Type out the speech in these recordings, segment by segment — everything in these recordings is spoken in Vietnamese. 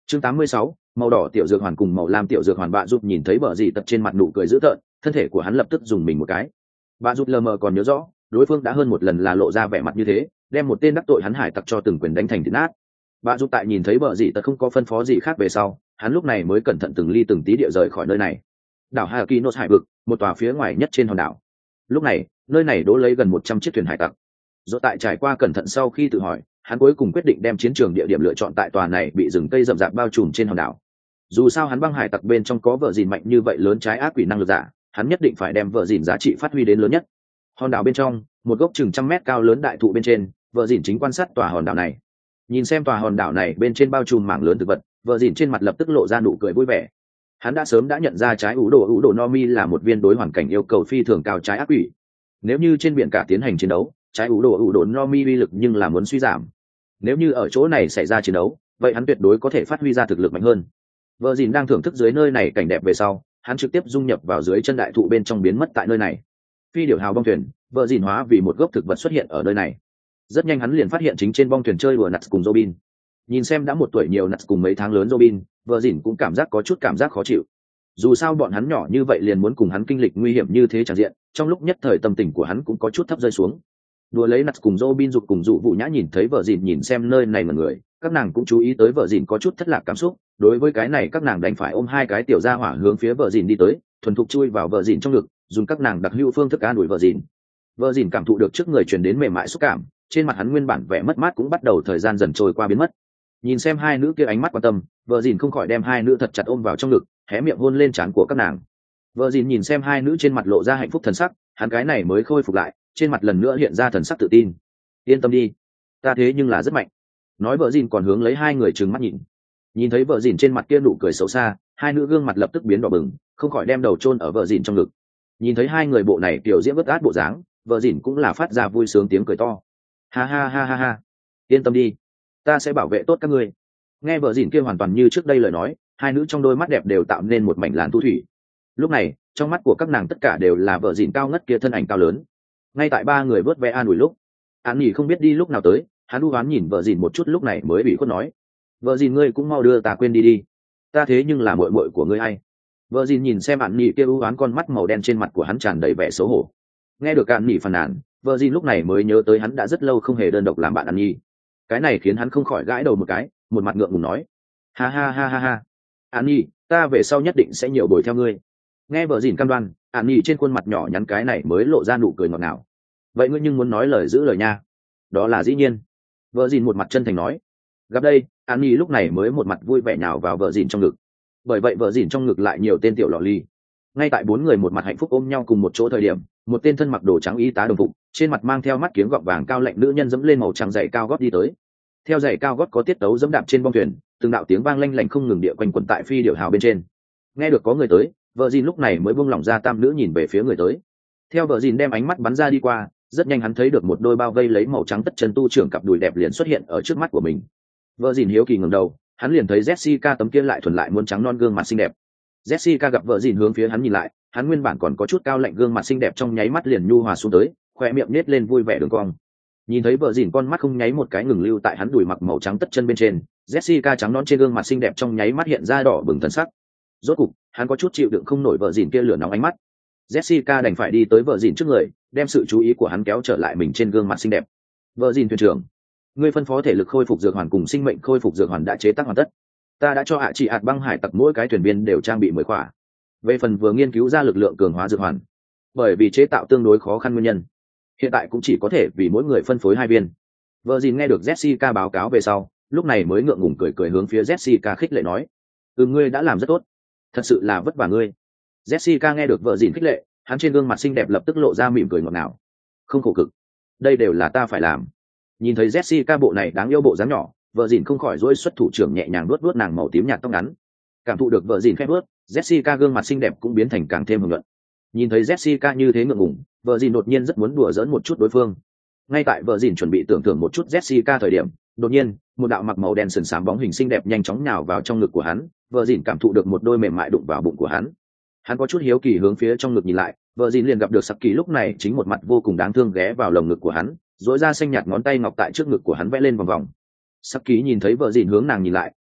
Chương 86, màu đỏ tiểu dược hoàn cùng màu lam tiểu dược hoàn. Bạ rụt nhìn thấy bờ dì tật trên mặt nụ cười dữ tợn, thân thể của hắn lập tức dùng mình một cái. Bạ rụt lờ mờ còn nhớ rõ, đối phương đã hơn một lần là lộ ra vẻ mặt như thế, đem một tên đắc tội hắn hải tặc cho từng quyền đánh thành thịt nát. Bạ rụt tại nhìn thấy bờ dì tật không có phân phó gì khác về sau, hắn lúc này mới cẩn thận từng ly từng tí địa rời khỏi nơi này. Đảo Hakinos hải vực, một tòa phía ngoài nhất trên hòn đảo. Lúc này, nơi này đỗ lấy gần 100 chiếc thuyền hải tặc. Do tại trải qua cẩn thận sau khi tự hỏi, hắn cuối cùng quyết định đem chiến trường địa điểm lựa chọn tại tòa này bị rừng cây rậm rạp bao trùm trên hòn đảo. Dù sao hắn băng hải tặc bên trong có vợ dìn mạnh như vậy lớn trái ác quỷ năng lực giả, hắn nhất định phải đem vợ dìn giá trị phát huy đến lớn nhất. Hòn đảo bên trong, một gốc chừng 100 mét cao lớn đại thụ bên trên, vợ dìn chính quan sát tòa hòn đảo này. Nhìn xem tòa hòn đảo này bên trên bao trùm mảng lớn thực vật, vợ dìn trên mặt lập tức lộ ra nụ cười vui vẻ. Hắn đã sớm đã nhận ra trái ủ đồ Nomi là một viên đối hoàn cảnh yêu cầu phi thường cao trái ác quỷ. Nếu như trên biển cả tiến hành chiến đấu, trái ủ đồ Nomi uy lực nhưng là muốn suy giảm. Nếu như ở chỗ này xảy ra chiến đấu, vậy hắn tuyệt đối có thể phát huy ra thực lực mạnh hơn. Vợ dìn đang thưởng thức dưới nơi này cảnh đẹp về sau, hắn trực tiếp dung nhập vào dưới chân đại thụ bên trong biến mất tại nơi này. Phi điểu hào bong thuyền, vợ dìn hóa vì một gốc thực vật xuất hiện ở nơi này. Rất nhanh hắn liền phát hiện chính trên bong thuyền chơi đùa Nuts cùng Robin. Nhìn xem đã 1 tuổi nhiều Nuts cùng mấy tháng lớn Robin, vợ dìn cũng cảm giác có chút cảm giác khó chịu. Dù sao bọn hắn nhỏ như vậy liền muốn cùng hắn kinh lịch nguy hiểm như thế chẳng diện, trong lúc nhất thời tâm tình của hắn cũng có chút thấp rơi xuống. Đùa lấy Nuts cùng Robin dục cùng dụ vụ nhã nhìn thấy vợ dìn nhìn xem nơi này mà người, các nàng cũng chú ý tới vợ dìn có chút thất lạc cảm xúc. Đối với cái này các nàng đành phải ôm hai cái tiểu gia hỏa hướng phía vợ dìn đi tới, thuần thục chui vào vợ dìn trong ngực, dùng các nàng đặc hữu phương thức an ủi vợ dìn. Vợ dìn cảm thụ được trước người truyền đến mềm mại xúc cảm, trên mặt hắn nguyên bản vẻ mất mát cũng bắt đầu thời gian dần trôi qua biến mất. Nhìn xem hai nữ kia ánh mắt quan tâm, vợ dìn không khỏi đem hai nữ thật chặt ôm vào trong ngực, hé miệng hôn lên trán của các nàng. Vợ dìn nhìn xem hai nữ trên mặt lộ ra hạnh phúc thần sắc, hắn cái này mới khôi phục lại, trên mặt lần nữa hiện ra thần sắc tự tin. Yên tâm đi, ta thế nhưng là rất mạnh. Nói vợ dìn còn hướng lấy hai người trừng mắt nhìn thấy vợ dìn trên mặt kia nụ cười xấu xa, hai nữ gương mặt lập tức biến đỏ bừng, không khỏi đem đầu chôn ở vợ dìn trong ngực. Nhìn thấy hai người bộ này kiểu diễm vất át bộ dáng, vợ dìn cũng là phát ra vui sướng tiếng cười to. Ha ha ha ha ha, yên tâm đi, ta sẽ bảo vệ tốt các ngươi. Nghe vợ dìn kia hoàn toàn như trước đây lời nói, hai nữ trong đôi mắt đẹp đều tạo nên một mảnh làn thu thủy. Lúc này trong mắt của các nàng tất cả đều là vợ dìn cao ngất kia thân ảnh cao lớn. Ngay tại ba người vớt ve an ủi lúc, An Nhi không biết đi lúc nào tới, hắn u ám nhìn vợ dìn một chút lúc này mới bị khuất nói: vợ dìn ngươi cũng mau đưa ta quên đi, ta thế nhưng là muội muội của ngươi hay. Vợ dìn nhìn xem An Nhi kia u ám con mắt màu đen trên mặt của hắn tràn đầy vẻ xấu hổ. Nghe được An Nhi phàn nàn, vợ dìn lúc này mới nhớ tới hắn đã rất lâu không hề đơn độc làm bạn An Nhi. Cái này khiến hắn không khỏi gãi đầu một cái, một mặt ngượng ngùng nói: ha ha ha ha ha, An Nhi, ta về sau nhất định sẽ nhiều bồi theo ngươi. Nghe vợ dìn cam đoan, An Nhi trên khuôn mặt nhỏ nhắn cái này mới lộ ra nụ cười ngọt ngào. Vậy ngươi nhưng muốn nói lời giữ lời nha. Đó là dĩ nhiên. Vợ dìn một mặt chân thành nói. Gặp đây, An Nhi lúc này mới một mặt vui vẻ nhào vào vợ dìn trong ngực. Bởi vậy vợ dìn trong ngực lại nhiều tên tiểu lọ ly. Ngay tại 4 người một mặt hạnh phúc ôm nhau cùng một chỗ thời điểm, một tên thân mặc đồ trắng y tá đồng phục, trên mặt mang theo mắt kiếng gọng vàng cao lạnh nữ nhân dẫm lên màu trắng giày cao gót đi tới. Theo giày cao gót có tiết tấu dẫm đạp trên bong thuyền, từng đạo tiếng vang lanh lảnh không ngừng địa quanh quẩn tại phi điểu hào bên trên. Nghe được có người tới, vợ dìn lúc này mới buông lỏng ra tam nữ nhìn về phía người tới. Theo vợ dìn đem ánh mắt bắn ra đi qua, rất nhanh hắn thấy được một đôi bao vây lấy màu trắng tất chân tu trưởng cặp đùi đẹp liền xuất hiện ở trước mắt của mình. Vợ dìn hiếu kỳ ngẩng đầu, hắn liền thấy Jessica tấm kia lại thuần lại muôn trắng non gương mặt xinh đẹp. Jessica gặp vợ dìn hướng phía hắn nhìn lại, hắn nguyên bản còn có chút cao lạnh gương mặt xinh đẹp trong nháy mắt liền nhu hòa xuống tới, khoe miệng nết lên vui vẻ đường cong. Nhìn thấy vợ dìn con mắt không nháy một cái ngừng lưu tại hắn đùi mặc màu trắng tất chân bên trên, Jessica trắng non trên gương mặt xinh đẹp trong nháy mắt hiện ra đỏ bừng thần sắc. Rốt cục, hắn có chút chịu đựng không nổi vợ dìn kia lửa nóng ánh mắt. Jessica đành phải đi tới vợ dìn trước người, đem sự chú ý của hắn kéo trở lại mình trên gương mặt xinh đẹp. Vợ dìn thuyền trưởng, ngươi phân phó thể lực khôi phục dược hoàn cùng sinh mệnh khôi phục dược hoàn đã chế tác hoàn tất. Ta đã cho hạ chị hạt băng hải tặc mỗi cái thuyền viên đều trang bị 10 khỏa. Về phần vừa nghiên cứu ra lực lượng cường hóa dược hoàn, bởi vì chế tạo tương đối khó khăn nguyên nhân, hiện tại cũng chỉ có thể vì mỗi người phân phối 2 viên. Vợ dìn nghe được Jessica báo cáo về sau, lúc này mới ngượng ngùng cười hướng phía Jessica khích lệ nói: ngươi đã làm rất tốt, thật sự là vất vả ngươi. Jessica nghe được vợ dìn khích lệ, hắn trên gương mặt xinh đẹp lập tức lộ ra mỉm cười ngọt ngào. Không khổ cực, đây đều là ta phải làm. Nhìn thấy Jessica bộ này đáng yêu bộ dáng nhỏ, vợ dìn không khỏi duỗi xuất thủ trưởng nhẹ nhàng vuốt nàng màu tím nhạt tóc ngắn. Cảm thụ được vợ dìn khép vuốt, Jessica gương mặt xinh đẹp cũng biến thành càng thêm hưởng luận. Nhìn thấy Jessica như thế ngượng ngùng, vợ dìn đột nhiên rất muốn đùa giỡn một chút đối phương. Ngay tại vợ dìn chuẩn bị tưởng thưởng một chút Jessica thời điểm, đột nhiên một đạo mặc màu đen sần sám bóng hình xinh đẹp nhanh chóng nhào vào trong ngực của hắn. Vợ dìn cảm thụ được một đôi mềm mại đụng vào bụng của hắn. Hắn có chút hiếu kỳ hướng phía trong ngực nhìn lại, vợ dìn liền gặp được Saki lúc này chính một mặt vô cùng đáng thương ghé vào lồng ngực của hắn, duỗi ra xanh nhạt ngón tay ngọc tại trước ngực của hắn vẽ lên vòng vòng. Saki nhìn thấy vợ dìn hướng nàng nhìn lại,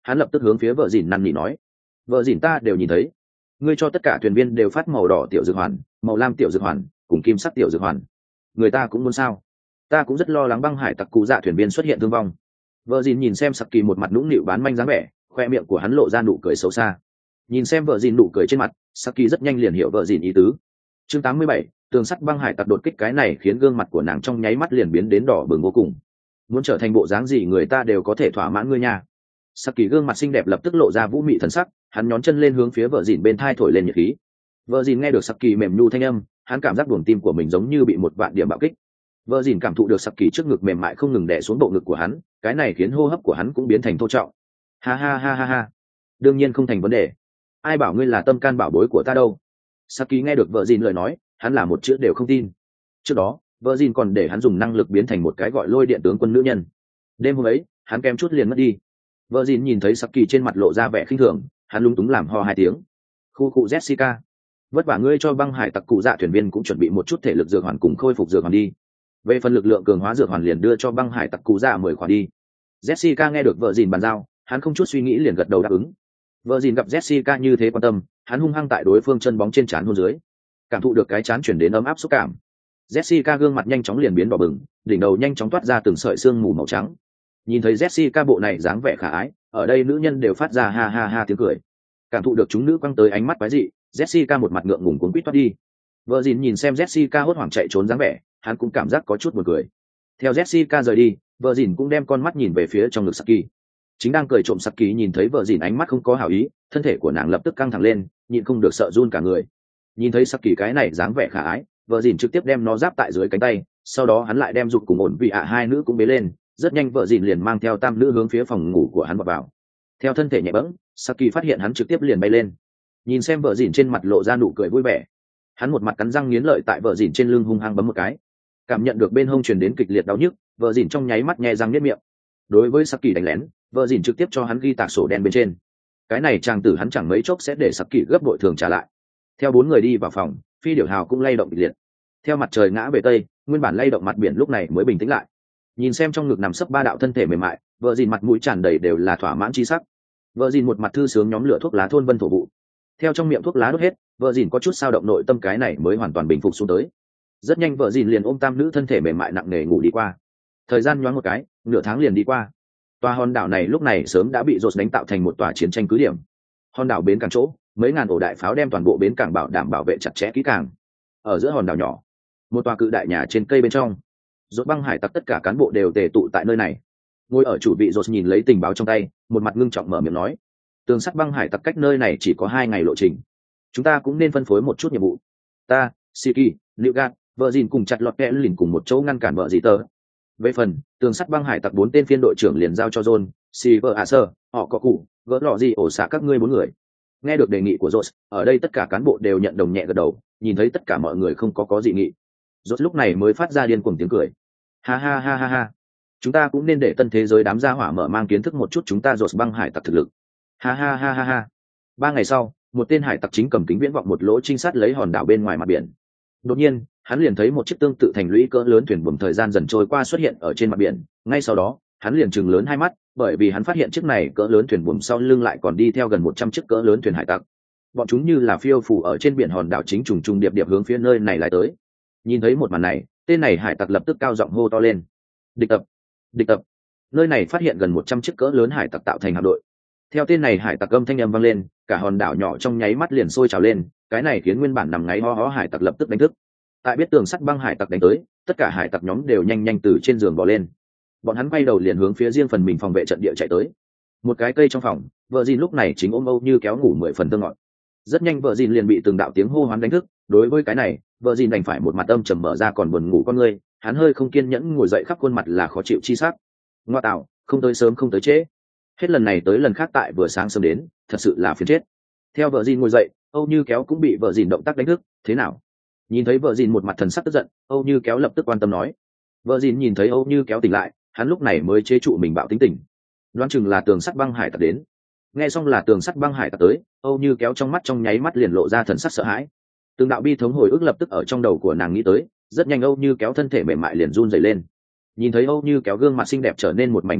hắn lập tức hướng phía vợ dìn năn nỉ nói: vợ dìn, ta đều nhìn thấy, ngươi cho tất cả thuyền viên đều phát màu đỏ tiểu dược hoàn, màu lam tiểu dược hoàn cùng kim sắc tiểu dược hoàn, người ta cũng muốn sao? Ta cũng rất lo lắng băng hải tặc cụ dạ thuyền viên xuất hiện thương vong. Vợ dìn nhìn xem Saki một mặt nũng nịu bán manh dáng vẻ, khoe miệng của hắn lộ ra nụ cười xấu xa. Nhìn xem vợ dìn nụ cười trên mặt, Saki rất nhanh liền hiểu vợ dìn ý tứ. Chương 87, tường sắt băng hải tặc đột kích. Cái này khiến gương mặt của nàng trong nháy mắt liền biến đến đỏ bừng vô cùng. Muốn trở thành bộ dáng gì người ta đều có thể thỏa mãn ngươi nha. Saki gương mặt xinh đẹp lập tức lộ ra vũ mị thần sắc, hắn nhón chân lên hướng phía vợ dìn bên thai thổi lên nhiệt khí. Vợ dìn nghe được Saki mềm nhu thanh âm, hắn cảm giác buồng tim của mình giống như bị một vạn điểm bạo kích. Vợ dìn cảm thụ được Saki trước ngực mềm mại không ngừng đè xuống bộ ngực của hắn, cái này khiến hô hấp của hắn cũng biến thành thô trọng. Ha ha ha ha ha, đương nhiên không thành vấn đề. Ai bảo ngươi là tâm can bảo bối của ta đâu? Saki nghe được vợ dìn lời nói, hắn là một chữ đều không tin. Trước đó, vợ dìn còn để hắn dùng năng lực biến thành một cái gọi lôi điện tướng quân nữ nhân. Đêm hôm ấy, hắn kém chút liền mất đi. Vợ dìn nhìn thấy Saki trên mặt lộ ra vẻ khinh thường, hắn lúng túng làm ho hai tiếng. Khu cụ Jessica, vất vả ngươi cho băng hải tặc cụ dạ thuyền viên cũng chuẩn bị một chút thể lực dược hoàn cùng khôi phục dược hoàn đi. Về phần lực lượng cường hóa dược hoàn liền đưa cho băng hải tặc cụ dạ 10 khỏa đi. Jessica nghe được vợ dìn bàn giao, hắn không chút suy nghĩ liền gật đầu đáp ứng. Vợ dìn gặp Jessica như thế quan tâm, hắn hung hăng tại đối phương chân bóng trên trán hôn dưới, cảm thụ được cái trán chuyển đến ấm áp xúc cảm. Jessica gương mặt nhanh chóng liền biến đỏ bừng, đỉnh đầu nhanh chóng toát ra từng sợi sương mù màu trắng. Nhìn thấy Jessica bộ này dáng vẻ khả ái, ở đây nữ nhân đều phát ra ha ha ha tiếng cười. Cảm thụ được chúng nữ quăng tới ánh mắt quái dị, Jessica một mặt ngượng ngùng cuống quýt thoát đi. Vợ dìn nhìn xem Jessica hốt hoảng chạy trốn dáng vẻ, hắn cũng cảm giác có chút buồn cười. Theo Jessica rời đi, vợ dìn cũng đem con mắt nhìn về phía trong ngực Saki. Chính đang cười trộm Saki nhìn thấy vợ dìn ánh mắt không có hảo ý, thân thể của nàng lập tức căng thẳng lên, nhịn không được sợ run cả người. Nhìn thấy Saki cái này dáng vẻ khả ái, vợ dìn trực tiếp đem nó giáp tại dưới cánh tay, sau đó hắn lại đem dục cùng ổn vị hai nữ cũng bế lên, rất nhanh vợ dìn liền mang theo tam nữ hướng phía phòng ngủ của hắn vào. Theo thân thể nhẹ bẫng, Saki phát hiện hắn trực tiếp liền bay lên. Nhìn xem vợ dìn trên mặt lộ ra nụ cười vui vẻ, hắn một mặt cắn răng nghiến lợi tại vợ dìn trên lưng hung hăng bấm một cái. Cảm nhận được bên hông truyền đến kịch liệt đau nhức, vợ dìn trong nháy mắt nhẹ răng niết miệng. Đối với Saki đánh lén, vợ dìn trực tiếp cho hắn ghi tạc sổ đen bên trên. Cái này chàng tử hắn chẳng mấy chốc sẽ để Saki gấp bội thường trả lại. Theo bốn người đi vào phòng, phi điểu hào cũng lay động kịch liệt. Theo mặt trời ngã về tây, nguyên bản lay động mặt biển lúc này mới bình tĩnh lại. Nhìn xem trong ngực nằm sấp ba đạo thân thể mềm mại, vợ dìn mặt mũi tràn đầy đều là thỏa mãn chi sắc. Vợ dìn một mặt thư sướng nhóm lửa thuốc lá thôn vân thổ vụ. Theo trong miệng thuốc lá đốt hết, vợ dìn có chút sao động nội tâm, cái này mới hoàn toàn bình phục xuống tới. Rất nhanh vợ dìn liền ôm tam nữ thân thể mềm mại nặng nề ngủ đi qua. Thời gian nhoáng một cái, nửa tháng liền đi qua. Tòa hòn đảo này lúc này sớm đã bị Rốt đánh tạo thành một tòa chiến tranh cứ điểm. Hòn đảo bến cảng chỗ, mấy ngàn ổ đại pháo đem toàn bộ bến cảng bảo đảm bảo vệ chặt chẽ kỹ càng. Ở giữa hòn đảo nhỏ, một tòa cự đại nhà trên cây bên trong, Rốt băng hải tặc tất cả cán bộ đều tề tụ tại nơi này. Ngồi ở chủ vị Rốt nhìn lấy tình báo trong tay, một mặt ngưng trọng mở miệng nói: tường sắt băng hải tặc cách nơi này chỉ có 2 ngày lộ trình, chúng ta cũng nên phân phối một chút nhiệm vụ. Ta, Siki, Newgat, vợ dìn cùng chặt lọt kẽ lìn cùng một chỗ ngăn cản vợ dì tờ. Về phần tường sắt băng hải tặc 4 tên phiên đội trưởng liền giao cho John, Silver Acer, họ có cụ, gỡ lọ gì ổ xả các ngươi 4 người. Nghe được đề nghị của Rốt, ở đây tất cả cán bộ đều nhận đồng nhẹ gật đầu, nhìn thấy tất cả mọi người không có dị nghị. Rốt lúc này mới phát ra điên cuồng tiếng cười. Ha ha ha ha ha. Chúng ta cũng nên để tân thế giới đám gia hỏa mở mang kiến thức một chút chúng ta Rốt băng hải tặc thực lực. Ha ha ha ha ha. 3 ngày sau, một tên hải tặc chính cầm kính viễn vọng một lỗ trinh sát lấy hòn đảo bên ngoài mặt biển. Đột nhiên, hắn liền thấy một chiếc tương tự thành lũy cỡ lớn thuyền buồm thời gian dần trôi qua xuất hiện ở trên mặt biển. Ngay sau đó, hắn liền trừng lớn hai mắt, bởi vì hắn phát hiện chiếc này cỡ lớn thuyền buồm sau lưng lại còn đi theo gần 100 chiếc cỡ lớn thuyền hải tặc. Bọn chúng như là phiêu phù ở trên biển hòn đảo chính trùng trùng điệp điệp hướng phía nơi này lại tới. Nhìn thấy một màn này, tên này hải tặc lập tức cao giọng hô to lên: "Địch tập! Địch tập!" Nơi này phát hiện gần 100 chiếc cỡ lớn hải tặc tạo thành hạm đội. Theo tên này hải tặc âm thanh âm vang lên, cả hòn đảo nhỏ trong nháy mắt liền sôi trào lên, cái này khiến nguyên bản nằm ngáy ho ho hải tặc lập tức đánh thức. Tại biết tường sắt băng hải tặc đánh tới, tất cả hải tặc nhóm đều nhanh nhanh từ trên giường bò lên. Bọn hắn quay đầu liền hướng phía riêng phần mình phòng vệ trận địa chạy tới. Một cái cây trong phòng, vợ dìn lúc này chính ôm Âu Như kéo ngủ 10 phần thơ ngọt. Rất nhanh vợ dìn liền bị từng đạo tiếng hô hoán đánh thức. Đối với cái này, vợ dìn đành phải một mặt âm trầm mở ra còn buồn ngủ con ngươi, hắn hơi không kiên nhẫn ngồi dậy, khắp khuôn mặt là khó chịu chi sắc. Ngoa tạo, không tới sớm không tới trễ, hết lần này tới lần khác tại vừa sáng sớm đến, thật sự là phiền chết. Theo vợ dìn ngồi dậy, Âu Như kéo cũng bị vợ dìn động tác đánh thức. Thế nào? Nhìn thấy vợ dìn một mặt thần sắc tức giận, Âu Như kéo lập tức quan tâm nói. Vợ dìn nhìn thấy Âu Như kéo tỉnh lại, hắn lúc này mới chế trụ mình bạo tính tình. Đoán chừng là tường sắt băng hải tặc đến. Nghe xong là tường sắt băng hải tặc tới, Âu Như kéo trong mắt trong nháy mắt liền lộ ra thần sắc sợ hãi. Từng đạo bi thống hồi ức lập tức ở trong đầu của nàng nghĩ tới, rất nhanh Âu Như kéo thân thể mềm mại liền run rẩy lên. Nhìn thấy Âu Như kéo gương mặt xinh đẹp trở nên một mảnh trắng bệnh,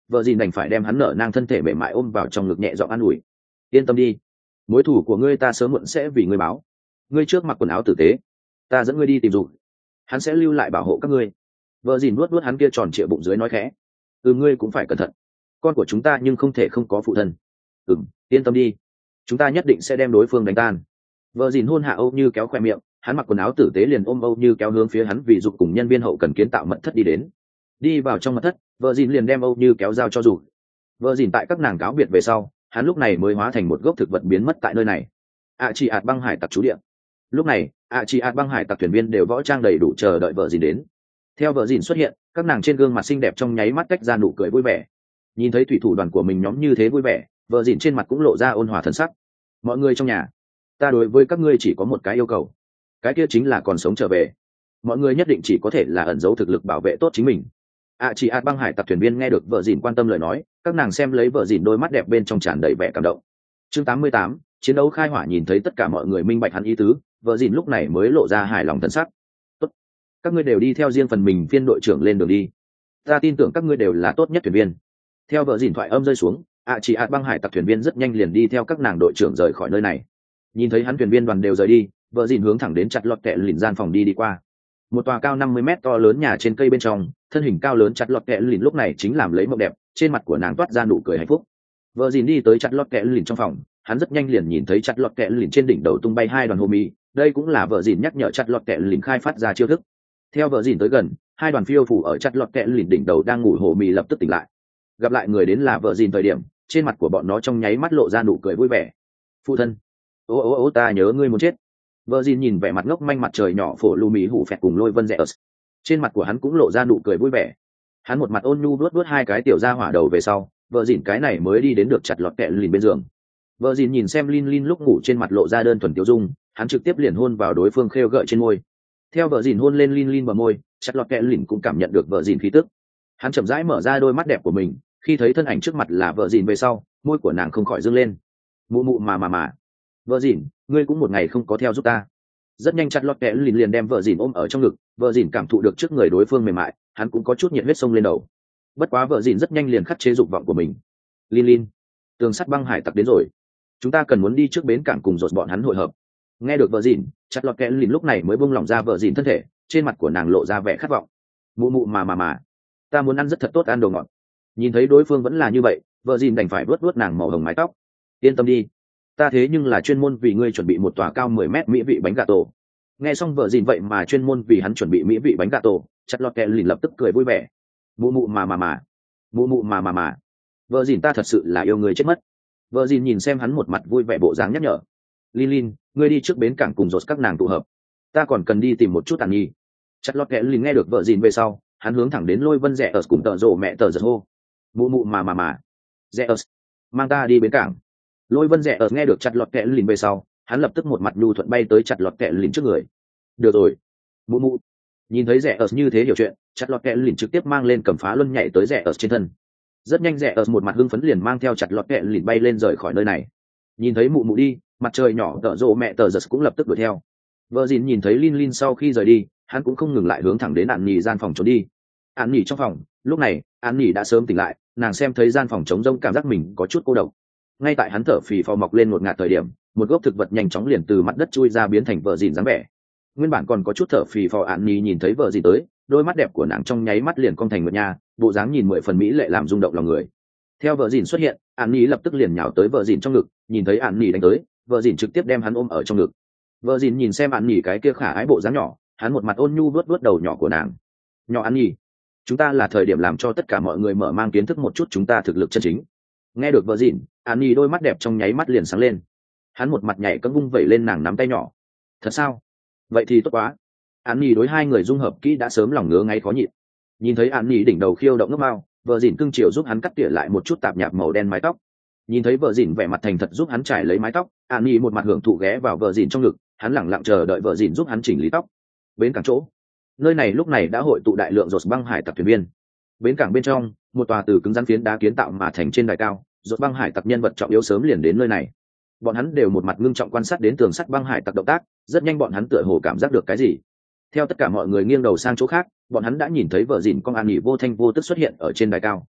vợ dìn đành phải đem hắn nở nang thân thể mềm mại ôm vào trong ngực nhẹ giọng an ủi. Yên tâm đi, mối thù của ngươi ta sớm muộn sẽ vì ngươi báo. Ngươi trước mặc quần áo tử tế, ta dẫn ngươi đi tìm Dục, hắn sẽ lưu lại bảo hộ các ngươi. Vợ dìn nuốt nuốt hắn kia tròn trịa bụng dưới nói khẽ. Ngươi cũng phải cẩn thận, con của chúng ta nhưng không thể không có phụ thân. Yên tâm đi, chúng ta nhất định sẽ đem đối phương đánh tan. Vợ dìn hôn hạ Âu Như kéo khoe miệng, hắn mặc quần áo tử tế liền ôm Âu Như kéo hướng phía hắn vì Dục cùng nhân viên hậu cần kiến tạo mật thất đi đến. Đi vào trong mật thất, vợ dìn liền đem Âu Như kéo giao cho Dục. Vợ dìn tại các nàng cáo biệt về sau, hắn lúc này mới hóa thành một gốc thực vật biến mất tại nơi này. Chỉ ạt băng hải tặc trú địa. Lúc này chỉ ạt băng hải tặc thuyền viên đều võ trang đầy đủ chờ đợi vợ dìn đến. Theo vợ dìn xuất hiện, các nàng trên gương mặt xinh đẹp trong nháy mắt cách ra nụ cười vui vẻ. Nhìn thấy thủy thủ đoàn của mình nhóm như thế vui vẻ, vợ dìn trên mặt cũng lộ ra ôn hòa thần sắc. Mọi người trong nhà, ta đối với các ngươi chỉ có một cái yêu cầu, cái kia chính là còn sống trở về. Mọi người nhất định chỉ có thể là ẩn giấu thực lực bảo vệ tốt chính mình. Chỉ ạt băng hải tặc thuyền viên nghe được vợ dìn quan tâm lời nói, các nàng xem lấy vợ dìn đôi mắt đẹp bên trong tràn đầy vẻ cảm động. Chương 88, chiến đấu khai hỏa. Nhìn thấy tất cả mọi người minh bạch hắn ý tứ, vợ dìn lúc này mới lộ ra hài lòng thần sắc. Tốt, các ngươi đều đi theo riêng phần mình phiên đội trưởng lên đường đi, ta tin tưởng các ngươi đều là tốt nhất thuyền viên. Theo vợ dìn thoại âm rơi xuống, chỉ ạt băng hải tặc thuyền viên rất nhanh liền đi theo các nàng đội trưởng rời khỏi nơi này. Nhìn thấy hắn thuyền viên đoàn đều rời đi, vợ dìn hướng thẳng đến chặt lọt kẹ lìn gian phòng đi qua. Một tòa cao 50 mét to lớn nhà trên cây bên trong, thân hình cao lớn chặt lọt kẹ lìn lúc này chính làm lấy mộng đẹp, trên mặt của nàng toát ra nụ cười hạnh phúc. Vợ dìn đi tới chặt lọt kẹ lìn trong phòng, hắn rất nhanh liền nhìn thấy chặt lọt kẹ lìn trên đỉnh đầu tung bay hai đoàn hồ mì. Đây cũng là vợ dìn nhắc nhở chặt lọt kẹ lìn khai phát ra chiêu thức. Theo vợ dìn tới gần, hai đoàn phiêu phủ ở chặt lọt kẹ lìn đỉnh đầu đang ngủ hồ mì lập tức tỉnh lại. Gặp lại người đến là vợ dìn thời điểm, trên mặt của bọn nó trong nháy mắt lộ ra nụ cười vui vẻ. Phụ thân, ô ta nhớ ngươi muốn chết. Vợ dìn nhìn vẻ mặt ngốc manh mặt trời nhỏ phổ lù mì hủ phẹt cùng lôi vân rẽ ớt, trên mặt của hắn cũng lộ ra nụ cười vui vẻ. Hắn một mặt ôn nhu vuốt vuốt hai cái tiểu ra hỏa đầu về sau, vợ dìn cái này mới đi đến được chặt lọt kẹ lìn bên giường. Vợ dìn nhìn xem Lin Lin lúc ngủ trên mặt lộ ra đơn thuần tiêu dung, hắn trực tiếp liền hôn vào đối phương khêu gợi trên môi. Theo vợ dìn hôn lên Lin Lin bờ môi, chặt lọt kẹ lìn cũng cảm nhận được vợ dìn khí tức. Hắn chậm rãi mở ra đôi mắt đẹp của mình, khi thấy thân ảnh trước mặt là vợ dìn về sau, môi của nàng không khỏi dâng lên. Mụ mụ mà vợ dìn, ngươi cũng một ngày không có theo giúp ta. Rất nhanh chặt lọt kẹ lìn liền đem vợ dìn ôm ở trong ngực, vợ dìn cảm thụ được trước người đối phương mềm mại, hắn cũng có chút nhiệt huyết sông lên đầu. Bất quá vợ dìn rất nhanh liền khắt chế dục vọng của mình. Lin, tường sắt băng hải tặc đến rồi, chúng ta cần muốn đi trước bến cảng cùng dột bọn hắn hội hợp. Nghe được vợ dìn, chặt lọt kẹ lìn lúc này mới buông lỏng ra vợ dìn thân thể, trên mặt của nàng lộ ra vẻ khát vọng. Mụ mụ mà ta muốn ăn rất thật tốt, ăn đồ ngọt. Nhìn thấy đối phương vẫn là như vậy, vợ dìn đành phải vuốt nàng màu hồng mái tóc. Yên tâm đi, ta thế nhưng là chuyên môn vì ngươi chuẩn bị một tòa cao 10 mét mỹ vị bánh gà tổ. Nghe xong vợ dìn vậy mà chuyên môn vì hắn chuẩn bị mỹ vị bánh gà tổ, chặt lọt kẹ lìn lập tức cười vui vẻ. Mụ mụ mà vợ dìn, ta thật sự là yêu người chết mất. Vợ dìn nhìn xem hắn một mặt vui vẻ bộ dáng nhắc nhở. Lin, ngươi đi trước bến cảng cùng dột các nàng tụ hợp, ta còn cần đi tìm một chút tàn nhi. Chặt lọt kẹ lìn nghe được vợ dìn về sau, hắn hướng thẳng đến lôi vân rẽ ở cùng tợ rộ mẹ tờ giật hô. Mụ mà rẽ ở, mang ta đi bến cảng. Lôi vân rẽ ở nghe được chặt lọt kẹ lìn về sau, hắn lập tức một mặt nhu thuận bay tới chặt lọt kẹ lìn trước người. Được rồi, mụ. Nhìn thấy rẽ ở như thế hiểu chuyện, chặt lọt kẹ lìn trực tiếp mang lên cầm phá luân nhảy tới rẽ ở trên thân. Rất nhanh rẽ ở một mặt hưng phấn liền mang theo chặt lọt kẹ lìn bay lên rời khỏi nơi này. Nhìn thấy mụ đi, mặt trời nhỏ tợ rộ mẹ tờ giật cũng lập tức đuổi theo. Vợ dìn nhìn thấy Lin sau khi rời đi, hắn cũng không ngừng lại hướng thẳng đến ạn nhì gian phòng trốn đi. Ạn nhì trong phòng, lúc này ạn nhì đã sớm tỉnh lại, nàng xem thấy gian phòng trống rỗng cảm giác mình có chút cô độc. Ngay tại hắn thở phì phò mọc lên một ngạt thời điểm, một gốc thực vật nhanh chóng liền từ mặt đất chui ra biến thành vợ dìn dáng vẻ. Nguyên bản còn có chút thở phì phò ạn nhì nhìn thấy vợ dìn tới, đôi mắt đẹp của nàng trong nháy mắt liền cong thành một nha, bộ dáng nhìn 10 phần mỹ lệ làm rung động lòng người. Theo vợ dìn xuất hiện, ạn nhì lập tức liền nhào tới vợ dìn trong ngực, nhìn thấy ạn nhì đánh tới, vợ dìn trực tiếp đem hắn ôm ở trong ngực. Vợ dìn nhìn xem ạn nhì cái kia khả ái bộ dáng nhỏ, hắn một mặt ôn nhu vuốt đầu nhỏ của nàng. Nhỏ ạn nhì, chúng ta là thời điểm làm cho tất cả mọi người mở mang kiến thức một chút chúng ta thực lực chân chính. Nghe được vợ dìn, ạn nhì đôi mắt đẹp trong nháy mắt liền sáng lên. Hắn một mặt nhảy cẫng vung vẩy lên nàng nắm tay nhỏ. Thật sao? Vậy thì tốt quá. Ạn nhì đối hai người dung hợp kỹ đã sớm lòng ngứa ngáy khó nhịn. Nhìn thấy ạn nhì đỉnh đầu khiêu động ngấp mao, vợ dìn cưng chiều giúp hắn cắt tỉa lại một chút tạp nhạp màu đen mái tóc. Nhìn thấy vợ dìn vẻ mặt thành thật giúp hắn trải lấy mái tóc, ạn nhì một mặt hưởng thụ ghé vào vợ dìn trong ngực, hắn lẳng lặng chờ đợi vợ dìn giúp hắn chỉnh lý tóc. Bến cảng chỗ, nơi này lúc này đã hội tụ đại lượng dột băng hải tặc thuyền viên. Bến cảng bên trong, một tòa từ cứng rắn phiến đá kiến tạo mà thành trên đài cao, dột băng hải tặc nhân vật trọng yếu sớm liền đến nơi này. Bọn hắn đều một mặt ngưng trọng quan sát đến tường sắt băng hải tặc động tác, rất nhanh bọn hắn tựa hồ cảm giác được cái gì. Theo tất cả mọi người nghiêng đầu sang chỗ khác, bọn hắn đã nhìn thấy vợ dìn con an nghỉ vô thanh vô tức xuất hiện ở trên đài cao.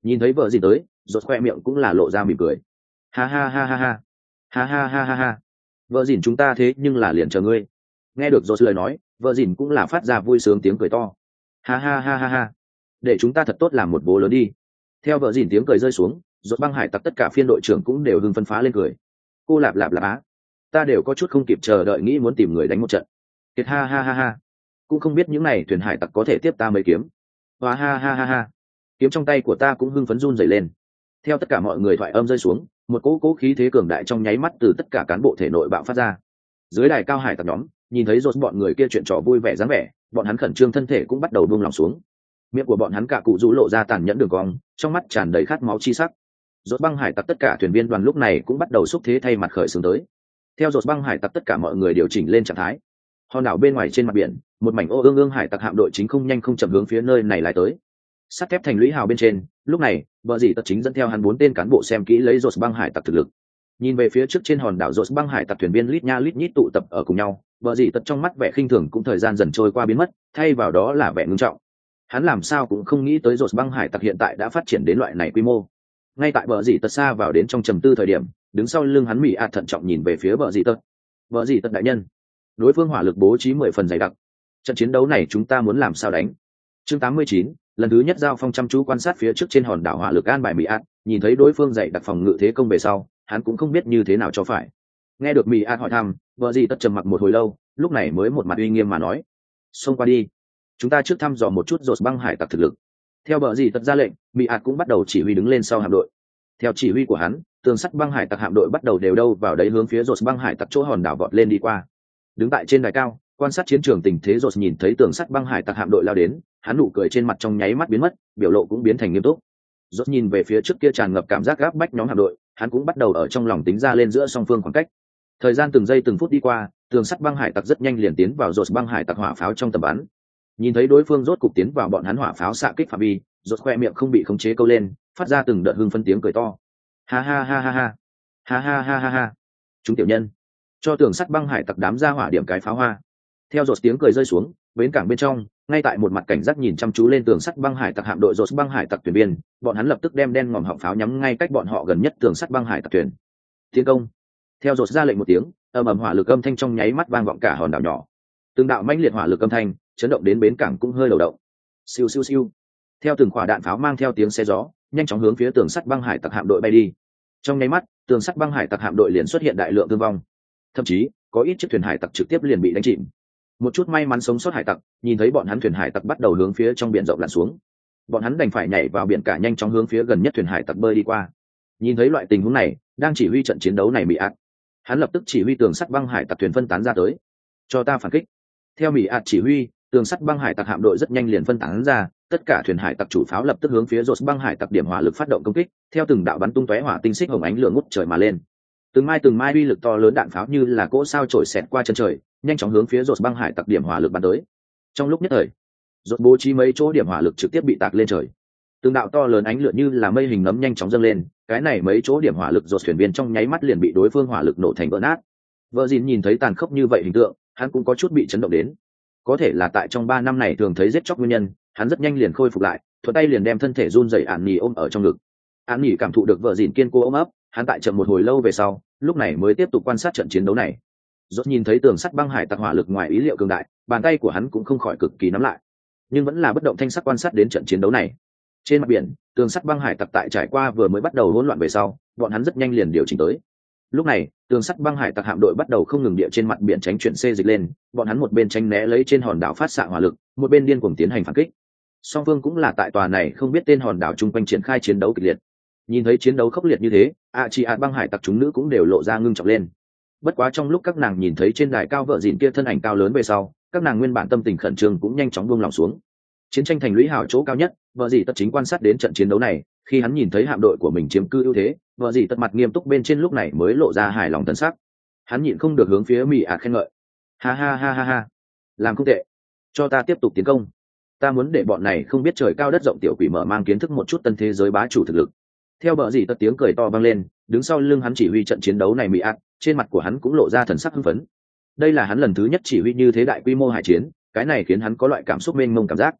Nhìn thấy vợ gì tới, rốt khoe miệng cũng là lộ ra mỉm cười. Ha ha ha ha ha, ha ha ha ha ha. Vợ dìn chúng ta thế nhưng là liền chờ ngươi. Nghe được rốt lời nói, vợ dìn cũng là phát ra vui sướng tiếng cười to. Ha ha ha ha ha. Để chúng ta thật tốt làm một bố lớn đi. Theo vợ dìn tiếng cười rơi xuống, rốt băng hải tặc tất cả phiên đội trưởng cũng đều hưng phấn phá lên cười. Cô lạp lạp lạp á, ta đều có chút không kịp chờ đợi nghĩ muốn tìm người đánh một trận. Kiệt ha ha ha ha, cũng không biết những này thuyền hải tặc có thể tiếp ta mấy kiếm. Hóa ha ha ha ha, kiếm trong tay của ta cũng hưng phấn run rẩy lên. Theo tất cả mọi người thoại âm rơi xuống, một cỗ khí thế cường đại trong nháy mắt từ tất cả cán bộ thể nội bạo phát ra. Dưới đài cao hải tặc nhóm nhìn thấy rốt bọn người kia chuyện trò vui vẻ dáng vẻ, bọn hắn khẩn trương thân thể cũng bắt đầu buông lòng xuống. Miệng của bọn hắn cả cụ rú lộ ra tàn nhẫn đường cong, trong mắt tràn đầy khát máu chi sắc. Rốt băng hải tặc tất cả thuyền viên đoàn lúc này cũng bắt đầu xúc thế thay mặt khởi xướng tới. Theo rốt băng hải tặc tất cả mọi người điều chỉnh lên trạng thái. Hòn đảo bên ngoài trên mặt biển, một mảnh ô ương ương hải tặc hạm đội chính không nhanh không chậm hướng phía nơi này lái tới. Sắt thép thành lũy hào bên trên, lúc này, bờ dì tật chính dẫn theo hắn 4 tên cán bộ xem kỹ lấy rốt băng hải tặc thực lực. Nhìn về phía trước trên hòn đảo rốt băng hải tặc thuyền viên lít nha lít nhít tụ tập ở cùng nhau, bờ dì tật trong mắt vẻ khinh thường cũng thời gian dần trôi qua biến mất, thay vào đó là vẻ ngưng trọng. Hắn làm sao cũng không nghĩ tới rốt băng hải tặc hiện tại đã phát triển đến loại này quy mô. Ngay tại bờ dì tật xa vào đến trong trầm tư thời điểm, đứng sau lưng hắn Mỹ ạt thận trọng nhìn về phía bờ dì tật. Bờ dì tật đại nhân, đối phương hỏa lực bố trí 10 phần dày đặc. Trận chiến đấu này chúng ta muốn làm sao đánh? Chương 89, lần thứ nhất giao phong chăm chú quan sát phía trước trên hòn đảo hỏa lực an bài Mỹ ạt, nhìn thấy đối phương dày đặc phòng ngự thế công về sau, hắn cũng không biết như thế nào cho phải. Nghe được Mỹ ạt hỏi thăm, bờ dì tật trầm mặc một hồi lâu, lúc này mới một mặt uy nghiêm mà nói: "Xông qua đi, chúng ta trước thăm dò một chút rốt băng hải tặc thực lực." Theo bờ dì tật ra lệnh, Mỹ ạt cũng bắt đầu chỉ huy đứng lên sau hạm đội. Theo chỉ huy của hắn, tường sắt băng hải tặc hạm đội bắt đầu đều đâu vào đấy hướng phía rốt băng hải tặc chỗ hòn đảo vọt lên đi qua. Đứng tại trên đài cao, quan sát chiến trường tình thế rốt nhìn thấy tường sắt băng hải tặc hạm đội lao đến, hắn nụ cười trên mặt trong nháy mắt biến mất, biểu lộ cũng biến thành nghiêm túc. Rốt nhìn về phía trước kia tràn ngập cảm giác gáp bách nhóm hạm đội, hắn cũng bắt đầu ở trong lòng tính ra lên giữa song phương khoảng cách. Thời gian từng giây từng phút đi qua, tường sắt băng hải tặc rất nhanh liền tiến vào rốt băng hải tặc hỏa pháo trong tầm bắn. Nhìn thấy đối phương rốt cục tiến vào bọn hắn hỏa pháo xạ kích phạm vi, rốt khoe miệng không bị khống chế câu lên, phát ra từng đợt hưng phấn tiếng cười to. Ha ha ha ha ha, ha ha ha ha ha. Chúng tiểu nhân, cho tường sắt băng hải tặc đám ra hỏa điểm cái pháo hoa. Theo rốt tiếng cười rơi xuống, bến cảng bên trong, ngay tại một mặt cảnh giác nhìn chăm chú lên tường sắt băng hải tặc hạm đội rốt băng hải tặc thuyền viên, bọn hắn lập tức đem đen ngòm họng pháo nhắm ngay cách bọn họ gần nhất tường sắt băng hải tặc thuyền. Tiến công. Theo rốt ra lệnh một tiếng, ầm ầm hỏa lực âm thanh trong nháy mắt vang vọng cả hòn đảo nhỏ. Từng đạo mãnh liệt hỏa lực âm thanh, chấn động đến bến cảng cũng hơi đầu động. Siêu siêu siêu. Theo từng quả đạn pháo mang theo tiếng xe gió, nhanh chóng hướng phía tường sắt băng hải tặc hạm đội bay đi. Trong nháy mắt, tường sắt băng hải tặc hạm đội liền xuất hiện đại lượng thương vong. Thậm chí, có ít chiếc thuyền hải tặc trực tiếp liền bị đánh chìm. Một chút may mắn sống sót hải tặc, nhìn thấy bọn hắn thuyền hải tặc bắt đầu hướng phía trong biển rộng lặn xuống. Bọn hắn đành phải nhảy vào biển cả nhanh chóng hướng phía gần nhất thuyền hải tặc bơi đi qua. Nhìn thấy loại tình huống này, đang chỉ huy trận chiến đấu này Mỹ ạt, hắn lập tức chỉ huy tường sắt băng hải tặc thuyền phân tán ra tới. Cho ta phản kích. Theo Mỹ ạt chỉ huy, tường sắt băng hải tặc hạm đội rất nhanh liền phân tán ra, tất cả thuyền hải tặc chủ pháo lập tức hướng phía rốt băng hải tặc điểm hỏa lực phát động công kích, theo từng đạo bắn tung tóe hỏa tinh xích hồng ánh lửa ngút trời mà lên. Từng mai uy lực to lớn đạn pháo như là cỗ sao trổi xẹt qua chân trời, nhanh chóng hướng phía rốt băng hải tặc điểm hỏa lực bắn tới. Trong lúc nhất thời, rốt bố trí mấy chỗ điểm hỏa lực trực tiếp bị tạc lên trời. Từng đạo to lớn ánh lửa như là mây hình nấm nhanh chóng dâng lên, cái này mấy chỗ điểm hỏa lực rốt thuyền viên trong nháy mắt liền bị đối phương hỏa lực nổ thành vỡ nát. Vợ Dìn nhìn thấy tàn khốc như vậy hình tượng, hắn cũng có chút bị chấn động đến. Có thể là tại trong 3 năm này thường thấy giết chóc nguyên nhân, hắn rất nhanh liền khôi phục lại, thuận tay liền đem thân thể run rẩy Án Nhỉ ôm ở trong ngực. Án Nhỉ cảm thụ được vợ Dìn kiên cố ôm ấp, hắn tại chậm một hồi lâu về sau, lúc này mới tiếp tục quan sát trận chiến đấu này. Rốt nhìn thấy tường sắt băng hải tặc hỏa lực ngoài ý liệu cường đại, bàn tay của hắn cũng không khỏi cực kỳ nắm lại, nhưng vẫn là bất động thanh sắc quan sát đến trận chiến đấu này. Trên mặt biển, tường sắt băng hải tặc tại trải qua vừa mới bắt đầu hỗn loạn về sau, bọn hắn rất nhanh liền điều chỉnh tới. Lúc này, tường sắt băng hải tặc hạm đội bắt đầu không ngừng địa trên mặt biển tránh chuyển xê dịch lên, bọn hắn một bên tránh né lấy trên hòn đảo phát xạ hỏa lực, một bên điên cuồng tiến hành phản kích. Song phương cũng là tại tòa này không biết tên hòn đảo chung quanh triển khai chiến đấu kịch liệt. Nhìn thấy chiến đấu khốc liệt như thế, băng hải tặc chúng nữ cũng đều lộ ra ngưng trọng lên. Bất quá trong lúc các nàng nhìn thấy trên đài cao vợ Dìn kia thân ảnh cao lớn về sau, các nàng nguyên bản tâm tình khẩn trương cũng nhanh chóng buông lòng xuống. Chiến tranh thành lũy hào chỗ cao nhất, vợ Dì tất chính quan sát đến trận chiến đấu này, khi hắn nhìn thấy hạm đội của mình chiếm cư ưu thế, vợ Dì tất mặt nghiêm túc bên trên lúc này mới lộ ra hài lòng thân sắc. Hắn nhịn không được hướng phía Mỹ ạt khen ngợi. Ha ha ha ha ha, làm không tệ, cho ta tiếp tục tiến công. Ta muốn để bọn này không biết trời cao đất rộng tiểu quỷ mở mang kiến thức một chút tân thế giới bá chủ thực lực. Theo bờ Dì tất tiếng cười to vang lên, đứng sau lưng hắn chỉ huy trận chiến đấu này Mỹ ạt, trên mặt của hắn cũng lộ ra thần sắc hưng phấn. Đây là hắn lần thứ nhất chỉ huy như thế đại quy mô hải chiến, cái này khiến hắn có loại cảm xúc mênh mông cảm giác.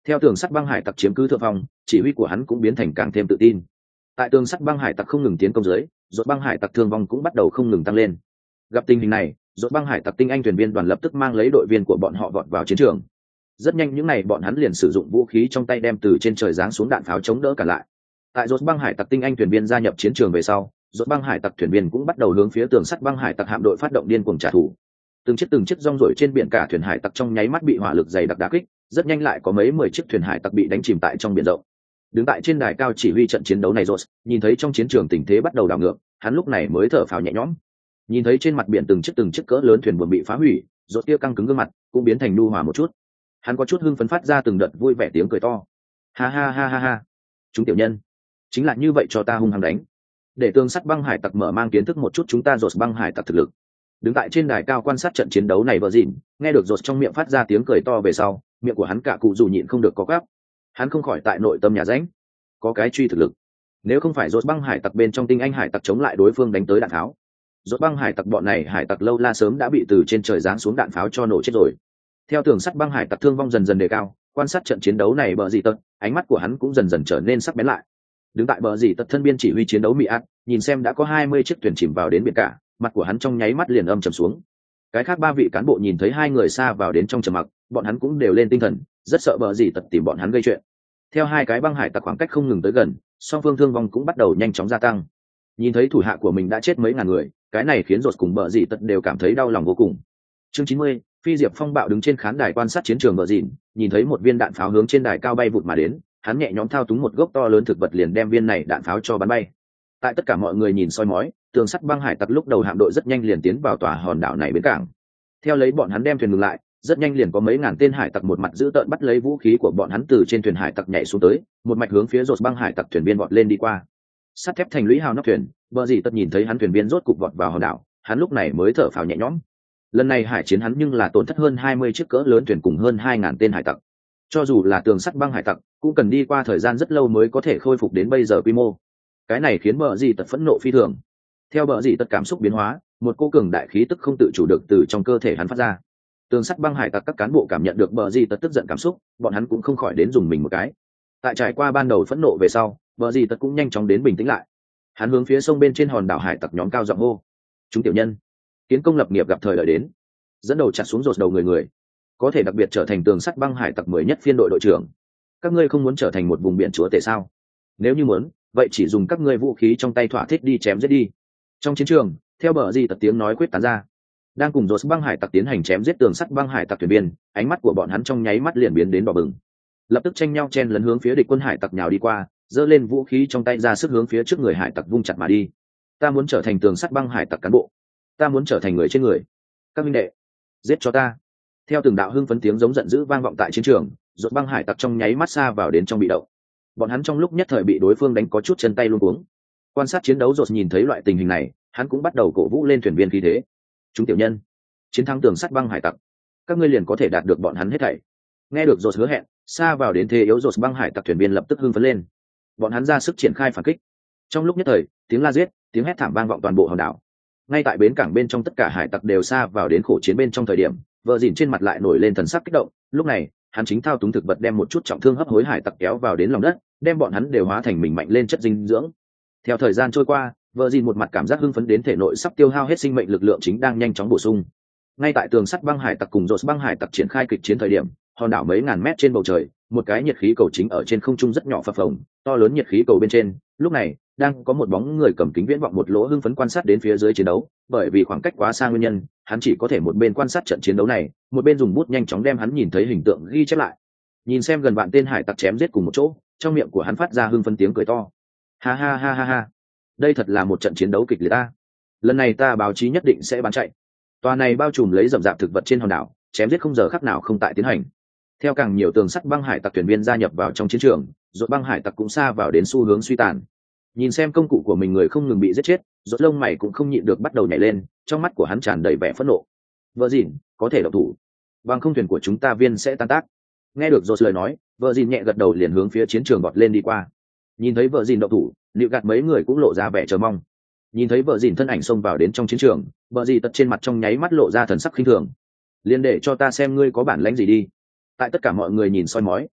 Theo tường sắt băng hải tặc chiếm cứ thượng phong, chỉ huy của hắn cũng biến thành càng thêm tự tin. Tại tường sắt băng hải tặc không ngừng tiến công dưới, rốt băng hải tặc thương vong cũng bắt đầu không ngừng tăng lên. Gặp tình hình này, rốt băng hải tặc tinh anh thuyền viên đoàn lập tức mang lấy đội viên của bọn họ vọt vào chiến trường. Rất nhanh những này bọn hắn liền sử dụng vũ khí trong tay đem từ trên trời giáng xuống đạn pháo chống đỡ cả lại. Tại rốt băng hải tặc tinh anh thuyền viên gia nhập chiến trường về sau, rốt băng hải tặc thuyền viên cũng bắt đầu hướng phía tường sắt băng hải tặc hạm đội phát động điên cuồng trả thù. Từng chiếc rong ruổi trên biển cả thuyền hải tặc trong nháy mắt bị hỏa lực dày đặc đả kích, rất nhanh lại có mấy 10 chiếc thuyền hải tặc bị đánh chìm tại trong biển rộng. Đứng tại trên đài cao chỉ huy trận chiến đấu này rốt, nhìn thấy trong chiến trường tình thế bắt đầu đảo ngược, hắn lúc này mới thở phào nhẹ nhõm. Nhìn thấy trên mặt biển từng chiếc cỡ lớn thuyền buồm bị phá hủy, rốt kia căng cứng gương mặt cũng biến thành nhu hòa một chút. Hắn có chút hưng phấn phát ra từng đợt vui vẻ tiếng cười to. Ha ha ha ha ha, chúng tiểu nhân, chính là như vậy cho ta hung hăng đánh. Để tường sắt băng hải tặc mở mang kiến thức một chút chúng ta rốt băng hải tặc thực lực. Đứng tại trên đài cao quan sát trận chiến đấu này vợ dịn, nghe được rốt trong miệng phát ra tiếng cười to về sau, miệng của hắn cả cụ dù nhịn không được có gắp. Hắn không khỏi tại nội tâm nhà rãnh, có cái truy thực lực. Nếu không phải rốt băng hải tặc bên trong tinh anh hải tặc chống lại đối phương đánh tới đạn tháo, rốt băng hải tặc bọn này hải tặc lâu la sớm đã bị từ trên trời giáng xuống đạn pháo cho nổ chết rồi. Theo tường sắt băng hải tặc thương vong dần dần đề cao, quan sát trận chiến đấu này bờ dì tật, ánh mắt của hắn cũng dần dần trở nên sắc bén lại. Đứng tại bờ dì tật thân biên chỉ huy chiến đấu mỹ ác, nhìn xem đã có 20 chiếc thuyền chìm vào đến biển cả, mặt của hắn trong nháy mắt liền âm trầm xuống. Cái khác 3 vị cán bộ nhìn thấy hai người xa vào đến trong trầm mặc, bọn hắn cũng đều lên tinh thần, rất sợ bờ dì tật tìm bọn hắn gây chuyện. Theo hai cái băng hải tặc khoảng cách không ngừng tới gần, song phương thương vong cũng bắt đầu nhanh chóng gia tăng. Nhìn thấy thủ hạ của mình đã chết mấy ngàn người, cái này khiến rốt cùng bờ dì tật đều cảm thấy đau lòng vô cùng. Chương 90, Phi Diệp Phong bạo đứng trên khán đài quan sát chiến trường bờ dịn, nhìn thấy một viên đạn pháo hướng trên đài cao bay vụt mà đến, hắn nhẹ nhõm thao túng một gốc to lớn thực vật liền đem viên này đạn pháo cho bắn bay. Tại tất cả mọi người nhìn soi mói, tường sắt băng hải tặc lúc đầu hạm đội rất nhanh liền tiến vào tòa hòn đảo này bến cảng. Theo lấy bọn hắn đem thuyền ngừng lại, rất nhanh liền có mấy ngàn tên hải tặc một mặt giữ tợn bắt lấy vũ khí của bọn hắn từ trên thuyền hải tặc nhảy xuống tới, một mạch hướng phía rốt băng hải tặc thuyền viên vọt lên đi qua. Sắt thép thành lũy hào nóc thuyền, bờ dì tất nhìn thấy hắn thuyền viên rốt cục vọt vào hòn đảo, hắn lúc này mới thở phào nhẹ nhõm. Lần này hải chiến hắn nhưng là tổn thất hơn 20 chiếc cỡ lớn thuyền cùng hơn 2000 tên hải tặc. Cho dù là tường sắt băng hải tặc, cũng cần đi qua thời gian rất lâu mới có thể khôi phục đến bây giờ quy mô. Cái này khiến bờ dì tật phẫn nộ phi thường. Theo bờ dì tật cảm xúc biến hóa, một cô cường đại khí tức không tự chủ được từ trong cơ thể hắn phát ra. Tường sắt băng hải tặc các cán bộ cảm nhận được bờ dì tật tức giận cảm xúc, bọn hắn cũng không khỏi đến dùng mình một cái. Tại trải qua ban đầu phẫn nộ về sau, bờ dì tật cũng nhanh chóng đến bình tĩnh lại. Hắn hướng phía sông bên trên hòn đảo hải tặc nhóm cao giọng hô: "Chúng tiểu nhân, kiến công lập nghiệp gặp thời đợi đến." Dẫn đầu chặt xuống rột đầu người, có thể đặc biệt trở thành tường sắt băng hải tặc mới nhất phiên đội đội trưởng. Các ngươi không muốn trở thành một vùng biển chúa tể sao? Nếu như muốn, vậy chỉ dùng các ngươi vũ khí trong tay thỏa thích đi chém giết đi. Trong chiến trường, theo bờ dì tật tiếng nói quyết tán ra, đang cùng rột băng hải tặc tiến hành chém giết tường sắt băng hải tặc thuyền viên, ánh mắt của bọn hắn trong nháy mắt liền biến đến đỏ bừng, lập tức tranh nhau chen lấn hướng phía địch quân hải tặc nhào đi qua, giơ lên vũ khí trong tay ra sức hướng phía trước người hải tặc vung chặt mà đi. Ta muốn trở thành tường sắt băng hải tặc cán bộ, ta muốn trở thành người trên người. Các minh đệ, giết cho ta! Theo từng đạo hưng phấn tiếng giống giận dữ vang vọng tại chiến trường, rột băng hải tặc trong nháy mắt xa vào đến trong bị động. Bọn hắn trong lúc nhất thời bị đối phương đánh có chút chân tay luống cuống. Quan sát chiến đấu, rột nhìn thấy loại tình hình này, hắn cũng bắt đầu cổ vũ lên thuyền viên khí thế. Chúng tiểu nhân, chiến thắng tường sắt băng hải tặc, các ngươi liền có thể đạt được bọn hắn hết thảy. Nghe được rột hứa hẹn, xa vào đến thế yếu rột băng hải tặc thuyền viên lập tức hưng phấn lên. Bọn hắn ra sức triển khai phản kích. Trong lúc nhất thời, tiếng la giết, tiếng hét thảm vang vọng toàn bộ hòn đảo. Ngay tại bến cảng bên trong tất cả hải tặc đều xa vào đến khổ chiến bên trong thời điểm, vợ dìn trên mặt lại nổi lên thần sắc kích động. Lúc này, hắn chính thao túng thực vật đem một chút trọng thương hấp hối hải tặc kéo vào đến lòng đất, đem bọn hắn đều hóa thành mình mạnh lên chất dinh dưỡng. Theo thời gian trôi qua, vợ dìn một mặt cảm giác hưng phấn đến thể nội sắp tiêu hao hết sinh mệnh lực lượng chính đang nhanh chóng bổ sung. Ngay tại tường sắt băng hải tặc cùng rột băng hải tặc triển khai kịch chiến thời điểm, hòn đảo mấy ngàn mét trên bầu trời, một cái nhiệt khí cầu chính ở trên không trung rất nhỏ phập phồng, to lớn nhiệt khí cầu bên trên, lúc này đang có một bóng người cầm kính viễn vọng một lỗ hưng phấn quan sát đến phía dưới chiến đấu. Bởi vì khoảng cách quá xa nguyên nhân, hắn chỉ có thể một bên quan sát trận chiến đấu này, một bên dùng bút nhanh chóng đem hắn nhìn thấy hình tượng ghi chép lại. Nhìn xem gần vạn tên hải tặc chém giết cùng một chỗ, trong miệng của hắn phát ra hưng phấn tiếng cười to. Ha ha ha ha ha, đây thật là một trận chiến đấu kịch liệt ta. Lần này ta báo chí nhất định sẽ bán chạy. Tòa này bao trùm lấy rậm rạp thực vật trên hòn đảo, chém giết không giờ khắc nào không tại tiến hành. Theo càng nhiều tường sắt băng hải tặc thuyền viên gia nhập vào trong chiến trường, rốt băng hải tặc cũng xa vào đến xu hướng suy tàn. Nhìn xem công cụ của mình người không ngừng bị giết chết, rốt lông mày cũng không nhịn được bắt đầu nhảy lên, trong mắt của hắn tràn đầy vẻ phẫn nộ. Vợ dìn, có thể động thủ, bằng không thuyền của chúng ta viên sẽ tan tác. Nghe được rốt lời nói, vợ dìn nhẹ gật đầu liền hướng phía chiến trường bọt lên đi qua. Nhìn thấy vợ dìn động thủ, liệu gạt mấy người cũng lộ ra vẻ chờ mong. Nhìn thấy vợ dìn thân ảnh xông vào đến trong chiến trường, vợ dìn tật trên mặt trong nháy mắt lộ ra thần sắc khinh thường. Liên để cho ta xem ngươi có bản lĩnh gì đi. Tại tất cả mọi người nhìn soi mói,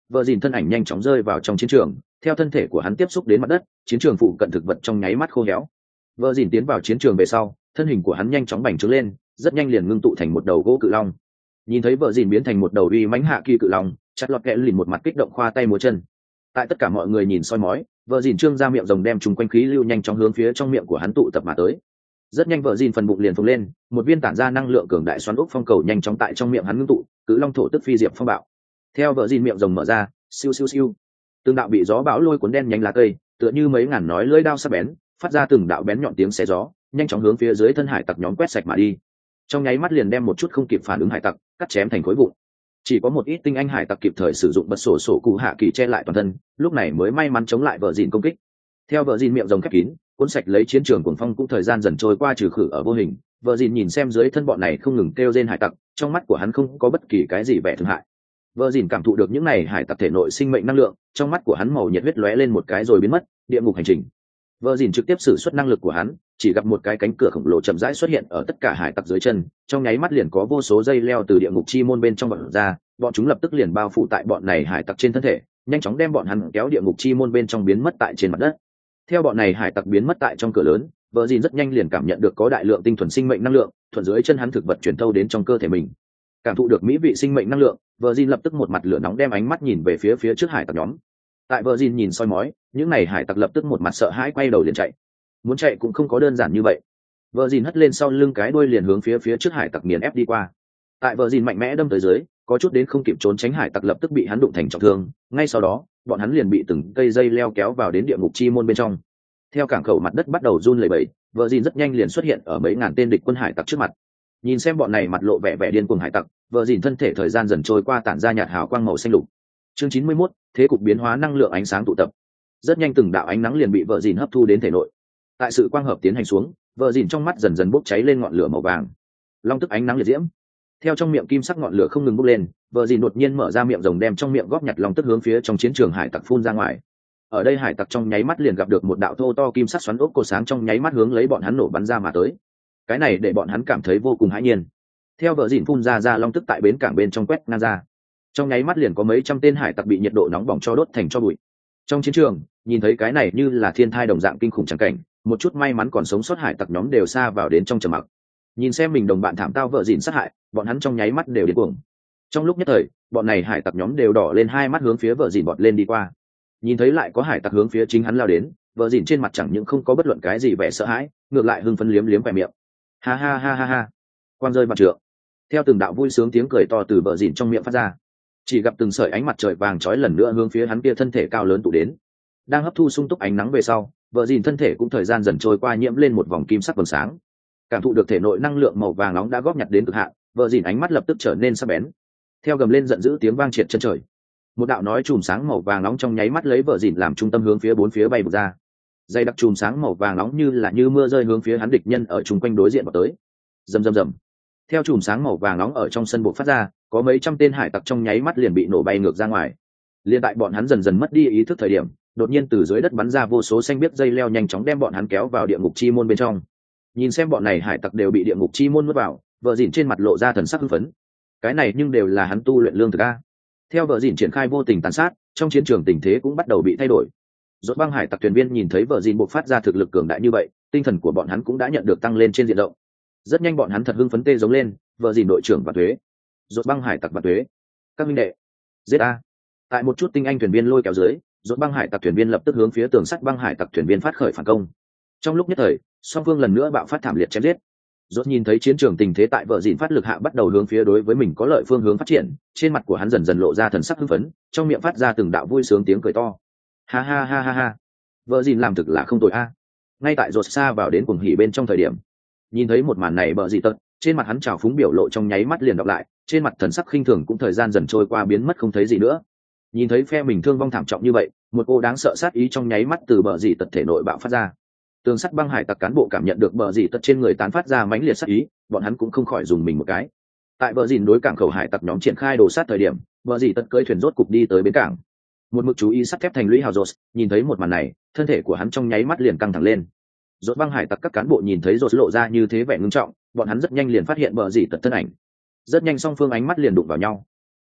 vợ dìn thân ảnh nhanh chóng rơi vào trong chiến trường. Theo thân thể của hắn tiếp xúc đến mặt đất, chiến trường phụ cận thực vật trong nháy mắt khô héo. Vợ dìn tiến vào chiến trường về sau, thân hình của hắn nhanh chóng bành trướng lên, rất nhanh liền ngưng tụ thành một đầu gỗ cự long. Nhìn thấy vợ dìn biến thành một đầu uy mãnh hạ kỳ cự long, chặt lọt kẽ lìn một mặt kích động khoa tay múa chân. Tại tất cả mọi người nhìn soi mói, vợ dìn trương ra miệng rồng đem chung quanh khí lưu nhanh chóng hướng phía trong miệng của hắn tụ tập mà tới. Rất nhanh vợ dìn phần bụng liền phồng lên, một viên tản ra năng lượng cường đại xoắn ốc phong cầu nhanh chóng tại trong miệng hắn ngưng tụ, cự long thổ tức phi diệp phong bạo. Theo vợ dìn miệng rồng mở ra, siêu siêu siêu, từng đạo bị gió bão lôi cuốn đen nhánh lá cây, tựa như mấy ngàn nói lưỡi dao sắc bén, phát ra từng đạo bén nhọn tiếng xé gió, nhanh chóng hướng phía dưới thân hải tặc nhóm quét sạch mà đi. Trong nháy mắt liền đem một chút không kịp phản ứng hải tặc cắt chém thành khối vụn. Chỉ có một ít tinh anh hải tặc kịp thời sử dụng bật sổ sổ cụ hạ kỳ che lại toàn thân, lúc này mới may mắn chống lại vợ dìn công kích. Theo vợ dìn miệng rồng khép kín, cuốn sạch lấy chiến trường cuồng phong cũng thời gian dần trôi qua trừ khử ở vô hình. Vợ dìn nhìn xem dưới thân bọn này không ngừng kêu rên hải tặc, trong mắt của hắn không có bất kỳ cái gì vẻ thương hại. Vợ dìn cảm thụ được những này hải tặc thể nội sinh mệnh năng lượng, trong mắt của hắn màu nhiệt huyết lóe lên một cái rồi biến mất. Địa ngục hành trình. Vợ dìn trực tiếp sử xuất năng lực của hắn, chỉ gặp một cái cánh cửa khổng lồ chậm rãi xuất hiện ở tất cả hải tặc dưới chân, trong nháy mắt liền có vô số dây leo từ địa ngục chi môn bên trong bật ra, bọn chúng lập tức liền bao phủ tại bọn này hải tặc trên thân thể, nhanh chóng đem bọn hắn kéo địa ngục chi môn bên trong biến mất tại trên mặt đất. Theo bọn này hải tặc biến mất tại trong cửa lớn, vợ dìn rất nhanh liền cảm nhận được có đại lượng tinh thuần sinh mệnh năng lượng thuận dưới chân hắn thực vật truyền thâu đến trong cơ thể mình. Cảm thụ được mỹ vị sinh mệnh năng lượng, vợ dìn lập tức một mặt lửa nóng đem ánh mắt nhìn về phía trước hải tặc nhóm. Tại vợ dìn nhìn soi mói, những này hải tặc lập tức một mặt sợ hãi quay đầu liền chạy. Muốn chạy cũng không có đơn giản như vậy. Vợ dìn hất lên sau lưng cái đuôi liền hướng phía trước hải tặc nghiền ép đi qua. Tại vợ dìn mạnh mẽ đâm tới dưới, có chút đến không kịp trốn tránh hải tặc lập tức bị hắn đụng thành trọng thương. Ngay sau đó, bọn hắn liền bị từng cây dây leo kéo vào đến địa ngục chi môn bên trong. Theo cảng khẩu mặt đất bắt đầu run lẩy bẩy, vợ dìn rất nhanh liền xuất hiện ở mấy ngàn tên địch quân hải tặc trước mặt. Nhìn xem bọn này mặt lộ vẻ vẻ điên cuồng hải tặc, vợ dìn thân thể thời gian dần trôi qua tản ra nhạt hào quang màu xanh lục. Chương 91, thế cục biến hóa năng lượng ánh sáng tụ tập. Rất nhanh từng đạo ánh nắng liền bị vợ dìn hấp thu đến thể nội. Tại sự quang hợp tiến hành xuống, vợ dìn trong mắt dần dần bốc cháy lên ngọn lửa màu vàng. Long tức ánh nắng liệt diễm. Theo trong miệng kim sắc ngọn lửa không ngừng bốc lên, vợ dìn đột nhiên mở ra miệng rồng đem trong miệng góp nhặt long tức hướng phía trong chiến trường hải tặc phun ra ngoài. Ở đây hải tặc trong nháy mắt liền gặp được một đạo thô to kim sắc xoắn ốc cột sáng trong nháy mắt hướng lấy bọn hắn nổ bắn ra mà tới. Cái này để bọn hắn cảm thấy vô cùng hãi nhiên. Theo vợ dìn phun ra long tức tại bến cảng bên trong quét ngang ra, trong nháy mắt liền có mấy trăm tên hải tặc bị nhiệt độ nóng bỏng cho đốt thành tro bụi. Trong chiến trường, nhìn thấy cái này như là thiên thai đồng dạng kinh khủng trắng cảnh, một chút may mắn còn sống sót hải tặc nhóm đều xa vào đến trong trầm mặc. Nhìn xem mình đồng bạn thảm tao vợ dìn sát hại, bọn hắn trong nháy mắt đều điên cuồng. Trong lúc nhất thời, bọn này hải tặc nhóm đều đỏ lên hai mắt hướng phía vợ dìn bọt lên đi qua. Nhìn thấy lại có hải tặc hướng phía chính hắn lao đến, vợ dìn trên mặt chẳng những không có bất luận cái gì vẻ sợ hãi, ngược lại hưng phấn liếm liếm vẻ miệng. Ha ha ha ha ha. Quang rơi mặt trượng. Theo từng đạo vui sướng tiếng cười to từ vợ dìn trong miệng phát ra, chỉ gặp từng sợi ánh mặt trời vàng chói lần nữa hướng phía hắn kia thân thể cao lớn tụ đến. Đang hấp thu sung túc ánh nắng về sau, vợ dìn thân thể cũng thời gian dần trôi qua nhiễm lên một vòng kim sắc vầng sáng. Cảm thụ được thể nội năng lượng màu vàng nóng đã góp nhặt đến cực hạn, vợ dìn ánh mắt lập tức trở nên sắc bén. Theo gầm lên giận dữ tiếng vang triệt chân trời, một đạo nói chùm sáng màu vàng nóng trong nháy mắt lấy vợ dìn làm trung tâm hướng phía bốn phía bay bụt ra. Dây đặc chùm sáng màu vàng nóng như mưa rơi hướng phía hắn địch nhân ở chung quanh đối diện vào tới. Rầm rầm rầm. Theo chùm sáng màu vàng nóng ở trong sân buộc phát ra, có mấy trăm tên hải tặc trong nháy mắt liền bị nổ bay ngược ra ngoài. Liên tại bọn hắn dần dần mất đi ý thức thời điểm, đột nhiên từ dưới đất bắn ra vô số xanh biếc dây leo nhanh chóng đem bọn hắn kéo vào địa ngục chi môn bên trong. Nhìn xem bọn này hải tặc đều bị địa ngục chi môn nuốt vào, vợ dìn trên mặt lộ ra thần sắc hưng phấn. Cái này nhưng đều là hắn tu luyện lương thực a. Theo vợ dìn triển khai vô tình tàn sát, trong chiến trường tình thế cũng bắt đầu bị thay đổi. Rốt băng hải tặc thuyền viên nhìn thấy vợ dìn bộc phát ra thực lực cường đại như vậy, tinh thần của bọn hắn cũng đã nhận được tăng lên trên diện rộng. Rất nhanh bọn hắn thật hưng phấn tê giống lên, vợ dìn đội trưởng và thuế. Rốt băng hải tặc và thuế. Các minh đệ, giết a. Tại một chút tinh anh thuyền viên lôi kéo dưới, rốt băng hải tặc thuyền viên lập tức hướng phía tường sắt băng hải tặc thuyền viên phát khởi phản công. Trong lúc nhất thời, song phương lần nữa bạo phát thảm liệt chém giết. Rốt nhìn thấy chiến trường tình thế tại vợ dìn phát lực hạ bắt đầu hướng phía đối với mình có lợi phương hướng phát triển, trên mặt của hắn dần dần lộ ra thần sắc hưng phấn, trong miệng phát ra từng đạo vui sướng tiếng cười to. Ha ha ha ha ha. Vợ dìn làm thực là không tồi a. Ngay tại rốt xa vào đến cuồng hỉ bên trong thời điểm, nhìn thấy một màn này bợ dị tật, trên mặt hắn trào phúng biểu lộ trong nháy mắt liền đọc lại, trên mặt thần sắc khinh thường cũng thời gian dần trôi qua biến mất không thấy gì nữa. Nhìn thấy phe mình thương vong thảm trọng như vậy, một cô đáng sợ sát ý trong nháy mắt từ bợ dị tật thể nội bạo phát ra. Tường sắt băng hải tặc cán bộ cảm nhận được bợ dị tật trên người tán phát ra mãnh liệt sát ý, bọn hắn cũng không khỏi dùng mình một cái. Tại bờ dìn đối cảng khẩu hải tặc nhóm triển khai đồ sát thời điểm, bờ dị tật cưỡi thuyền rốt cục đi tới bến cảng. Một mực chú ý sắt thép thành lũy hào rột, nhìn thấy một màn này, thân thể của hắn trong nháy mắt liền căng thẳng lên. Rốt băng hải tặc các cán bộ nhìn thấy rột lộ ra như thế vẻ ngưng trọng, bọn hắn rất nhanh liền phát hiện bờ dị tật thân ảnh. Rất nhanh song phương ánh mắt liền đụng vào nhau.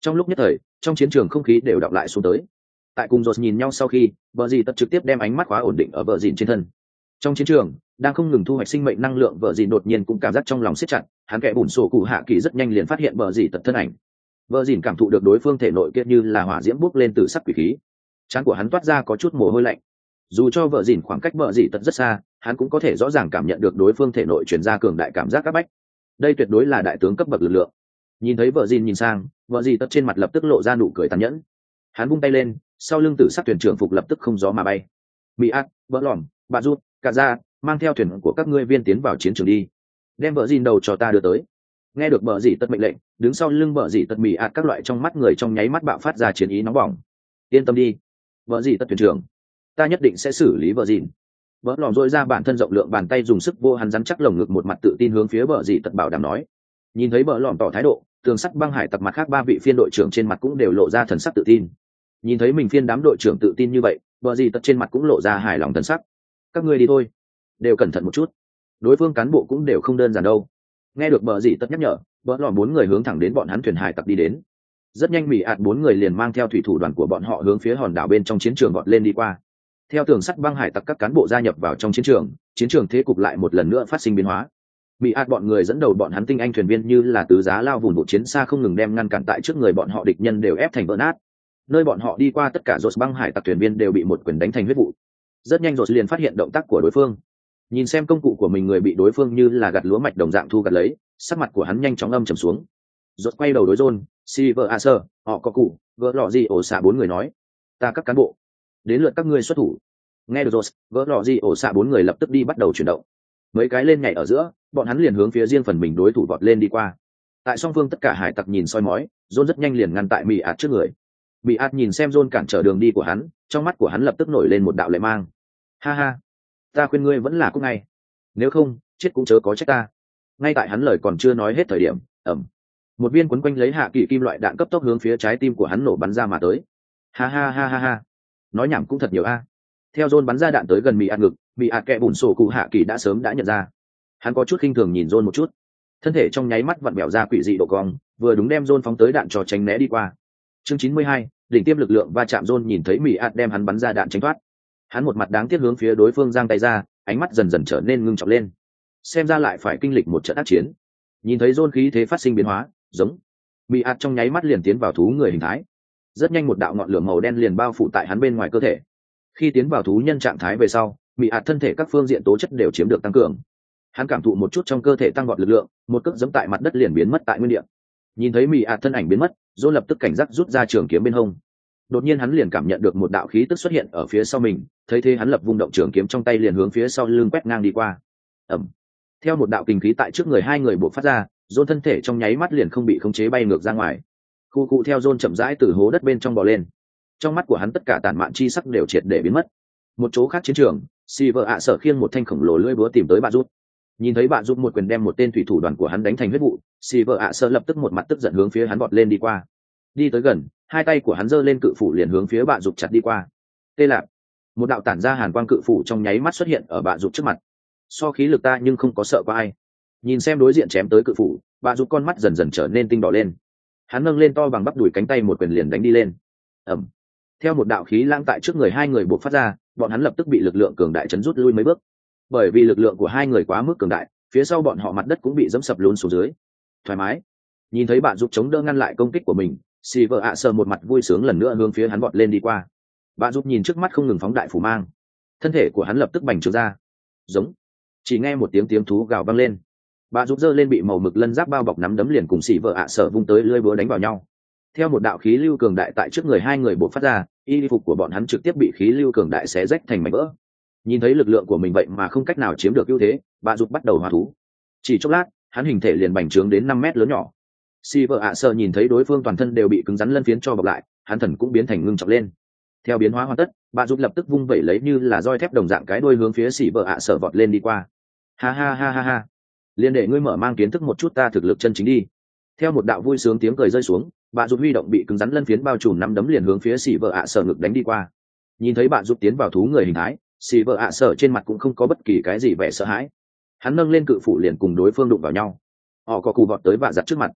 Trong lúc nhất thời, trong chiến trường không khí đều đọng lại xuống tới. Tại cùng Rốt nhìn nhau sau khi, vợ dì tật trực tiếp đem ánh mắt khóa ổn định ở vợ dìn trên thân. Trong chiến trường, đang không ngừng thu hoạch sinh mệnh năng lượng, vợ dìn đột nhiên cũng cảm giác trong lòng siết chặt, hắn kẻ bùn sổ cụ hạ kỳ rất nhanh liền phát hiện vợ dì tật thân ảnh. Vợ dìn cảm thụ được đối phương thể nội kia như là hỏa diễm bốc lên từ sắc quỷ khí, trán của hắn toát ra có chút mồ hôi lạnh. Dù cho vợ dìn khoảng cách vợ dì tật rất xa, hắn cũng có thể rõ ràng cảm nhận được đối phương thể nội truyền ra cường đại cảm giác áp bách. Đây tuyệt đối là đại tướng cấp bậc lực lượng. Nhìn thấy vợ dìn nhìn sang, vợ dì tật trên mặt lập tức lộ ra nụ cười tàn nhẫn. Hắn vung tay lên, sau lưng tử sắc thuyền trưởng phục lập tức không gió mà bay. Mỹ ác, vỡ lỏm, bà rút, cả ra, mang theo thuyền của các ngươi viên tiến vào chiến trường đi. Đem vợ dìn đầu cho ta đưa tới. Nghe được vợ dì tật mệnh lệnh, đứng sau lưng vợ dì tật Mỹ ác các loại trong mắt người trong nháy mắt bạo phát ra chiến ý nóng bỏng. Yên tâm đi, vợ dì tật thuyền trưởng, ta nhất định sẽ xử lý vợ dìn. Vỡ lỏm dội ra bản thân rộng lượng bàn tay dùng sức vô hắn rắn chắc lồng ngực, một mặt tự tin hướng phía vợ dì tật bảo đảm nói. Nhìn thấy vỡ lỏm tỏ thái độ, tường sắt băng hải tặc mặt khác ba vị phiên đội trưởng trên mặt cũng đều lộ ra thần sắc tự tin. Nhìn thấy mình phiên đám đội trưởng tự tin như vậy, vợ dì tật trên mặt cũng lộ ra hài lòng thần sắc. Các ngươi đi thôi, đều cẩn thận một chút, đối phương cán bộ cũng đều không đơn giản đâu. Nghe được vợ dì tật nhắc nhở, vỡ lỏm bốn người hướng thẳng đến bọn hắn thuyền hải tặc đi đến. Rất nhanh Mỹ ạt bốn người liền mang theo thủy thủ đoàn của bọn họ hướng phía hòn đảo bên trong chiến trường vọt lên đi qua. Theo tường sắt băng hải tặc các cán bộ gia nhập vào trong chiến trường thế cục lại một lần nữa phát sinh biến hóa. Mỹ ạt bọn người dẫn đầu bọn hắn tinh anh thuyền viên như là tứ giá lao vùn vụ chiến xa không ngừng đem ngăn cản tại trước người bọn họ, địch nhân đều ép thành vỡ nát. Nơi bọn họ đi qua, tất cả rột băng hải tặc thuyền viên đều bị một quyền đánh thành huyết vụ. Rất nhanh rột liền phát hiện động tác của đối phương. Nhìn xem công cụ của mình người bị đối phương như là gặt lúa mạch đồng dạng thu gặt lấy, sắc mặt của hắn nhanh chóng âm trầm xuống. Rột quay đầu đối John, Silver Acer, họ có cụ, vỡ lọ gì ổ xạ bốn người nói: ta các cán bộ, đến lượt các ngươi xuất thủ. Nghe được rột, vỡ lọ gì ổ xạ bốn người lập tức đi bắt đầu chuyển động. Mấy cái lên nhảy ở giữa, bọn hắn liền hướng phía riêng phần mình đối thủ vọt lên đi qua. Tại song phương tất cả hải tặc nhìn soi mói, John rất nhanh liền ngăn tại Mỹ ạt trước người. Mỹ ạt nhìn xem John cản trở đường đi của hắn, trong mắt của hắn lập tức nổi lên một đạo lệ mang. Ha ha, ta khuyên ngươi vẫn là cút ngay, nếu không chết cũng chớ có trách ta. Ngay tại hắn lời còn chưa nói hết thời điểm, một viên quấn quanh lấy hạ kỳ kim loại đạn cấp tốc hướng phía trái tim của hắn nổ bắn ra mà tới. Ha ha ha ha ha, nói nhảm cũng thật nhiều a. Theo John bắn ra đạn tới gần Mỹ ạt ngực, Mỹ ạt kẹ bùn sổ cụ hạ kỳ đã sớm đã nhận ra. Hắn có chút khinh thường nhìn John một chút, thân thể trong nháy mắt vặn bẹo ra quỷ dị độ cong, vừa đúng đem John phóng tới đạn cho tránh né đi qua. Chương 92, đỉnh tiêm lực lượng va chạm. John nhìn thấy Mỹ ạt đem hắn bắn ra đạn tránh thoát, hắn một mặt đáng tiếc hướng phía đối phương giang tay ra, ánh mắt dần dần trở nên ngưng trọng lên. Xem ra lại phải kinh lịch một trận ác chiến. Nhìn thấy John khí thế phát sinh biến hóa, giống Mỹ ạt trong nháy mắt liền tiến vào thú người hình thái. Rất nhanh một đạo ngọn lửa màu đen liền bao phủ tại hắn bên ngoài cơ thể. Khi tiến vào thú nhân trạng thái về sau, Mỹ ạt thân thể các phương diện tố chất đều chiếm được tăng cường. Hắn cảm thụ một chút trong cơ thể tăng vọt lực lượng, một cước giẫm tại mặt đất liền biến mất tại nguyên địa. Nhìn thấy Mỹ ạt thân ảnh biến mất, John lập tức cảnh giác rút ra trường kiếm bên hông. Đột nhiên hắn liền cảm nhận được một đạo khí tức xuất hiện ở phía sau mình, thấy thế hắn lập vung động trường kiếm trong tay liền hướng phía sau lưng quét ngang đi qua. Theo một đạo kình khí tại trước người hai người bộc phát ra, John thân thể trong nháy mắt liền không bị khống chế bay ngược ra ngoài. Khu cụ theo John chậm rãi từ hố đất bên trong bò lên. Trong mắt của hắn tất cả tàn mạn chi sắc đều triệt để biến mất. Một chỗ khác chiến trường, Silver ạ sở khiêng một thanh khổng lồ lưỡi búa tìm tới bạn rút. Nhìn thấy bạn rút một quyền đem một tên thủy thủ đoàn của hắn đánh thành huyết vụ, Silver ạ sở lập tức một mặt tức giận hướng phía hắn vọt lên đi qua. Đi tới gần, hai tay của hắn giơ lên cự phủ liền hướng phía bạn rút chặt đi qua. Tê lạp, một đạo tản ra hàn quang cự phủ trong nháy mắt xuất hiện ở bạn rút trước mặt. So khí lực ta nhưng không có sợ qua ai. Nhìn xem đối diện chém tới cự phủ, bạn rút con mắt dần dần trở nên tinh đỏ lên. Hắn nâng lên to bằng bắp đùi cánh tay một quyền liền đánh đi lên. Theo một đạo khí lãng tại trước người hai người buộc phát ra, bọn hắn lập tức bị lực lượng cường đại chấn rút lui mấy bước. Bởi vì lực lượng của hai người quá mức cường đại, phía sau bọn họ mặt đất cũng bị dẫm sập lún xuống dưới. Thoải mái. Nhìn thấy bạn giúp chống đỡ ngăn lại công kích của mình, Silver ạ sờ một mặt vui sướng lần nữa hướng phía hắn vọt lên đi qua. Bạn giúp nhìn trước mắt không ngừng phóng đại phủ mang, thân thể của hắn lập tức bành trướng ra. Giống. Chỉ nghe một tiếng thú gào vang lên. Bạn giúp giơ lên bị màu mực lân giáp bao bọc nắm đấm liền cùng Silver ạ sờ vung tới lưỡi búa đánh vào nhau. Theo một đạo khí lưu cường đại tại trước người hai người bộc phát ra, y phục của bọn hắn trực tiếp bị khí lưu cường đại xé rách thành mảnh vỡ. Nhìn thấy lực lượng của mình vậy mà không cách nào chiếm được ưu thế, bạn giúp bắt đầu hóa thú. Chỉ chốc lát, hắn hình thể liền bành trướng đến 5 mét lớn nhỏ. Silver ạ sờ nhìn thấy đối phương toàn thân đều bị cứng rắn lân phiến cho bọc lại, hắn thần cũng biến thành ngưng trọng lên. Theo biến hóa hoàn tất, bạn giúp lập tức vung vẩy lấy như là roi thép đồng dạng cái đuôi hướng phía Silver ạ sờ vọt lên đi qua. Ha ha ha ha ha, liền để ngươi mở mang kiến thức một chút ta thực lực chân chính đi. Theo một đạo vui sướng tiếng cười rơi xuống, bạn giúp huy động bị cứng rắn lân phiến bao trùm nắm đấm liền hướng phía Silver ạ sờ ngực đánh đi qua. Nhìn thấy bạn giúp tiến vào thú người hình thái, Silver ạ sờ trên mặt cũng không có bất kỳ cái gì vẻ sợ hãi. Hắn nâng lên cự phủ liền cùng đối phương đụng vào nhau. Họ có cù vọt tới vạ giặt trước mặt.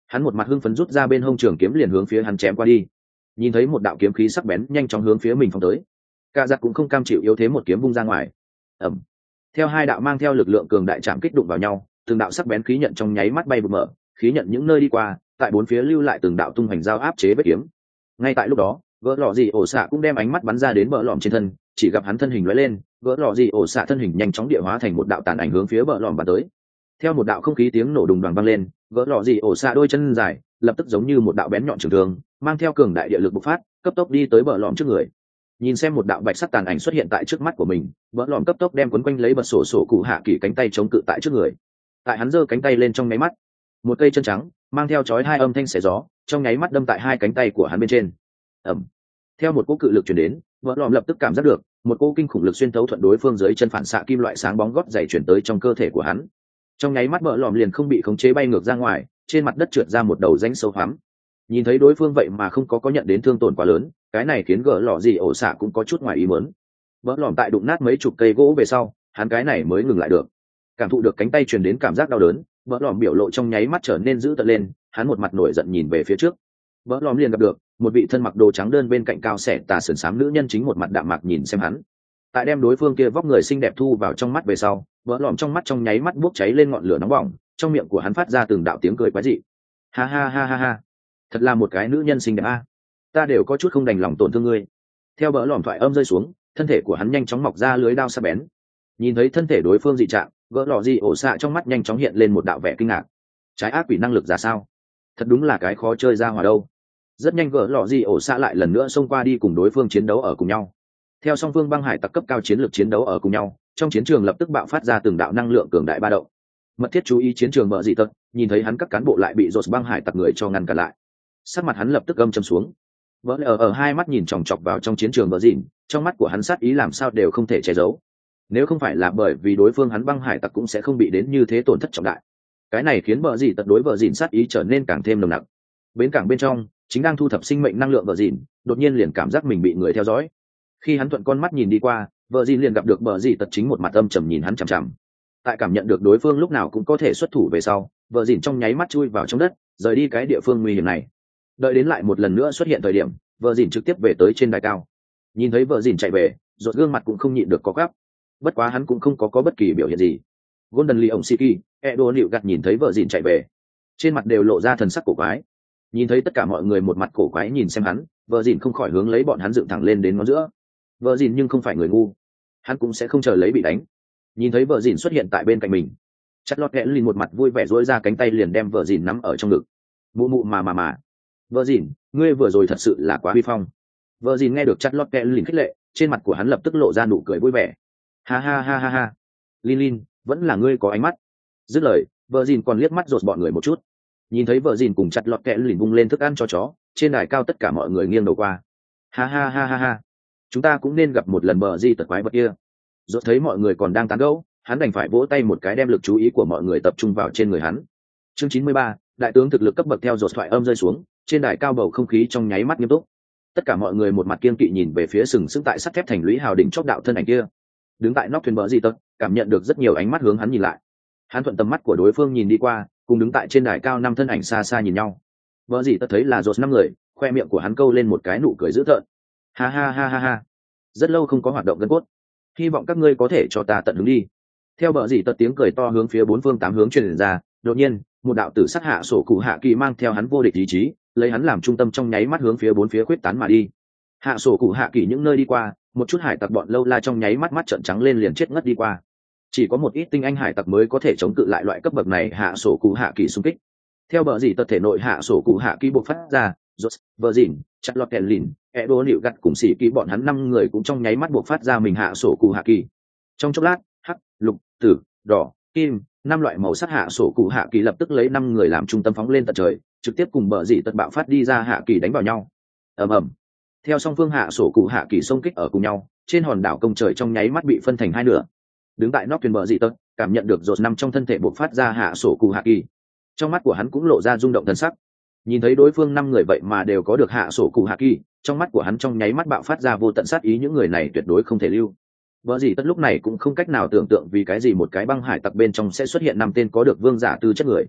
Hắn một mặt hưng phấn rút ra bên hông trường kiếm liền hướng phía hắn chém qua đi. Nhìn thấy một đạo kiếm khí sắc bén nhanh chóng hướng phía mình phóng tới, cả giặc cũng không cam chịu yếu thế, một kiếm vung ra ngoài. Ầm. Theo hai đạo mang theo lực lượng cường đại chạm kích đụng vào nhau, từng đạo sắc bén khí nhận trong nháy mắt bay bụi mở, khí nhận những nơi đi qua, tại bốn phía lưu lại từng đạo tung hoành dao áp chế vết kiếm. Ngay tại lúc đó, vỡ lọ gì ổ xạ cũng đem ánh mắt bắn ra đến bờ lọm trên thân, chỉ gặp hắn thân hình lóe lên, vỡ lọ gì ổ xạ thân hình nhanh chóng địa hóa thành một đạo tàn ảnh hướng phía bờ lọm bắn tới. Theo một đạo không khí tiếng nổ đùng đoàng vang lên, vỡ lọ gì ổ xạ đôi chân dài lập tức giống như một đạo bén nhọn trường thương, mang theo cường đại địa lực bộc phát, cấp tốc đi tới bờ lọm trước người. Nhìn xem một đạo bạch sắc tàn ảnh xuất hiện tại trước mắt của mình, vỡ lọm cấp tốc đem quấn quanh lấy bật sổ sổ cụ hạ kỳ cánh tay chống cự tại trước người. Tại hắn giơ cánh tay lên trong nháy mắt, một cây chân trắng mang theo chói hai âm thanh xé gió trong nháy mắt đâm tại hai cánh tay của hắn bên trên. Ẩm. Theo một cỗ cự lực truyền đến, vỡ lọm lập tức cảm giác được một cỗ kinh khủng lực xuyên thấu thuận đối phương dưới chân phản xạ kim loại sáng bóng gót giày chuyển tới trong cơ thể của hắn. Trong nháy mắt vỡ lọm liền không bị khống chế bay ngược ra ngoài, trên mặt đất trượt ra một đầu rãnh sâu hoắm. Nhìn thấy đối phương vậy mà không có nhận đến thương tổn quá lớn, cái này khiến gỡ lọ gì ổ xạ cũng có chút ngoài ý muốn. Vỡ lọm tại đụng nát mấy chục cây gỗ về sau, hắn cái này mới ngừng lại được. Cảm thụ được cánh tay truyền đến cảm giác đau đớn, vỡ lọm biểu lộ trong nháy mắt trở nên dữ tợn lên, hắn một mặt nổi giận nhìn về phía trước. Vỡ lọm liền gặp được một vị thân mặc đồ trắng đơn bên cạnh cao xẻ tà sườn xám nữ nhân chính một mặt đạm mạc nhìn xem hắn. Tại đem đối phương kia vóc người xinh đẹp thu vào trong mắt về sau, vỡ lọm trong mắt trong nháy mắt bốc cháy lên ngọn lửa nóng bỏng, trong miệng của hắn phát ra từng đạo tiếng cười quái dị. Ha ha ha ha ha, thật là một cái nữ nhân xinh đẹp a, ta đều có chút không đành lòng tổn thương ngươi. Theo vỡ lọm thoại âm rơi xuống, thân thể của hắn nhanh chóng mọc ra lưới đao sắc bén. Nhìn thấy thân thể đối phương dị trạng, vỡ lọ gì ổ xạ trong mắt nhanh chóng hiện lên một đạo vẻ kinh ngạc. Trái ác quỷ năng lực ra sao? Thật đúng là cái khó chơi ra hòa đâu. Rất nhanh vỡ lọ gì ổ xạ lại lần nữa xông qua đi cùng đối phương chiến đấu ở cùng nhau. Theo song phương băng hải tặc cấp cao chiến lược chiến đấu ở cùng nhau, trong chiến trường lập tức bạo phát ra từng đạo năng lượng cường đại ba động. Mật thiết chú ý chiến trường bờ dị tật, nhìn thấy hắn các cán bộ lại bị rột băng hải tặc người cho ngăn cản lại. Sắc mặt hắn lập tức âm trầm xuống. Vỡ lờ ở hai mắt nhìn chòng chọc vào trong chiến trường bờ dịn, trong mắt của hắn sát ý làm sao đều không thể che giấu. Nếu không phải là bởi vì đối phương hắn băng hải tặc cũng sẽ không bị đến như thế tổn thất trọng đại. Cái này khiến bờ dịn tật đối bờ dịn sát ý trở nên càng thêm nồng nặc. Bến cảng bên trong chính đang thu thập sinh mệnh năng lượng bờ dịn, đột nhiên liền cảm giác mình bị người theo dõi. Khi hắn thuận con mắt nhìn đi qua, bờ dịn liền gặp được bờ dịn tật chính một mặt âm trầm nhìn hắn chằm chằm. Tại cảm nhận được đối phương lúc nào cũng có thể xuất thủ về sau, bờ dịn trong nháy mắt chui vào trong đất, rời đi cái địa phương nguy hiểm này. Đợi đến lại một lần nữa xuất hiện thời điểm, vợ dìn trực tiếp về tới trên đài cao. Nhìn thấy vợ dìn chạy về, rột gương mặt cũng không nhịn được có gắp. Bất quá hắn cũng không có bất kỳ biểu hiện gì. Golden Lee ổng Siki, Edo Nịu gặt nhìn thấy vợ dìn chạy về, trên mặt đều lộ ra thần sắc cổ quái. Nhìn thấy tất cả mọi người một mặt cổ quái nhìn xem hắn, vợ dìn không khỏi hướng lấy bọn hắn dựng thẳng lên đến ngón giữa. Vợ dìn nhưng không phải người ngu, hắn cũng sẽ không chờ lấy bị đánh. Nhìn thấy vợ dìn xuất hiện tại bên cạnh mình, chặt lọt kẽ lìn một mặt vui vẻ duỗi ra cánh tay liền đem vợ dìn nắm ở trong ngực. Mụ mụ mà. Vợ dìn, ngươi vừa rồi thật sự là quá huy phong. Vợ dìn nghe được chặt lọt kẽ lìn khích lệ, trên mặt của hắn lập tức lộ ra nụ cười vui vẻ. Ha ha ha ha ha, Lin, vẫn là ngươi có ánh mắt. Dứt lời, vợ dìn còn liếc mắt rột bọn người một chút. Nhìn thấy vợ dìn cùng chặt lọt kẽ lìn vung lên thức ăn cho chó, trên đài cao tất cả mọi người nghiêng đầu qua. Ha ha ha ha ha, chúng ta cũng nên gặp một lần bờ di tật quái vật kia. Rột thấy mọi người còn đang tán gẫu, hắn đành phải vỗ tay một cái đem lực chú ý của mọi người tập trung vào trên người hắn. Chương 93, đại tướng thực lực cấp bậc theo rột thoại âm rơi xuống, trên đài cao bầu không khí trong nháy mắt nghiêm túc. Tất cả mọi người một mặt kiên kỵ nhìn về phía sừng sững tại sắt thép thành lũy hào đỉnh chóp đạo thân ảnh kia. Đứng tại nóc thuyền bờ di tật, cảm nhận được rất nhiều ánh mắt hướng hắn nhìn lại. Hắn thuận tầm mắt của đối phương nhìn đi qua, cùng đứng tại trên đài cao năm thân ảnh xa xa nhìn nhau. Bờ di tật thấy là rột năm người, khoe miệng của hắn câu lên một cái nụ cười dữ tợn. Ha ha ha ha ha, rất lâu không có hoạt động gân cốt, hy vọng các ngươi có thể cho ta tận hứng đi. Theo bờ dì tật tiếng cười to hướng phía bốn phương tám hướng truyền ra, đột nhiên một đạo tử sắc hạ sổ cụ hạ kỳ mang theo hắn vô địch ý chí, lấy hắn làm trung tâm trong nháy mắt hướng phía bốn phía khuyết tán mà đi. Hạ sổ cụ hạ kỳ những nơi đi qua, một chút hải tặc bọn lâu la trong nháy mắt mắt trợn trắng lên liền chết ngất đi qua. Chỉ có một ít tinh anh hải tặc mới có thể chống cự lại loại cấp bậc này hạ sổ cụ hạ kỳ xung kích. Theo bờ dì tật thể nội hạ sổ cụ hạ kỳ bộc phát ra, rốt, vợ dìn, chặt lọt kèn lìn, Edo Nịu gặt cùng xỉ kỳ bọn hắn năm người cũng trong nháy mắt bộc phát ra mình hạ sổ cụ hạ kỳ. Trong chốc lát, hắc, lục, tử, đỏ, kim, năm loại màu sắc hạ sổ cụ hạ kỳ lập tức lấy năm người làm trung tâm phóng lên tận trời, trực tiếp cùng bờ dị tật bạo phát đi ra hạ kỳ đánh vào nhau. Ầm ầm. Theo song phương hạ sổ cụ hạ kỳ xông kích ở cùng nhau, trên hòn đảo công trời trong nháy mắt bị phân thành hai nửa. Đứng tại nóc thuyền bờ dị tật, cảm nhận được rột năm trong thân thể bộc phát ra hạ sổ cụ hạ kỳ. Trong mắt của hắn cũng lộ ra rung động thần sắc. Nhìn thấy đối phương năm người vậy mà đều có được hạ sổ cụ hạ kỳ, trong mắt của hắn trong nháy mắt bạo phát ra vô tận sát ý, những người này tuyệt đối không thể lưu. Vợ gì tất lúc này cũng không cách nào tưởng tượng vì cái gì một cái băng hải tặc bên trong sẽ xuất hiện năm tên có được vương giả tư chất người.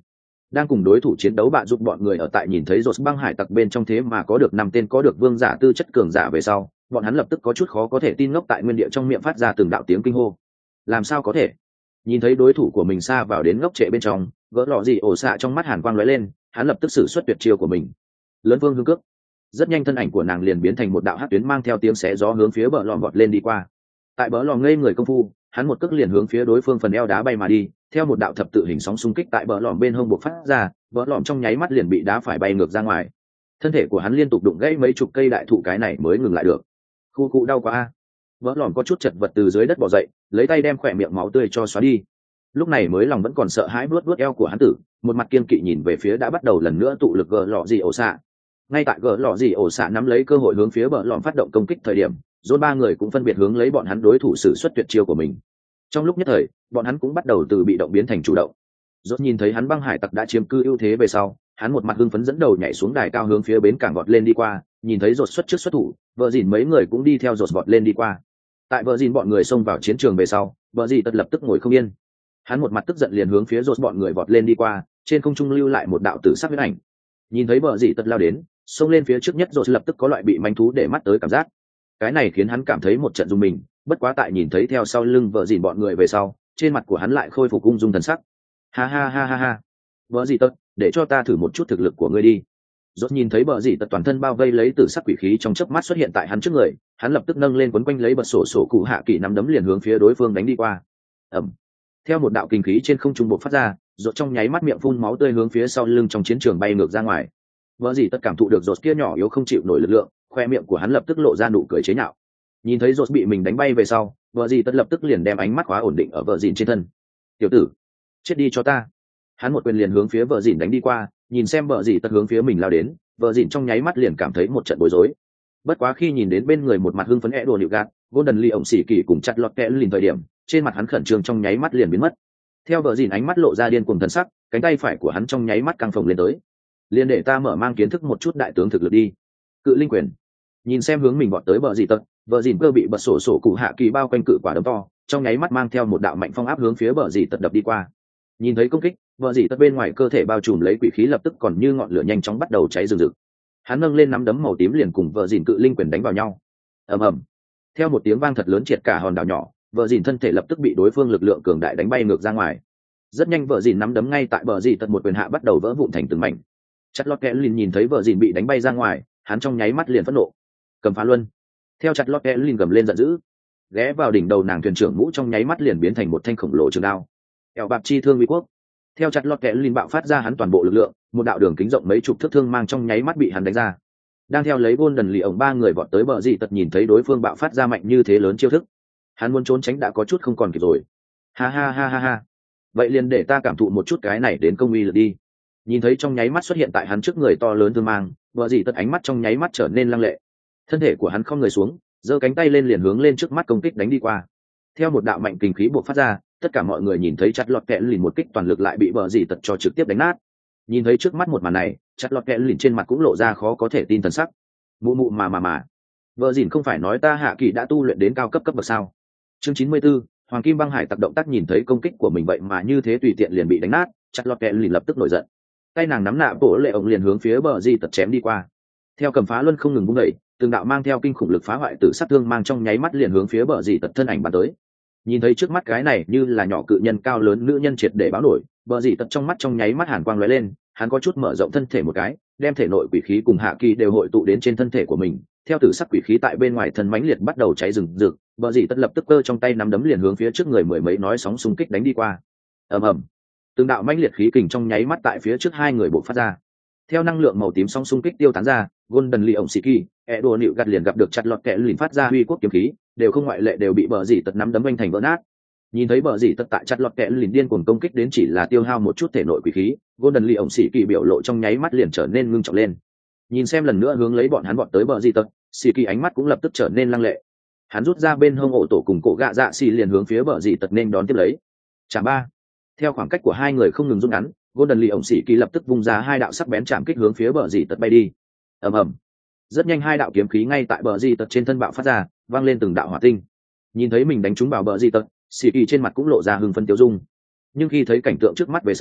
đang cùng đối thủ chiến đấu bạ giúp bọn người ở tại nhìn thấy rột băng hải tặc bên trong thế mà có được 5 tên có được vương giả tư chất cường giả về sau, bọn hắn lập tức có chút khó có thể tin, ngốc tại nguyên địa trong miệng phát ra từng đạo tiếng kinh hô. Làm sao có thể? Nhìn thấy đối thủ của mình xa vào đến ngốc trệ bên trong, gỡ lọ gì ổ xạ trong mắt hàn quang lóe lên, hắn lập tức sử xuất tuyệt chiêu của mình. Lớn vương hương cước. Rất nhanh thân ảnh của nàng liền biến thành một đạo hắc tuyến mang theo tiếng xé gió hướng phía bờ lò vọt lên đi qua. Tại bờ lò ngây người công phu, hắn một cước liền hướng phía đối phương phần eo đá bay mà đi, theo một đạo thập tự hình sóng xung kích tại bờ lòm bên hông bộc phát ra, bờ lòm trong nháy mắt liền bị đá phải bay ngược ra ngoài. Thân thể của hắn liên tục đụng gãy mấy chục cây đại thụ, cái này mới ngừng lại được. Khu cụ đau quá a. Bờ lòm có chút chật vật từ dưới đất bò dậy, lấy tay đem khỏe miệng máu tươi cho xóa đi. Lúc này mới lòng vẫn còn sợ hãi, vuốt eo của hắn tử, một mặt kiên kỵ nhìn về phía đã bắt đầu lần nữa tụ lực gờ lọ gì ổ xạ. Ngay tại gờ lọ gì ổ xạ nắm lấy cơ hội hướng phía bờ lòm phát động công kích thời điểm, Rốt ba người cũng phân biệt hướng lấy bọn hắn đối thủ sử xuất tuyệt chiêu của mình. Trong lúc nhất thời, bọn hắn cũng bắt đầu từ bị động biến thành chủ động. Rốt nhìn thấy hắn băng hải tặc đã chiếm cư ưu thế về sau, hắn một mặt hưng phấn dẫn đầu nhảy xuống đài cao hướng phía bến cảng vọt lên đi qua, nhìn thấy Rốt xuất trước xuất thủ, vợ dìn mấy người cũng đi theo Rốt vọt lên đi qua. Tại vợ dìn bọn người xông vào chiến trường về sau, vợ dìn tất lập tức ngồi không yên. Hắn một mặt tức giận liền hướng phía Rốt bọn người vọt lên đi qua, trên không trung lưu lại một đạo tử sắc huyết ảnh. Nhìn thấy vợ dìn tất lao đến, xông lên phía trước nhất, Rốt lập tức có loại bị manh thú để mắt tới cảm giác. Cái này khiến hắn cảm thấy một trận rung mình, bất quá tại nhìn thấy theo sau lưng vợ dìn bọn người về sau, trên mặt của hắn lại khôi phục ung dung thần sắc. Ha ha ha ha ha, vợ dì tật, để cho ta thử một chút thực lực của ngươi đi. Rốt nhìn thấy vợ dì tật toàn thân bao vây lấy tử sắc quỷ khí trong chớp mắt xuất hiện tại hắn trước người, hắn lập tức nâng lên quấn quanh lấy bật sổ cụ hạ kỳ nắm đấm liền hướng phía đối phương đánh đi qua. Ầm. Theo một đạo kinh khí trên không trung bộc phát ra, Rốt trong nháy mắt miệng phun máu tươi hướng phía sau lưng trong chiến trường bay ngược ra ngoài. Vợ dì tật cảm thụ được Rốt kia nhỏ yếu không chịu nổi lực lượng, khoe miệng của hắn lập tức lộ ra nụ cười chế nhạo. Nhìn thấy Rốt bị mình đánh bay về sau, vợ dì tật lập tức liền đem ánh mắt khóa ổn định ở vợ dìn trên thân. Tiểu tử, chết đi cho ta. Hắn một quyền liền hướng phía vợ dìn đánh đi qua, nhìn xem vợ dì tật hướng phía mình lao đến, vợ dìn trong nháy mắt liền cảm thấy một trận bối rối. Bất quá khi nhìn đến bên người một mặt hưng phấn đồ nịu gạt, Golden Lee ổng xỉ kỳ cùng chặt lọt kẽ lìn thời điểm, trên mặt hắn khẩn trương trong nháy mắt liền biến mất. Theo vợ dìn ánh mắt lộ ra điên cuồng thần sắc, cánh tay phải của hắn trong nháy mắt căng phồng lên tới. Liền để ta mở mang kiến thức một chút đại tướng thực lực đi. Cự linh quyền. Nhìn xem hướng mình bọn tới vợ dì tật, vợ dìn cơ bị bật sổ cụ hạ kỳ bao quanh cự quả đấm to, trong nháy mắt mang theo một đạo mạnh phong áp hướng phía vợ dì tật đập đi qua. Nhìn thấy công kích, vợ dì tật bên ngoài cơ thể bao trùm lấy quỷ khí lập tức còn như ngọn lửa nhanh chóng bắt đầu cháy rừng rực. Hắn nâng lên nắm đấm màu tím liền cùng vợ dìn cự linh quyền đánh vào nhau. Ầm ầm. Theo một tiếng vang thật lớn triệt cả hòn đảo nhỏ, vợ dìn thân thể lập tức bị đối phương lực lượng cường đại đánh bay ngược ra ngoài. Rất nhanh vợ dìn nắm đấm ngay tại vợ dì tật một quyền hạ bắt đầu vỡ vụn thành từng mảnh. Chặt lọt kẽ lìn nhìn thấy vợ dìn bị đánh bay ra ngoài, hắn trong nháy mắt liền phẫn nộ. Cầm phá luân. Theo chặt lọt kẽ lìn gầm lên giận dữ, ghé vào đỉnh đầu nàng thuyền trưởng mũ trong nháy mắt liền biến thành một thanh khổng lồ trường đao. Eo bạc chi thương uy quốc. Theo chặt lọt kẽ lìn bạo phát ra hắn toàn bộ lực lượng, một đạo đường kính rộng mấy chục thước thương mang trong nháy mắt bị hắn đánh ra. Đang theo lấy Golden Lee ổng ba người vọt tới bờ dì tật, nhìn thấy đối phương bạo phát ra mạnh như thế lớn chiêu thức, hắn muốn trốn tránh đã có chút không còn kịp rồi. Ha ha ha ha ha. Vậy liền để ta cảm thụ một chút cái này đến công uy lực đi. Nhìn thấy trong nháy mắt xuất hiện tại hắn trước người to lớn thương mang, bờ dì tật ánh mắt trong nháy mắt trở nên lăng lệ. Thân thể của hắn không người xuống, giơ cánh tay lên liền hướng lên trước mắt công kích đánh đi qua. Theo một đạo mạnh kinh khí bộc phát ra, tất cả mọi người nhìn thấy chặt lọt kẽ lìn một kích toàn lực lại bị bờ dì tật cho trực tiếp đánh nát. Nhìn thấy trước mắt một màn này, chặt lọt kẽ lìn trên mặt cũng lộ ra khó có thể tin thần sắc. Mụ mụ mà vợ dìn không phải nói ta hạ kỳ đã tu luyện đến cao cấp bậc sao? Chương 94, Hoàng Kim Băng Hải Tặc động tác nhìn thấy công kích của mình vậy mà như thế tùy tiện liền bị đánh nát, chặt lọt kẽ lìn lập tức nổi giận. Tay nàng nắm nạ bổ lệ ổng liền hướng phía bờ dì tật chém đi qua. Theo cầm phá luân không ngừng vung đẩy, từng đạo mang theo kinh khủng lực phá hoại tử sát thương mang trong nháy mắt liền hướng phía bờ dì tật thân ảnh bắn tới. Nhìn thấy trước mắt cái này như là nhỏ cự nhân cao lớn nữ nhân triệt để báo nổi, bờ dì tật trong mắt trong nháy mắt hàn quang lóe lên, hắn có chút mở rộng thân thể một cái, đem thể nội quỷ khí cùng hạ kỳ đều hội tụ đến trên thân thể của mình. Theo tử sắc quỷ khí tại bên ngoài thân mãnh liệt bắt đầu cháy rừng rực, bờ dì tật lập tức cơ trong tay nắm đấm liền hướng phía trước người mười mấy nói sóng xung kích đánh đi qua. Ầm ầm. Từng đạo mãnh liệt khí kình trong nháy mắt tại phía trước hai người bộc phát ra. Theo năng lượng màu tím sóng xung kích tiêu tán ra, Golden Lee ổng Siki, Edo Nịu gạt liền gặp được chặt lọt kẽ lìn phát ra huy quốc kiếm khí, đều không ngoại lệ đều bị bờ dì tật nắm đấm vênh thành vỡ nát. Nhìn thấy bờ dì tật tại chặt lọt kẽ lìn điên cuồng công kích đến chỉ là tiêu hao một chút thể nội quỷ khí, Golden Lee ổng Siki biểu lộ trong nháy mắt liền trở nên ngưng trọng lên. Nhìn xem lần nữa hướng lấy bọn hắn bọn tới bờ dì tật, Siki ánh mắt cũng lập tức trở nên lăng lệ. Hắn rút ra bên hông ổ tổ cùng cổ gạ dạ xì liền hướng phía bờ dì tật nên đón tiếp lấy. Chạm ba. Theo khoảng cách của hai người không ngừng rút ngắn, Golden Lee ổng Siki lập tức vung ra hai đạo sắc bén chạm kích hướng phía bờ dì tật bay đi. Ầm ầm. Rất nhanh hai đạo kiếm khí ngay tại bờ dì tật trên thân bạo phát ra, vang lên từng đạo hỏa tinh. Nhìn thấy mình đánh trúng vào bờ dì tật, Siki trên mặt cũng lộ ra hưng phấn tiêu dung. Nhưng khi thấy cảnh tượng trước mắt về sau,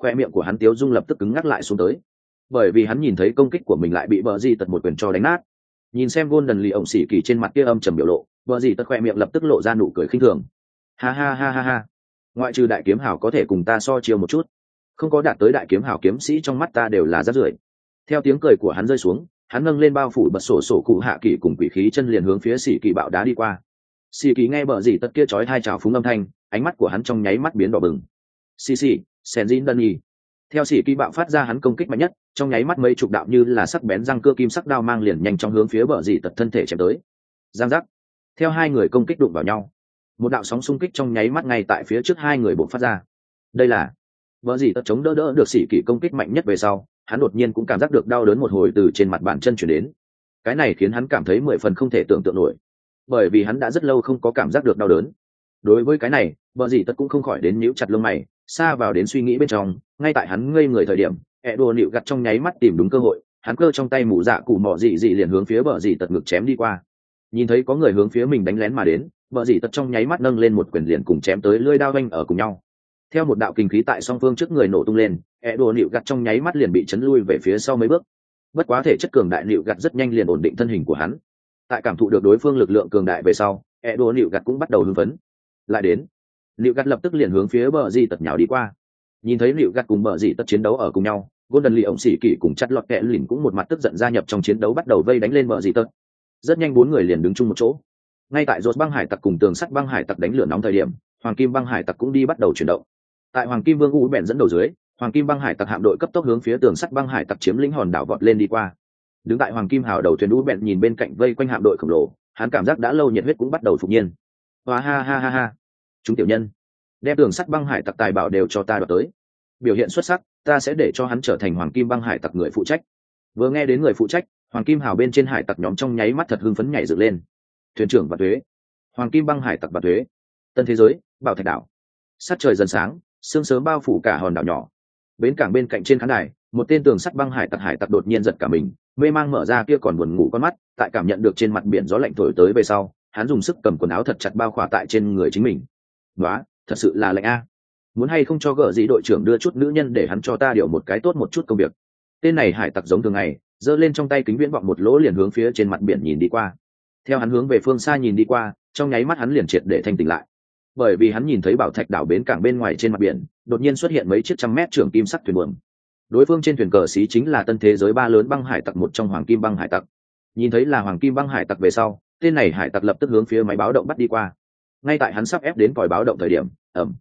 khoe miệng của hắn tiếu dung lập tức cứng ngắc lại xuống tới, bởi vì hắn nhìn thấy công kích của mình lại bị bờ gì tật một quyền cho đánh nát. Nhìn xem Golden lì ổng xỉ kỳ trên mặt kia âm trầm biểu lộ, bờ gì tật khoe miệng lập tức lộ ra nụ cười khinh thường. Ha ha ha ha ha, ngoại trừ đại kiếm hào có thể cùng ta so chiêu một chút, không có đạt tới đại kiếm hào kiếm sĩ trong mắt ta đều là rác rưởi. Theo tiếng cười của hắn rơi xuống, hắn nâng lên bao phủ bật sổ cụ hạ kỳ cùng quỷ khí chân liền hướng phía xỉ kỳ bạo đá đi qua. Xỉ kỳ nghe bờ gì tật kia chói hai trào phúng âm thanh, ánh mắt của hắn trong nháy mắt biến đỏ bừng. Xì Senjin Dunny. Theo xỉ kỳ bạo phát ra hắn công kích mạnh nhất, trong nháy mắt mấy chục đạo như là sắc bén răng cưa kim sắc đao mang liền nhanh chóng hướng phía bờ gì tật thân thể chém tới. Giang giác. Theo hai người công kích đụng vào nhau, một đạo sóng xung kích trong nháy mắt ngay tại phía trước hai người bộc phát ra. Đây là bờ gì tật chống đỡ được xỉ kỳ công kích mạnh nhất về sau, hắn đột nhiên cũng cảm giác được đau đớn một hồi từ trên mặt bàn chân chuyển đến. Cái này khiến hắn cảm thấy 10 phần không thể tưởng tượng nổi, bởi vì hắn đã rất lâu không có cảm giác được đau đớn. Đối với cái này, bờ gì tật cũng không khỏi đến nhíu chặt lông mày, xa vào đến suy nghĩ bên trong. Ngay tại hắn ngây người thời điểm, Edo nịu gặt trong nháy mắt tìm đúng cơ hội, hắn cơ trong tay mũ dạ cụ mỏ dị dị liền hướng phía bờ gì tật ngực chém đi qua. Nhìn thấy có người hướng phía mình đánh lén mà đến, bờ gì tật trong nháy mắt nâng lên một quyền liền cùng chém tới lưỡi đao vanh ở cùng nhau. Theo một đạo kinh khí tại song phương trước người nổ tung lên, Edo nịu gặt trong nháy mắt liền bị chấn lui về phía sau mấy bước. Bất quá thể chất cường đại nịu gặt rất nhanh liền ổn định thân hình của hắn. Tại cảm thụ được đối phương lực lượng cường đại về sau, Edo nịu gặt cũng bắt đầu hưng phấn. Lại đến, nịu gặt lập tức liền hướng phía bờ gì tật nhào đi qua. Nhìn thấy nịu gặt cùng bờ gì tật chiến đấu ở cùng nhau, Golden lì ổng xỉ kỳ cùng chặt lọt kẹ lìn cũng một mặt tức giận gia nhập trong chiến đấu bắt đầu vây đánh lên bờ gì tật. Rất nhanh bốn người liền đứng chung một chỗ. Ngay tại rốt băng hải tặc cùng tường sắt băng hải tặc đánh lửa nóng thời điểm, hoàng kim băng hải tặc cũng đi bắt đầu chuyển động. Tại hoàng kim vương u bèn dẫn đầu dưới, hoàng kim băng hải tặc hạm đội cấp tốc hướng phía tường sắt băng hải tặc chiếm lĩnh hòn đảo vọt lên đi qua. Đứng tại hoàng kim hào đầu thuyền u bèn nhìn bên cạnh vây quanh hạm đội khổng lồ, hắn cảm giác đã lâu nhiệt huyết cũng bắt đầu phục nhiên. Hoa ha ha ha ha, chúng tiểu nhân đem tường sắt băng hải tặc tài bảo đều cho ta đoạt tới, biểu hiện xuất sắc ta sẽ để cho hắn trở thành hoàng kim băng hải tặc người phụ trách. Vừa nghe đến người phụ trách, hoàng kim hào bên trên hải tặc nhóm trong nháy mắt thật hưng phấn nhảy dựng lên. Thuyền trưởng và thuế, hoàng kim băng hải tặc và thuế, tân thế giới, bảo thạch đảo. Sát trời dần sáng, sương sớm bao phủ cả hòn đảo nhỏ. Bến cảng bên cạnh trên khán đài, một tên tường sắt băng hải tặc đột nhiên giật cả mình, mê mang mở ra kia còn buồn ngủ con mắt. Tại cảm nhận được trên mặt biển gió lạnh thổi tới về sau, hắn dùng sức cầm quần áo thật chặt bao khỏa tại trên người chính mình. Nóa, thật sự là lạnh a. Muốn hay không cho gỡ dĩ đội trưởng đưa chút nữ nhân để hắn cho ta điều một cái tốt một chút công việc. Tên này hải tặc giống thường ngày, giơ lên trong tay kính viễn vọng một lỗ liền hướng phía trên mặt biển nhìn đi qua. Theo hắn hướng về phương xa nhìn đi qua, trong nháy mắt hắn liền triệt để thanh tỉnh lại, bởi vì hắn nhìn thấy bảo thạch đảo bến cảng bên ngoài trên mặt biển đột nhiên xuất hiện mấy chiếc 100 mét trưởng kim sắc thuyền buồm. Đối phương trên thuyền cờ xí chính là tân thế giới ba lớn băng hải tặc một trong hoàng kim băng hải tặc. Nhìn thấy là hoàng kim băng hải tặc về sau, tên này hải tặc lập tức hướng phía máy báo động bắt đi qua. Ngay tại hắn sắp ép đến còi báo động thời điểm,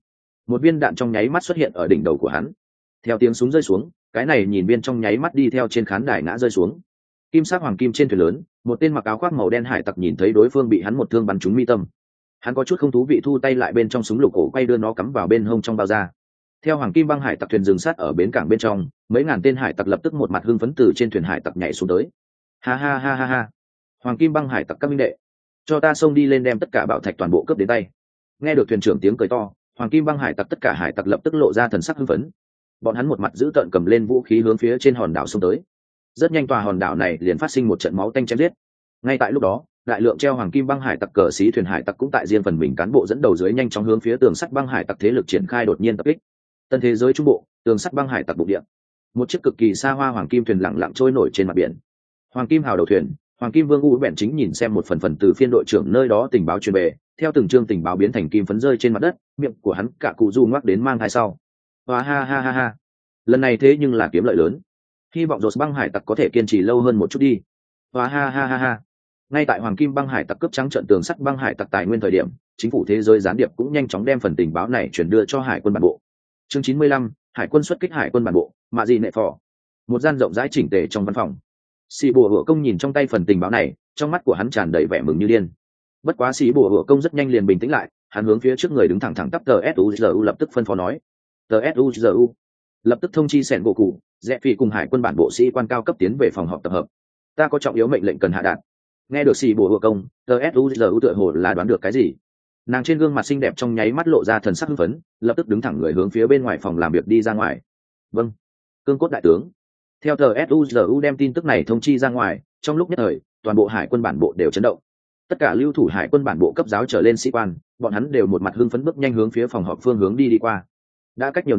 một viên đạn trong nháy mắt xuất hiện ở đỉnh đầu của hắn. Theo tiếng súng rơi xuống, cái này nhìn viên trong nháy mắt đi theo trên khán đài ngã rơi xuống. Kim sắc hoàng kim trên thuyền lớn, một tên mặc áo khoác màu đen hải tặc nhìn thấy đối phương bị hắn một thương bắn trúng mi tâm. Hắn có chút không thú vị thu tay lại bên trong súng lục cổ quay đưa nó cắm vào bên hông trong bao da. Theo hoàng kim băng hải tặc thuyền dừng sát ở bến cảng bên trong, mấy ngàn tên hải tặc lập tức một mặt hưng phấn từ trên thuyền hải tặc nhảy xuống tới. Ha ha ha ha ha, hoàng kim băng hải tặc các minh đệ, cho ta xông đi lên đem tất cả bảo thạch toàn bộ cướp đến tay. Nghe được thuyền trưởng tiếng cười to, hoàng kim băng hải tặc tất cả hải tặc lập tức lộ ra thần sắc hưng phấn. Bọn hắn một mặt giữ tợn cầm lên vũ khí hướng phía trên hòn đảo xông tới. Rất nhanh tòa hòn đảo này liền phát sinh một trận máu tanh chém giết. Ngay tại lúc đó, đại lượng treo hoàng kim băng hải tặc cờ xí thuyền hải tặc cũng tại riêng phần mình cán bộ dẫn đầu dưới nhanh chóng hướng phía tường sắt băng hải tặc thế lực triển khai đột nhiên tập kích. Tân thế giới trung bộ, tường sắt băng hải tặc bụng địa, một chiếc cực kỳ xa hoa hoàng kim thuyền lặng lặng trôi nổi trên mặt biển. Hoàng kim hào đầu thuyền, hoàng kim vương u bèn chính nhìn xem một phần từ phiên đội trưởng nơi đó tình báo truyền về, theo từng chương tình báo biến thành kim phấn rơi trên mặt đất, miệng của hắn cả cụ du ngoắc đến mang thai sau. Hoa ha ha ha ha, lần này thế nhưng là kiếm lợi lớn, hy vọng rột băng hải tặc có thể kiên trì lâu hơn một chút đi. Hoa ha ha ha ha. Ngay tại hoàng kim băng hải tặc cướp trắng trận tường sắt băng hải tặc tài nguyên thời điểm, chính phủ thế giới gián điệp cũng nhanh chóng đem phần tình báo này chuyển đưa cho hải quân bản bộ. Chương 95, hải quân xuất kích hải quân bản bộ, mạ gì nệ phò. Một gian rộng rãi chỉnh tề trong văn phòng. Sĩ bùa hựa công nhìn trong tay phần tình báo này, trong mắt của hắn tràn đầy vẻ mừng như điên. Bất quá sĩ bùa hựa công rất nhanh liền bình tĩnh lại, hắn hướng phía trước người đứng thẳng tắp tờ suzu lập tức phân phó nói. Tờ suzu lập tức thông chi sẻn bộ cụ, rẽ phi cùng hải quân bản bộ sĩ quan cao cấp tiến về phòng họp tập hợp. Ta có trọng yếu mệnh lệnh cần hạ đạt. Nghe được sĩ bùa hựa công, tờ suzu tựa hồ là đoán được cái gì. Nàng trên gương mặt xinh đẹp trong nháy mắt lộ ra thần sắc hưng phấn, lập tức đứng thẳng người hướng phía bên ngoài phòng làm việc đi ra ngoài. Vâng, cương cốt đại tướng. Theo tờ suzu đem tin tức này thông chi ra ngoài, trong lúc nhất thời toàn bộ hải quân bản bộ đều chấn động. Tất cả lưu thủ hải quân bản bộ cấp giáo trở lên sĩ quan, bọn hắn đều một mặt hưng phấn bước nhanh hướng phía phòng họp phương hướng đi qua. Đã cách nhiều năm,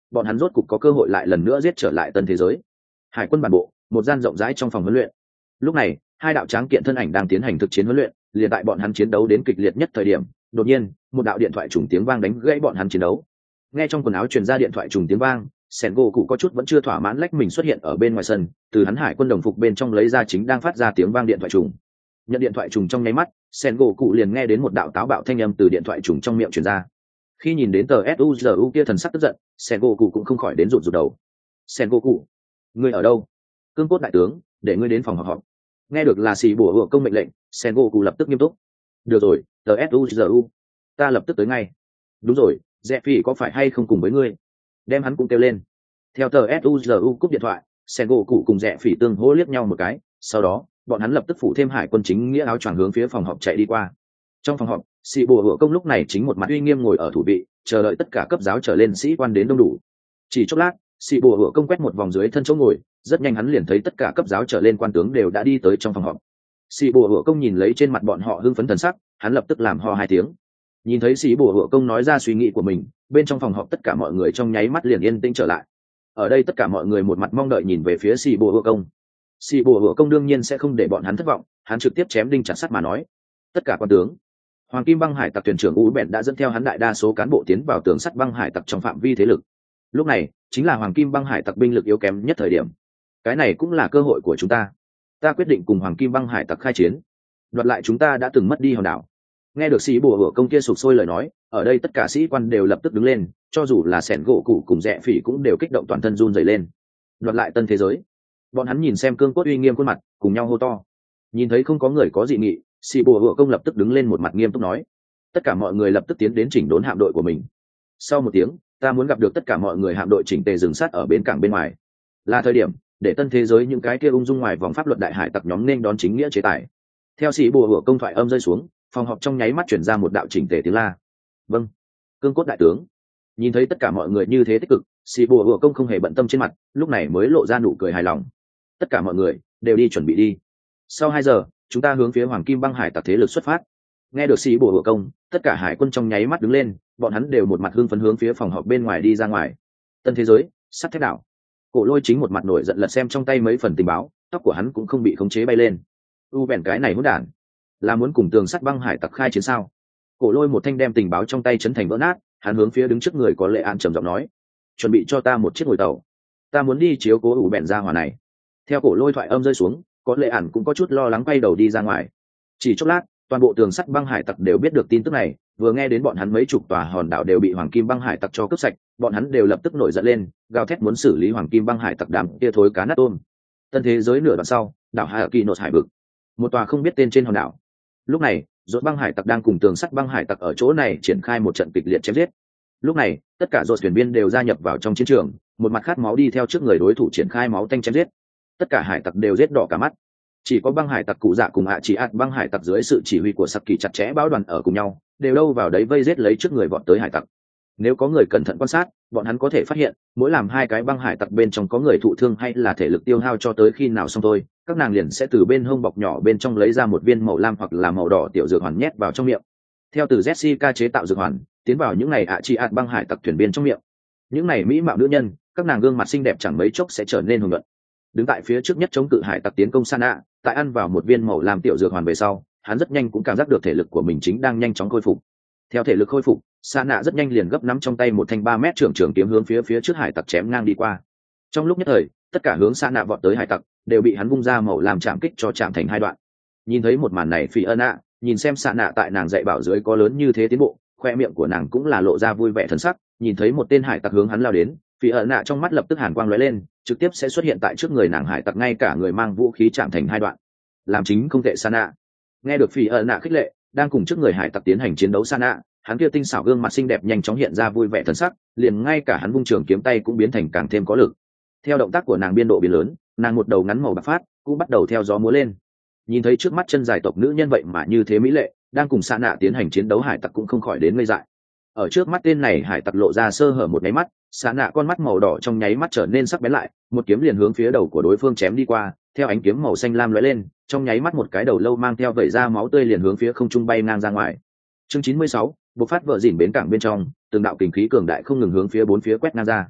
bọn hắn rốt cục có cơ hội lại lần nữa giết trở lại tân thế giới. Hải quân bản bộ, một gian rộng rãi trong phòng huấn luyện. Lúc này, hai đạo tráng kiện thân ảnh đang tiến hành thực chiến huấn luyện, liền tại bọn hắn chiến đấu đến kịch liệt nhất thời điểm, đột nhiên, một đạo điện thoại trùng tiếng vang đánh gãy bọn hắn chiến đấu. Nghe trong quần áo truyền ra điện thoại trùng tiếng vang, Sẻn gỗ cụ có chút vẫn chưa thỏa mãn lách mình xuất hiện ở bên ngoài sân, từ hắn hải quân đồng phục bên trong lấy ra chính đang phát ra tiếng vang điện thoại trùng. Nhận điện thoại trùng trong nháy mắt, Sẻn gỗ cụ liền nghe đến một đạo táo bạo thanh âm từ điện thoại trùng trong miệng truyền ra. Khi nhìn đến tờ suzu kia thần sắc tức giận, Sẻn gỗ cụ cũng không khỏi đến rụt rụt đầu. Sẻn gỗ cụ, ngươi ở đâu? Cương cốt đại tướng, để ngươi đến phòng họp. Nghe được là xì bùa hựa công mệnh lệnh, Sẻn gỗ cụ lập tức nghiêm túc. Được rồi, tờ suzu, ta lập tức tới ngay. Đúng rồi, Rẽ Phi có phải hay không cùng với ngươi? Đem hắn cũng kêu lên. Theo tờ suzu cúp điện thoại, Sẻn gỗ cụ cùng Rẽ Phi tương hỗ liếc nhau một cái, sau đó bọn hắn lập tức phủ thêm hải quân chính nghĩa áo choàng hướng phía phòng họp chạy đi qua. Trong phòng họp, sĩ bùa hựa công lúc này chính một mặt uy nghiêm ngồi ở thủ vị, chờ đợi tất cả cấp giáo trở lên sĩ quan đến đông đủ. Chỉ chốc lát, sĩ bùa hựa công quét một vòng dưới thân chỗ ngồi, rất nhanh hắn liền thấy tất cả cấp giáo trở lên quan tướng đều đã đi tới trong phòng họp. Sĩ bùa hựa công nhìn lấy trên mặt bọn họ hưng phấn thần sắc, hắn lập tức làm ho hai tiếng. Nhìn thấy sĩ bùa hựa công nói ra suy nghĩ của mình, bên trong phòng họp tất cả mọi người trong nháy mắt liền yên tĩnh trở lại. Ở đây tất cả mọi người một mặt mong đợi nhìn về phía sĩ bùa hựa công. Sĩ bùa hựa công đương nhiên sẽ không để bọn hắn thất vọng, hắn trực tiếp chém đinh chặt sắt mà nói: tất cả quan tướng, Hoàng Kim Băng Hải tặc thuyền trưởng U Bẹn đã dẫn theo hắn đại đa số cán bộ tiến vào tường sắt băng hải tặc trong phạm vi thế lực. Lúc này chính là Hoàng Kim Băng Hải tặc binh lực yếu kém nhất thời điểm. Cái này cũng là cơ hội của chúng ta. Ta quyết định cùng Hoàng Kim Băng Hải tặc khai chiến, đoạt lại chúng ta đã từng mất đi hòn đảo. Nghe được sĩ bùa hựa công kia sục sôi lời nói, ở đây tất cả sĩ quan đều lập tức đứng lên, cho dù là Sẻn gỗ cụ cùng Rẽ Phỉ cũng đều kích động toàn thân run rẩy lên. Đoạt lại tân thế giới. Bọn hắn nhìn xem cương cốt uy nghiêm khuôn mặt, cùng nhau hô to. Nhìn thấy không có người có dị nghị, sĩ bùa hựa công lập tức đứng lên một mặt nghiêm túc nói: tất cả mọi người lập tức tiến đến chỉnh đốn hạm đội của mình. Sau một tiếng, ta muốn gặp được tất cả mọi người hạm đội chỉnh tề dừng sát ở bến cảng bên ngoài. Là thời điểm để tân thế giới những cái kia ung dung ngoài vòng pháp luật đại hải tặc nhóm nên đón chính nghĩa chế tài. Theo sĩ bùa hựa công thoại âm rơi xuống, phòng họp trong nháy mắt chuyển ra một đạo chỉnh tề tiếng la. Vâng, cương cốt đại tướng. Nhìn thấy tất cả mọi người như thế tích cực, sĩ bùa hựa công không hề bận tâm trên mặt, lúc này mới lộ ra nụ cười hài lòng. Tất cả mọi người đều đi chuẩn bị đi. Sau 2 giờ, chúng ta hướng phía Hoàng Kim Băng Hải tặc thế lực xuất phát. Nghe được sĩ bùa hựa công, tất cả hải quân trong nháy mắt đứng lên, bọn hắn đều một mặt hưng phấn hướng phía phòng họp bên ngoài đi ra ngoài. Tân thế giới, sắt thép đảo. Cổ Lôi chính một mặt nổi giận lật xem trong tay mấy phần tình báo, tóc của hắn cũng không bị khống chế bay lên. U bèn cái này hỗn đản, là muốn cùng tường sắt băng hải tặc khai chiến sao? Cổ Lôi một thanh đem tình báo trong tay chấn thành vỡ nát, hắn hướng phía đứng trước người có lệ an trầm giọng nói: chuẩn bị cho ta một chiếc ngồi tàu, ta muốn đi chiếu cố U bèn ra hỏa này. Theo Cổ Lôi thoại âm rơi xuống, có lệ ản cũng có chút lo lắng quay đầu đi ra ngoài. Chỉ chốc lát, toàn bộ tường sắt băng hải tặc đều biết được tin tức này, vừa nghe đến bọn hắn mấy chục tòa hòn đảo đều bị Hoàng Kim Băng Hải tặc cho cướp sạch, bọn hắn đều lập tức nổi giận lên, gào thét muốn xử lý Hoàng Kim Băng Hải tặc đám kia thối cá nát tôm. Tân thế giới nửa đoạn sau, đảo Hà Kỳ nột hải vực, một tòa không biết tên trên hòn đảo. Lúc này, Rốt băng hải tặc đang cùng tường sắt băng hải tặc ở chỗ này triển khai một trận kịch liệt chém giết. Lúc này, tất cả Rốt thuyền viên đều gia nhập vào trong chiến trường, một mặt khát máu đi theo trước người đối thủ triển khai máu tanh chém giết. Tất cả hải tặc đều giết đỏ cả mắt. Chỉ có băng hải tặc cụ dạ cùng hạ chỉ ạt băng hải tặc dưới sự chỉ huy của Saki chặt chẽ báo đoàn ở cùng nhau, đều đâu vào đấy vây giết lấy trước người vọt tới hải tặc. Nếu có người cẩn thận quan sát, bọn hắn có thể phát hiện, mỗi làm hai cái băng hải tặc bên trong có người thụ thương hay là thể lực tiêu hao cho tới khi nào xong thôi, các nàng liền sẽ từ bên hông bọc nhỏ bên trong lấy ra một viên màu lam hoặc là màu đỏ tiểu dược hoàn nhét vào trong miệng. Theo từ Jessica chế tạo dược hoàn, tiến vào những này hạ chỉ ạt băng hải tặc thuyền viên trong miệng. Những này mỹ mạo nữ nhân, các nàng gương mặt xinh đẹp chẳng mấy chốc sẽ trở nên hùng luận. Đứng tại phía trước nhất chống cự hải tặc tiến công Sana, tại ăn vào một viên màu lam tiểu dược hoàn về sau, hắn rất nhanh cũng cảm giác được thể lực của mình chính đang nhanh chóng khôi phục. Theo thể lực khôi phục, Sana rất nhanh liền gấp nắm trong tay một thanh 3 mét trường kiếm hướng phía trước hải tặc chém ngang đi qua. Trong lúc nhất thời, tất cả hướng Sana vọt tới hải tặc đều bị hắn vung ra màu làm chạm kích cho chạm thành hai đoạn. Nhìn thấy một màn này, Phi Ân ạ, nhìn xem Sana tại nàng dạy bảo dưới có lớn như thế tiến bộ, khoe miệng của nàng cũng là lộ ra vui vẻ thần sắc. Nhìn thấy một tên hải tặc hướng hắn lao đến, Phi Ân ạ trong mắt lập tức hàn quang lóe lên, trực tiếp sẽ xuất hiện tại trước người nàng hải tặc ngay cả người mang vũ khí chạm thành hai đoạn. Làm chính không tệ Sana. Nghe được Phi Ân ạ khích lệ, đang cùng trước người hải tặc tiến hành chiến đấu Sana, hắn kia tinh xảo gương mặt xinh đẹp nhanh chóng hiện ra vui vẻ thần sắc, liền ngay cả hắn vung trường kiếm tay cũng biến thành càng thêm có lực. Theo động tác của nàng biên độ biến lớn, nàng một đầu ngắn màu bạc phát cũng bắt đầu theo gió múa lên. Nhìn thấy trước mắt chân dài tộc nữ nhân vậy mà như thế mỹ lệ, đang cùng Sana tiến hành chiến đấu hải tặc cũng không khỏi đến ngây dại. Ở trước mắt tên này hải tặc lộ ra sơ hở một nháy mắt, Sana con mắt màu đỏ trong nháy mắt trở nên sắc bén lại, một kiếm liền hướng phía đầu của đối phương chém đi qua, theo ánh kiếm màu xanh lam lóe lên, trong nháy mắt một cái đầu lâu mang theo vẩy ra máu tươi liền hướng phía không trung bay ngang ra ngoài. Chương 96, bộc phát vợ dỉn bến cảng bên trong, từng đạo kình khí cường đại không ngừng hướng phía bốn phía quét ngang ra.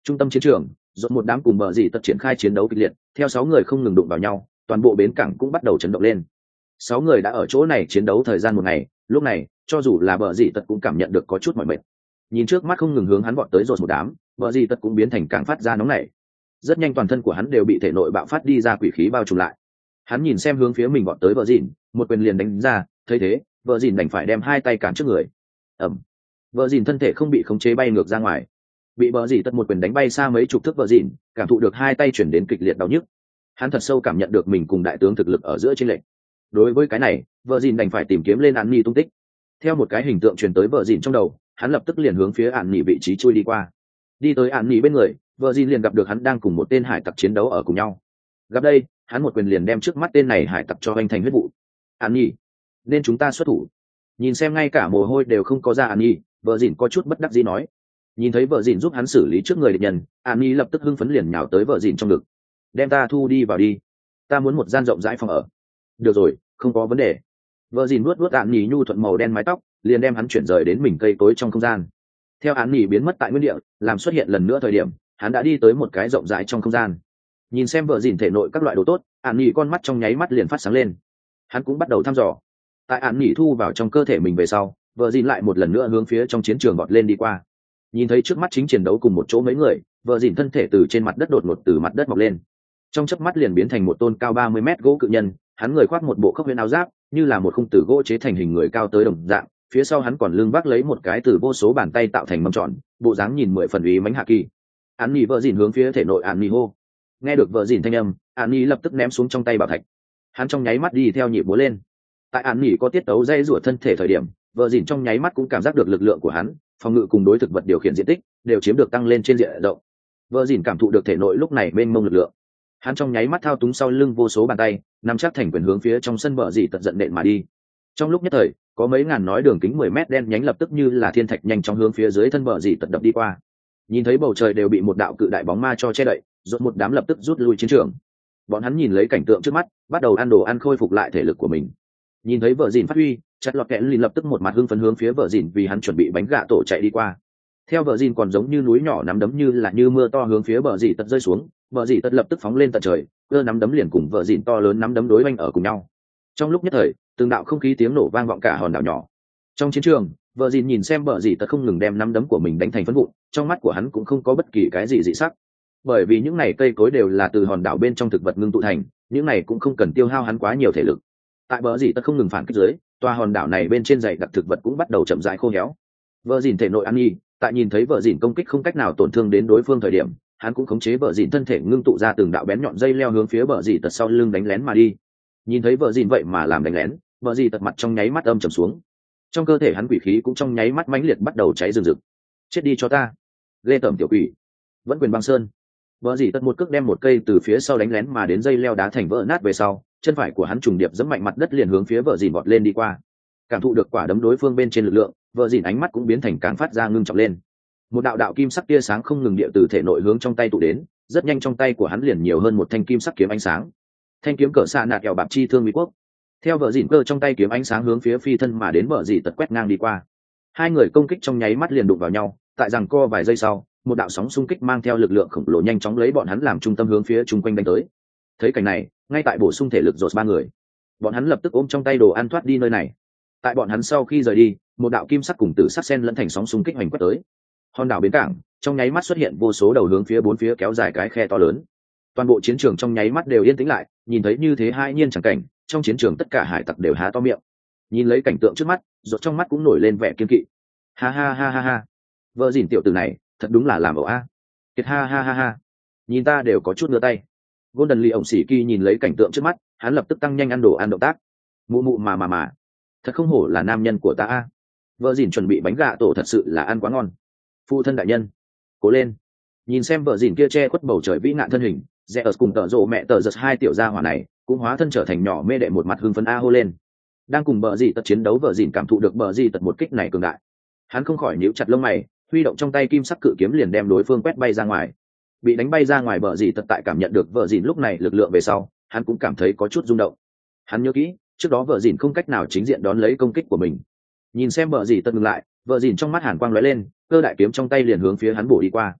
Trung tâm chiến trường, dồn một đám cùng bờ dì tật triển khai chiến đấu kịch liệt, theo 6 người không ngừng đụng vào nhau, toàn bộ bến cảng cũng bắt đầu chấn động lên. 6 người đã ở chỗ này chiến đấu thời gian một ngày, lúc này cho dù là bờ dì tật cũng cảm nhận được có chút mỏi mệt. Nhìn trước mắt không ngừng hướng hắn vọt tới dồn một đám, bờ dì tật cũng biến thành càng phát ra nóng nảy. Rất nhanh toàn thân của hắn đều bị thể nội bạo phát đi ra quỷ khí bao trùm lại. Hắn nhìn xem hướng phía mình vọt tới vợ dìn, một quyền liền đánh ra, thấy thế vợ dìn đành phải đem 2 tay cản trước người. ẩm, vợ dìn thân thể không bị khống chế bay ngược ra ngoài, bị vợ dìn tật một quyền đánh bay xa mấy chục thước. Vợ dìn cảm thụ được 2 tay chuyển đến kịch liệt đau nhức, hắn thật sâu cảm nhận được mình cùng đại tướng thực lực ở giữa chênh lệch. Đối với cái này vợ dìn đành phải tìm kiếm lên An Nhi tung tích. Theo một cái hình tượng truyền tới vợ dìn trong đầu, hắn lập tức liền hướng phía An Nhi vị trí chui đi qua. Đi tới An Nhi bên người, vợ dìn liền gặp được hắn đang cùng một tên hải tặc chiến đấu ở cùng nhau. Gặp đây hắn một quyền liền đem trước mắt tên này hải tặc cho anh thành huyết vụ. An Nhi, nên chúng ta xuất thủ. Nhìn xem ngay cả mồ hôi đều không có ra An Nhi, vợ dìn có chút bất đắc dĩ nói. Nhìn thấy vợ dìn giúp hắn xử lý trước người địch nhân, An Nhi lập tức hưng phấn liền nhào tới vợ dìn trong ngực. Đem ta thu đi vào đi, ta muốn một gian rộng rãi phòng ở. Được rồi, không có vấn đề. Vợ dìn nuốt An Nhi nhu thuận màu đen mái tóc, liền đem hắn chuyển rời đến mình cây tối trong không gian. Theo An Nhi biến mất tại nguyên địa, làm xuất hiện lần nữa thời điểm, hắn đã đi tới một cái rộng rãi trong không gian. Nhìn xem vợ dìn thể nội các loại đồ tốt, An Nhi con mắt trong nháy mắt liền phát sáng lên. Hắn cũng bắt đầu thăm dò. Tại An Nhi thu vào trong cơ thể mình về sau, vợ dìn lại một lần nữa hướng phía trong chiến trường vọt lên đi qua. Nhìn thấy trước mắt chính chiến đấu cùng một chỗ mấy người, vợ dìn thân thể từ trên mặt đất đột ngột từ mặt đất mọc lên, trong chớp mắt liền biến thành một tôn cao 30 mét gỗ cự nhân. Hắn người khoác một bộ khốc huyễn áo giáp, như là một khung tử gỗ chế thành hình người cao tới đồng dạng, phía sau hắn còn lưng vác lấy một cái từ vô số bàn tay tạo thành mâm tròn, bộ dáng nhìn 10 phần ý mãnh hạ kỳ. An Nhi vợ dìn hướng phía thể nội An Nhi hô. Nghe được vợ dìn thanh âm, An Nhi lập tức ném xuống trong tay bảo thạch. Hắn trong nháy mắt đi theo nhịp múa lên. Tại An Nhi có tiết tấu dây rủa thân thể thời điểm, vợ dìn trong nháy mắt cũng cảm giác được lực lượng của hắn, phòng ngự cùng đối thực vật điều khiển diện tích đều chiếm được tăng lên trên diện rộng. Vợ dìn cảm thụ được thể nội lúc này mênh mông lực lượng, hắn trong nháy mắt thao túng sau lưng vô số bàn tay, nắm chắc thành quyền hướng phía trong sân vợ dìn tận giận nện mà đi. Trong lúc nhất thời, có mấy ngàn nói đường kính 10 mét đen nhánh lập tức như là thiên thạch nhanh chóng hướng phía dưới thân vợ dìn tận đập đi qua. Nhìn thấy bầu trời đều bị một đạo cự đại bóng ma cho che đậy, rốt một đám lập tức rút lui chiến trường. Bọn hắn nhìn lấy cảnh tượng trước mắt, bắt đầu ăn đồ ăn khôi phục lại thể lực của mình. Nhìn thấy vợ dìn phát huy, chặt lọt kẽ lìn lập tức một mặt hưng phấn hướng phía vợ dìn vì hắn chuẩn bị bánh gạ tổ chạy đi qua. Theo vợ dìn còn giống như núi nhỏ nắm đấm như là như mưa to hướng phía vợ dìn tật rơi xuống, vợ dìn tật lập tức phóng lên tận trời, cơ nắm đấm liền cùng vợ dìn to lớn nắm đấm đối oanh ở cùng nhau. Trong lúc nhất thời, từng đạo không khí tiếng nổ vang vọng cả hòn đảo nhỏ. Trong chiến trường, vợ dìn nhìn xem vợ dìn tật không ngừng đem nắm đấm của mình đánh thành phấn vụn, trong mắt của hắn cũng không có bất kỳ cái gì dị sắc, bởi vì những này cây cối đều là từ hòn đảo bên trong thực vật ngưng tụ thành, những này cũng không cần tiêu hao hắn quá nhiều thể lực. Tại bờ dì tật không ngừng phản kích dưới, tòa hòn đảo này bên trên dày đặc thực vật cũng bắt đầu chậm rãi khô héo. Vợ dìn thể nội An Nhi, tại nhìn thấy vợ dìn công kích không cách nào tổn thương đến đối phương thời điểm, hắn cũng khống chế vợ dìn thân thể ngưng tụ ra từng đạo bén nhọn dây leo hướng phía vợ dì tật sau lưng đánh lén mà đi. Nhìn thấy vợ dìn vậy mà làm đánh lén, vợ dì tật mặt trong nháy mắt âm trầm xuống, trong cơ thể hắn quỷ khí cũng trong nháy mắt mãnh liệt bắt đầu cháy rừng rực. Chết đi cho ta, ghê tởm tiểu quỷ, vẫn quyền băng sơn. Vợ dì tật một cước đem một cây từ phía sau đánh lén mà đến dây leo đá thành vỡ nát về sau, chân phải của hắn trùng điệp giẫm mạnh mặt đất liền hướng phía vợ dìn vọt lên đi qua. Cảm thụ được quả đấm đối phương bên trên lực lượng, vợ dìn ánh mắt cũng biến thành càng phát ra ngưng trọng lên. Một đạo đạo kim sắc tia sáng không ngừng địa từ thể nội hướng trong tay tụ đến, rất nhanh trong tay của hắn liền nhiều hơn một thanh kim sắc kiếm ánh sáng. Thanh kiếm cỡ xạ nạt kẹo bạc chi thương mỹ quốc. Theo vợ dìn cơ trong tay kiếm ánh sáng hướng phía phi thân mà đến, vợ dìn tật quét ngang đi qua. Hai người công kích trong nháy mắt liền đụng vào nhau, tại giằng co vài giây sau, một đạo sóng xung kích mang theo lực lượng khổng lồ nhanh chóng lấy bọn hắn làm trung tâm hướng phía chung quanh đánh tới. Thấy cảnh này, ngay tại bổ sung thể lực rột 3 người, bọn hắn lập tức ôm trong tay đồ ăn thoát đi nơi này. Tại bọn hắn sau khi rời đi, một đạo kim sắc cùng tử sắc sen lẫn thành sóng xung kích hoành quét tới. Hòn đảo bến cảng trong nháy mắt xuất hiện vô số đầu hướng phía bốn phía kéo dài cái khe to lớn. Toàn bộ chiến trường trong nháy mắt đều yên tĩnh lại, nhìn thấy như thế hai nhiên chẳng cảnh, trong chiến trường tất cả hải tặc đều há to miệng. Nhìn lấy cảnh tượng trước mắt, rột trong mắt cũng nổi lên vẻ kiên kỵ. Ha ha ha ha ha, vợ dìn tiểu tử này thật đúng là làm ẩu a. Kiệt ha ha ha ha, nhìn ta đều có chút ngửa tay. Golden Lee ổng xỉ kỳ nhìn lấy cảnh tượng trước mắt, hắn lập tức tăng nhanh ăn đồ ăn động tác. Mụ mụ mà, thật không hổ là nam nhân của ta a. Vợ dìn chuẩn bị bánh gà tổ thật sự là ăn quá ngon. Phụ thân đại nhân, cố lên. Nhìn xem vợ dìn kia che khuất bầu trời vĩ nạn thân hình, rẽ ở cùng tợ rộ mẹ tợ giật hai tiểu gia hỏa này cũng hóa thân trở thành nhỏ mê đệ, một mặt hưng phấn a hô lên. Đang cùng bờ dì tật chiến đấu, vợ dìn cảm thụ được bờ dì tật một kích này cường đại, hắn không khỏi nhíu chặt lông mày, huy động trong tay kim sắc cự kiếm liền đem đối phương quét bay ra ngoài. Bị đánh bay ra ngoài, bờ dì tật tại cảm nhận được vợ dìn lúc này lực lượng về sau, hắn cũng cảm thấy có chút rung động. Hắn nhớ kỹ trước đó vợ dìn không cách nào chính diện đón lấy công kích của mình. Nhìn xem bờ dì tật ngừng lại, vợ dìn trong mắt hàn quang lóe lên, cơ đại kiếm trong tay liền hướng phía hắn bổ đi qua.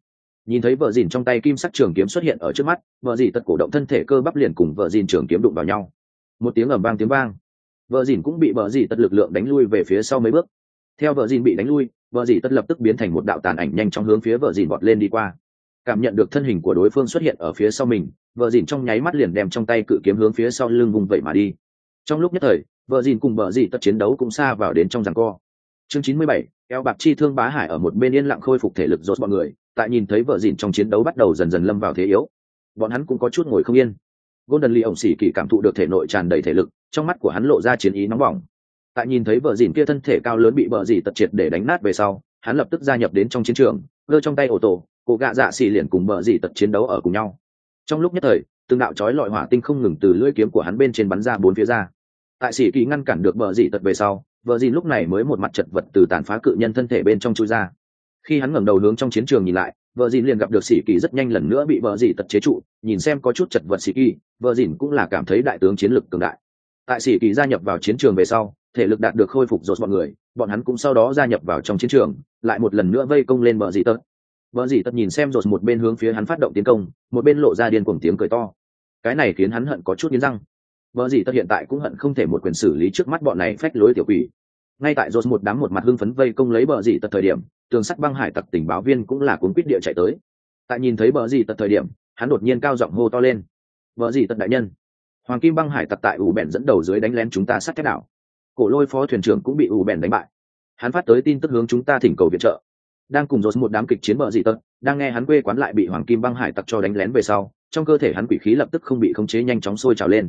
Nhìn thấy vợ dìn trong tay kim sắc trường kiếm xuất hiện ở trước mắt, vợ dìn tật cổ động thân thể cơ bắp liền cùng vợ dìn trường kiếm đụng vào nhau. Một tiếng ầm vang tiếng vang, vợ dìn cũng bị vợ dìn tật lực lượng đánh lui về phía sau mấy bước. Theo vợ dìn bị đánh lui, vợ dìn tật lập tức biến thành một đạo tàn ảnh nhanh chóng hướng phía vợ dìn vọt lên đi qua. Cảm nhận được thân hình của đối phương xuất hiện ở phía sau mình, vợ dìn trong nháy mắt liền đem trong tay cự kiếm hướng phía sau lưng vùng vậy mà đi. Trong lúc nhất thời, vợ dìn cùng vợ dìn tật chiến đấu cũng xa vào đến trong giằng co. Chương 97, eo bạc chi thương bá hải ở một bên yên lặng khôi phục thể lực rốt bọn người, tại nhìn thấy vợ dìn trong chiến đấu bắt đầu dần dần lâm vào thế yếu, bọn hắn cũng có chút ngồi không yên. Golden Lee ổng xỉ kỳ cảm thụ được thể nội tràn đầy thể lực, trong mắt của hắn lộ ra chiến ý nóng bỏng. Tại nhìn thấy vợ dìn kia thân thể cao lớn bị vợ dìn tật triệt để đánh nát về sau, hắn lập tức gia nhập đến trong chiến trường, giơ trong tay ổ tổ, cổ gạ dạ xỉ liền cùng vợ dìn tật chiến đấu ở cùng nhau. Trong lúc nhất thời, từng đạo chói lọi hỏa tinh không ngừng từ lưỡi kiếm của hắn bên trên bắn ra bốn phía ra. Tại xỉ kỳ ngăn cản được vợ dìn tật về sau, vợ dìn lúc này mới một mặt chật vật từ tàn phá cự nhân thân thể bên trong chui ra. Khi hắn ngẩng đầu hướng trong chiến trường nhìn lại, vợ dìn liền gặp được sĩ kỳ rất nhanh lần nữa bị vợ dìn tật chế trụ. Nhìn xem có chút chật vật sĩ kỳ, vợ dìn cũng là cảm thấy đại tướng chiến lực cường đại. Tại sĩ kỳ gia nhập vào chiến trường về sau, thể lực đạt được khôi phục rốt bọn người, bọn hắn cũng sau đó gia nhập vào trong chiến trường, lại một lần nữa vây công lên vợ dìn tật. Vợ dìn tật nhìn xem rốt một bên hướng phía hắn phát động tiến công, một bên lộ ra điên cuồng tiếng cười to. Cái này khiến hắn hận có chút nghiến răng. Vợ dìn tật hiện tại cũng hận không thể một quyền xử lý trước mắt bọn này phách lối tiểu quỷ. Ngay tại rốt một đám một mặt hưng phấn vây công lấy vợ dìn tật thời điểm, tường sắt băng hải tặc tình báo viên cũng là cuốn quýt địa chạy tới. Tại nhìn thấy vợ dìn tật thời điểm, hắn đột nhiên cao giọng hô to lên: vợ dìn tật đại nhân, hoàng kim băng hải tặc tại ủ bèn dẫn đầu dưới đánh lén chúng ta sát thép đảo, cổ lôi phó thuyền trưởng cũng bị ủ bèn đánh bại, hắn phát tới tin tức hướng chúng ta thỉnh cầu viện trợ. Đang cùng rốt một đám kịch chiến vợ dìn tật, đang nghe hắn quê quán lại bị hoàng kim băng hải tặc cho đánh lén về sau, trong cơ thể hắn quỷ khí lập tức không bị khống chế nhanh chóng sôi trào lên.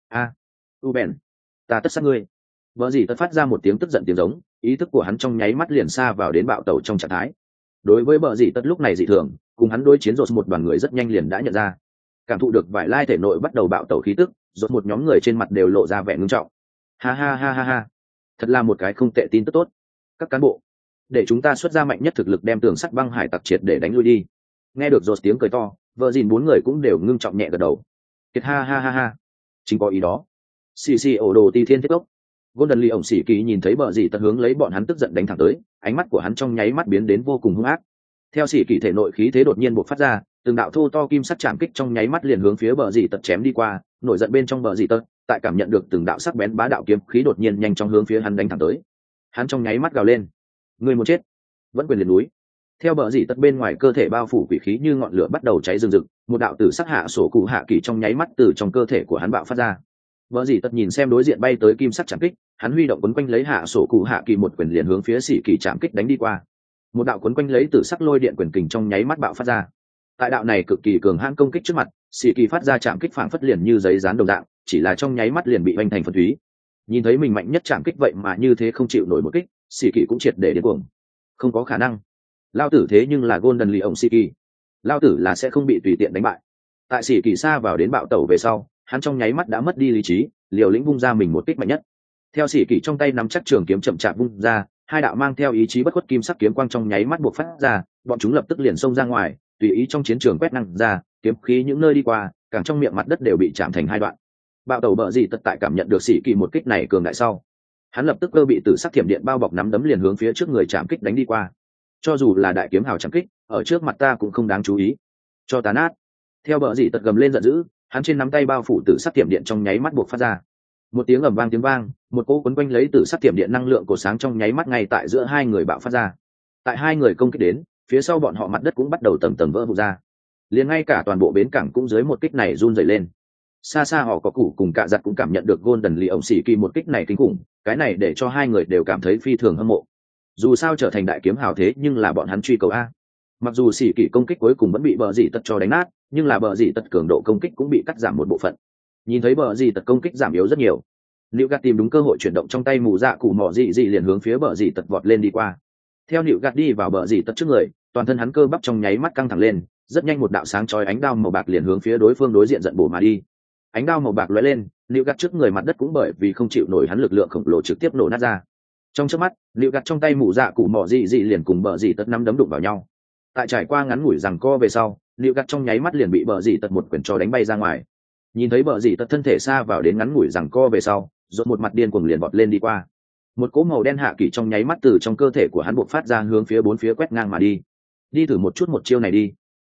Ủ bèn, ta tất sát ngươi! Vợ dì tật phát ra một tiếng tức giận tiếng giống, ý thức của hắn trong nháy mắt liền xa vào đến bạo tẩu trong trạng thái. Đối với vợ dì tật lúc này dị thường, cùng hắn đối chiến rột một đoàn người rất nhanh liền đã nhận ra. Cảm thụ được vải lai thể nội bắt đầu bạo tẩu khí tức, rột một nhóm người trên mặt đều lộ ra vẻ ngưng trọng. Ha ha ha ha ha, thật là một cái không tệ tin tức tốt. Các cán bộ, để chúng ta xuất ra mạnh nhất thực lực đem tường sắt băng hải tặc triệt để đánh lui đi. Nghe được rột tiếng cười to, vợ dìn bốn người cũng đều ngưng trọng nhẹ gật đầu. Kiệt ha ha ha ha, chính có ý đó. Xì xì ổ đồ ti thiên thiết ốc. Golden Lee ổng xỉ kỳ nhìn thấy bờ dì tật hướng lấy bọn hắn tức giận đánh thẳng tới, ánh mắt của hắn trong nháy mắt biến đến vô cùng hung ác. Theo xỉ kỳ thể nội khí thế đột nhiên bộc phát ra, từng đạo thô to kim sắc chạm kích trong nháy mắt liền hướng phía bờ dì tật chém đi qua, nổi giận bên trong bờ dì tật, tại cảm nhận được từng đạo sắc bén bá đạo kiếm khí đột nhiên nhanh chóng hướng phía hắn đánh thẳng tới. Hắn trong nháy mắt gào lên: "Ngươi muốn chết!" Vẫn quyền liệt núi. Theo bờ dì tật bên ngoài cơ thể bao phủ quỷ khí như ngọn lửa bắt đầu cháy rừng rực, một đạo tử sắc hạ sổ cụ hạ kỳ trong nháy mắt từ trong cơ thể của hắn bạo phát ra. Vợ dì tật nhìn xem đối diện bay tới kim sắc chạm kích, hắn huy động quấn quanh lấy hạ sổ cụ hạ kỳ một quyền liền hướng phía sĩ kỳ chạm kích đánh đi qua. Một đạo quấn quanh lấy tử sắc lôi điện quyền kình trong nháy mắt bạo phát ra. Tại đạo này cực kỳ cường hãn công kích trước mặt, sĩ kỳ phát ra chạm kích phảng phất liền như giấy dán đồng dạng, chỉ là trong nháy mắt liền bị hoành thành phân thúy. Nhìn thấy mình mạnh nhất chạm kích vậy mà như thế không chịu nổi một kích, sĩ kỳ cũng triệt để điên cuồng. Không có khả năng, lao tử thế nhưng là Golden Lee ổng sĩ kỳ, lao tử là sẽ không bị tùy tiện đánh bại. Tại sĩ kỳ xa vào đến bạo tẩu về sau, hắn trong nháy mắt đã mất đi lý trí, liều lĩnh vung ra mình một kích mạnh nhất. Theo sĩ kỳ trong tay nắm chắc trường kiếm chậm chạp vung ra, hai đạo mang theo ý chí bất khuất kim sắc kiếm quang trong nháy mắt buộc phát ra, bọn chúng lập tức liền xông ra ngoài, tùy ý trong chiến trường quét năng ra, kiếm khí những nơi đi qua, càng trong miệng mặt đất đều bị chạm thành hai đoạn. Bạo tẩu bợ gì tất tại cảm nhận được sĩ kỳ một kích này cường đại sau, hắn lập tức cơ bị tử sắc thiểm điện bao bọc nắm đấm liền hướng phía trước người chạm kích đánh đi qua. Cho dù là đại kiếm hào chạm kích, ở trước mặt ta cũng không đáng chú ý, cho ta nát. Theo bợ gì tật gầm lên giận dữ, hắn trên nắm tay bao phủ tử sắc thiểm điện trong nháy mắt buộc phát ra. Một tiếng ầm vang tiếng vang, một cỗ quấn quanh lấy tử sắc thiểm điện năng lượng của sáng trong nháy mắt ngay tại giữa hai người bạo phát ra. Tại hai người công kích đến, phía sau bọn họ mặt đất cũng bắt đầu tầng tầng vỡ vụn ra. Liền ngay cả toàn bộ bến cảng cũng dưới một kích này run rẩy lên. Xa xa họ có củ cùng cạ giặt cũng cảm nhận được Golden Lee ổng xỉ kỳ một kích này kinh khủng, cái này để cho hai người đều cảm thấy phi thường hâm mộ. Dù sao trở thành đại kiếm hào thế nhưng là bọn hắn truy cầu a. Mặc dù xỉ kỳ công kích cuối cùng vẫn bị bờ dì tật cho đánh nát, nhưng là bờ dì tật cường độ công kích cũng bị cắt giảm một bộ phận. Nhìn thấy bờ dì tật công kích giảm yếu rất nhiều, Nữu Gạt tìm đúng cơ hội chuyển động trong tay mù dạ cụ mỏ dị dị liền hướng phía bờ dì tật vọt lên đi qua. Theo Nữu Gạt đi vào bờ dì tật trước người, toàn thân hắn cơ bắp trong nháy mắt căng thẳng lên, rất nhanh một đạo sáng chói ánh đao màu bạc liền hướng phía đối phương đối diện giận bổ mà đi. Ánh đao màu bạc lóe lên, Nữu Gạt trước người mặt đất cũng bởi vì không chịu nổi hắn lực lượng khổng lồ trực tiếp nổ nát ra. Trong chớp mắt, Nữu Gạt trong tay mù dạ cụ mỏ dị dị liền cùng bờ dì tật nắm đấm đụng vào nhau. Tại trải qua ngắn ngủi giằng co về sau, Nữu Gạt trong nháy mắt liền bị bờ dì tật một quyền cho đánh bay ra ngoài. Nhìn thấy bờ dì tật thân thể xa vào đến ngắn ngủi giằng co về sau, rốt một mặt điên cuồng liền bọt lên đi qua. Một cỗ màu đen hạ kỳ trong nháy mắt từ trong cơ thể của hắn bộc phát ra hướng phía bốn phía quét ngang mà đi. Đi thử một chút một chiêu này đi.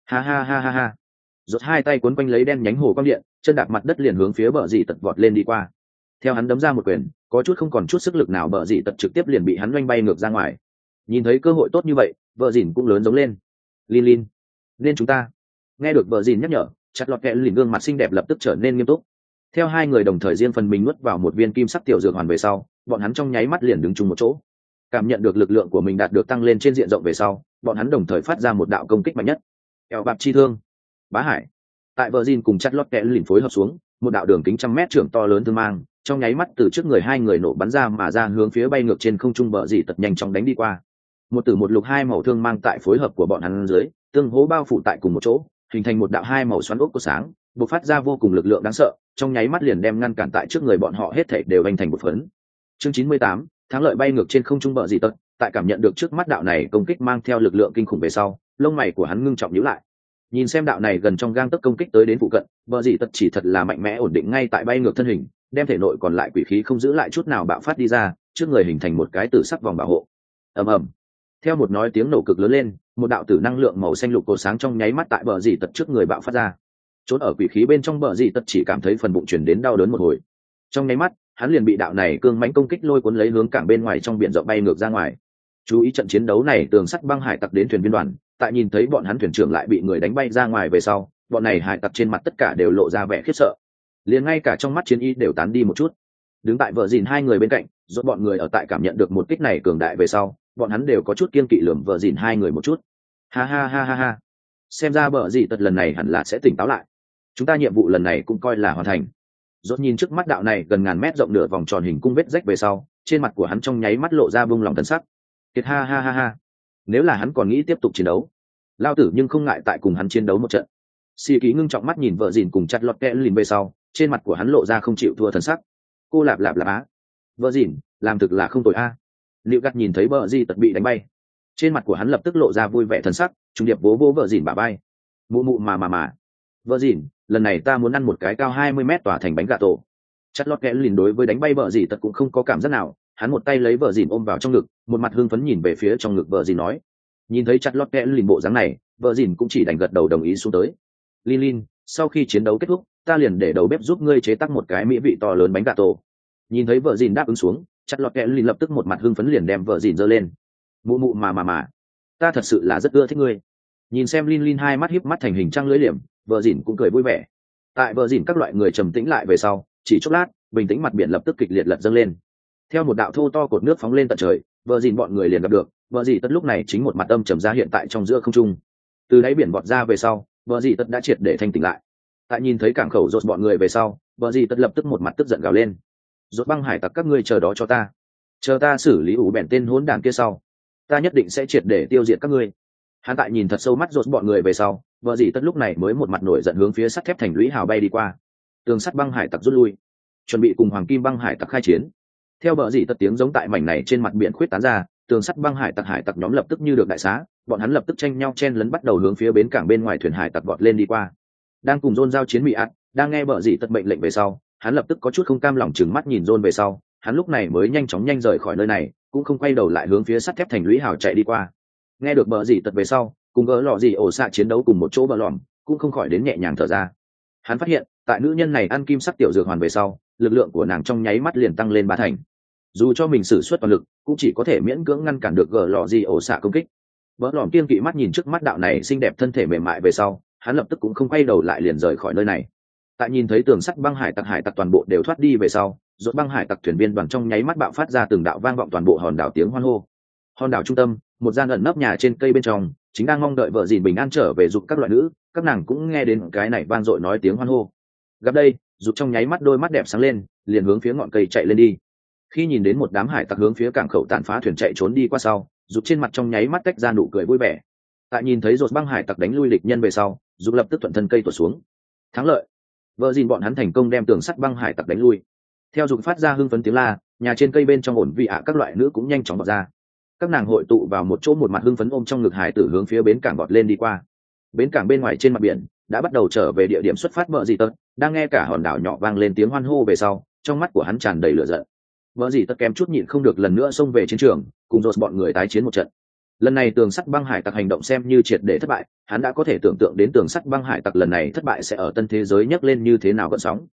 Ha ha ha ha ha. Rốt hai tay cuốn quanh lấy đen nhánh hồ quang điện, chân đạp mặt đất liền hướng phía bờ dì tật vọt lên đi qua. Theo hắn đấm ra một quyền, có chút không còn chút sức lực nào, bờ dì tật trực tiếp liền bị hắn oanh bay ngược ra ngoài. Nhìn thấy cơ hội tốt như vậy, vợ dìn cũng lớn giống lên. Lin Lin, nên chúng ta. Nghe được vợ dìn nhắc nhở, chặt lọt kẹ lìn gương mặt xinh đẹp lập tức trở nên nghiêm túc. Theo hai người đồng thời riêng phần mình nuốt vào một viên kim sắc tiểu dược hoàn về sau, bọn hắn trong nháy mắt liền đứng chung một chỗ. Cảm nhận được lực lượng của mình đạt được tăng lên trên diện rộng về sau, bọn hắn đồng thời phát ra một đạo công kích mạnh nhất. Eo bạp chi thương. Bá hải. Tại vợ dìn cùng chặt lọt kẹ lìn phối hợp xuống, một đạo đường kính trăm mét trưởng to lớn thương mang, trong nháy mắt từ trước người hai người nổ bắn ra mà ra, hướng phía bay ngược trên không trung bờ dì tật nhanh chóng đánh đi qua. Một tử một lục hai màu thương mang tại phối hợp của bọn hắn dưới, tương hỗ bao phủ tại cùng một chỗ, hình thành một đạo hai màu xoắn ốc có sáng, bộc phát ra vô cùng lực lượng đáng sợ, trong nháy mắt liền đem ngăn cản tại trước người bọn họ hết thảy đều vành thành một phấn. Chương 98, thắng lợi bay ngược trên không trung bờ dì tật, tại cảm nhận được trước mắt đạo này công kích mang theo lực lượng kinh khủng về sau, lông mày của hắn ngưng trọng nhíu lại. Nhìn xem đạo này gần trong gang tấc công kích tới đến phụ cận, bờ dì tật chỉ thật là mạnh mẽ ổn định ngay tại bay ngược thân hình, đem thể nội còn lại quỷ khí không giữ lại chút nào bạo phát đi ra, trước người hình thành một cái tử sắc vòng bảo hộ. Ầm ầm. Theo một nói tiếng nổ cực lớn lên, một đạo tử năng lượng màu xanh lục cổ sáng trong nháy mắt tại bờ dì tật trước người bạo phát ra. Trốn ở quỷ khí bên trong bờ dì tật chỉ cảm thấy phần bụng chuyển đến đau đớn một hồi. Trong nháy mắt, hắn liền bị đạo này cương mãnh công kích lôi cuốn lấy hướng cảng bên ngoài trong biển rộng bay ngược ra ngoài. Chú ý trận chiến đấu này, tường sắt băng hải tặc đến thuyền viên đoàn, tại nhìn thấy bọn hắn thuyền trưởng lại bị người đánh bay ra ngoài về sau, bọn này hải tặc trên mặt tất cả đều lộ ra vẻ khiếp sợ. Liền ngay cả trong mắt chiến y đều tán đi một chút. Đứng tại vợ dìn hai người bên cạnh, rốt bọn người ở tại cảm nhận được một kích này cường đại về sau, bọn hắn đều có chút kiên kỵ lườm vợ dìn hai người một chút. Ha ha ha ha ha. Xem ra bờ dì tật lần này hẳn là sẽ tỉnh táo lại. Chúng ta nhiệm vụ lần này cũng coi là hoàn thành. Rốt nhìn trước mắt đạo này gần ngàn mét rộng nửa vòng tròn hình cung vết rách về sau, trên mặt của hắn trong nháy mắt lộ ra bông lòng thần sắc. Kiệt ha ha ha ha. Nếu là hắn còn nghĩ tiếp tục chiến đấu, lao tử nhưng không ngại tại cùng hắn chiến đấu một trận. Xì Ký ngưng trọng mắt nhìn vợ dìn cùng chặt lọt kẽ lìn về sau, trên mặt của hắn lộ ra không chịu thua thần sắc. Cô lạp lạp lạp á. Vợ dìn, làm thực là không tồi a. Liệu gắt nhìn thấy bờ dì tật bị đánh bay, trên mặt của hắn lập tức lộ ra vui vẻ thần sắc, trùng điệp vỗ vỗ vợ dìn bả bay. Mụ mụ mà. Vợ dìn, lần này ta muốn ăn một cái cao 20 mét tỏa thành bánh gà tổ. Chặt lọt kẽ lìn đối với đánh bay bờ dì tật cũng không có cảm giác nào, hắn một tay lấy vợ dìn ôm vào trong ngực, một mặt hưng phấn nhìn về phía trong ngực vợ dìn nói. Nhìn thấy chặt lọt kẽ lìn bộ dáng này, vợ dìn cũng chỉ đành gật đầu đồng ý xuống tới. Lin Lin, sau khi chiến đấu kết thúc, ta liền để đầu bếp giúp ngươi chế tác một cái mỹ vị to lớn bánh gà tổ. Nhìn thấy vợ dìn đáp ứng xuống, chặt lọt kẽ lìn lập tức một mặt hưng phấn liền đem vợ dìn giơ lên. Mụ mụ mà, ta thật sự là rất ưa thích ngươi. Nhìn xem Lin Lin hai mắt híp mắt thành hình trăng lưỡi liềm, vợ dìn cũng cười vui vẻ. Tại vợ dìn các loại người trầm tĩnh lại về sau, chỉ chốc lát, bình tĩnh mặt biển lập tức kịch liệt lật dâng lên. Theo một đạo thô to cột nước phóng lên tận trời, vợ dìn bọn người liền gặp được, vợ dì tất lúc này chính một mặt âm trầm ra hiện tại trong giữa không trung. Từ đáy biển bọt ra về sau, vợ dì tất đã triệt để thanh tỉnh lại. Tại nhìn thấy cảng khẩu rột bọn người về sau, vợ dì tất lập tức một mặt tức giận gào lên. Rột băng hải tặc các ngươi chờ đó cho ta, chờ ta xử lý ủ bèn tên hỗn đản kia sau, ta nhất định sẽ triệt để tiêu diệt các ngươi. Hắn tại nhìn thật sâu mắt rột bọn người về sau, vợ dì tất lúc này mới một mặt nổi giận hướng phía sắt thép thành lũy hào bay đi qua. Tường sắt băng hải tặc rút lui, chuẩn bị cùng hoàng kim băng hải tặc khai chiến. Theo bờ dì tất tiếng giống tại mảnh này trên mặt biển khuyết tán ra, tường sắt băng hải tặc nhóm lập tức như được đại xá, bọn hắn lập tức tranh nhau chen lấn bắt đầu hướng phía bến cảng bên ngoài thuyền hải tặc vọt lên đi qua. Đang cùng John giao chiến Mỹ ạt, đang nghe bờ dì tất mệnh lệnh về sau, hắn lập tức có chút không cam lòng chừng mắt nhìn John về sau, hắn lúc này mới nhanh chóng rời khỏi nơi này, cũng không quay đầu lại hướng phía sắt thép thành lũy hào chạy đi qua. Nghe được bờ dì tất về sau, cùng gỡ lọ gì ổ xạ chiến đấu cùng một chỗ bờ lỏm, cũng không khỏi đến nhẹ nhàng thở ra. Hắn phát hiện, tại nữ nhân này ăn kim sắc tiểu dược hoàn về sau, lực lượng của nàng trong nháy mắt liền tăng lên 3 thành. Dù cho mình sử xuất toàn lực, cũng chỉ có thể miễn cưỡng ngăn cản được gỡ lọ gì ổ xạ công kích. Bỡ lỏm kiên kỵ mắt nhìn trước mắt đạo này xinh đẹp thân thể mềm mại về sau, hắn lập tức cũng không quay đầu lại liền rời khỏi nơi này. Tại nhìn thấy tường sắt băng hải tặc toàn bộ đều thoát đi về sau, rốt băng hải tặc thuyền viên đoàn trong nháy mắt bạo phát ra từng đạo vang vọng toàn bộ hòn đảo tiếng hoan hô. Hòn đảo trung tâm, một gian ẩn nấp nhà trên cây bên trong, chính đang mong đợi vợ dìn bình an trở về dục các loại nữ, các nàng cũng nghe đến cái này vang dội nói tiếng hoan hô. Gặp đây, dục trong nháy mắt đôi mắt đẹp sáng lên, liền hướng phía ngọn cây chạy lên đi. Khi nhìn đến một đám hải tặc hướng phía cảng khẩu tàn phá thuyền chạy trốn đi qua sau, dục trên mặt trong nháy mắt tách ra nụ cười vui vẻ. Tại nhìn thấy rột băng hải tặc đánh lui địch nhân về sau, dục lập tức thuận thân cây tuột xuống. Thắng lợi! Vợ dìn bọn hắn thành công đem tường sắt băng hải tặc đánh lui. Theo dục phát ra hưng phấn tiếng la, nhà trên cây bên trong ổn vị ạ các loại nữ cũng nhanh chóng bật ra. Các nàng hội tụ vào một chỗ, một mặt hưng phấn ôm trong ngực hải tử hướng phía bến cảng bọt lên đi qua. Bến cảng bên ngoài trên mặt biển đã bắt đầu trở về địa điểm xuất phát. Vợ dì tật đang nghe cả hòn đảo nhỏ vang lên tiếng hoan hô về sau, trong mắt của hắn tràn đầy lửa giận. Vợ dì tật kém chút nhịn không được lần nữa xông về chiến trường, cùng rột bọn người tái chiến một trận. Lần này tường sắt băng hải tặc hành động xem như triệt để thất bại, hắn đã có thể tưởng tượng đến tường sắt băng hải tặc lần này thất bại sẽ ở tân thế giới nhấc lên như thế nào gợn sóng.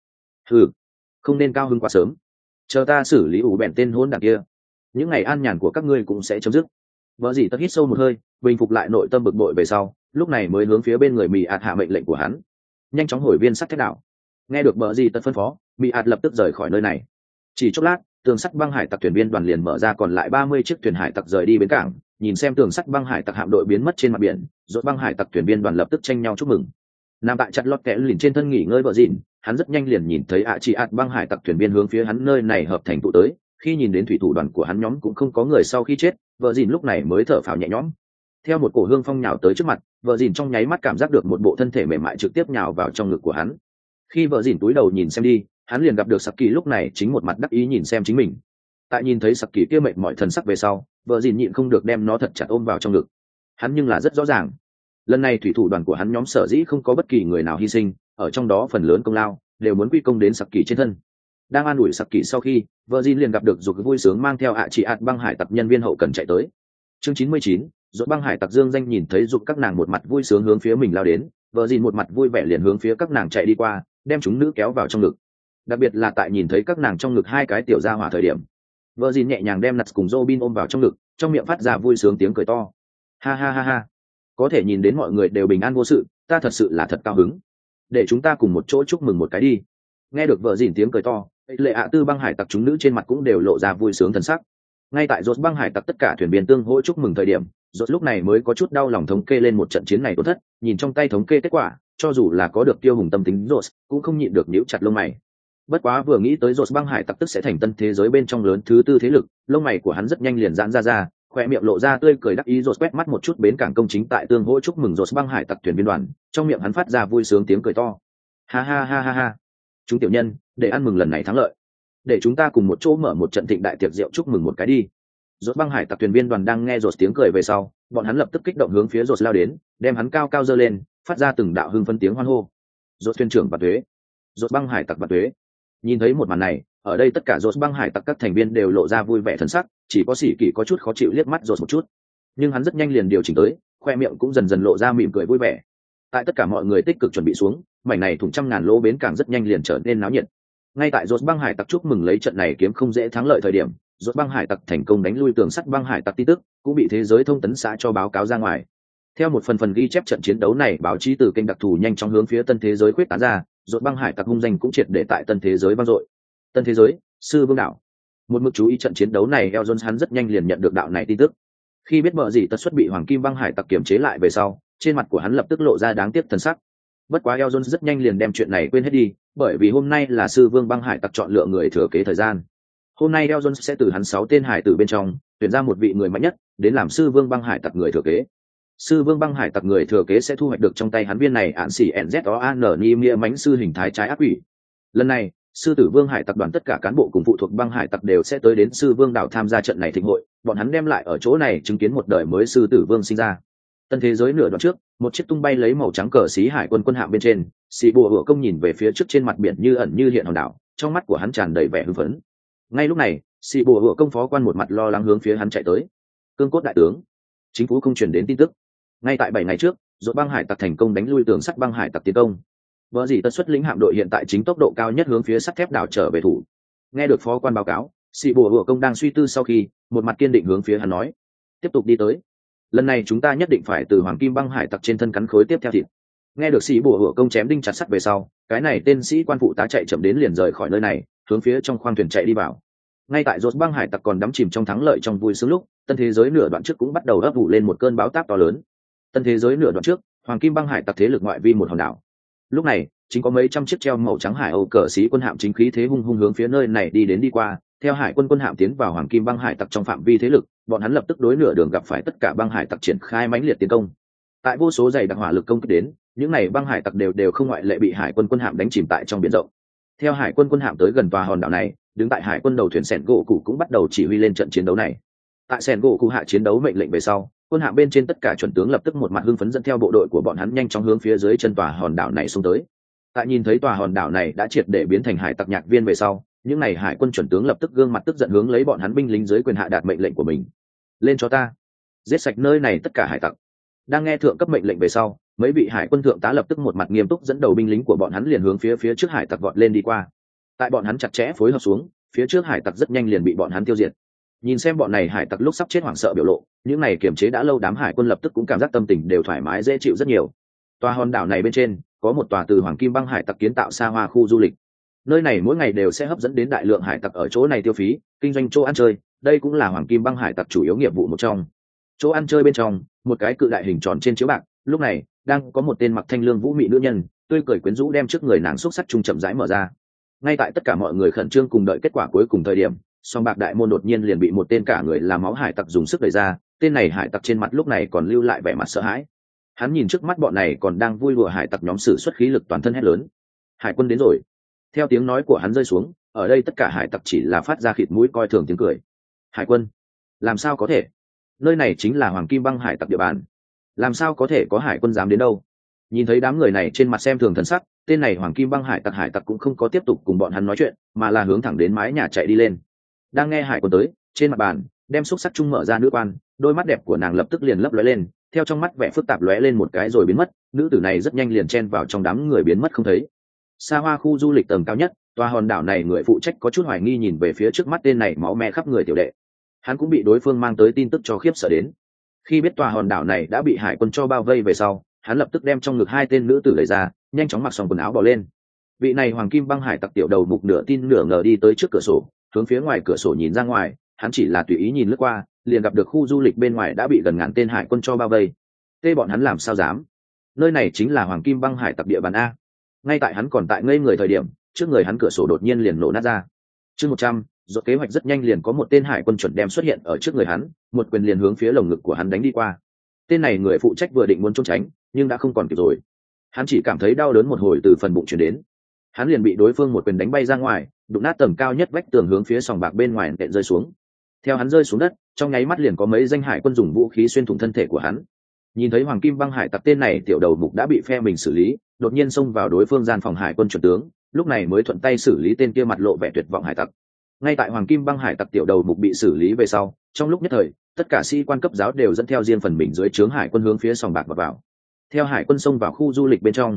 Không nên cao hứng quá sớm, chờ ta xử lý ủ bèn tên hôn đảng kia, những ngày an nhàn của các ngươi cũng sẽ chấm dứt. Vợ dĩ tất hít sâu một hơi, bình phục lại nội tâm bực bội về sau, lúc này mới hướng phía bên người Mị ạt hạ mệnh lệnh của hắn, nhanh chóng hồi viên sắt thép đảo. Nghe được vợ dĩ tất phân phó, Mị ạt lập tức rời khỏi nơi này. Chỉ chốc lát, tường sắt băng hải tặc thuyền viên đoàn liền mở ra, còn lại 30 chiếc thuyền hải tặc rời đi bến cảng. Nhìn xem tường sắt băng hải tặc hạm đội biến mất trên mặt biển, rồi băng hải tặc thuyền viên đoàn lập tức tranh nhau chúc mừng. Nam tại chặt lót kẽ lìn trên thân nghỉ ngơi vợ dịn, hắn rất nhanh liền nhìn thấy chị ạt băng hải tặc thuyền viên hướng phía hắn nơi này hợp thành tụ tới. Khi nhìn đến thủy thủ đoàn của hắn nhóm cũng không có người sau khi chết, vợ dịn lúc này mới thở phào nhẹ nhõm. Theo một cổ hương phong nhào tới trước mặt, vợ dịn trong nháy mắt cảm giác được một bộ thân thể mềm mại trực tiếp nhào vào trong ngực của hắn. Khi vợ dịn túi đầu nhìn xem đi, hắn liền gặp được Saki lúc này chính một mặt đắc ý nhìn xem chính mình. Tại nhìn thấy Saki kia mệt mỏi thần sắc về sau, vợ dịn nhịn không được đem nó thật chặt ôm vào trong ngực. Hắn nhưng là rất rõ ràng, lần này thủy thủ đoàn của hắn nhóm sở dĩ không có bất kỳ người nào hy sinh, ở trong đó phần lớn công lao đều muốn quy công đến Saki trên thân. Đang an ủi Saki sau khi, vợ dịn liền gặp được dục vui sướng mang theo chị ạt băng hải tặc nhân viên hậu cần chạy tới. Chương 99, Dục băng hải tặc Dương Danh nhìn thấy dục các nàng một mặt vui sướng hướng phía mình lao đến, vợ dịn một mặt vui vẻ liền hướng phía các nàng chạy đi qua, đem chúng nữ kéo vào trong ngực. Đặc biệt là tại nhìn thấy các nàng trong ngực hai cái tiểu gia hỏa thời điểm, vợ dìn nhẹ nhàng đem Nats cùng Robin ôm vào trong ngực, trong miệng phát ra vui sướng tiếng cười to. Ha ha ha ha, có thể nhìn đến mọi người đều bình an vô sự, ta thật sự là thật cao hứng. Để chúng ta cùng một chỗ chúc mừng một cái đi. Nghe được vợ dìn tiếng cười to, lệ ạ tư băng hải tặc chúng nữ trên mặt cũng đều lộ ra vui sướng thần sắc. Ngay tại Rốt băng hải tặc tất cả thuyền viên tương hỗ chúc mừng thời điểm, Rốt lúc này mới có chút đau lòng thống kê lên một trận chiến này tổn thất, nhìn trong tay thống kê kết quả, cho dù là có được tiêu hùng tâm tính Rốt cũng không nhịn được nhíu chặt lông mày. Bất quá vừa nghĩ tới Rốt băng hải tặc tức sẽ thành tân thế giới bên trong lớn thứ tư thế lực, lông mày của hắn rất nhanh liền giãn ra, khoe miệng lộ ra tươi cười đắc ý. Rốt quét mắt một chút bến cảng công chính tại tương hỗ chúc mừng Rốt băng hải tặc thuyền viên đoàn, trong miệng hắn phát ra vui sướng tiếng cười to. Ha ha ha ha ha, chúng tiểu nhân, để ăn mừng lần này thắng lợi, để chúng ta cùng một chỗ mở một trận thịnh đại tiệc rượu chúc mừng một cái đi. Rốt băng hải tặc thuyền viên đoàn đang nghe Rốt tiếng cười về sau, bọn hắn lập tức kích động hướng phía Rốt lao đến, đem hắn cao cao giơ lên, phát ra từng đạo hưng phấn tiếng hoan hô. Rốt thuyền trưởng và tuế, Rốt băng hải tặc và tuế. Nhìn thấy một màn này, ở đây tất cả Rốt băng hải tặc các thành viên đều lộ ra vui vẻ thần sắc, chỉ có Sĩ Kỳ có chút khó chịu liếc mắt Rốt một chút, nhưng hắn rất nhanh liền điều chỉnh tới, khoe miệng cũng dần dần lộ ra mỉm cười vui vẻ. Tại tất cả mọi người tích cực chuẩn bị xuống, mảnh này thủng trăm ngàn lỗ bến cảng rất nhanh liền trở nên náo nhiệt. Ngay tại Rốt băng hải tặc chúc mừng lấy trận này kiếm không dễ thắng lợi thời điểm, Rốt băng hải tặc thành công đánh lui tường sắt băng hải tặc tin tức cũng bị thế giới thông tấn xã cho báo cáo ra ngoài. Theo một phần ghi chép trận chiến đấu này, báo chí từ kênh đặc thù nhanh chóng hướng phía tân thế giới quyết tán ra, Rốt băng hải tặc hung danh cũng triệt để tại tân thế giới vang dội. Tân thế giới, sư vương đảo. Một mực chú ý trận chiến đấu này, El Jones hắn rất nhanh liền nhận được đạo này tin tức. Khi biết bợ gì tật xuất bị hoàng kim băng hải tặc kiểm chế lại về sau, trên mặt của hắn lập tức lộ ra đáng tiếc thần sắc. Bất quá El Jones rất nhanh liền đem chuyện này quên hết đi, bởi vì hôm nay là sư vương băng hải tặc chọn lựa người thừa kế thời gian. Hôm nay El Jones sẽ từ hắn 6 tên hải tử bên trong tuyển ra một vị người mạnh nhất đến làm sư vương băng hải tặc người thừa kế. Sư vương băng hải tặc người thừa kế sẽ thu hoạch được trong tay hắn viên này ạn xỉ NZOAN Nimia mãnh sư hình thái trái ác quỷ. Lần này, sư tử vương hải tặc đoàn tất cả cán bộ cùng phụ thuộc băng hải tặc đều sẽ tới đến sư vương đảo tham gia trận này thịnh hội, bọn hắn đem lại ở chỗ này chứng kiến một đời mới sư tử vương sinh ra. Tân thế giới nửa đoạn trước, một chiếc tung bay lấy màu trắng cờ xí hải quân quân hạm bên trên, Sĩ Bùa Hựa Công nhìn về phía trước trên mặt biển như ẩn như hiện hòn đảo, trong mắt của hắn tràn đầy vẻ hưng phấn. Ngay lúc này, Sĩ Bùa Hựa Công phó quan một mặt lo lắng hướng phía hắn chạy tới. Cương cốt đại tướng, chính phủ không truyền đến tin tức. Ngay tại 7 ngày trước, Rốt băng hải tặc thành công đánh lui tường sắt băng hải tặc tiến công. Vợ gì tất xuất lĩnh hạm đội hiện tại chính tốc độ cao nhất hướng phía sắt thép đảo trở về thủ. Nghe được phó quan báo cáo, Sĩ Bùa Hựa Công đang suy tư sau khi, một mặt kiên định hướng phía hắn nói: tiếp tục đi tới. Lần này chúng ta nhất định phải từ hoàng kim băng hải tặc trên thân cắn khối tiếp theo thịt. Nghe được Sĩ Bùa Hựa Công chém đinh chặt sắt về sau, cái này tên sĩ quan phụ tá chạy chậm đến liền rời khỏi nơi này, hướng phía trong khoang thuyền chạy đi vào. Ngay tại Rốt băng hải tặc còn đắm chìm trong thắng lợi trong vui sướng lúc, tân thế giới nửa đoạn trước cũng bắt đầu ấp ủ lên một cơn bão táp to lớn. Tân thế giới nửa đoạn trước, hoàng kim băng hải tặc thế lực ngoại vi một hòn đảo. Lúc này, chính có mấy trăm chiếc treo màu trắng hải âu cờ xí quân hạm chính khí thế hung hung hướng phía nơi này đi qua. Theo hải quân quân hạm tiến vào hoàng kim băng hải tặc trong phạm vi thế lực, bọn hắn lập tức đối nửa đường gặp phải tất cả băng hải tặc triển khai mãnh liệt tiến công. Tại vô số dày đặc hỏa lực công kích đến, những này băng hải tặc đều không ngoại lệ bị hải quân quân hạm đánh chìm tại trong biển rộng. Theo hải quân quân hạm tới gần tòa hòn đảo này, đứng tại hải quân đầu thuyền Sẻn gỗ cụ cũng bắt đầu chỉ huy lên trận chiến đấu này. Tại Sẻn gỗ cụ hạ chiến đấu mệnh lệnh về sau, quân hạm bên trên tất cả chuẩn tướng lập tức một mặt hưng phấn dẫn theo bộ đội của bọn hắn nhanh chóng hướng phía dưới chân tòa hòn đảo này xuống tới. Tại nhìn thấy tòa hòn đảo này đã triệt để biến thành hải tặc nhạc viên về sau, những này hải quân chuẩn tướng lập tức gương mặt tức giận hướng lấy bọn hắn binh lính dưới quyền hạ đạt mệnh lệnh của mình. Lên cho ta. giết sạch nơi này tất cả hải tặc. Đang nghe thượng cấp mệnh lệnh về sau, mấy vị hải quân thượng tá lập tức một mặt nghiêm túc dẫn đầu binh lính của bọn hắn liền hướng phía trước hải tặc vọt lên đi qua. Tại bọn hắn chặt chẽ phối hợp xuống, phía trước hải tặc rất nhanh liền bị bọn hắn tiêu diệt. Nhìn xem bọn này hải tặc lúc sắp chết hoảng sợ biểu lộ, những này kiềm chế đã lâu đám hải quân lập tức cũng cảm giác tâm tình đều thoải mái dễ chịu rất nhiều. Tòa hòn đảo này bên trên có một tòa từ hoàng kim băng hải tặc kiến tạo xa hoa khu du lịch. Nơi này mỗi ngày đều sẽ hấp dẫn đến đại lượng hải tặc ở chỗ này tiêu phí, kinh doanh chỗ ăn chơi, đây cũng là hoàng kim băng hải tặc chủ yếu nghiệp vụ một trong. Chỗ ăn chơi bên trong, một cái cự đại hình tròn trên chiếu bạc, lúc này đang có một tên mặc thanh lương vũ mị nữ nhân, tươi cười quyến rũ đem trước người nàng xúc sắc trung chậm rãi mở ra. Ngay tại tất cả mọi người khẩn trương cùng đợi kết quả cuối cùng thời điểm, song bạc đại môn đột nhiên liền bị một tên cả người làm máu hải tặc dùng sức đẩy ra. Tên này hải tặc trên mặt lúc này còn lưu lại vẻ mặt sợ hãi. Hắn nhìn trước mắt bọn này còn đang vui đùa hải tặc nhóm sử xuất khí lực toàn thân hét lớn: hải quân đến rồi! Theo tiếng nói của hắn rơi xuống, ở đây tất cả hải tặc chỉ là phát ra khịt mũi coi thường tiếng cười. Hải quân? Làm sao có thể? Nơi này chính là hoàng kim băng hải tặc địa bàn, làm sao có thể có hải quân dám đến đâu? Nhìn thấy đám người này trên mặt xem thường thần sắc, tên này hoàng kim băng hải tặc cũng không có tiếp tục cùng bọn hắn nói chuyện, mà là hướng thẳng đến mái nhà chạy đi lên. Đang nghe hải quân tới, trên mặt bàn đem xúc sắc chung mở ra nữ quan, đôi mắt đẹp của nàng lập tức liền lấp lóe lên, theo trong mắt vẻ phức tạp lóe lên một cái rồi biến mất. Nữ tử này rất nhanh liền chen vào trong đám người biến mất không thấy. Xa hoa khu du lịch tầng cao nhất, tòa hòn đảo này người phụ trách có chút hoài nghi nhìn về phía trước mắt tên này máu me khắp người tiểu đệ. Hắn cũng bị đối phương mang tới tin tức cho khiếp sợ đến. Khi biết tòa hòn đảo này đã bị hải quân cho bao vây về sau, hắn lập tức đem trong ngực hai tên nữ tử lấy ra, nhanh chóng mặc xong quần áo bỏ lên. Vị này hoàng kim băng hải tặc tiểu đầu mục nửa tin nửa ngờ đi tới trước cửa sổ, hướng phía ngoài cửa sổ nhìn ra ngoài. Hắn chỉ là tùy ý nhìn lướt qua, liền gặp được khu du lịch bên ngoài đã bị gần ngàn tên hải quân cho bao vây. Tê bọn hắn làm sao dám? Nơi này chính là hoàng kim băng hải tặc địa bàn a. Ngay tại hắn còn tại ngây người thời điểm, trước người hắn cửa sổ đột nhiên liền nổ nát ra. Chương 100, rốt kế hoạch rất nhanh liền có một tên hải quân chuẩn đem xuất hiện ở trước người hắn, một quyền liền hướng phía lồng ngực của hắn đánh đi qua. Tên này người phụ trách vừa định muốn trốn tránh, nhưng đã không còn kịp rồi. Hắn chỉ cảm thấy đau đớn một hồi từ phần bụng truyền đến. Hắn liền bị đối phương một quyền đánh bay ra ngoài, đụng nát tầng cao nhất vách tường hướng phía sòng bạc bên ngoài nện rơi xuống. Theo hắn rơi xuống đất, trong nháy mắt liền có mấy danh hải quân dùng vũ khí xuyên thủng thân thể của hắn. Nhìn thấy hoàng kim băng hải tặc tên này tiểu đầu mục đã bị phe mình xử lý, đột nhiên xông vào đối phương gian phòng hải quân chuẩn tướng, lúc này mới thuận tay xử lý tên kia mặt lộ vẻ tuyệt vọng hải tặc. Ngay tại hoàng kim băng hải tặc tiểu đầu mục bị xử lý về sau, trong lúc nhất thời, tất cả sĩ quan cấp giáo đều dẫn theo riêng phần mình dưới trướng hải quân hướng phía sòng bạc vào. Theo hải quân xông vào khu du lịch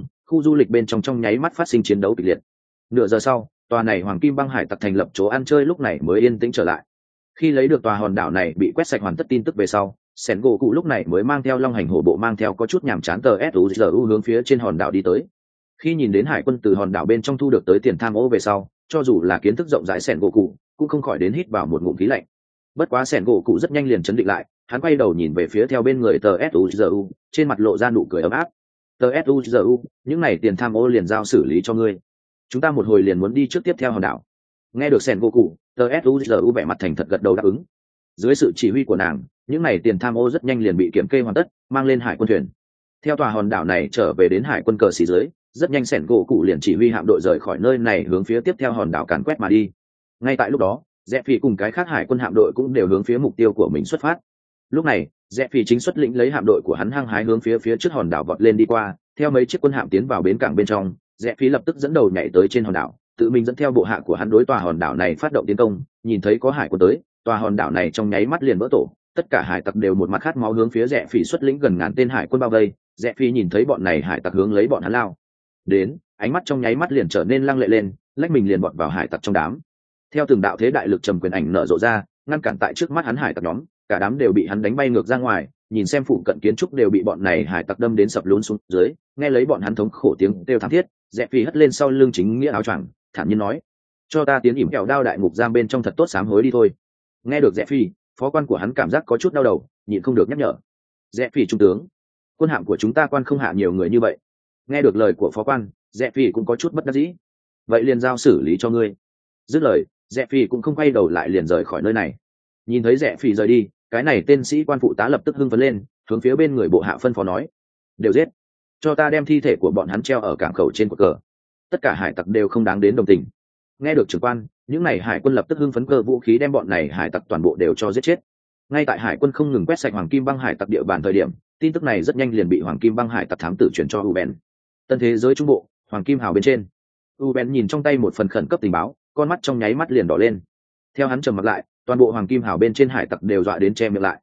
bên trong trong nháy mắt phát sinh chiến đấu kịch liệt. Nửa giờ sau, tòa này hoàng kim băng hải tặc thành lập chỗ ăn chơi lúc này mới yên tĩnh trở lại. Khi lấy được tòa hòn đảo này bị quét sạch hoàn tất tin tức về sau, Sẻn gỗ cụ lúc này mới mang theo long hành hổ bộ mang theo có chút nhàm chán tờ suzu hướng phía trên hòn đảo đi tới. Khi nhìn đến hải quân từ hòn đảo bên trong thu được tới tiền tham ô về sau, cho dù là kiến thức rộng rãi Sẻn gỗ cụ cũng không khỏi đến hít vào một ngụm khí lạnh. Bất quá Sẻn gỗ cụ rất nhanh liền chấn định lại, hắn quay đầu nhìn về phía theo bên người tờ suzu, trên mặt lộ ra nụ cười ấm áp. Tờ suzu, những này tiền tham ô liền giao xử lý cho ngươi, chúng ta một hồi liền muốn đi trước tiếp theo hòn đảo. Nghe được Sẻn gỗ cụ, tờ suzu vẻ mặt thành thật gật đầu đáp ứng. Dưới sự chỉ huy của nàng, những này tiền tham ô rất nhanh liền bị kiểm kê hoàn tất, mang lên hải quân thuyền. Theo tòa hòn đảo này trở về đến hải quân cờ xí dưới, rất nhanh Sẻn gỗ cụ liền chỉ huy hạm đội rời khỏi nơi này hướng phía tiếp theo hòn đảo càn quét mà đi. Ngay tại lúc đó, Rẽ Phi cùng cái khác hải quân hạm đội cũng đều hướng phía mục tiêu của mình xuất phát. Lúc này, Rẽ Phi chính xuất lĩnh lấy hạm đội của hắn hăng hái hướng phía trước hòn đảo vọt lên đi qua. Theo mấy chiếc quân hạm tiến vào bến cảng bên trong, Rẽ Phi lập tức dẫn đầu nhảy tới trên hòn đảo, tự mình dẫn theo bộ hạ của hắn đối tòa hòn đảo này phát động tiến công. Nhìn thấy có hải quân tới, tòa hòn đảo này trong nháy mắt liền vỡ tổ, tất cả hải tặc đều một mặt khát máu hướng phía Rẽ Phi xuất lĩnh gần ngàn tên hải quân bao vây. Rẽ Phi nhìn thấy bọn này hải tặc hướng lấy bọn hắn lao đến, ánh mắt trong nháy mắt liền trở nên lăng lệ lên, lách mình liền bọt vào hải tặc trong đám. Theo từng đạo thế đại lực trầm quyền ảnh nở rộ ra, ngăn cản tại trước mắt hắn hải tặc nhóm, cả đám đều bị hắn đánh bay ngược ra ngoài. Nhìn xem phụ cận kiến trúc đều bị bọn này hải tặc đâm đến sập lún xuống dưới, nghe lấy bọn hắn thống khổ tiếng kêu thảm thiết, Rẽ Phi hất lên sau lưng chính nghĩa áo choàng, thản nhiên nói: cho ta tiến ỉm kẹo đao đại ngục giam bên trong thật tốt sám hối đi thôi. Nghe được Rẽ Phi, phó quan của hắn cảm giác có chút đau đầu, nhịn không được nhắc nhở: Rẽ Phi trung tướng, quân hạm của chúng ta quan không hạ nhiều người như vậy. Nghe được lời của phó quan, Rẽ Phi cũng có chút bất đắc dĩ. Vậy liền giao xử lý cho ngươi. Dứt lời, Rẽ Phi cũng không quay đầu lại liền rời khỏi nơi này. Nhìn thấy Rẽ Phi rời đi, cái này tên sĩ quan phụ tá lập tức hưng phấn lên, hướng phía bên người bộ hạ phân phó nói: đều giết, cho ta đem thi thể của bọn hắn treo ở cảng khẩu trên cột cờ. Tất cả hải tặc đều không đáng đến đồng tình. Nghe được trưởng quan, những này hải quân lập tức hưng phấn cơ vũ khí đem bọn này hải tặc toàn bộ đều cho giết chết. Ngay tại hải quân không ngừng quét sạch hoàng kim băng hải tặc địa bàn thời điểm, tin tức này rất nhanh liền bị hoàng kim băng hải tặc thám tử chuyển cho Uben. Tân thế giới trung bộ, hoàng kim hào bên trên. Uben nhìn trong tay một phần khẩn cấp tình báo, con mắt trong nháy mắt liền đỏ lên. Theo hắn trầm mặt lại, toàn bộ hoàng kim hào bên trên hải tặc đều dọa đến che miệng lại.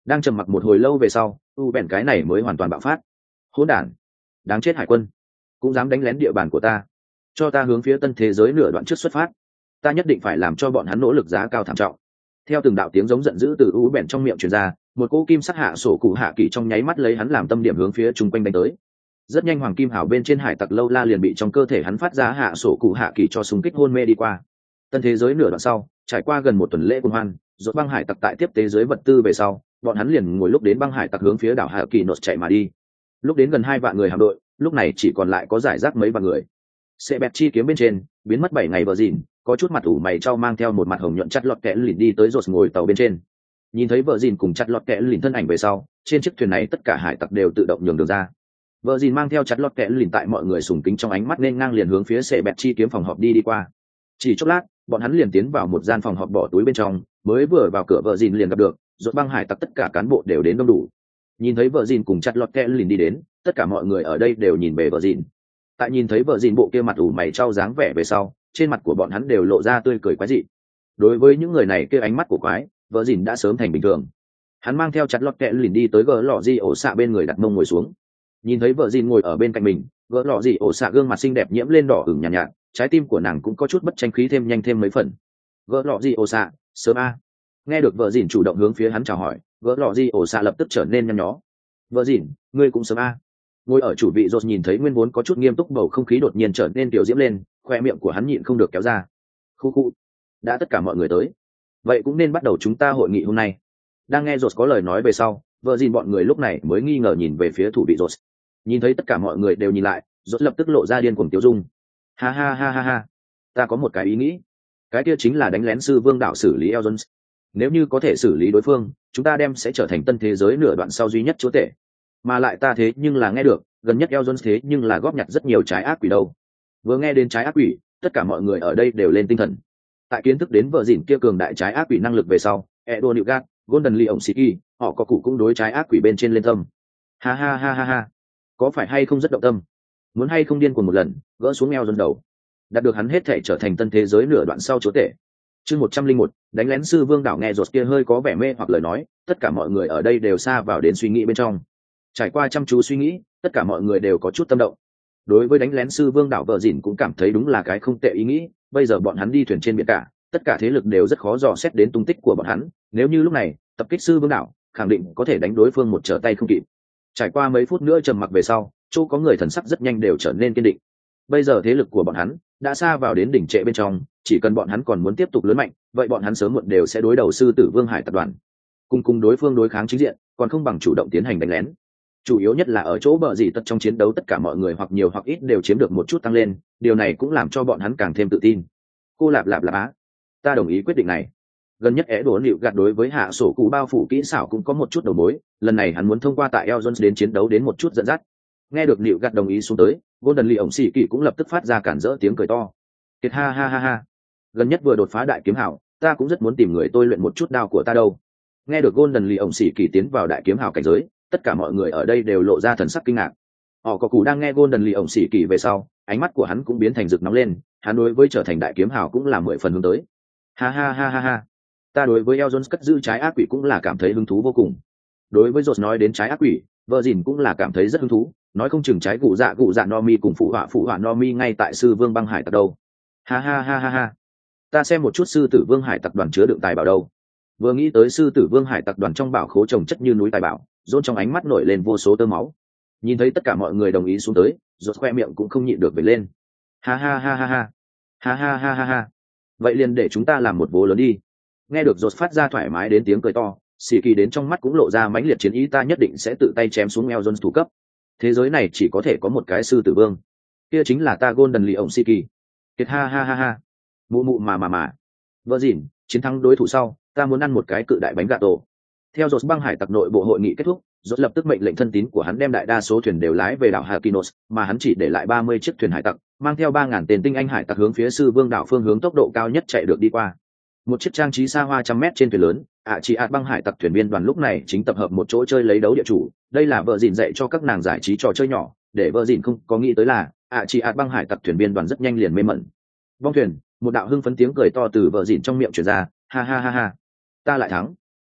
Đang trầm mặc một hồi lâu về sau, u bèn cái này mới hoàn toàn bạo phát. Hỗn đản, đáng chết hải quân, cũng dám đánh lén địa bàn của ta, cho ta hướng phía tân thế giới nửa đoạn trước xuất phát, ta nhất định phải làm cho bọn hắn nỗ lực giá cao thảm trọng. Theo từng đạo tiếng giống giận dữ từ u bèn trong miệng truyền ra, một cỗ kim sắc hạ sổ cụ hạ kỳ trong nháy mắt lấy hắn làm tâm điểm hướng phía chung quanh đánh tới. Rất nhanh hoàng kim hào bên trên hải tặc lâu la liền bị trong cơ thể hắn phát ra hạ sổ cụ hạ kỳ cho súng kích hôn mê đi qua. Tân thế giới nửa đoạn sau, trải qua gần một tuần lễ cuồng hoan, rốt băng hải tặc tại tiếp tế giới vật tư về sau, bọn hắn liền ngồi lúc đến băng hải tặc hướng phía đảo Hạ Kỳ Nốt chạy mà đi. Lúc đến gần 2 vạn người hạm đội, lúc này chỉ còn lại có giải rác mấy vạn người. Sẽ bẹt chi kiếm bên trên, biến mất 7 ngày bờ dìn, có chút mặt ủ mày trao mang theo một mặt hồng nhuận chặt lọt kẽ lìn đi tới rột ngồi tàu bên trên. Nhìn thấy vợ dìn cùng chặt lọt kẽ lìn thân ảnh về sau, trên chiếc thuyền này tất cả hải tặc đều tự động nhường đường ra. Vợ dìn mang theo chặt lọt kẽ lìn tại mọi người sùng kính trong ánh mắt nên ngang liền hướng phía sẽ bẹt chi kiếm phòng họp đi qua. Chỉ chốc lát, bọn hắn liền tiến vào một gian phòng họp bỏ túi bên trong, mới vừa vào cửa vợ dìn liền gặp được rốt băng hải tặc tất cả cán bộ đều đến đông đủ. Nhìn thấy vợ dìn cùng chặt lọt kẽ lìn đi đến, tất cả mọi người ở đây đều nhìn về vợ dìn. Tại nhìn thấy vợ dìn bộ kia mặt ủ mày trao dáng vẻ về sau, trên mặt của bọn hắn đều lộ ra tươi cười quái dị. Đối với những người này kia ánh mắt của quái, vợ dìn đã sớm thành bình thường. Hắn mang theo chặt lọt kẽ lìn đi tới gỡ lọ gì ổ xạ bên người đặt mông ngồi xuống. Nhìn thấy vợ dìn ngồi ở bên cạnh mình, gỡ lọ gì ổ xạ gương mặt xinh đẹp nhiễm lên đỏ ửng nhàn nhạt, trái tim của nàng cũng có chút bất tranh khí thêm nhanh thêm mấy phần. Gỡ lọ gì ổ xạ, sớm a. Nghe được vợ dìn chủ động hướng phía hắn chào hỏi, gỡ lọ gì ổ xạ lập tức trở nên nhăn nhó. Vợ dìn, ngươi cũng sớm a. Ngồi ở chủ vị rột nhìn thấy nguyên vốn có chút nghiêm túc bầu không khí đột nhiên trở nên tiểu diễm lên, khoe miệng của hắn nhịn không được kéo ra. Khu khu, đã tất cả mọi người tới, vậy cũng nên bắt đầu chúng ta hội nghị hôm nay. Đang nghe rột có lời nói về sau, vợ dìn bọn người lúc này mới nghi ngờ nhìn về phía thủ vị rột. Nhìn thấy tất cả mọi người đều nhìn lại, rột lập tức lộ ra điên cuồng tiêu dung. Ha ha ha ha ha, ta có một cái ý nghĩ, cái kia chính là đánh lén sư vương đạo xử lý Elrond. Nếu như có thể xử lý đối phương, chúng ta đem sẽ trở thành tân thế giới nửa đoạn sau duy nhất chúa tể. Mà lại ta thế nhưng là nghe được, gần nhất Elrond thế nhưng là góp nhặt rất nhiều trái ác quỷ đâu. Vừa nghe đến trái ác quỷ, tất cả mọi người ở đây đều lên tinh thần. Tại kiến thức đến vợ dìn kia cường đại trái ác quỷ năng lực về sau, Edo Newgard, Golden Lee ổng Siki, họ có cụ cũng đối trái ác quỷ bên trên lên tâm. Ha ha ha ha ha, có phải hay không rất động tâm, muốn hay không điên cuồng một lần, gỡ xuống Elrond đầu, đạt được hắn hết thể trở thành tân thế giới nửa đoạn sau chúa tể. Chương 101, đánh lén sư vương đảo. Nghe rột kia hơi có vẻ mê hoặc lời nói, tất cả mọi người ở đây đều sa vào đến suy nghĩ bên trong. Trải qua chăm chú suy nghĩ, tất cả mọi người đều có chút tâm động. Đối với đánh lén sư vương đảo, vợ dìn cũng cảm thấy đúng là cái không tệ ý nghĩ. Bây giờ bọn hắn đi thuyền trên biển cả, tất cả thế lực đều rất khó dò xét đến tung tích của bọn hắn. Nếu như lúc này tập kích sư vương đảo, khẳng định có thể đánh đối phương một trở tay không kịp. Trải qua mấy phút nữa trầm mặc về sau, chỗ có người thần sắc rất nhanh đều trở nên kiên định. Bây giờ thế lực của bọn hắn đã sa vào đến đỉnh trệ bên trong, chỉ cần bọn hắn còn muốn tiếp tục lớn mạnh, vậy bọn hắn sớm muộn đều sẽ đối đầu sư tử vương hải tập đoàn. Cùng đối phương đối kháng chính diện, còn không bằng chủ động tiến hành đánh lén. Chủ yếu nhất là ở chỗ bờ gì tất trong chiến đấu tất cả mọi người hoặc nhiều hoặc ít đều chiếm được một chút tăng lên, điều này cũng làm cho bọn hắn càng thêm tự tin. Cô lạp lạp lạp á, ta đồng ý quyết định này. Gần nhất é đổ liệu gạt đối với hạ sổ cụ bao phủ kỹ xảo cũng có một chút đầu mối, lần này hắn muốn thông qua tại Elrond đến chiến đấu đến một chút dẫn dắt. Nghe được liệu gạt đồng ý xuống tới, Golden Lee ổng xì kỳ cũng lập tức phát ra cản rỡ tiếng cười to. Kiệt ha ha ha ha, gần nhất vừa đột phá đại kiếm hào, ta cũng rất muốn tìm người tôi luyện một chút đao của ta đâu. Nghe được Golden Lee ổng xì kỳ tiến vào đại kiếm hào cảnh giới, tất cả mọi người ở đây đều lộ ra thần sắc kinh ngạc. Họ có cụ đang nghe Golden Lee ổng xì kỳ về sau, ánh mắt của hắn cũng biến thành rực nóng lên, hắn đối với trở thành đại kiếm hào cũng là 10 phần hướng tới. Ha ha ha ha ha, ta đối với Elrond cất giữ trái ác quỷ cũng là cảm thấy hứng thú vô cùng. Đối với Rốt nói đến trái ác quỷ, vợ dìn cũng là cảm thấy rất hứng thú, nói không chừng trái cụ dạ Nomi cùng phụ họa Nomi ngay tại sư vương băng hải tặc đâu. Ha ha ha ha ha, ta xem một chút sư tử vương hải tặc đoàn chứa đựng tài bảo đâu. Vừa nghĩ tới sư tử vương hải tặc đoàn trong bảo khố trồng chất như núi tài bảo, Rốt trong ánh mắt nổi lên vô số tơ máu. Nhìn thấy tất cả mọi người đồng ý xuống tới, Rốt khoe miệng cũng không nhịn được vểnh lên. Ha ha ha ha ha, ha ha ha ha ha, vậy liền để chúng ta làm một vố lớn đi. Nghe được Rốt phát ra thoải mái đến tiếng cười to, xì kỳ đến trong mắt cũng lộ ra mãnh liệt chiến ý, ta nhất định sẽ tự tay chém xuống Elrond thủ cấp. Thế giới này chỉ có thể có một cái sư tử vương, kia chính là ta Golden Lee ổng xì kỳ. Kiệt ha ha ha ha, mụ mụ mà. Vợ dìn, chiến thắng đối thủ sau, ta muốn ăn một cái cự đại bánh gà tổ. Theo Rốt băng hải tặc nội bộ hội nghị kết thúc, Rốt lập tức mệnh lệnh thân tín của hắn đem đại đa số thuyền đều lái về đảo Hakinos, mà hắn chỉ để lại 30 chiếc thuyền hải tặc, mang theo 3000 tên tinh anh hải tặc hướng phía sư vương đảo phương hướng tốc độ cao nhất chạy được đi qua. Một chiếc trang trí xa hoa trăm mét trên thuyền lớn, chỉ băng hải tặc thuyền viên đoàn lúc này chính tập hợp một chỗ chơi lấy đấu địa chủ. Đây là vợ dìn dạy cho các nàng giải trí trò chơi nhỏ, để vợ dìn không có nghĩ tới là băng hải tặc thuyền viên đoàn rất nhanh liền mê mẩn. Bong thuyền, một đạo hưng phấn tiếng cười to từ vợ dìn trong miệng truyền ra. Ha ha ha ha, ta lại thắng. Thoát,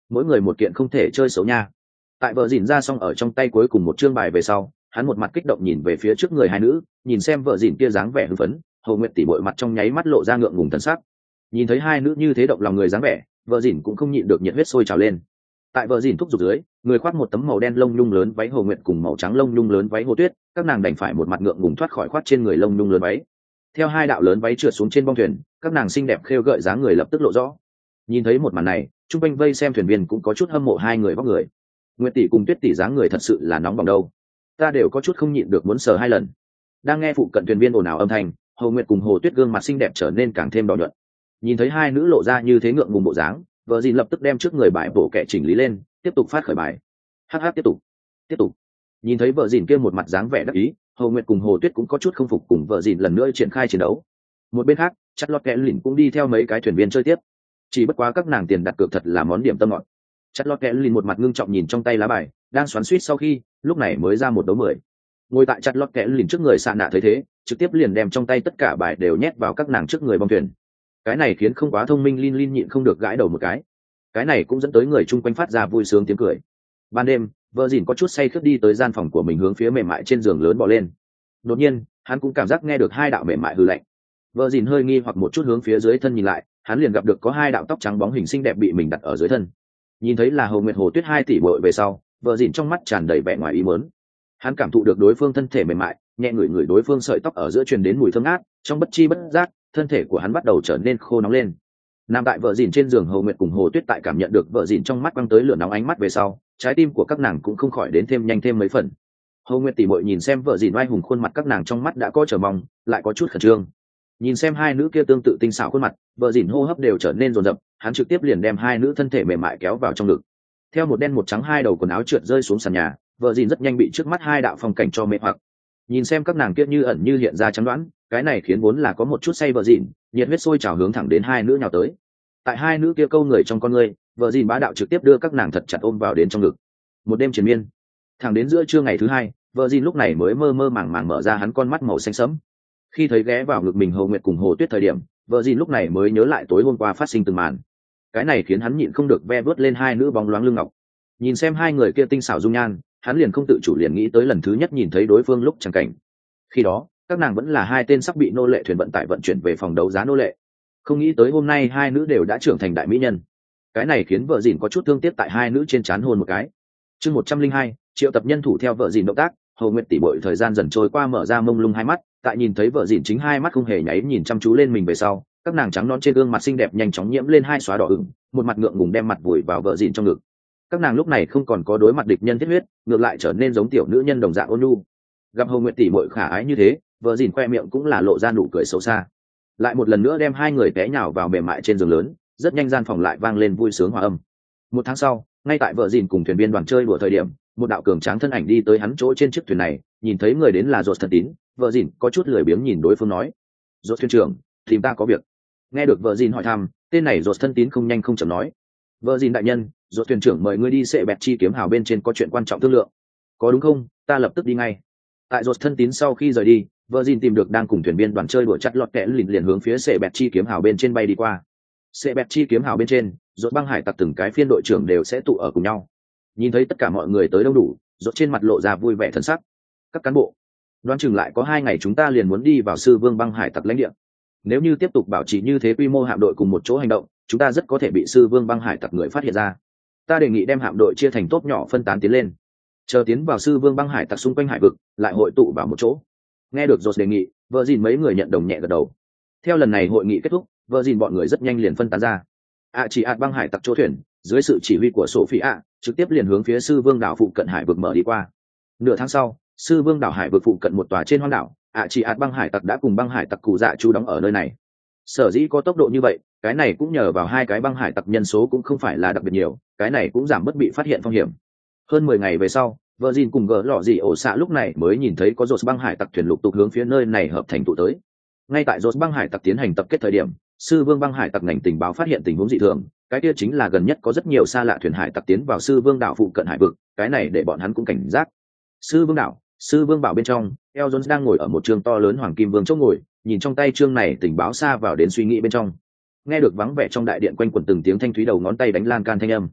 mỗi người một kiện không thể chơi xấu nha. Tại vợ dìn ra xong ở trong tay cuối cùng một chương bài về sau, hắn một mặt kích động nhìn về phía trước người hai nữ, nhìn xem vợ dìn kia dáng vẻ hưng phấn, Hồ Nguyệt tỷ bội mặt trong nháy mắt lộ ra ngượng ngùng thần sắc. Nhìn thấy hai nữ như thế động lòng người dáng vẻ, vợ dìn cũng không nhịn được nhiệt huyết sôi trào lên. Tại vợ dìn thúc giục dưới, người khoác một tấm màu đen lông nhung lớn váy Hồ Nguyệt cùng màu trắng lông nhung lớn váy Hồ Tuyết, các nàng đành phải một mặt ngượng ngùng thoát khỏi khoác trên người lông nhung lớn váy. Theo hai đạo lớn váy trượt xuống trên bong thuyền, các nàng xinh đẹp khêu gợi dáng người lập tức lộ rõ. Nhìn thấy một màn này, chung quanh vây xem thuyền viên cũng có chút hâm mộ hai người vóc người. Nguyệt tỷ cùng Tuyết tỷ dáng người thật sự là nóng bỏng đâu, ta đều có chút không nhịn được muốn sờ hai lần. Đang nghe phụ cận thuyền viên ồn ào âm thanh, Hồ Nguyệt cùng Hồ Tuyết gương mặt xinh đẹp trở nên càng thêm đỏ nhuận. Nhìn thấy hai nữ lộ ra như thế ngượng ngùng bộ dáng, vợ dìn lập tức đem trước người bài bổ kẹ chỉnh lý lên, tiếp tục phát khởi bài. Hắc tiếp tục. Nhìn thấy vợ dìn kia một mặt dáng vẻ đắc ý, Hồ Nguyệt cùng Hồ Tuyết cũng có chút không phục cùng vợ dìn lần nữa triển khai chiến đấu. Một bên khác, chặt lọt kẹ lìn cũng đi theo mấy cái thuyền viên chơi tiếp. Chỉ bất quá các nàng tiền đặt cược thật là món điểm tâm ngọt. Chặt lọt kẹ lìn một mặt ngưng trọng nhìn trong tay lá bài, đang xoắn xuýt sau khi, lúc này mới ra một đấu 10. Ngồi tại chặt lọt kẹ lìn trước người xạ nạ thấy thế, trực tiếp liền đem trong tay tất cả bài đều nhét vào các nàng trước người bong thuyền. Cái này khiến không quá thông minh Lin nhịn không được gãi đầu một cái này cũng dẫn tới người chung quanh phát ra vui sướng tiếng cười. Ban đêm, vợ dìn có chút say khướt đi tới gian phòng của mình hướng phía mềm mại trên giường lớn bò lên. Đột nhiên, hắn cũng cảm giác nghe được hai đạo mềm mại hư lạnh. Vợ dìn hơi nghi hoặc một chút hướng phía dưới thân nhìn lại, hắn liền gặp được có hai đạo tóc trắng bóng hình xinh đẹp bị mình đặt ở dưới thân. Nhìn thấy là Hồ Nguyệt Hồ Tuyết 2 tỷ bội về sau, vợ dìn trong mắt tràn đầy vẻ ngoài ý muốn. Hắn cảm thụ được đối phương thân thể mềm mại, nhẹ ngửi ngửi đối phương sợi tóc ở giữa truyền đến mùi thơm ngát, trong bất chi bất giác, thân thể của hắn bắt đầu trở nên khô nóng lên. Nằm tại vợ dìn trên giường Hồ Nguyệt cùng Hồ Tuyết tại cảm nhận được vợ dìn trong mắt quăng tới lửa nóng ánh mắt về sau, trái tim của các nàng cũng không khỏi đến thêm nhanh thêm mấy phần. Hồ Nguyệt tỷ muội nhìn xem vợ dìn oai hùng khuôn mặt các nàng trong mắt đã có chờ mong, lại có chút khẩn trương. Nhìn xem hai nữ kia tương tự tinh xảo khuôn mặt, vợ dìn hô hấp đều trở nên rồn rập, hắn trực tiếp liền đem hai nữ thân thể mềm mại kéo vào trong ngực. Theo một đen một trắng hai đầu quần áo trượt rơi xuống sàn nhà, vợ dìn rất nhanh bị trước mắt hai đạo phong cảnh cho mê hoặc. Nhìn xem các nàng kia như ẩn như hiện ra trắng đoán, cái này khiến vốn là có một chút say vợ dìn, nhiệt huyết sôi trào hướng thẳng đến hai nữ nhào tới. Tại hai nữ kia câu người trong con người, vợ dìn bá đạo trực tiếp đưa các nàng thật chặt ôm vào đến trong ngực. Một đêm triền miên, thẳng đến giữa trưa ngày thứ hai, vợ dìn lúc này mới mơ mơ màng màng mở ra hắn con mắt màu xanh sẫm. Khi thấy ghé vào ngực mình Hồ Nguyệt cùng Hồ Tuyết thời điểm, vợ dìn lúc này mới nhớ lại tối hôm qua phát sinh từng màn. Cái này khiến hắn nhịn không được ve vớt lên hai nữ bóng loáng lưng ngọc. Nhìn xem hai người kia tinh xảo dung nhan, hắn liền không tự chủ liền nghĩ tới lần thứ nhất nhìn thấy đối phương lúc chẳng cảnh. Khi đó, các nàng vẫn là hai tên sắp bị nô lệ thuyền vận tải vận chuyển về phòng đấu giá nô lệ. Không nghĩ tới hôm nay hai nữ đều đã trưởng thành đại mỹ nhân. Cái này khiến vợ dìn có chút thương tiếc tại hai nữ trên trán hôn một cái. Chương 102, triệu tập nhân thủ theo vợ dìn động tác, Hồ Nguyệt tỷ bội thời gian dần trôi qua mở ra mông lung hai mắt, tại nhìn thấy vợ dìn chính hai mắt không hề nháy nhìn chăm chú lên mình về sau, các nàng trắng nõn trên gương mặt xinh đẹp nhanh chóng nhiễm lên hai xóa đỏ ửng, một mặt ngượng ngùng đem mặt vùi vào vợ dìn trong ngực. Các nàng lúc này không còn có đối mặt địch nhân thiết huyết, ngược lại trở nên giống tiểu nữ nhân đồng dạng ôn nhu. Gặp Hồ Nguyệt tỷ bội khả ái như thế, vợ dìn khoe miệng cũng là lộ ra nụ cười xấu xa. Lại một lần nữa đem hai người té nhào vào mềm mại trên giường lớn, rất nhanh gian phòng lại vang lên vui sướng hòa âm. Một tháng sau, ngay tại vợ dìn cùng thuyền viên đoàn chơi đùa thời điểm, một đạo cường tráng thân ảnh đi tới hắn chỗ trên chiếc thuyền này, nhìn thấy người đến là Rốt Thân Tín, vợ dìn có chút lười biếng nhìn đối phương nói: "Rốt thuyền trưởng, tìm ta có việc." Nghe được vợ dìn hỏi thăm, tên này Rốt Thân Tín không nhanh không chậm nói: "Vợ dìn đại nhân, Rốt thuyền trưởng mời ngươi đi Sệ Bẹt Chi kiếm hào bên trên có chuyện quan trọng thương lượng." "Có đúng không? Ta lập tức đi ngay." Tại Rốt Thân Tín sau khi rời đi, vợ dìn tìm được đang cùng thuyền viên đoàn chơi đùa chặt lọt kẽ liền hướng phía Sệ Bẹt Chi kiếm hào bên trên bay đi qua. Sệ Bẹt Chi kiếm hào bên trên, Rốt băng hải tặc từng cái phiên đội trưởng đều sẽ tụ ở cùng nhau. Nhìn thấy tất cả mọi người tới đông đủ, Rốt trên mặt lộ ra vui vẻ thần sắc. "Các cán bộ, đoán chừng lại có 2 ngày chúng ta liền muốn đi vào Sư Vương băng hải tặc lãnh địa. Nếu như tiếp tục bảo trì như thế quy mô hạm đội cùng một chỗ hành động, chúng ta rất có thể bị Sư Vương băng hải tặc người phát hiện ra. Ta đề nghị đem hạm đội chia thành tốp nhỏ phân tán tiến lên. Chờ tiến vào Sư Vương băng hải tặc xung quanh hải vực, lại hội tụ vào một chỗ." Nghe được Rốt đề nghị, vợ dìn mấy người nhận đồng nhẹ gật đầu. Theo lần này hội nghị kết thúc, vợ dìn bọn người rất nhanh liền phân tán ra. Chỉ ạt băng hải tặc chỗ thuyền, dưới sự chỉ huy của Sophie trực tiếp liền hướng phía Sư Vương đảo phụ cận hải vực mở đi qua. Nửa tháng sau, Sư Vương đảo hải vực phụ cận một tòa trên hoang đảo, chỉ ạt băng hải tặc đã cùng băng hải tặc cụ dạ chú đóng ở nơi này. Sở dĩ có tốc độ như vậy, cái này cũng nhờ vào hai cái băng hải tặc nhân số cũng không phải là đặc biệt nhiều, cái này cũng giảm bớt bị phát hiện phong hiểm. Hơn 10 ngày về sau, vợ dìn cùng gỡ lọ gì ổ xạ lúc này mới nhìn thấy có Rốt băng hải tặc thuyền lục tục hướng phía nơi này hợp thành tụ tới. Ngay tại Rốt băng hải tặc tiến hành tập kết thời điểm, Sư Vương băng hải tặc ngành tình báo phát hiện tình huống dị thường, cái kia chính là gần nhất có rất nhiều xa lạ thuyền hải tặc tiến vào Sư Vương đảo phụ cận hải vực, cái này để bọn hắn cũng cảnh giác. Sư Vương đảo, Sư Vương bảo bên trong, El Jones đang ngồi ở một trường to lớn hoàng kim vương chỗ ngồi, nhìn trong tay chương này tình báo xa vào đến suy nghĩ bên trong. Nghe được vắng vẻ trong đại điện quanh quẩn từng tiếng thanh thúy đầu ngón tay đánh lan can thanh âm.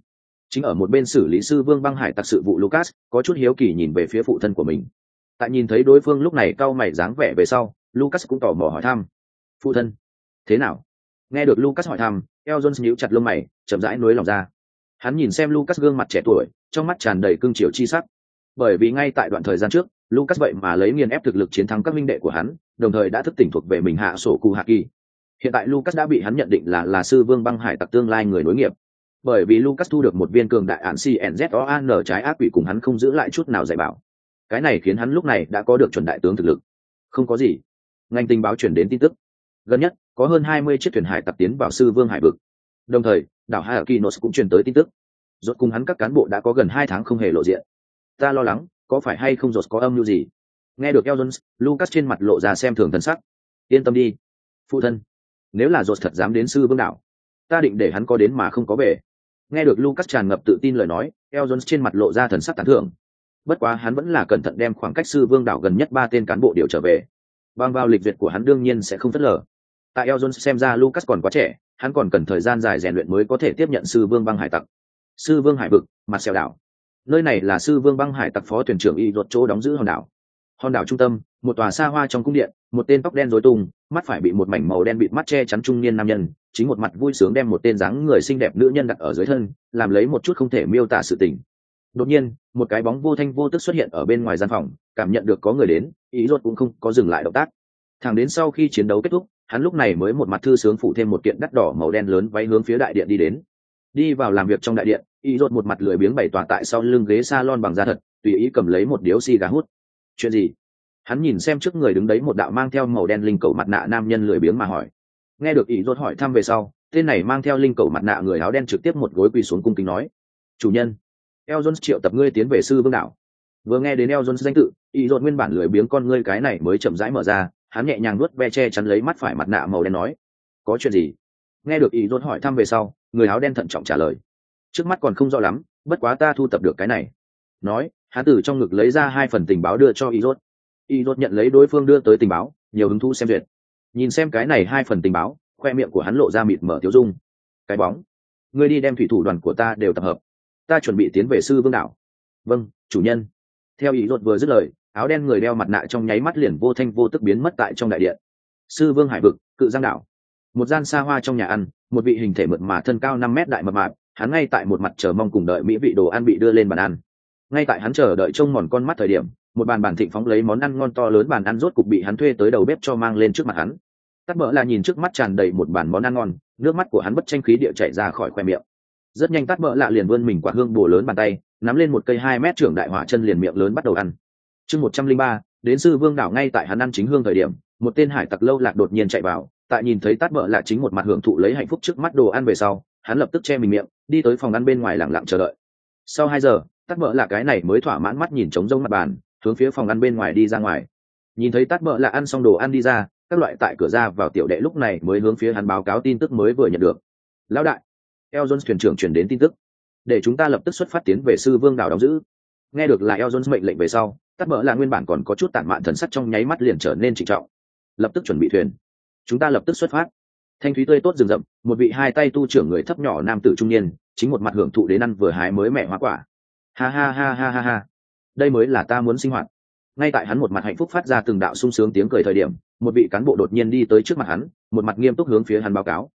Chính ở một bên xử lý sư vương băng hải tặc sự vụ Lucas có chút hiếu kỳ nhìn về phía phụ thân của mình. Tại nhìn thấy đối phương lúc này cau mày dáng vẻ về sau, Lucas cũng tò mò hỏi thăm: phụ thân, thế nào? Nghe được Lucas hỏi thăm, El Jones nhíu chặt lông mày, chậm rãi nuối lòng ra. Hắn nhìn xem Lucas gương mặt trẻ tuổi, trong mắt tràn đầy cương triều chi sắc. Bởi vì ngay tại đoạn thời gian trước, Lucas vậy mà lấy nghiền ép thực lực chiến thắng các minh đệ của hắn, đồng thời đã thức tỉnh thuộc về mình hạ sổ cụ hạ kỳ. Hiện tại Lucas đã bị hắn nhận định là sư vương băng hải tặc tương lai người nối nghiệp. Bởi vì Lucas thu được một viên cường đại án CNZOAN trái ác quỷ cùng hắn không giữ lại chút nào dạy bảo. Cái này khiến hắn lúc này đã có được chuẩn đại tướng thực lực. Không có gì. Ngành tình báo chuyển đến tin tức. Gần nhất, có hơn 20 chiếc thuyền hải tặc tiến vào sư vương hải vực. Đồng thời, đảo Hyakinos cũng truyền tới tin tức. Rốt cùng hắn các cán bộ đã có gần 2 tháng không hề lộ diện. Ta lo lắng, có phải hay không Rốt có âm mưu gì? Nghe được El Jones, Lucas trên mặt lộ ra xem thường thần sắc. Yên tâm đi, phụ thân. Nếu là Rốt thật dám đến sư vương đảo, ta định để hắn có đến mà không có về. Nghe được Lucas tràn ngập tự tin lời nói, El Jones trên mặt lộ ra thần sắc tán thưởng. Bất quá hắn vẫn là cẩn thận đem khoảng cách sư vương đảo gần nhất 3 tên cán bộ điều trở về. Bằng vào lịch duyệt của hắn đương nhiên sẽ không phớt lờ. Tại El Jones xem ra Lucas còn quá trẻ, hắn còn cần thời gian dài rèn luyện mới có thể tiếp nhận sư vương băng hải tặc. Sư vương hải vực, mặt xẻo đảo. Nơi này là sư vương băng hải tặc phó thuyền trưởng y ruột chỗ đóng giữ hòn đảo. Hòn đảo trung tâm, một tòa xa hoa trong cung điện, một tên tóc đen rối tung, mắt phải bị một mảnh màu đen bịt mắt che chắn trung niên nam nhân, chính một mặt vui sướng đem một tên dáng người xinh đẹp nữ nhân đặt ở dưới thân, làm lấy một chút không thể miêu tả sự tình. Đột nhiên, một cái bóng vô thanh vô tức xuất hiện ở bên ngoài gian phòng, cảm nhận được có người đến, ý ruột cũng không có dừng lại động tác. Thẳng đến sau khi chiến đấu kết thúc, hắn lúc này mới một mặt thư sướng phủ thêm một kiện đắt đỏ màu đen lớn váy hướng phía đại điện đi đến. Đi vào làm việc trong đại điện, ý ruột một mặt lười biếng bày tỏa tại sau lưng ghế salon bằng da thật, tùy ý cầm lấy một điếu xì gà hút. Chuyện gì? Hắn nhìn xem trước người đứng đấy một đạo mang theo màu đen linh cầu mặt nạ nam nhân lười biếng mà hỏi. Nghe được ý ruột hỏi thăm về sau, tên này mang theo linh cầu mặt nạ người áo đen trực tiếp một gối quỳ xuống cung kính nói: chủ nhân, El Jones triệu tập ngươi tiến về sư vương đảo. Vừa nghe đến El Jones danh tự, ý ruột nguyên bản lười biếng con ngươi cái này mới chậm rãi mở ra, hắn nhẹ nhàng nuốt ve che chắn lấy mắt phải mặt nạ màu đen nói: có chuyện gì? Nghe được ý ruột hỏi thăm về sau, người áo đen thận trọng trả lời: trước mắt còn không rõ lắm, bất quá ta thu tập được cái này. Nói, hắn từ trong ngực lấy ra 2 phần tình báo đưa cho ý ruột. Ý ruột nhận lấy đối phương đưa tới tình báo, nhiều hứng thú xem duyệt. Nhìn xem cái này 2 phần tình báo, khoe miệng của hắn lộ ra mịt mở tiêu dung. Cái bóng, ngươi đi đem thủy thủ đoàn của ta đều tập hợp, ta chuẩn bị tiến về sư vương đảo. Vâng, chủ nhân. Theo ý ruột vừa dứt lời, áo đen người đeo mặt nạ trong nháy mắt liền vô thanh vô tức biến mất tại trong đại điện. Sư vương hải vực, cự giang đảo. Một gian xa hoa trong nhà ăn, một vị hình thể mượt mà thân cao 5 mét đại mập mạp, hắn ngay tại một mặt chờ mong cùng đợi mỹ vị đồ ăn bị đưa lên bàn ăn. Ngay tại hắn chờ đợi trông mòn con mắt thời điểm, một bàn thịnh phóng lấy món ăn ngon to lớn bàn ăn rốt cục bị hắn thuê tới đầu bếp cho mang lên trước mặt hắn. Tắt bỡ là nhìn trước mắt tràn đầy một bàn món ăn ngon, nước mắt của hắn bất tranh khí địa chảy ra khỏi khoe miệng. Rất nhanh Tắt bỡ lạ liền vươn mình quả hương bổ lớn bàn tay, nắm lên một cây 2 mét trưởng đại hỏa chân liền miệng lớn bắt đầu ăn. Chương 103, đến sư vương đảo. Ngay tại hắn ăn chính hương thời điểm, một tên hải tặc lâu lạc đột nhiên chạy vào, tại nhìn thấy Tát Bợ Lạ chính một mặt hưởng thụ lấy hạnh phúc trước mắt đồ ăn về sau, hắn lập tức che mình miệng, đi tới phòng ăn bên ngoài lặng lặng chờ đợi. Sau 2 giờ, Tát Bợ Lạ cái này mới thỏa mãn mắt nhìn trống rỗng mặt bàn, hướng phía phòng ăn bên ngoài đi ra ngoài. Nhìn thấy Tát Bợ Lạ ăn xong đồ ăn đi ra, các loại tại cửa ra vào tiểu đệ lúc này mới hướng phía hắn báo cáo tin tức mới vừa nhận được. Lão đại, El Jones thuyền trưởng truyền đến tin tức, để chúng ta lập tức xuất phát tiến về sư vương đảo đóng giữ. Nghe được là El Jones mệnh lệnh về sau, Tát Bợ Lạ nguyên bản còn có chút tản mạn thần sắc trong nháy mắt liền trở nên trịnh trọng. Lập tức chuẩn bị thuyền, chúng ta lập tức xuất phát. Thanh thúy tươi tốt rừng rậm, một vị 2 tay tu trưởng người thấp nhỏ nam tử trung niên, chính một mặt hưởng thụ đến ăn vừa hái mới mẻ hoa quả. Ha ha ha ha ha ha, đây mới là ta muốn sinh hoạt. Ngay tại hắn một mặt hạnh phúc phát ra từng đạo sung sướng tiếng cười thời điểm, một vị cán bộ đột nhiên đi tới trước mặt hắn, một mặt nghiêm túc hướng phía hắn báo cáo: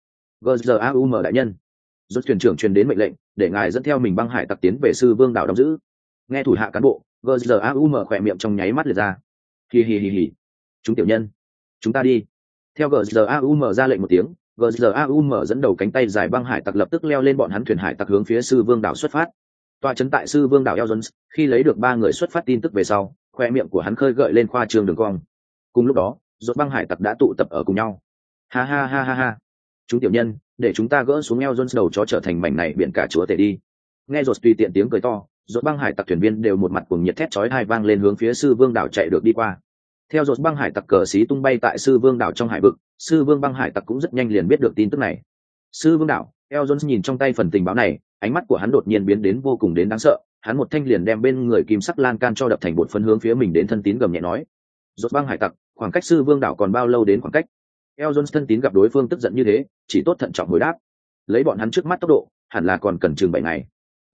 GZAUM đại nhân, rốt thuyền trưởng truyền đến mệnh lệnh, để ngài dẫn theo mình băng hải tặc tiến về sư vương đảo đóng giữ. Nghe thủ hạ cán bộ, GZAUM khỏe miệng trong nháy mắt liệt ra. Hi hi hi hi, chúng tiểu nhân, chúng ta đi. Theo GZAUM ra lệnh một tiếng, GZAUM dẫn đầu cánh tay dài băng hải tặc lập tức leo lên bọn hắn thuyền hải tặc hướng phía sư vương đảo xuất phát. Tọa trấn tại sư vương đảo El Jones, khi lấy được 3 người xuất phát tin tức về sau, khoe miệng của hắn khơi gợi lên khoa trương đường cong. Cùng lúc đó, rốt băng hải tặc đã tụ tập ở cùng nhau. Ha ha ha ha ha, chúng tiểu nhân, để chúng ta gỡ xuống El Jones đầu chó trở thành mảnh này biển cả chúa tể đi. Nghe rốt tùy tiện tiếng cười to, rốt băng hải tặc thuyền viên đều một mặt cuồng nhiệt thét chói tai vang lên hướng phía sư vương đảo chạy được đi qua. Theo rốt băng hải tặc cờ xí tung bay tại sư vương đảo trong hải vực, sư vương băng hải tặc cũng rất nhanh liền biết được tin tức này. Sư vương đảo, El Jones nhìn trong tay phần tình báo này, ánh mắt của hắn đột nhiên biến đến vô cùng đến đáng sợ. Hắn một thanh liền đem bên người kim sắc lan can cho đập thành bột phấn hướng phía mình đến thân tín gầm nhẹ nói: rốt băng hải tặc, khoảng cách sư vương đảo còn bao lâu đến khoảng cách? El Jones thân tín gặp đối phương tức giận như thế, chỉ tốt thận trọng hồi đáp: lấy bọn hắn trước mắt tốc độ, hẳn là còn cần chừng 7 ngày.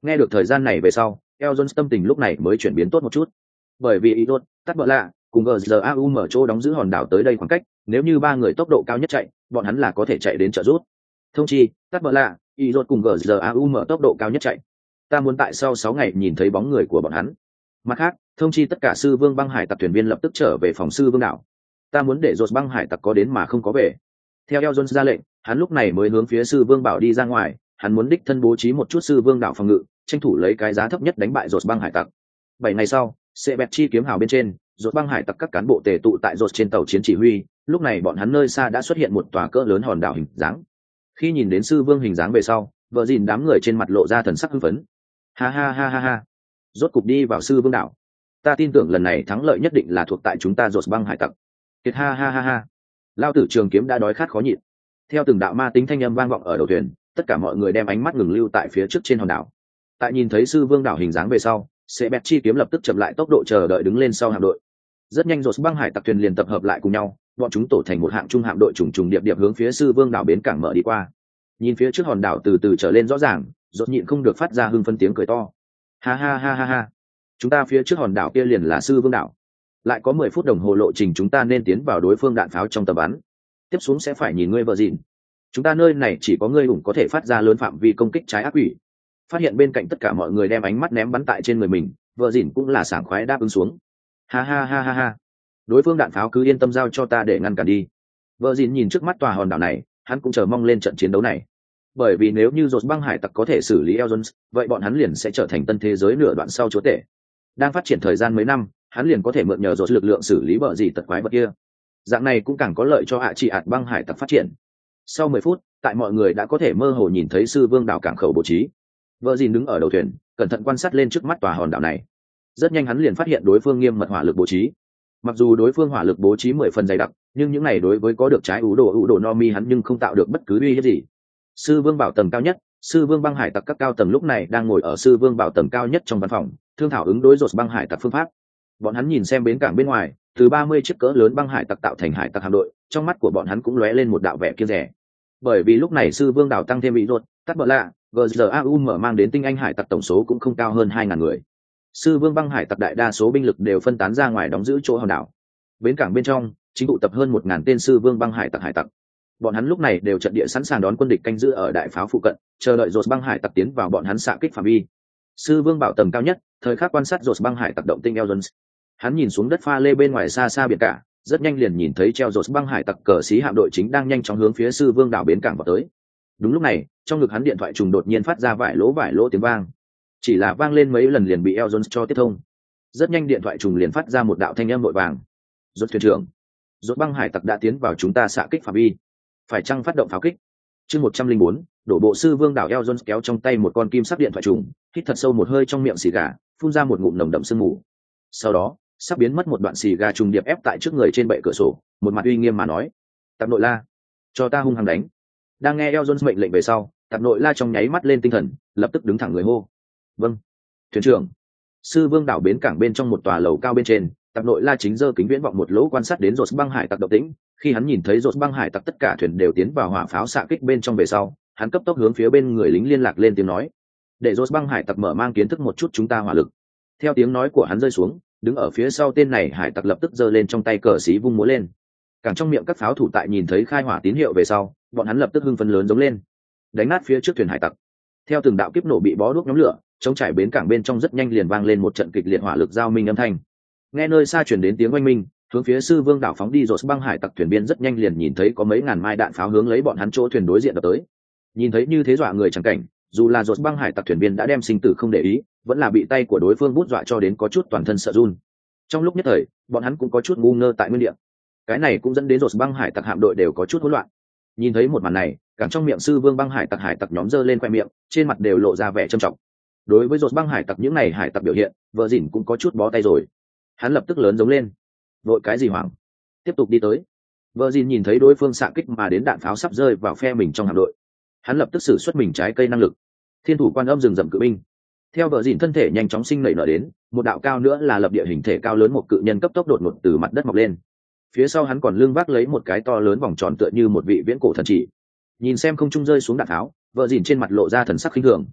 Nghe được thời gian này về sau, El Jones tâm tình lúc này mới chuyển biến tốt một chút. Bởi vì Idot, tắt bợ lạ, cùng GZAU mở chỗ đóng giữ hòn đảo tới đây khoảng cách, nếu như ba người tốc độ cao nhất chạy, bọn hắn là có thể chạy đến trợ rút. Thông chi, tắt bợ lạ, Idot cùng GZAU mở tốc độ cao nhất chạy. Ta muốn tại sau 6 ngày nhìn thấy bóng người của bọn hắn. Mặt khác, thông chi tất cả sư vương băng hải tặc thuyền viên lập tức trở về phòng sư vương đảo. Ta muốn để dột băng hải tặc có đến mà không có về. Theo El Jones ra lệnh, hắn lúc này mới hướng phía sư vương bảo đi ra ngoài, hắn muốn đích thân bố trí một chút sư vương đảo phòng ngự, tranh thủ lấy cái giá thấp nhất đánh bại dột băng hải tặc. 7 ngày sau, sẽ bẹt chi kiếm hào bên trên, dột băng hải tặc các cán bộ tề tụ tại dột trên tàu chiến chỉ huy, lúc này bọn hắn nơi xa đã xuất hiện một tòa cỡ lớn hòn đảo hình dáng. Khi nhìn đến sư vương hình dáng về sau, vợ dìn đám người trên mặt lộ ra thần sắc hưng phấn. Ha ha ha ha ha, rốt cục đi vào sư vương đảo. Ta tin tưởng lần này thắng lợi nhất định là thuộc tại chúng ta dột băng hải tặc. Kiệt ha ha ha ha, lao tử trường kiếm đã đói khát khó nhịn. Theo từng đạo ma tính thanh âm vang vọng ở đầu thuyền, tất cả mọi người đem ánh mắt ngừng lưu tại phía trước trên hòn đảo. Tại nhìn thấy sư vương đảo hình dáng về sau, sẽ bẹt chi kiếm lập tức chậm lại tốc độ chờ đợi đứng lên sau hạm đội. Rất nhanh dột băng hải tặc thuyền liền tập hợp lại cùng nhau, bọn chúng tổ thành một hạng trung hạm đội trùng trùng điệp điệp hướng phía sư vương đảo bến cảng mở đi qua. Nhìn phía trước hòn đảo từ từ trở lên rõ ràng, dột nhịn không được phát ra hưng phấn tiếng cười to. Ha ha ha ha ha, chúng ta phía trước hòn đảo kia liền là sư vương đảo. Lại có 10 phút đồng hồ lộ trình chúng ta nên tiến vào đối phương đạn pháo trong tầm bắn. Tiếp xuống sẽ phải nhìn ngươi vợ dịn. Chúng ta nơi này chỉ có ngươi ủng có thể phát ra lớn phạm vi công kích trái ác quỷ. Phát hiện bên cạnh tất cả mọi người đem ánh mắt ném bắn tại trên người mình, vợ dịn cũng là sảng khoái đáp ứng xuống. Ha ha ha ha ha, đối phương đạn pháo cứ yên tâm giao cho ta để ngăn cản đi. Vợ dịn nhìn trước mắt tòa hòn đảo này, hắn cũng chờ mong lên trận chiến đấu này. Bởi vì nếu như dột băng hải tặc có thể xử lý El Jones, vậy bọn hắn liền sẽ trở thành tân thế giới nửa đoạn sau chúa tể. Đang phát triển thời gian mấy năm, hắn liền có thể mượn nhờ dột lực lượng xử lý bờ gì tật quái vật kia. Dạng này cũng càng có lợi cho chỉ ạt băng hải tặc phát triển. Sau 10 phút, tại mọi người đã có thể mơ hồ nhìn thấy sư vương đảo cảng khẩu bố trí. Vợ dìn đứng ở đầu thuyền, cẩn thận quan sát lên trước mắt tòa hòn đảo này. Rất nhanh hắn liền phát hiện đối phương nghiêm mật hỏa lực bố trí. Mặc dù đối phương hỏa lực bố trí 10 phần dày đặc, nhưng những này đối với có được trái ủ đồ no mi hắn nhưng không tạo được bất cứ uy hiếp gì. Sư vương bảo tầng cao nhất, sư vương băng hải tặc các cao tầng lúc này đang ngồi ở sư vương bảo tầng cao nhất trong văn phòng, thương thảo ứng đối dột băng hải tặc phương pháp. Bọn hắn nhìn xem bến cảng bên ngoài, từ 30 chiếc cỡ lớn băng hải tặc tạo thành hải tặc hạm đội, trong mắt của bọn hắn cũng lóe lên một đạo vẻ kiêng dè. Bởi vì lúc này sư vương đảo tăng thêm bị ruột, tắt bợ lạ, GZAU mở mang đến tinh anh hải tặc tổng số cũng không cao hơn 2.000 người. Sư vương băng hải tặc đại đa số binh lực đều phân tán ra ngoài đóng giữ chỗ hòn đảo. Bến cảng bên trong chính tụ tập hơn 1.000 tên sư vương băng hải tặc. Bọn hắn lúc này đều trận địa sẵn sàng đón quân địch canh giữ ở đại pháo phụ cận, chờ đợi dột băng hải tặc tiến vào bọn hắn xạ kích phạm vi. Sư vương bảo tầng cao nhất, thời khắc quan sát dột băng hải tặc động tinh El Jones. Hắn nhìn xuống đất pha lê bên ngoài xa xa biển cả, rất nhanh liền nhìn thấy treo dột băng hải tặc cờ xí hạm đội chính đang nhanh chóng hướng phía sư vương đảo bến cảng vào tới. Đúng lúc này, trong ngực hắn điện thoại trùng đột nhiên phát ra vài lỗ tiếng vang. Chỉ là vang lên mấy lần liền bị El Jones cho tiếp thông. Rất nhanh điện thoại trùng liền phát ra một đạo thanh âm vội vàng. Dột thuyền trưởng, dột băng hải tặc đã tiến vào chúng ta xạ kích phạm vi, phải chăng phát động pháo kích? Chương 104, đổ bộ sư vương đảo El Jones kéo trong tay một con kim sắc điện thoại trùng, hít thật sâu một hơi trong miệng xì gà, phun ra một ngụm nồng đậm sương mù. Sau đó, sắp biến mất một đoạn xì gà trùng điệp ép tại trước người trên bệ cửa sổ, một mặt uy nghiêm mà nói: "Tạp nội la, cho ta hung hăng đánh." Đang nghe El Jones mệnh lệnh về sau, Tạp nội la trong nháy mắt lên tinh thần, lập tức đứng thẳng người hô: "Vâng, thuyền trưởng." Sư vương đảo bến cảng bên trong một tòa lầu cao bên trên, Tạp nội la chính giơ kính viễn vọng một lỗ quan sát đến dột băng hải tặc động tĩnh. Khi hắn nhìn thấy dột băng hải tặc tất cả thuyền đều tiến vào hỏa pháo xạ kích bên trong về sau, hắn cấp tốc hướng phía bên người lính liên lạc lên tiếng nói: "Để dột băng hải tặc mở mang kiến thức một chút chúng ta hỏa lực." Theo tiếng nói của hắn rơi xuống, đứng ở phía sau tên này hải tặc lập tức giơ lên trong tay cờ xí vung múa lên. Càng trong miệng các pháo thủ tại nhìn thấy khai hỏa tín hiệu về sau, bọn hắn lập tức hưng phấn lớn giống lên, đánh nát phía trước thuyền hải tặc. Theo từng đạo kiếp nổ bị bó đuốc nhóm lửa, chống trải bến cảng bên trong rất nhanh liền vang lên một trận kịch liệt hỏa lực giao minh âm thanh. Nghe nơi xa truyền đến tiếng oanh minh, hướng phía sư vương đảo phóng đi dột băng hải tặc thuyền biên rất nhanh liền nhìn thấy có mấy ngàn mai đạn pháo hướng lấy bọn hắn chỗ thuyền đối diện đập tới. Nhìn thấy như thế dọa người chẳng cảnh, dù là dột băng hải tặc thuyền biên đã đem sinh tử không để ý, vẫn là bị tay của đối phương bút dọa cho đến có chút toàn thân sợ run. Trong lúc nhất thời, bọn hắn cũng có chút ngu ngơ tại nguyên địa. Cái này cũng dẫn đến dột băng hải tặc hạm đội đều có chút hỗn loạn. Nhìn thấy một màn này, càng trong miệng sư vương băng hải tặc nhóm giơ lên khoe miệng, trên mặt đều lộ ra vẻ trầm trọng. Đối với dột băng hải tặc những này hải tặc biểu hiện, vợ dỉn cũng có chút bó tay rồi. Hắn lập tức lớn giống lên: "Vội cái gì hoảng, tiếp tục đi tới." Vợ dìn nhìn thấy đối phương xạ kích mà đến đạn pháo sắp rơi vào phe mình trong hạm đội, hắn lập tức sử xuất mình trái cây năng lực thiên thủ quan âm rừng rậm cự binh. Theo vợ dìn thân thể nhanh chóng sinh nảy nở đến, một đạo cao nữa là lập địa hình thể cao lớn một cự nhân cấp tốc đột ngột từ mặt đất mọc lên. Phía sau hắn còn lưng vác lấy một cái to lớn vòng tròn tựa như một vị viễn cổ thần chỉ. Nhìn xem không trung rơi xuống đạn pháo, vợ dìn trên mặt lộ ra thần sắc khinh thường.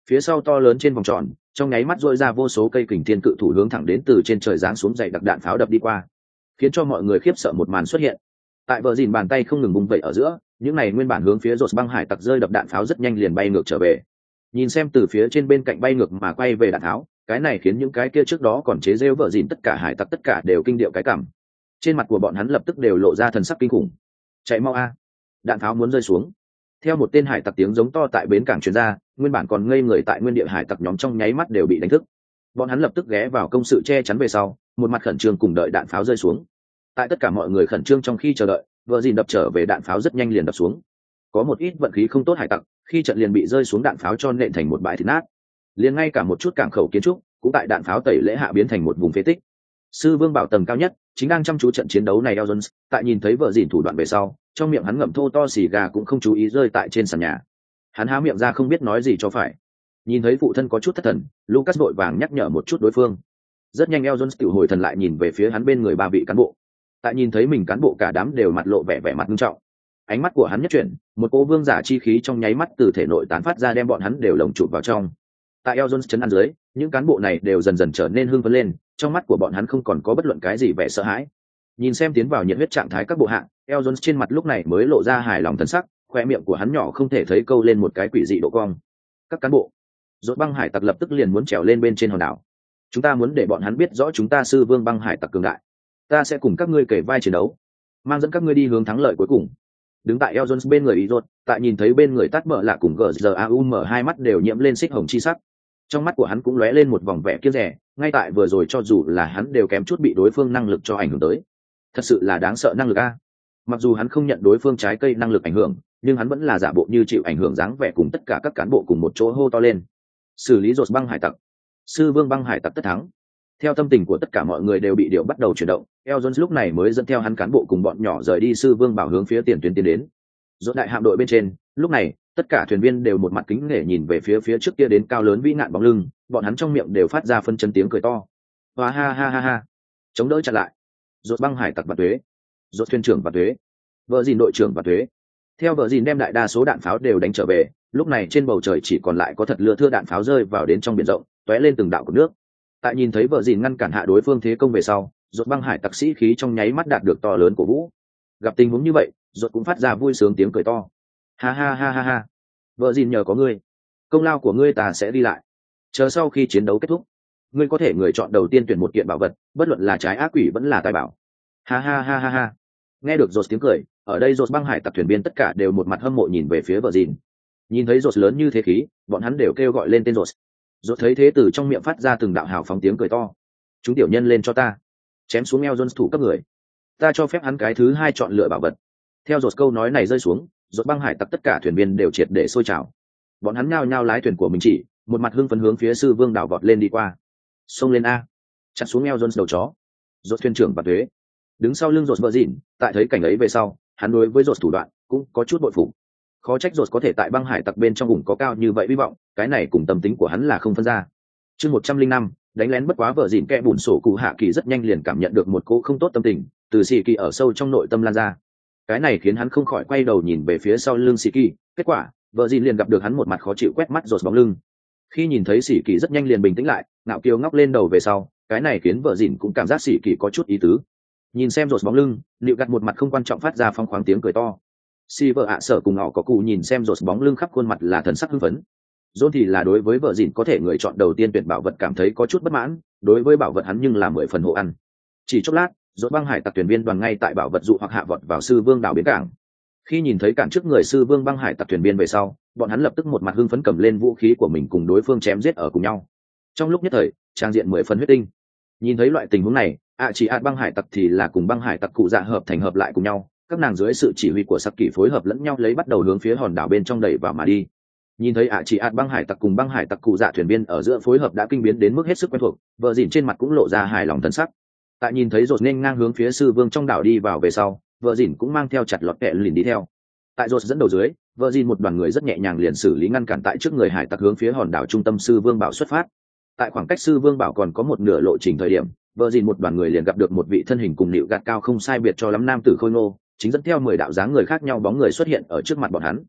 Phía sau to lớn trên vòng tròn, trong nháy mắt dội ra vô số cây kình thiên cự thủ hướng thẳng đến từ trên trời giáng xuống dày đặc đạn pháo đập đi qua, khiến cho mọi người khiếp sợ một màn xuất hiện. Tại vợ dìn bàn tay không ngừng bung vẩy ở giữa, những này nguyên bản hướng phía rột băng hải tặc rơi đập đạn pháo rất nhanh liền bay ngược trở về. Nhìn xem từ phía trên bên cạnh bay ngược mà quay về đạn tháo, cái này khiến những cái kia trước đó còn chế rêu vợ dìn tất cả hải tặc tất cả đều kinh điệu cái cảm. Trên mặt của bọn hắn lập tức đều lộ ra thần sắc kinh khủng. Chạy mau a, đạn tháo muốn rơi xuống. Theo một tên hải tặc tiếng giống to tại bến cảng truyền ra, nguyên bản còn ngây người tại nguyên địa hải tặc nhóm trong nháy mắt đều bị đánh thức. Bọn hắn lập tức ghé vào công sự che chắn về sau, một mặt khẩn trương cùng đợi đạn pháo rơi xuống. Tại tất cả mọi người khẩn trương trong khi chờ đợi, vợ dìn đập trở về đạn pháo rất nhanh liền đập xuống. Có một ít vận khí không tốt hải tặc, khi trận liền bị rơi xuống đạn pháo cho nện thành một bãi thịt nát. Liền ngay cả một chút cảng khẩu kiến trúc cũng tại đạn pháo tẩy lễ hạ biến thành một vùng phế tích. Sư vương bảo tầng cao nhất chính đang chăm chú trận chiến đấu này. Jones tại nhìn thấy vợ dìn thủ đoạn về sau, trong miệng hắn ngậm thô to xì gà cũng không chú ý rơi tại trên sàn nhà. Hắn há miệng ra không biết nói gì cho phải. Nhìn thấy phụ thân có chút thất thần, Lucas vội vàng nhắc nhở một chút đối phương. Rất nhanh Jones tự hồi thần lại nhìn về phía hắn bên người ba vị cán bộ. Tại nhìn thấy mình cán bộ cả đám đều mặt lộ vẻ mặt nghiêm trọng, ánh mắt của hắn nhất chuyển, một cỗ vương giả chi khí trong nháy mắt từ thể nội tán phát ra đem bọn hắn đều lồng chụp vào trong. Tại Jones chấn an dưới, những cán bộ này đều dần dần trở nên hưng phấn lên, trong mắt của bọn hắn không còn có bất luận cái gì vẻ sợ hãi. Nhìn xem tiến vào nhiệt huyết trạng thái các bộ hạng, Jones trên mặt lúc này mới lộ ra hài lòng thần sắc, khoe miệng của hắn nhỏ không thể thấy câu lên một cái quỷ dị độ cong. Các cán bộ, rốt băng hải tặc lập tức liền muốn trèo lên bên trên hòn đảo. Chúng ta muốn để bọn hắn biết rõ chúng ta sư vương băng hải tặc cường đại. Ta sẽ cùng các ngươi kể vai chiến đấu, mang dẫn các ngươi đi hướng thắng lợi cuối cùng. Đứng tại Jones bên người ý rốt, tại nhìn thấy bên người tát bợ lạ cùng GZAUM hai mắt đều nhiễm lên xích hồng chi sắc. Trong mắt của hắn cũng lóe lên một vòng vẻ kiêu rẻ, ngay tại vừa rồi cho dù là hắn đều kém chút bị đối phương năng lực cho ảnh hưởng tới. Thật sự là đáng sợ năng lực a. Mặc dù hắn không nhận đối phương trái cây năng lực ảnh hưởng, nhưng hắn vẫn là giả bộ như chịu ảnh hưởng dáng vẻ cùng tất cả các cán bộ cùng một chỗ hô to lên. Xử lý rột băng hải tặc, sư vương băng hải tặc tất thắng. Theo tâm tình của tất cả mọi người đều bị điều bắt đầu chuyển động, El Jones lúc này mới dẫn theo hắn cán bộ cùng bọn nhỏ rời đi sư vương bảo hướng phía tiền tuyến tiến đến. Rốt đại hạm đội bên trên, lúc này tất cả thuyền viên đều một mặt kính nể nhìn về phía trước kia đến cao lớn vĩ nạn bóng lưng, bọn hắn trong miệng đều phát ra phân chân tiếng cười to. Hoa ha ha ha ha, chống đỡ chặn lại. Rốt băng hải tặc và tuế, rốt thuyền trưởng và tuế, vợ dìn đội trưởng và tuế. Theo vợ dìn đem đại đa số đạn pháo đều đánh trở về, lúc này trên bầu trời chỉ còn lại có thật lưa thưa đạn pháo rơi vào đến trong biển rộng, tóe lên từng đạo của nước. Tại nhìn thấy vợ dìn ngăn cản hạ đối phương thế công về sau, rốt băng hải tặc sĩ khí trong nháy mắt đạt được to lớn của vũ. Gặp tình huống như vậy, rốt cũng phát ra vui sướng tiếng cười to. Ha ha ha ha ha, vợ dìn nhờ có ngươi, công lao của ngươi ta sẽ đi lại. Chờ sau khi chiến đấu kết thúc, ngươi có thể người chọn đầu tiên tuyển một kiện bảo vật, bất luận là trái ác quỷ vẫn là tài bảo. Ha ha ha ha ha. Nghe được rốt tiếng cười, ở đây rốt băng hải tặc thuyền viên tất cả đều một mặt hâm mộ nhìn về phía vợ dìn. Nhìn thấy rốt lớn như thế khí, bọn hắn đều kêu gọi lên tên rốt. Rốt thấy thế từ trong miệng phát ra từng đạo hào phóng tiếng cười to. Chúng tiểu nhân lên cho ta, chém xuống eo Jones thủ cấp người. Ta cho phép hắn cái thứ hai chọn lựa bảo vật. Theo rốt câu nói này rơi xuống, rốt băng hải tặc tất cả thuyền viên đều triệt để sôi trào. Bọn hắn nhao nhao lái thuyền của mình chỉ, một mặt hưng phấn hướng phía sư vương đảo vọt lên đi qua. Xông lên a, chặt xuống eo Jones đầu chó. Rốt thuyền trưởng và thuế. Đứng sau lưng rốt vợ dịn, tại thấy cảnh ấy về sau, hắn đối với rốt thủ đoạn cũng có chút bội phục. Khó trách rốt có thể tại băng hải tặc bên trong vùng có cao như vậy hy vọng, cái này cùng tâm tính của hắn là không phân ra. Chương 105, đánh lén bất quá vợ dịn kẽ bùn sổ cụ hạ kỳ rất nhanh liền cảm nhận được một cỗ không tốt tâm tình, từ xì kỳ ở sâu trong nội tâm lan ra. Cái này khiến hắn không khỏi quay đầu nhìn về phía sau lưng xì kỳ, kết quả, vợ dịn liền gặp được hắn một mặt khó chịu quét mắt rốt bóng lưng. Khi nhìn thấy xì kỳ rất nhanh liền bình tĩnh lại, ngạo kiều ngóc lên đầu về sau, cái này khiến vợ dịn cũng cảm giác xì kỳ có chút ý tứ. Nhìn xem rốt bóng lưng, liệu gặt một mặt không quan trọng phát ra phong khoáng tiếng cười to. Si vợ ạ sở cùng họ có cụ nhìn xem rốt bóng lưng khắp khuôn mặt là thần sắc hưng phấn. John thì là đối với vợ dịn có thể người chọn đầu tiên tuyển bảo vật cảm thấy có chút bất mãn, đối với bảo vật hắn nhưng là 10 phần hộ ăn. Chỉ chốc lát, rốt băng hải tặc thuyền viên đoàn ngay tại bảo vật dụ hoặc hạ vọt vào sư vương đảo bến cảng. Khi nhìn thấy cản trước người sư vương băng hải tặc thuyền viên về sau, bọn hắn lập tức một mặt hưng phấn cầm lên vũ khí của mình cùng đối phương chém giết ở cùng nhau. Trong lúc nhất thời, trang diện 10 phần huyết tinh. Nhìn thấy loại tình huống này, chỉ băng hải tặc thì là cùng băng hải tặc cụ dạ hợp thành hợp lại cùng nhau, các nàng dưới sự chỉ huy của Saki phối hợp lẫn nhau lấy bắt đầu hướng phía hòn đảo bên trong đẩy vào mà đi. Nhìn thấy băng hải tặc cùng băng hải tặc cụ dạ thuyền viên ở giữa phối hợp đã kinh biến đến mức hết sức quen thuộc, vợ dịn trên mặt cũng lộ ra hài lòng thần sắc. Tại nhìn thấy rột nên ngang hướng phía sư vương trong đảo đi vào về sau, vợ dịn cũng mang theo chặt lọt kẹ lìn đi theo. Tại rột dẫn đầu dưới, vợ dịn một đoàn người rất nhẹ nhàng liền xử lý ngăn cản tại trước người hải tặc hướng phía hòn đảo trung tâm sư vương bảo xuất phát. Tại khoảng cách sư vương bảo còn có một nửa lộ trình thời điểm, vợ dịn một đoàn người liền gặp được một vị thân hình cùng nịu gạt cao không sai biệt cho lắm nam tử khôi ngô, chính dẫn theo 10 đạo dáng người khác nhau bóng người xuất hiện ở trước mặt bọn hắn.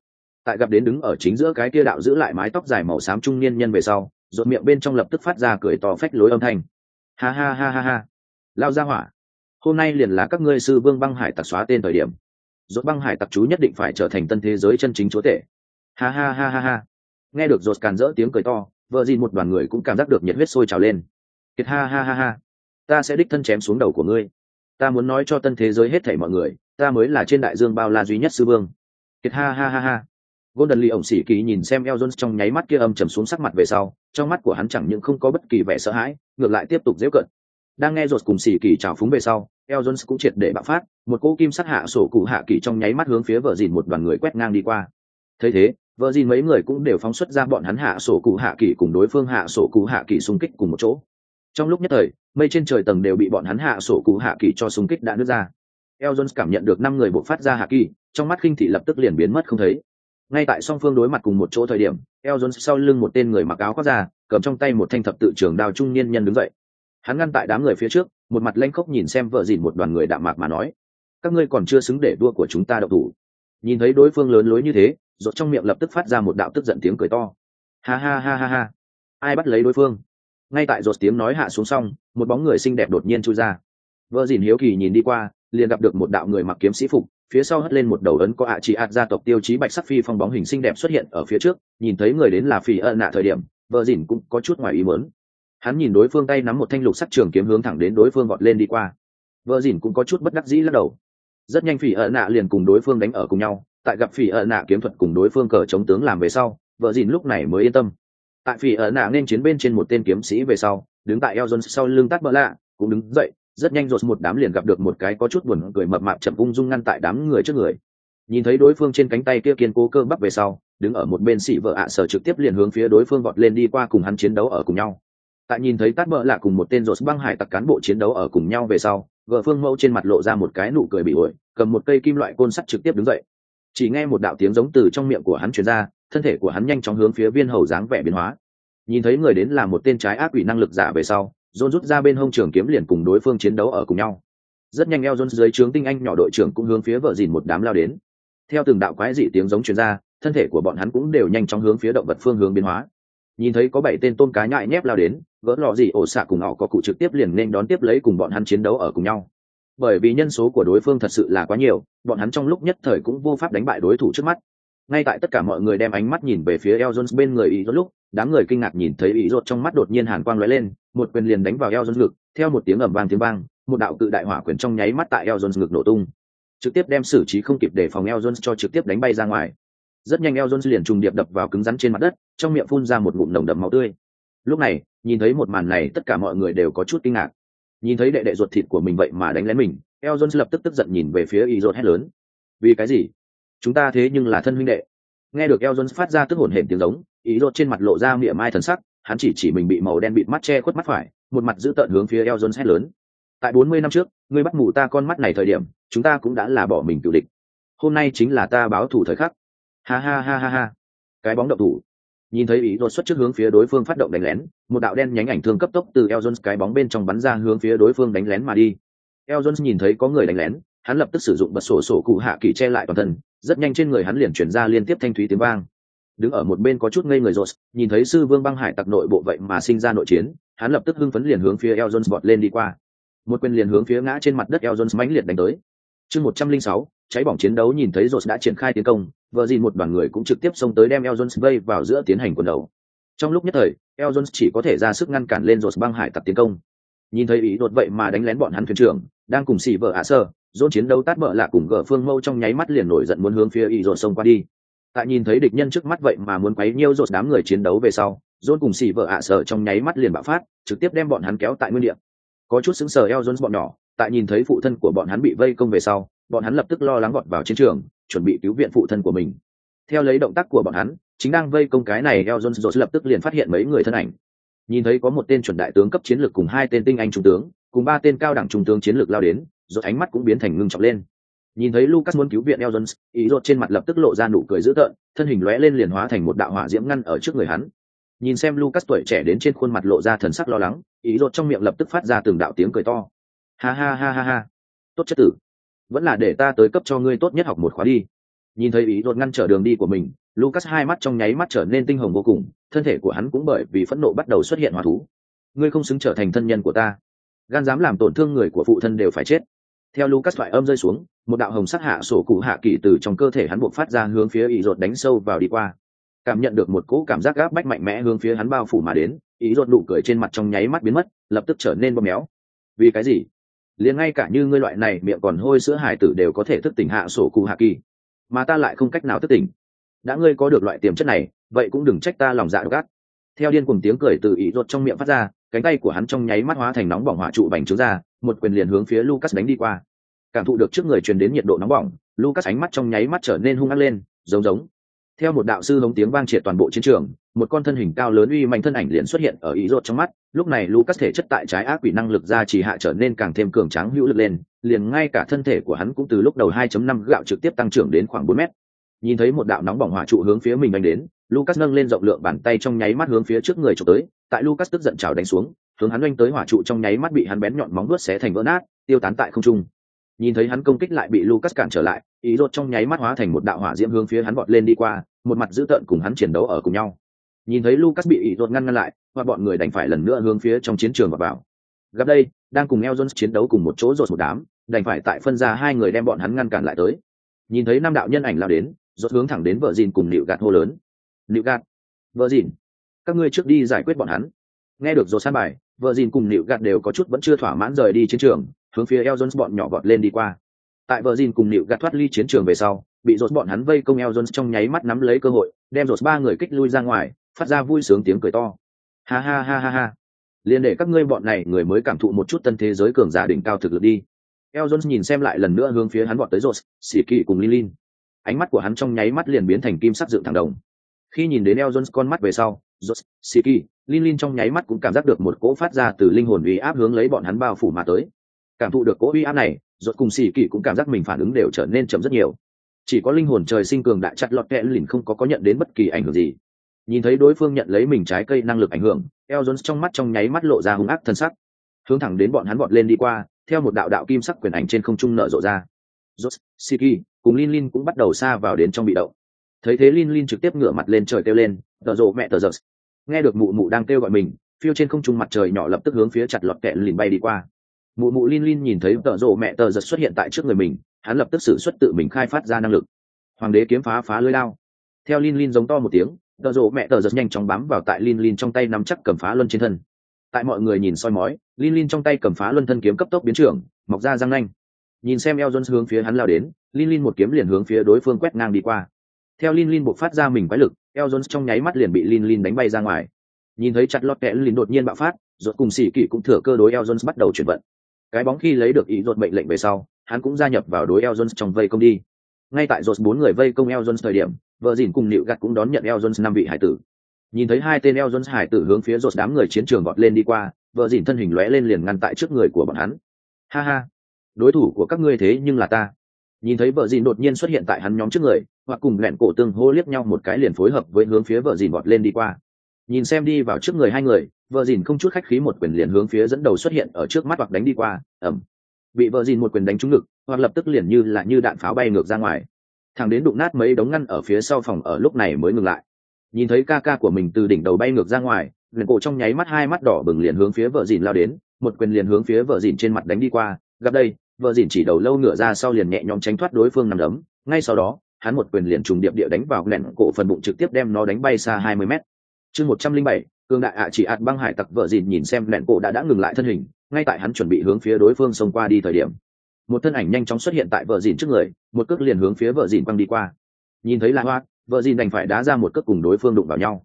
Tại gặp đến đứng ở chính giữa cái kia đạo giữ lại mái tóc dài màu xám trung niên nhân về sau, rột miệng bên trong lập tức phát ra cười to phách lối âm thanh. Ha ha ha ha ha, lao ra hỏa, hôm nay liền là các ngươi sư vương băng hải tặc xóa tên thời điểm. Rột băng hải tặc chú nhất định phải trở thành tân thế giới chân chính chúa tể. Ha ha ha ha ha. Nghe được rột càn rỡ tiếng cười to, vợ dìn một đoàn người cũng cảm giác được nhiệt huyết sôi trào lên. Kiệt ha ha ha ha, ta sẽ đích thân chém xuống đầu của ngươi. Ta muốn nói cho tân thế giới hết thảy mọi người, ta mới là trên đại dương bao la duy nhất sư vương. Kiệt ha ha ha ha. Golden Lee ổng xỉ kỳ nhìn xem El Jones trong nháy mắt kia âm trầm xuống sắc mặt về sau, trong mắt của hắn chẳng những không có bất kỳ vẻ sợ hãi, ngược lại tiếp tục giễu cợt. Đang nghe rột cùng xỉ kỳ trào phúng về sau, El Jones cũng triệt để bạo phát, một cỗ kim sắc hạ sổ cụ hạ kỳ trong nháy mắt hướng phía vợ dìn một đoàn người quét ngang đi qua. Thấy thế, vợ dìn mấy người cũng đều phóng xuất ra bọn hắn hạ sổ cụ hạ kỳ cùng đối phương hạ sổ cụ hạ kỳ xung kích cùng một chỗ. Trong lúc nhất thời, mây trên trời tầng đều bị bọn hắn hạ sổ cụ hạ kỳ cho xung kích đã nứt ra. El Jones cảm nhận được 5 người bộc phát ra hạ kỳ, trong mắt khinh thị lập tức liền biến mất không thấy. Ngay tại song phương đối mặt cùng một chỗ thời điểm, El Jones sau lưng một tên người mặc áo khoác da, cầm trong tay một thanh thập tự trường đao trung niên nhân đứng dậy. Hắn ngăn tại đám người phía trước, một mặt lanh khốc nhìn xem vợ dìn một đoàn người đạm mạc mà nói: các ngươi còn chưa xứng để đua của chúng ta động thủ. Nhìn thấy đối phương lớn lối như thế, rột trong miệng lập tức phát ra một đạo tức giận tiếng cười to. Ha ha ha ha ha, ai bắt lấy đối phương? Ngay tại rột tiếng nói hạ xuống xong, một bóng người xinh đẹp đột nhiên chui ra. Vợ dìn hiếu kỳ nhìn đi qua, liền gặp được một đạo người mặc kiếm sĩ phục, phía sau hất lên một đầu ấn có ạ chỉ ạt gia tộc tiêu chí bạch sắc phi phong bóng hình xinh đẹp xuất hiện ở phía trước. Nhìn thấy người đến là Phỉ ẩn nạ thời điểm, vợ dìn cũng có chút ngoài ý muốn. Hắn nhìn đối phương tay nắm một thanh lục sắc trường kiếm hướng thẳng đến đối phương vọt lên đi qua. Vợ dìn cũng có chút bất đắc dĩ lắc đầu. Rất nhanh Phỉ ẩn nạ liền cùng đối phương đánh ở cùng nhau. Tại gặp Phỉ ẩn nạ kiếm thuật cùng đối phương cờ chống tướng làm về sau, vợ dìn lúc này mới yên tâm. Tại Phỉ ẩn nạ nên chiến bên trên một tên kiếm sĩ về sau, đứng tại El Jones sau lưng tát bỡ lạ cũng đứng dậy. Rất nhanh rồi một đám liền gặp được một cái có chút buồn cười mập mạp chậm ung dung ngăn tại đám người trước người. Nhìn thấy đối phương trên cánh tay kia kiên cố cơ bắp về sau, đứng ở một bên sĩ vợ ạ sở trực tiếp liền hướng phía đối phương vọt lên đi qua cùng hắn chiến đấu ở cùng nhau. Tại nhìn thấy tát bỡ lạ cùng một tên rột băng hải tặc cán bộ chiến đấu ở cùng nhau về sau, vợ phương mẫu trên mặt lộ ra một cái nụ cười bị ổi, cầm một cây kim loại côn sắt trực tiếp đứng dậy. Chỉ nghe một đạo tiếng giống từ trong miệng của hắn truyền ra, thân thể của hắn nhanh chóng hướng phía viên hầu dáng vẻ biến hóa. Nhìn thấy người đến là một tên trái ác quỷ năng lực giả về sau, John rút ra bên hông trường kiếm liền cùng đối phương chiến đấu ở cùng nhau. Rất nhanh El Jones dưới trướng tinh anh nhỏ đội trưởng cũng hướng phía vợ dìn một đám lao đến. Theo từng đạo quái dị tiếng giống truyền ra, thân thể của bọn hắn cũng đều nhanh chóng hướng phía động vật phương hướng biến hóa. Nhìn thấy có 7 tên tôm cá nhại nhép lao đến, gỡ lọ gì ổ xạ cùng họ có cụ trực tiếp liền nên đón tiếp lấy cùng bọn hắn chiến đấu ở cùng nhau. Bởi vì nhân số của đối phương thật sự là quá nhiều, bọn hắn trong lúc nhất thời cũng vô pháp đánh bại đối thủ trước mắt. Ngay tại tất cả mọi người đem ánh mắt nhìn về phía El Jones bên người ý rốt lúc, đám người kinh ngạc nhìn thấy ý rốt trong mắt đột nhiên hàn quang lóe lên, một quyền liền đánh vào El Jones ngực, theo một tiếng ầm vang tiếng vang, một đạo cự đại hỏa quyền trong nháy mắt tại El Jones ngực nổ tung, trực tiếp đem xử trí không kịp để phòng El Jones cho trực tiếp đánh bay ra ngoài. Rất nhanh El Jones liền trùng điệp đập vào cứng rắn trên mặt đất, trong miệng phun ra một ngụm nồng đậm máu tươi. Lúc này, nhìn thấy một màn này tất cả mọi người đều có chút kinh ngạc. Nhìn thấy đệ đệ ruột thịt của mình vậy mà đánh lén mình, El Jones lập tức tức giận nhìn về phía ý rốt hét lớn: vì cái gì? Chúng ta thế nhưng là thân huynh đệ. Nghe được El Jones phát ra tức hổn hển tiếng giống, ý rốt trên mặt lộ ra mỉa mai thần sắc, hắn chỉ mình bị màu đen bịt mắt che khuất mắt phải, một mặt giữ tợn hướng phía El Jones hét lớn: tại 40 năm trước, ngươi bắt mù ta con mắt này thời điểm, chúng ta cũng đã là bỏ mình cựu địch. Hôm nay chính là ta báo thù thời khắc. Ha ha ha ha ha. Cái bóng động thủ. Nhìn thấy ý rốt xuất trước hướng phía đối phương phát động đánh lén, một đạo đen nhánh ảnh thương cấp tốc từ El Jones cái bóng bên trong bắn ra hướng phía đối phương đánh lén mà đi. El Jones nhìn thấy có người đánh lén, hắn lập tức sử dụng bật sổ cụ hạ kỳ che lại toàn thân, rất nhanh trên người hắn liền chuyển ra liên tiếp thanh thúy tiếng vang. Đứng ở một bên có chút ngây người rột, nhìn thấy sư vương băng hải tặc nội bộ vậy mà sinh ra nội chiến, hắn lập tức hưng phấn liền hướng phía El Jones vọt lên đi qua. Một quyền liền hướng phía ngã trên mặt đất El Jones mãnh liệt đánh tới. Chương 106, cháy bỏng chiến đấu. Nhìn thấy rột đã triển khai tiến công, vợ dìn một đoàn người cũng trực tiếp xông tới đem El Jones vây vào giữa tiến hành quần đầu. Trong lúc nhất thời, El Jones chỉ có thể ra sức ngăn cản lên rột băng hải tặc tiến công. Nhìn thấy ý đột vậy mà đánh lén bọn hắn thuyền trưởng, đang cùng xì vợ ạ sơ, dôn chiến đấu tát bợ lạ cùng gỡ phương mâu trong nháy mắt liền nổi giận muốn hướng phía ý dồn xông qua đi. Tại nhìn thấy địch nhân trước mắt vậy mà muốn quấy nhiêu rột đám người chiến đấu về sau, dôn cùng xì vợ ạ sơ trong nháy mắt liền bạo phát, trực tiếp đem bọn hắn kéo tại nguyên địa. Có chút sững sờ El Jones bọn nhỏ, tại nhìn thấy phụ thân của bọn hắn bị vây công về sau, bọn hắn lập tức lo lắng vọt vào chiến trường, chuẩn bị cứu viện phụ thân của mình. Theo lấy động tác của bọn hắn, chính đang vây công cái này El Jones rồi lập tức liền phát hiện mấy người thân ảnh. Nhìn thấy có một tên chuẩn đại tướng cấp chiến lược cùng 2 tên tinh anh trung tướng, cùng 3 tên cao đẳng trung tướng chiến lược lao đến, rồi ánh mắt cũng biến thành ngưng trọng lên. Nhìn thấy Lucas muốn cứu viện El Jones, ý rốt trên mặt lập tức lộ ra nụ cười dữ tợn, thân hình lóe lên liền hóa thành một đạo hỏa diễm ngăn ở trước người hắn. Nhìn xem Lucas tuổi trẻ đến trên khuôn mặt lộ ra thần sắc lo lắng, ý rốt trong miệng lập tức phát ra từng đạo tiếng cười to. Ha ha ha ha ha, tốt chất tử, vẫn là để ta tới cấp cho ngươi tốt nhất học một khóa đi. Nhìn thấy ý rốt ngăn trở đường đi của mình, Lucas hai mắt trong nháy mắt trở nên tinh hồng vô cùng, thân thể của hắn cũng bởi vì phẫn nộ bắt đầu xuất hiện hỏa thú. Ngươi không xứng trở thành thân nhân của ta, gan dám làm tổn thương người của phụ thân đều phải chết. Theo Lucas thoại âm rơi xuống, một đạo hồng sắc hạ sổ cụ hạ kỳ từ trong cơ thể hắn buộc phát ra hướng phía ý rột đánh sâu vào đi qua. Cảm nhận được một cỗ cảm giác gáp bách mạnh mẽ hướng phía hắn bao phủ mà đến, ý rột nụ cười trên mặt trong nháy mắt biến mất, lập tức trở nên bóp méo. Vì cái gì? Liền ngay cả như ngươi loại này miệng còn hôi sữa hải tử đều có thể thức tỉnh hạ sổ cụ hạ kỳ, mà ta lại không cách nào thức tỉnh. Đã ngươi có được loại tiềm chất này, vậy cũng đừng trách ta lòng dạ độc ác. Theo điên cuồng tiếng cười từ ý rột trong miệng phát ra, cánh tay của hắn trong nháy mắt hóa thành nóng bỏng hỏa trụ bành trướng ra, một quyền liền hướng phía Lucas đánh đi qua. Cảm thụ được trước người truyền đến nhiệt độ nóng bỏng, Lucas ánh mắt trong nháy mắt trở nên hung ác lên, giống. Theo một đạo sư hống tiếng vang triệt toàn bộ chiến trường, một con thân hình cao lớn uy mạnh thân ảnh liền xuất hiện ở ý rột trong mắt. Lúc này Lucas thể chất tại trái ác quỷ năng lực ra chỉ hạ trở nên càng thêm cường tráng hữu lực lên, liền ngay cả thân thể của hắn cũng từ lúc đầu 2.5 gạo trực tiếp tăng trưởng đến khoảng 4 mét. Nhìn thấy một đạo nóng bỏng hỏa trụ hướng phía mình đánh đến, Lucas nâng lên rộng lượng bàn tay trong nháy mắt hướng phía trước người chụp tới. Tại Lucas tức giận chảo đánh xuống, hướng hắn đánh tới hỏa trụ trong nháy mắt bị hắn bén nhọn móng vuốt xé thành vỡ nát, tiêu tán tại không trung. Nhìn thấy hắn công kích lại bị Lucas cản trở lại, ý rốt trong nháy mắt hóa thành một đạo hỏa diễm hướng phía hắn vọt lên đi qua, một mặt dữ tợn cùng hắn chiến đấu ở cùng nhau. Nhìn thấy Lucas bị ý rốt ngăn lại, và bọn người đành phải lần nữa hướng phía trong chiến trường vào. Gặp đây, đang cùng El Jones chiến đấu cùng một chỗ rột một đám, đành phải tại phân ra hai người đem bọn hắn ngăn cản lại tới. Nhìn thấy năm đạo nhân ảnh lao đến, rột hướng thẳng đến vợ dìn cùng Nịu Gạt hô lớn. Nịu Gạt, vợ dìn, các ngươi trước đi giải quyết bọn hắn. Nghe được rột san bài, vợ dìn cùng Nịu Gạt đều có chút vẫn chưa thỏa mãn rời đi chiến trường, hướng phía El Jones bọn nhỏ vọt lên đi qua. Tại vợ dìn cùng Nịu Gạt thoát ly chiến trường về sau, bị rột bọn hắn vây công El Jones trong nháy mắt nắm lấy cơ hội, đem rột ba người kích lui ra ngoài, phát ra vui sướng tiếng cười to. Ha ha ha ha ha. Liên để các ngươi bọn này người mới cảm thụ một chút tân thế giới cường giả đỉnh cao thực lực đi. El Jones nhìn xem lại lần nữa hướng phía hắn vọt tới rột, xỉ kỳ cùng Lin. Ánh mắt của hắn trong nháy mắt liền biến thành kim sắc dựng thẳng đồng. Khi nhìn đến El Jones con mắt về sau, rột, xỉ kỳ, Lin trong nháy mắt cũng cảm giác được một cỗ phát ra từ linh hồn uy áp hướng lấy bọn hắn bao phủ mà tới. Cảm thụ được cỗ uy áp này, rột cùng xỉ kỳ cũng cảm giác mình phản ứng đều trở nên chậm rất nhiều. Chỉ có linh hồn trời sinh cường đại chặt lọt kẽ Lin không có nhận đến bất kỳ ảnh hưởng gì. Nhìn thấy đối phương nhận lấy mình trái cây năng lực ảnh hưởng, El Jones trong mắt trong nháy mắt lộ ra hung ác thân sắc, hướng thẳng đến bọn hắn vọt lên đi qua, theo một đạo đạo kim sắc quyền ảnh trên không trung nở rộ ra. Rốt, Siki cùng Lin cũng bắt đầu xa vào đến trong bị động. Thấy thế Lin trực tiếp ngửa mặt lên trời kêu lên, "Tờ rộ mẹ tờ giật." Nghe được mụ mụ đang kêu gọi mình, phiêu trên không trung mặt trời nhỏ lập tức hướng phía chặt lọt kẽ Lin bay đi qua. Mụ Lin nhìn thấy tờ rộ mẹ tờ giật xuất hiện tại trước người mình, hắn lập tức sử xuất tự mình khai phát ra năng lực. Hoàng đế kiếm phá lưới lao. Theo Lin giống to một tiếng, tờ rộ mẹ tờ giật nhanh chóng bám vào tại Lin trong tay nắm chắc cầm phá luân trên thân. Tại mọi người nhìn soi mói, Lin trong tay cầm phá luân thân kiếm cấp tốc biến trưởng, mọc ra răng nanh. Nhìn xem El Jones hướng phía hắn lao đến, Lin một kiếm liền hướng phía đối phương quét ngang đi qua. Theo Lin buộc phát ra mình quái lực, El Jones trong nháy mắt liền bị Lin đánh bay ra ngoài. Nhìn thấy chặt lọt kẽ Lin đột nhiên bạo phát, rốt cùng xỉ kỳ cũng thừa cơ đối El Jones bắt đầu chuyển vận. Cái bóng khi lấy được ý rốt mệnh lệnh về sau, hắn cũng gia nhập vào đối El Jones trong vây công đi. Ngay tại rốt bốn người vây công El Jones thời điểm, vợ dìn cùng Nịu Gạt cũng đón nhận El Jones năm vị hải tử. Nhìn thấy hai tên El Jones hải tử hướng phía rốt đám người chiến trường vọt lên đi qua, vợ dìn thân hình lóe lên liền ngăn tại trước người của bọn hắn. Ha ha, đối thủ của các ngươi thế nhưng là ta. Nhìn thấy vợ dìn đột nhiên xuất hiện tại hắn nhóm trước người, hoặc cùng lẹn cổ tương hô liếc nhau một cái liền phối hợp với hướng phía vợ dìn vọt lên đi qua. Nhìn xem đi vào trước người hai người, vợ dìn không chút khách khí một quyền liền hướng phía dẫn đầu xuất hiện ở trước mắt hoặc đánh đi qua, bị vợ dìn một quyền đánh trúng ngực, hoặc lập tức liền như đạn pháo bay ngược ra ngoài. Thằng đến đụng nát mấy đống ngăn ở phía sau phòng ở lúc này mới ngừng lại. Nhìn thấy ca của mình từ đỉnh đầu bay ngược ra ngoài, lẹn cổ trong nháy mắt hai mắt đỏ bừng liền hướng phía vợ dìn lao đến, một quyền liền hướng phía vợ dìn trên mặt đánh đi qua. Gặp đây, vợ dìn chỉ đầu lâu ngửa ra sau liền nhẹ nhõm tránh thoát đối phương nằm đấm, ngay sau đó hắn một quyền liền trùng điệp địa đánh vào lẹn cổ phần bụng trực tiếp đem nó đánh bay xa 20 mét. Chương 107, cường đại chỉ ạt băng hải tặc. Vợ dìn nhìn xem lẹn cổ đã ngừng lại thân hình, ngay tại hắn chuẩn bị hướng phía đối phương xông qua đi thời điểm, một thân ảnh nhanh chóng xuất hiện tại vợ dìn trước người, một cước liền hướng phía vợ dìn quăng đi qua. Nhìn thấy là hoa, vợ dìn đành phải đá ra một cước cùng đối phương đụng vào nhau.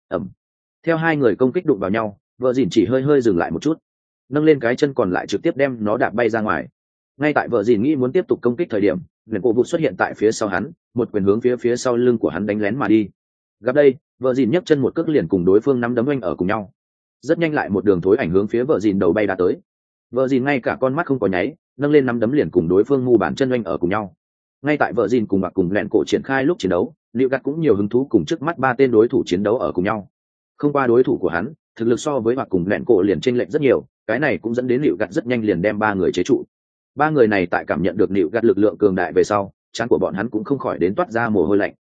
Theo hai người công kích đụng vào nhau, vợ dìn chỉ hơi dừng lại một chút, nâng lên cái chân còn lại trực tiếp đem nó đạp bay ra ngoài. Ngay tại vợ dìn nghĩ muốn tiếp tục công kích thời điểm, lẹn cổ vụt xuất hiện tại phía sau hắn, một quyền hướng phía sau lưng của hắn đánh lén mà đi. Gặp đây, vợ dìn nhấc chân một cước liền cùng đối phương nắm đấm oanh ở cùng nhau. Rất nhanh lại một đường thối ảnh hướng phía vợ dìn đầu bay đã tới. Vợ dìn ngay cả con mắt không có nháy, nâng lên nắm đấm liền cùng đối phương mu bàn chân oanh ở cùng nhau. Ngay tại vợ dìn cùng mặc cùng lẹn cổ triển khai lúc chiến đấu, Nịu Gạt cũng nhiều hứng thú cùng trước mắt ba tên đối thủ chiến đấu ở cùng nhau. Không qua đối thủ của hắn, thực lực so với mặc cùng lẹn cổ liền chênh lệch rất nhiều, cái này cũng dẫn đến Nịu Gạt rất nhanh liền đem ba người chế trụ. Ba người này tại cảm nhận được Nịu Gạt lực lượng cường đại về sau, trán của bọn hắn cũng không khỏi đến toát ra mồ hôi lạnh.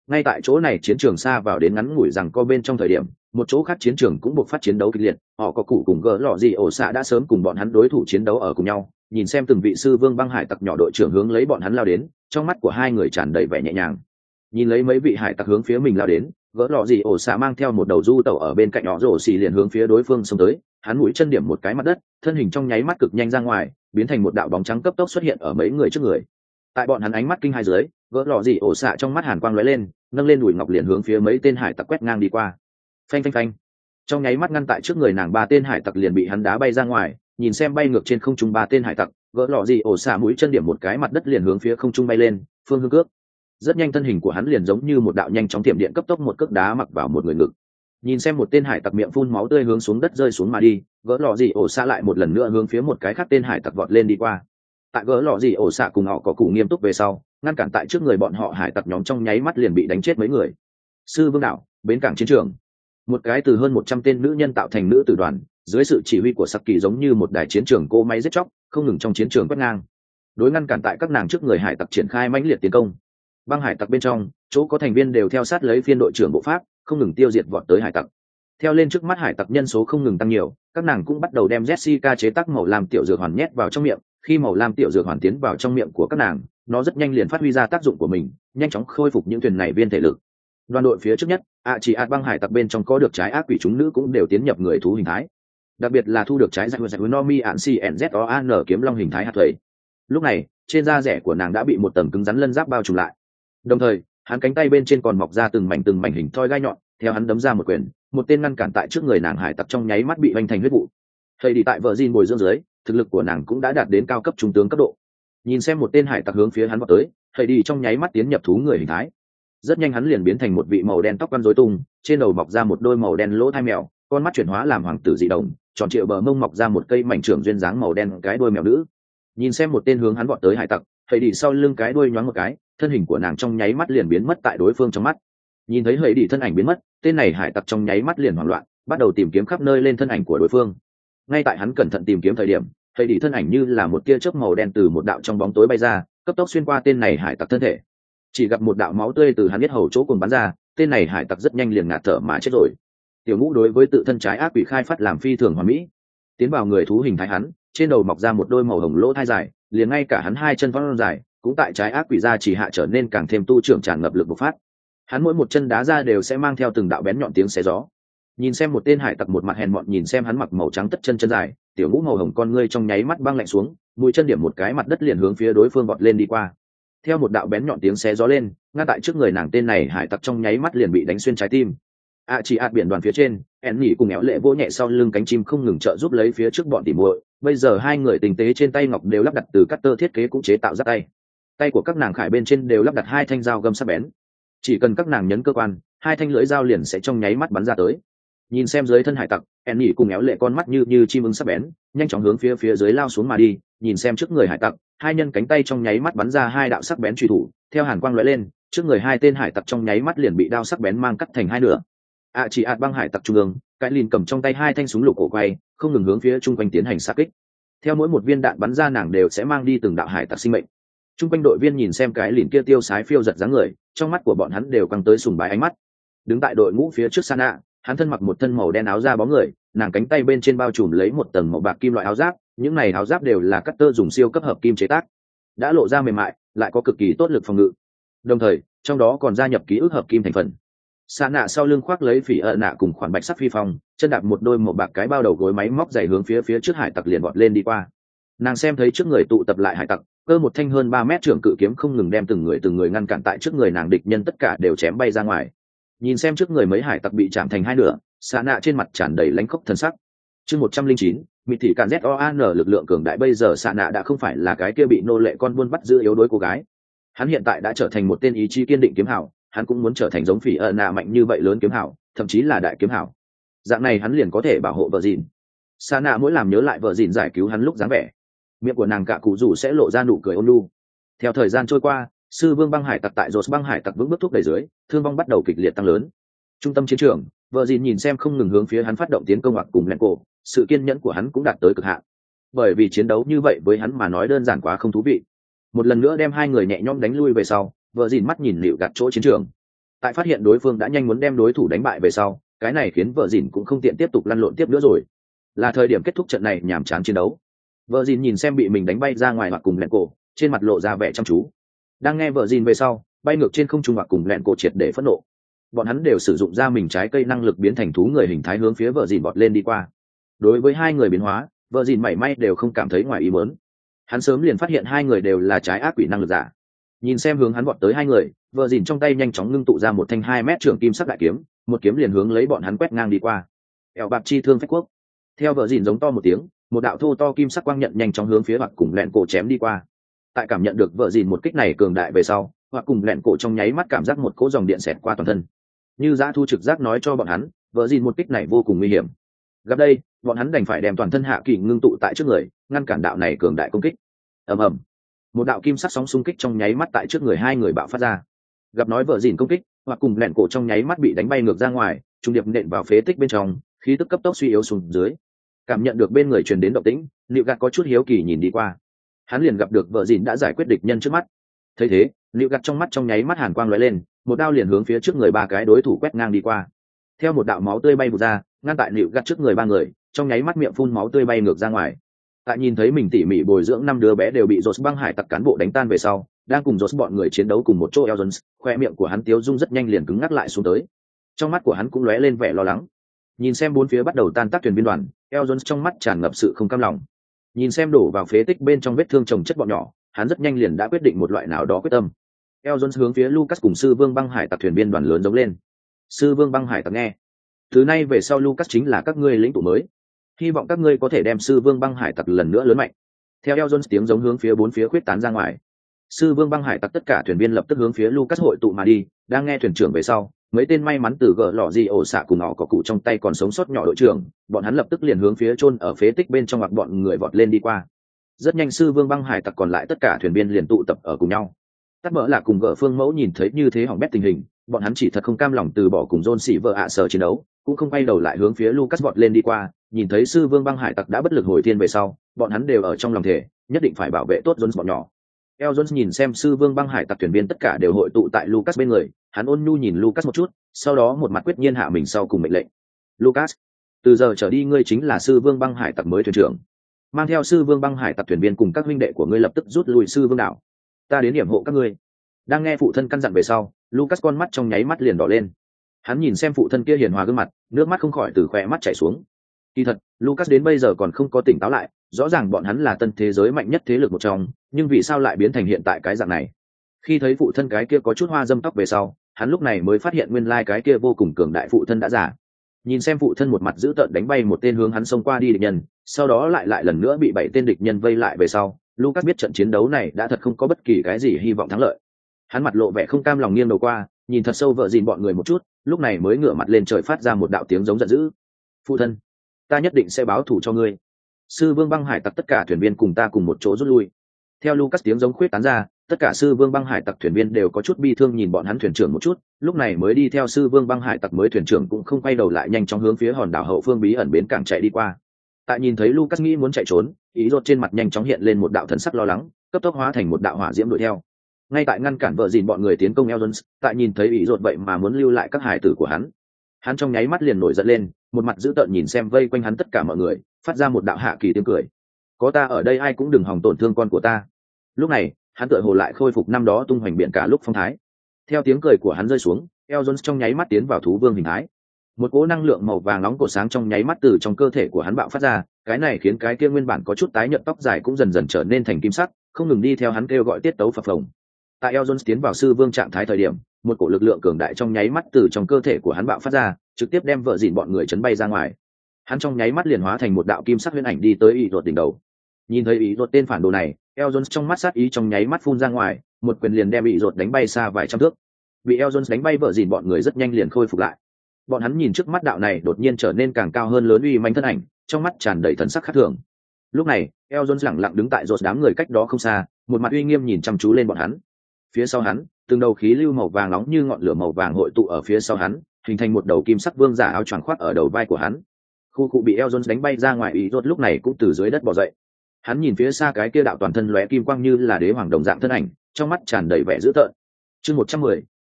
Ngay tại chỗ này chiến trường xa vào đến ngắn ngủi rằng co bên trong thời điểm, một chỗ khác chiến trường cũng buộc phát chiến đấu kịch liệt. Họ có cụ cùng gỡ lọ gì ổ xạ đã sớm cùng bọn hắn đối thủ chiến đấu ở cùng nhau, nhìn xem từng vị sư vương băng hải tặc nhỏ đội trưởng hướng lấy bọn hắn lao đến, trong mắt của hai người tràn đầy vẻ nhẹ nhàng. Nhìn lấy mấy vị hải tặc hướng phía mình lao đến, gỡ lọ gì ổ xạ mang theo một đầu du tẩu ở bên cạnh họ rổ xì liền hướng phía đối phương xông tới, hắn mũi chân điểm một cái mặt đất, thân hình trong nháy mắt cực nhanh ra ngoài, biến thành một đạo bóng trắng cấp tốc xuất hiện ở mấy người trước người. Tại bọn hắn ánh mắt kinh hai dưới, gỡ lọ gì ổ xạ trong mắt hàn quang lóe lên, nâng lên đùi ngọc liền hướng phía mấy tên hải tặc quét ngang đi qua. Phanh phanh phanh, trong nháy mắt ngăn tại trước người nàng ba tên hải tặc liền bị hắn đá bay ra ngoài. Nhìn xem bay ngược trên không trung ba tên hải tặc, gỡ lọ gì ổ xạ mũi chân điểm một cái mặt đất liền hướng phía không trung bay lên, phương hướng cước. Rất nhanh thân hình của hắn liền giống như một đạo nhanh chóng tiệm điện cấp tốc một cước đá mặc vào một người ngực. Nhìn xem một tên hải tặc miệng phun máu tươi hướng xuống đất rơi xuống mà đi, gỡ lọ gì ổ xạ lại một lần nữa hướng phía một cái khác tên hải tặc vọt lên đi qua. Tại gỡ lọ gì ổ xạ cùng họ có cụ nghiêm túc về sau, ngăn cản tại trước người bọn họ hải tặc nhóm trong nháy mắt liền bị đánh chết mấy người. Sư vương đạo, bến cảng chiến trường. Một cái từ hơn 100 tên nữ nhân tạo thành nữ tử đoàn, dưới sự chỉ huy của Saki giống như một đài chiến trường cỗ máy giết chóc, không ngừng trong chiến trường quét ngang. Đối ngăn cản tại các nàng trước người hải tặc triển khai mãnh liệt tiến công. Băng hải tặc bên trong, chỗ có thành viên đều theo sát lấy phiên đội trưởng bộ pháp, không ngừng tiêu diệt vọt tới hải tặc. Theo lên trước mắt hải tặc nhân số không ngừng tăng nhiều, các nàng cũng bắt đầu đem Jessica chế tác màu lam tiểu dược hoàn nhét vào trong miệng. Khi màu lam tiểu dược hoàn tiến vào trong miệng của các nàng, nó rất nhanh liền phát huy ra tác dụng của mình, nhanh chóng khôi phục những thuyền này viên thể lực. Đoàn đội phía trước nhất, chỉ băng hải tặc bên trong có được trái ác quỷ chúng nữ cũng đều tiến nhập người thú hình thái. Đặc biệt là thu được trái giải Nomi Ansi kiếm long hình thái hạt thủy. Lúc này, trên da rẻ của nàng đã bị một tầng cứng rắn lân giáp bao trùm lại. Đồng thời, hắn cánh tay bên trên còn mọc ra từng mảnh hình thoi gai nhọn, theo hắn đấm ra một quyền, một tên ngăn cản tại trước người nàng hải tặc trong nháy mắt bị vành thành huyết vụ. Thầy đi tại vợ Jin bồi dưỡng dưới, thực lực của nàng cũng đã đạt đến cao cấp trung tướng cấp độ. Nhìn xem một tên hải tặc hướng phía hắn vọt tới, thầy đi trong nháy mắt tiến nhập thú người hình thái. Rất nhanh hắn liền biến thành một vị màu đen tóc quăn rối tung, trên đầu mọc ra một đôi màu đen lỗ thai mèo, con mắt chuyển hóa làm hoàng tử dị đồng, tròn trịa bờ mông mọc ra một cây mảnh trưởng duyên dáng màu đen cái đuôi mèo nữ. Nhìn xem một tên hướng hắn vọt tới hải tặc, thầy đi sau lưng cái đuôi nhoáng một cái, thân hình của nàng trong nháy mắt liền biến mất tại đối phương trong mắt. Nhìn thấy hầy đi thân ảnh biến mất, tên này hải tặc trong nháy mắt liền hoảng loạn, bắt đầu tìm kiếm khắp nơi lên thân ảnh của đối phương. Ngay tại hắn cẩn thận tìm kiếm thời điểm, hầy đi thân ảnh như là một tia chớp màu đen từ một đạo trong bóng tối bay ra, cấp tốc xuyên qua tên này hải tặc thân thể. Chỉ gặp một đạo máu tươi từ hắn biết hầu chỗ cùng bắn ra, tên này hải tặc rất nhanh liền ngạt thở mà chết rồi. Tiểu Ngũ đối với tự thân trái ác quỷ khai phát làm phi thường hoàn mỹ, tiến vào người thú hình thái hắn, trên đầu mọc ra một đôi màu hồng lỗ thai dài, liền ngay cả hắn hai chân vón dài cũng tại trái ác quỷ ra chỉ hạ trở nên càng thêm tu trưởng tràn ngập lực bộc phát. Hắn mỗi một chân đá ra đều sẽ mang theo từng đạo bén nhọn tiếng xé gió. Nhìn xem một tên hải tặc một mặt hèn mọn nhìn xem hắn mặc màu trắng tất chân chân dài, Tiểu Ngũ màu hồng con ngươi trong nháy mắt băng lạnh xuống, mũi chân điểm một cái mặt đất liền hướng phía đối phương vọt lên đi qua. Theo một đạo bén nhọn tiếng xé gió lên, ngay tại trước người nàng tên này hải tặc trong nháy mắt liền bị đánh xuyên trái tim. Chỉ biển đoàn phía trên, Enny cùng Éo Lệ vỗ nhẹ sau lưng cánh chim không ngừng trợ giúp lấy phía trước bọn tỉ muội. Bây giờ hai người tình tế trên tay ngọc đều lắp đặt từ cutter thiết kế cũng chế tạo ra tay. Tay của các nàng khải bên trên đều lắp đặt hai thanh dao găm sắc bén. Chỉ cần các nàng nhấn cơ quan, hai thanh lưỡi dao liền sẽ trong nháy mắt bắn ra tới. Nhìn xem dưới thân hải tặc, Enny cùng Éo Lệ con mắt như chim ưng sắc bén, nhanh chóng hướng phía dưới lao xuống mà đi. Nhìn xem trước người hải tặc, hai nhân cánh tay trong nháy mắt bắn ra hai đạo sắc bén truy thủ, theo hàn quang lóe lên, trước người hai tên hải tặc trong nháy mắt liền bị đao sắc bén mang cắt thành hai nửa. Băng hải tặc trung ương, cái lìn cầm trong tay hai thanh súng lục cổ quay, không ngừng hướng phía chung quanh tiến hành xạ kích. Theo mỗi một viên đạn bắn ra nàng đều sẽ mang đi từng đạo hải tặc sinh mệnh. Chung quanh đội viên nhìn xem cái lìn kia tiêu sái phiêu giật dáng người, trong mắt của bọn hắn đều căng tới sùng bái ánh mắt. Đứng tại đội ngũ phía trước Sana, hắn thân mặc một thân màu đen áo da bóng người, nàng cánh tay bên trên bao trùm lấy một tầng màu bạc kim loại áo giáp, những này áo giáp đều là cutter dùng siêu cấp hợp kim chế tác, đã lộ ra mềm mại, lại có cực kỳ tốt lực phòng ngự. Đồng thời, trong đó còn gia nhập ký ức hợp kim thành phần. Sa nạ sau lưng khoác lấy phỉ nạ cùng khoản bạch sắc phi phong, chân đạp một đôi màu bạc cái bao đầu gối máy móc dày hướng phía trước hải tặc liền vọt lên đi qua. Nàng xem thấy trước người tụ tập lại hải tặc, cơ một thanh hơn 3 mét trưởng cự kiếm không ngừng đem từng người ngăn cản tại trước người nàng, địch nhân tất cả đều chém bay ra ngoài. Nhìn xem trước người mấy hải tặc bị chạm thành hai nửa, Sa nạ trên mặt tràn đầy lãnh khốc thần sắc. Chương 109, mịt thị cản ZOAN lực lượng cường đại. Bây giờ Sa nạ đã không phải là cái kia bị nô lệ con buôn bắt giữ yếu đuối cô gái. Hắn hiện tại đã trở thành một tên ý chí kiên định kiếm hảo, hắn cũng muốn trở thành giống phỉ nạ mạnh như vậy lớn kiếm hảo, thậm chí là đại kiếm hảo. Dạng này hắn liền có thể bảo hộ vợ dìn. Sa nạ mỗi làm nhớ lại vợ dìn giải cứu hắn lúc dáng vẻ, miệng của nàng cả cụ rủ sẽ lộ ra nụ cười ôn nhu. Theo thời gian trôi qua, sư vương băng hải tặc tại rột băng hải tặc vững bước thúc đẩy dưới, thương vong bắt đầu kịch liệt tăng lớn. Trung tâm chiến trường, vợ dìn nhìn xem không ngừng hướng phía hắn phát động tiến công hoặc cùng lẹn cổ, sự kiên nhẫn của hắn cũng đạt tới cực hạn. Bởi vì chiến đấu như vậy với hắn mà nói đơn giản quá không thú vị. Một lần nữa đem hai người nhẹ nhõm đánh lui về sau, vợ dìn mắt nhìn liệu gạt chỗ chiến trường. Tại phát hiện đối phương đã nhanh muốn đem đối thủ đánh bại về sau, cái này khiến vợ dìn cũng không tiện tiếp tục lăn lộn tiếp nữa rồi. Là thời điểm kết thúc trận này nhàm chán chiến đấu. Vợ dìn nhìn xem bị mình đánh bay ra ngoài hoặc cùng lẹn cổ, trên mặt lộ ra vẻ chăm chú. Đang nghe vợ dìn về sau, bay ngược trên không trung hoặc cùng lẹn cổ triệt để phẫn nộ. Bọn hắn đều sử dụng ra mình trái cây năng lực biến thành thú người hình thái hướng phía vợ dìn bọt lên đi qua. Đối với hai người biến hóa, vợ dìn mảy may đều không cảm thấy ngoài ý muốn. Hắn sớm liền phát hiện hai người đều là trái ác quỷ năng lực giả. Nhìn xem hướng hắn bọt tới hai người, vợ dìn trong tay nhanh chóng ngưng tụ ra một thanh 2 mét trường kim sắc đại kiếm, một kiếm liền hướng lấy bọn hắn quét ngang đi qua. Eo bạc chi thương phách quốc. Theo vợ dìn giống to một tiếng, một đạo thô to kim sắc quang nhận nhanh chóng hướng phía hoặc cùng lẹn cổ chém đi qua. Tại cảm nhận được vợ dìn một kích này cường đại về sau, hoặc cùng lẹn cổ trong nháy mắt cảm giác một cỗ dòng điện xẹt qua toàn thân. Như dã thu trực giác nói cho bọn hắn, vợ dìn một kích này vô cùng nguy hiểm. Gặp đây, bọn hắn đành phải đem toàn thân hạ kỳ ngưng tụ tại trước người, ngăn cản đạo này cường đại công kích. Ầm ầm, một đạo kim sắc sóng xung kích trong nháy mắt tại trước người hai người bạo phát ra. Gặp nói vợ dìn công kích, hoặc cùng lẹn cổ trong nháy mắt bị đánh bay ngược ra ngoài, trung điệp nện vào phế tích bên trong, khí tức cấp tốc suy yếu xuống dưới. Cảm nhận được bên người truyền đến động tĩnh, Liệu Gạt có chút hiếu kỳ nhìn đi qua. Hắn liền gặp được vợ dìn đã giải quyết địch nhân trước mắt. Thấy thế, Liệu Gạt trong mắt trong nháy mắt hàn quang lóe lên, một đao liền hướng phía trước người ba cái đối thủ quét ngang đi qua. Theo một đạo máu tươi bay vụt ra, ngăn tại Liệu Gạt trước người ba người, trong nháy mắt miệng phun máu tươi bay ngược ra ngoài. Tại nhìn thấy mình tỉ mỉ bồi dưỡng 5 đứa bé đều bị Rốt băng hải tặc cán bộ đánh tan về sau, đang cùng Rốt bọn người chiến đấu cùng một chỗ, Elrond, khoe miệng của hắn tiếu dung rất nhanh liền cứng ngắc lại xuống tới. Trong mắt của hắn cũng lóe lên vẻ lo lắng. Nhìn xem bốn phía bắt đầu tan tác thuyền viên đoàn, Elrond trong mắt tràn ngập sự không cam lòng. Nhìn xem đổ vào phế tích bên trong vết thương chồng chất bọn nhỏ, hắn rất nhanh liền đã quyết định một loại nào đó quyết tâm. Elrond hướng phía Lucas cùng sư vương băng hải tặc thuyền viên đoàn lớn giống lên. Sư vương băng hải tặc nghe, từ nay về sau Lucas chính là các ngươi lĩnh tụ mới. Hy vọng các ngươi có thể đem sư vương băng hải tặc lần nữa lớn mạnh. Theo Elrond tiếng giống hướng phía bốn phía khuyết tán ra ngoài, sư vương băng hải tặc tất cả thuyền viên lập tức hướng phía Lucas hội tụ mà đi. Đang nghe thuyền trưởng về sau, mấy tên may mắn từ gỡ lọ gì ổ xạ cùng họ có cụ trong tay còn sống sót nhỏ đội trưởng, bọn hắn lập tức liền hướng phía chôn ở phế tích bên trong hoặc bọn người vọt lên đi qua. Rất nhanh sư vương băng hải tặc còn lại tất cả thuyền viên liền tụ tập ở cùng nhau. Tắt bỡ là cùng gỡ phương mẫu nhìn thấy như thế hỏng bét tình hình, bọn hắn chỉ thật không cam lòng từ bỏ cùng John xỉ vợ ạ sở chiến đấu, cũng không quay đầu lại hướng phía Lucas vọt lên đi qua. Nhìn thấy sư vương băng hải tặc đã bất lực hồi thiên về sau, bọn hắn đều ở trong lòng thể nhất định phải bảo vệ tốt John bọn nhỏ. El Jones nhìn xem sư vương băng hải tặc thuyền viên tất cả đều hội tụ tại Lucas bên người, hắn ôn nhu nhìn Lucas một chút, sau đó một mặt quyết nhiên hạ mình sau cùng mệnh lệnh. Lucas, từ giờ trở đi ngươi chính là sư vương băng hải tặc mới thuyền trưởng. Mang theo sư vương băng hải tặc thuyền viên cùng các huynh đệ của ngươi lập tức rút lui sư vương đảo. Ta đến điểm hộ các ngươi. Đang nghe phụ thân căn dặn về sau, Lucas con mắt trong nháy mắt liền đỏ lên. Hắn nhìn xem phụ thân kia hiền hòa gương mặt, nước mắt không khỏi từ khóe mắt chảy xuống. Kỳ thật, Lucas đến bây giờ còn không có tỉnh táo lại, rõ ràng bọn hắn là tân thế giới mạnh nhất thế lực một trong, nhưng vì sao lại biến thành hiện tại cái dạng này? Khi thấy phụ thân cái kia có chút hoa dâm tóc về sau, hắn lúc này mới phát hiện nguyên lai cái kia vô cùng cường đại phụ thân đã già. Nhìn xem phụ thân một mặt dữ tợn đánh bay một tên hướng hắn xông qua đi địch nhân, sau đó lại lần nữa bị 7 tên địch nhân vây lại về sau, Lucas biết trận chiến đấu này đã thật không có bất kỳ cái gì hy vọng thắng lợi. Hắn mặt lộ vẻ không cam lòng nghiêng đầu qua, nhìn thật sâu vợ dìn bọn người một chút, lúc này mới ngửa mặt lên trời phát ra một đạo tiếng giống giận dữ. Phụ thân, ta nhất định sẽ báo thù cho ngươi. Sư vương băng hải tặc tất cả thuyền viên cùng ta cùng một chỗ rút lui. Theo Lucas tiếng giống khuyết tán ra, tất cả sư vương băng hải tặc thuyền viên đều có chút bi thương nhìn bọn hắn thuyền trưởng một chút, lúc này mới đi theo sư vương băng hải tặc mới thuyền trưởng cũng không quay đầu lại nhanh chóng hướng phía hòn đảo hậu phương bí ẩn bến cảng chạy đi qua. Tại nhìn thấy Lucas nghĩ muốn chạy trốn, ý rốt trên mặt nhanh chóng hiện lên một đạo thần sắc lo lắng, cấp tốc hóa thành một đạo hỏa diễm đuổi theo. Ngay tại ngăn cản vợ dìn bọn người tiến công Elrond, tại nhìn thấy ý rốt vậy mà muốn lưu lại các hải tử của hắn trong nháy mắt liền nổi giận lên, một mặt dữ tợn nhìn xem vây quanh hắn tất cả mọi người, phát ra một đạo hạ kỳ tiếng cười. Có ta ở đây ai cũng đừng hòng tổn thương con của ta. Lúc này, hắn tựa hồ lại khôi phục năm đó tung hoành biển cả lúc phong thái. Theo tiếng cười của hắn rơi xuống, Elrond trong nháy mắt tiến vào thú vương hình thái. Một cỗ năng lượng màu vàng nóng cột sáng trong nháy mắt từ trong cơ thể của hắn bạo phát ra, cái này khiến cái kia nguyên bản có chút tái nhợt tóc dài cũng dần dần trở nên thành kim sắc, không ngừng đi theo hắn kêu gọi tiết tấu phập phồng. Tại Elrond tiến vào sư vương trạng thái thời điểm, một cổ lực lượng cường đại trong nháy mắt từ trong cơ thể của hắn bạo phát ra, trực tiếp đem vợ dìn bọn người chấn bay ra ngoài. Hắn trong nháy mắt liền hóa thành một đạo kim sắc huyễn ảnh đi tới ý ruột đỉnh đầu. Nhìn thấy ý ruột tên phản đồ này, Elrond trong mắt sát ý trong nháy mắt phun ra ngoài, một quyền liền đem ý ruột đánh bay xa vài trăm thước. Bị Elrond đánh bay vợ dìn bọn người rất nhanh liền khôi phục lại. Bọn hắn nhìn trước mắt đạo này đột nhiên trở nên càng cao hơn lớn uy manh thân ảnh, trong mắt tràn đầy thần sắc khác thường. Lúc này, Elrond lẳng lặng đứng tại ruột đám người cách đó không xa, một mặt uy nghiêm nhìn chăm chú lên bọn hắn. Phía sau hắn, từng đầu khí lưu màu vàng nóng như ngọn lửa màu vàng hội tụ ở phía sau hắn, hình thành một đầu kim sắc vương giả áo choàng khoác ở đầu vai của hắn. Khu cụ bị Elrond đánh bay ra ngoài, ý rốt lúc này cũng từ dưới đất bò dậy. Hắn nhìn phía xa cái kia đạo toàn thân lóe kim quang như là đế hoàng đồng dạng thân ảnh, trong mắt tràn đầy vẻ dữ tợn. Chương 110,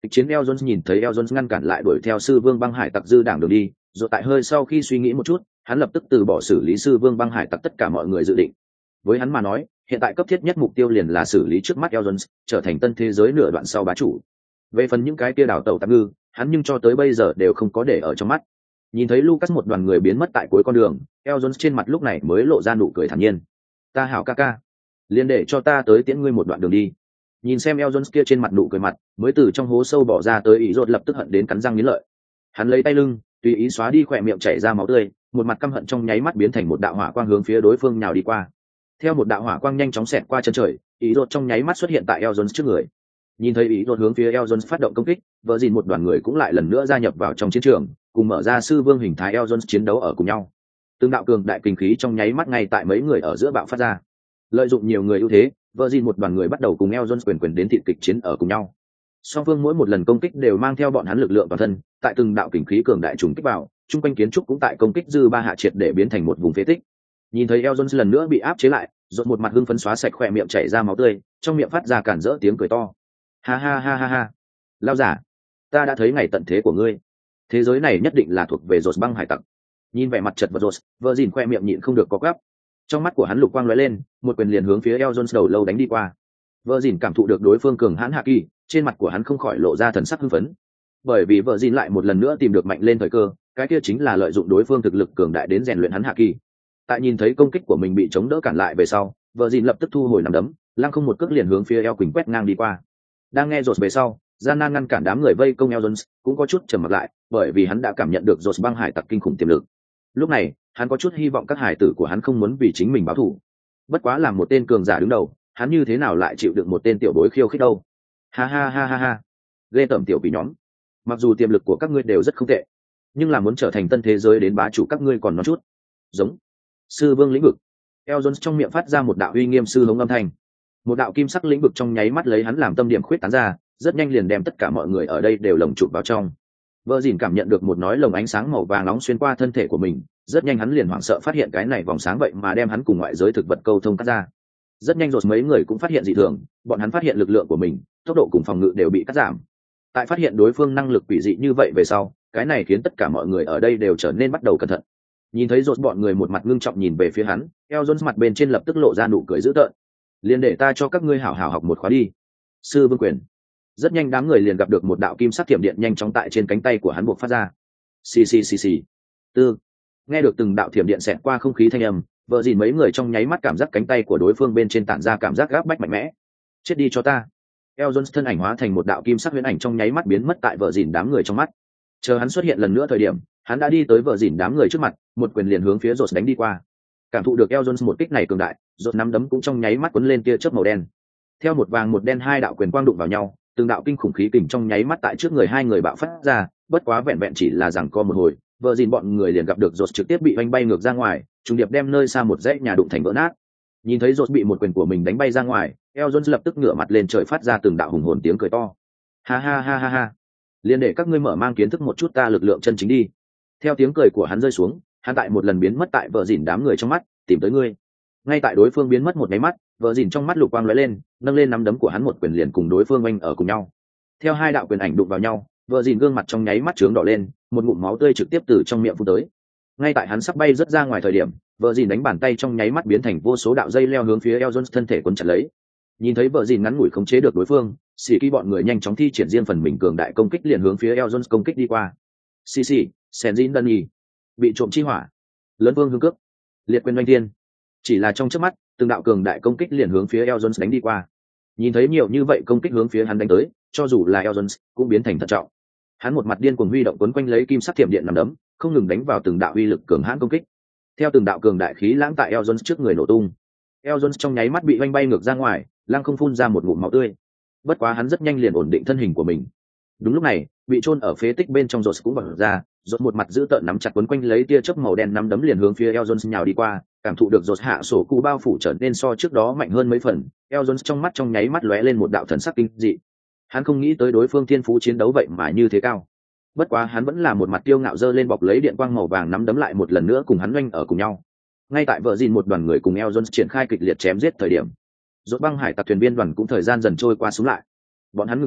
Kịch chiến El Jones nhìn thấy El Jones ngăn cản lại đuổi theo sư vương băng hải tặc dư đảng đường đi, rồi tại hơi sau khi suy nghĩ một chút, hắn lập tức từ bỏ xử lý sư vương băng hải tặc tất cả mọi người dự định. Với hắn mà nói, hiện tại cấp thiết nhất mục tiêu liền là xử lý trước mắt El Jones, trở thành tân thế giới nửa đoạn sau bá chủ. Về phần những cái kia đảo tàu tạm ngư, hắn nhưng cho tới bây giờ đều không có để ở trong mắt. Nhìn thấy Lucas một đoàn người biến mất tại cuối con đường, El Jones trên mặt lúc này mới lộ ra nụ cười thản nhiên. Ta hảo ca ca, liền để cho ta tới tiễn ngươi một đoạn đường đi. Nhìn xem El Jones kia trên mặt nụ cười mặt, mới từ trong hố sâu bỏ ra tới ý rột lập tức hận đến cắn răng nghiến lợi. Hắn lấy tay lưng, tùy ý xóa đi khỏe miệng chảy ra máu tươi, một mặt căm hận trong nháy mắt biến thành một đạo hỏa quang hướng phía đối phương nhào đi qua. Theo một đạo hỏa quang nhanh chóng xẹt qua chân trời, ý rột trong nháy mắt xuất hiện tại El Jones trước người. Nhìn thấy ý rột hướng phía El Jones phát động công kích, vợ dìn một đoàn người cũng lại lần nữa gia nhập vào trong chiến trường, cùng mở ra sư vương hình thái El Jones chiến đấu ở cùng nhau. Từng đạo cường đại kinh khí trong nháy mắt ngay tại mấy người ở giữa bạo phát ra. Lợi dụng nhiều người ưu thế, vợ dìn một đoàn người bắt đầu cùng El Jones quyền đến thịt kịch chiến ở cùng nhau. Song phương mỗi một lần công kích đều mang theo bọn hắn lực lượng toàn thân, tại từng đạo kình khí cường đại trùng kích vào, trung quanh kiến trúc cũng tại công kích dư ba hạ triệt để biến thành một vùng phế tích. Nhìn thấy El Jones lần nữa bị áp chế lại, rốt một mặt hưng phấn xóa sạch khỏe miệng chảy ra máu tươi, trong miệng phát ra cản rỡ tiếng cười to. Ha ha ha ha ha, lao giả, ta đã thấy ngày tận thế của ngươi. Thế giới này nhất định là thuộc về rột băng hải tặc. Nhìn vẻ mặt chật vật rột, vợ dìn khoe miệng nhịn không được có gắp. Trong mắt của hắn lục quang lóe lên, một quyền liền hướng phía El Jones đầu lâu đánh đi qua. Vợ dìn cảm thụ được đối phương cường hãn hạ kỳ, trên mặt của hắn không khỏi lộ ra thần sắc hưng phấn. Bởi vì vợ dìn lại một lần nữa tìm được mạnh lên thời cơ, cái kia chính là lợi dụng đối phương thực lực cường đại đến rèn luyện hắn hạ kỳ. Tại nhìn thấy công kích của mình bị chống đỡ cản lại về sau, vợ dìn lập tức thu hồi nắm đấm, lăng không một cước liền hướng phía El Quỳnh quét ngang đi qua. Đang nghe rột về sau, gian nan ngăn cản đám người vây công El Jones, cũng có chút trầm mặt lại, bởi vì hắn đã cảm nhận được rột băng hải tặc kinh khủng tiềm lực. Lúc này, hắn có chút hy vọng các hải tử của hắn không muốn vì chính mình báo thù. Bất quá làm một tên cường giả đứng đầu, hắn như thế nào lại chịu được một tên tiểu bối khiêu khích đâu? Ha ha ha ha ha. Ghê tởm tiểu bị nhóm. Mặc dù tiềm lực của các ngươi đều rất không tệ, nhưng là muốn trở thành tân thế giới đến bá chủ các ngươi còn nói chút. Giống. Sư vương lĩnh vực. El Jones trong miệng phát ra một đạo uy nghiêm sư hống âm thanh. Một đạo kim sắc lĩnh vực trong nháy mắt lấy hắn làm tâm điểm khuyết tán ra, rất nhanh liền đem tất cả mọi người ở đây đều lồng chụp vào trong. Vợ dìn cảm nhận được một nói lồng ánh sáng màu vàng nóng xuyên qua thân thể của mình, rất nhanh hắn liền hoảng sợ phát hiện cái này vòng sáng vậy mà đem hắn cùng ngoại giới thực vật câu thông cắt ra. Rất nhanh rồi mấy người cũng phát hiện dị thường, bọn hắn phát hiện lực lượng của mình, tốc độ cùng phòng ngự đều bị cắt giảm. Tại phát hiện đối phương năng lực quỷ dị như vậy về sau, cái này khiến tất cả mọi người ở đây đều trở nên bắt đầu cẩn thận. Nhìn thấy rột bọn người một mặt ngưng trọng nhìn về phía hắn, El Jones mặt bên trên lập tức lộ ra nụ cười dữ tợn. Liền để ta cho các ngươi hảo hảo học một khóa đi. Sư vương quyền. Rất nhanh đám người liền gặp được một đạo kim sắc thiểm điện nhanh chóng tại trên cánh tay của hắn buộc phát ra. Xì xì xì xì. Tư. Nghe được từng đạo thiểm điện xẹt qua không khí thanh âm, vợ dìn mấy người trong nháy mắt cảm giác cánh tay của đối phương bên trên tản ra cảm giác gáp bách mạnh mẽ. Chết đi cho ta. El Jones thân ảnh hóa thành một đạo kim sắc huyễn ảnh trong nháy mắt biến mất tại vợ dìn đám người trong mắt. Chờ hắn xuất hiện lần nữa thời điểm, hắn đã đi tới vợ dìn đám người trước mặt, một quyền liền hướng phía rột đánh đi qua. Cảm thụ được El Jones một kích này cường đại, rột nắm đấm cũng trong nháy mắt cuốn lên tia chớp màu đen. Theo một vàng một đen hai đạo quyền quang đụng vào nhau, từng đạo kinh khủng khí kình trong nháy mắt tại trước người hai người bạo phát ra, bất quá vẹn vẹn chỉ là giằng co một hồi, vợ dìn bọn người liền gặp được rột trực tiếp bị oanh bay ngược ra ngoài, trùng điệp đem nơi xa một dãy nhà đụng thành vỡ nát. Nhìn thấy rột bị một quyền của mình đánh bay ra ngoài, El Jones lập tức ngửa mặt lên trời phát ra từng đạo hùng hồn tiếng cười to. Ha ha ha ha ha. Liền để các ngươi mở mang kiến thức một chút ta lực lượng chân chính đi. Theo tiếng cười của hắn rơi xuống, hắn tại một lần biến mất tại vợ dìn đám người trong mắt, tìm tới ngươi. Ngay tại đối phương biến mất một cái mắt, vợ dìn trong mắt lục quang lóe lên, nâng lên nắm đấm của hắn một quyền liền cùng đối phương oanh ở cùng nhau. Theo hai đạo quyền ảnh đụng vào nhau, vợ dìn gương mặt trong nháy mắt trướng đỏ lên, một ngụm máu tươi trực tiếp từ trong miệng phun tới. Ngay tại hắn sắp bay rất ra ngoài thời điểm, vợ dìn đánh bàn tay trong nháy mắt biến thành vô số đạo dây leo hướng phía El Jones thân thể cuốn chặt lấy. Nhìn thấy vợ dìn ngắn ngủi khống chế được đối phương, xì kỳ bọn người nhanh chóng thi triển riêng phần mình cường đại công kích liền hướng phía El Jones công kích đi qua. Xì xì, Senzin Đân Nhi, bị trộm chi hỏa, lớn vương hương cước, liệt quyền oanh thiên. Chỉ là trong chớp mắt, từng đạo cường đại công kích liền hướng phía El Jones đánh đi qua. Nhìn thấy nhiều như vậy công kích hướng phía hắn đánh tới, cho dù là El Jones cũng biến thành thận trọng. Hắn một mặt điên cuồng huy động quấn quanh lấy kim sắc thiểm điện nằm đấm, không ngừng đánh vào từng đạo uy lực cường hãn công kích. Theo từng đạo cường đại khí lãng tại El Jones trước người nổ tung, El Jones trong nháy mắt bị oanh bay ngược ra ngoài, lăng không phun ra một ngụm máu tươi. Bất quá hắn rất nhanh liền ổn định thân hình của mình. Đúng lúc này, bị chôn ở phế tích bên trong rột cũng bật ra, rột một mặt giữ tợn nắm chặt quấn quanh lấy tia chớp màu đen nắm đấm liền hướng phía El Jones nhào đi qua, cảm thụ được rột hạ sổ cụ bao phủ trở nên so trước đó mạnh hơn mấy phần. El Jones trong mắt trong nháy mắt lóe lên một đạo thần sắc kinh dị. Hắn không nghĩ tới đối phương thiên phú chiến đấu vậy mà như thế cao. Bất quá hắn vẫn là một mặt tiêu ngạo dơ lên bọc lấy điện quang màu vàng nắm đấm lại một lần nữa cùng hắn oanh ở cùng nhau. Ngay tại vợ dìn một đoàn người cùng El Jones triển khai kịch liệt chém giết thời điểm, rốt băng hải tặc thuyền viên đoàn cũng thời gian dần trôi qua xuống lại. Bọn hắn ngưng thở,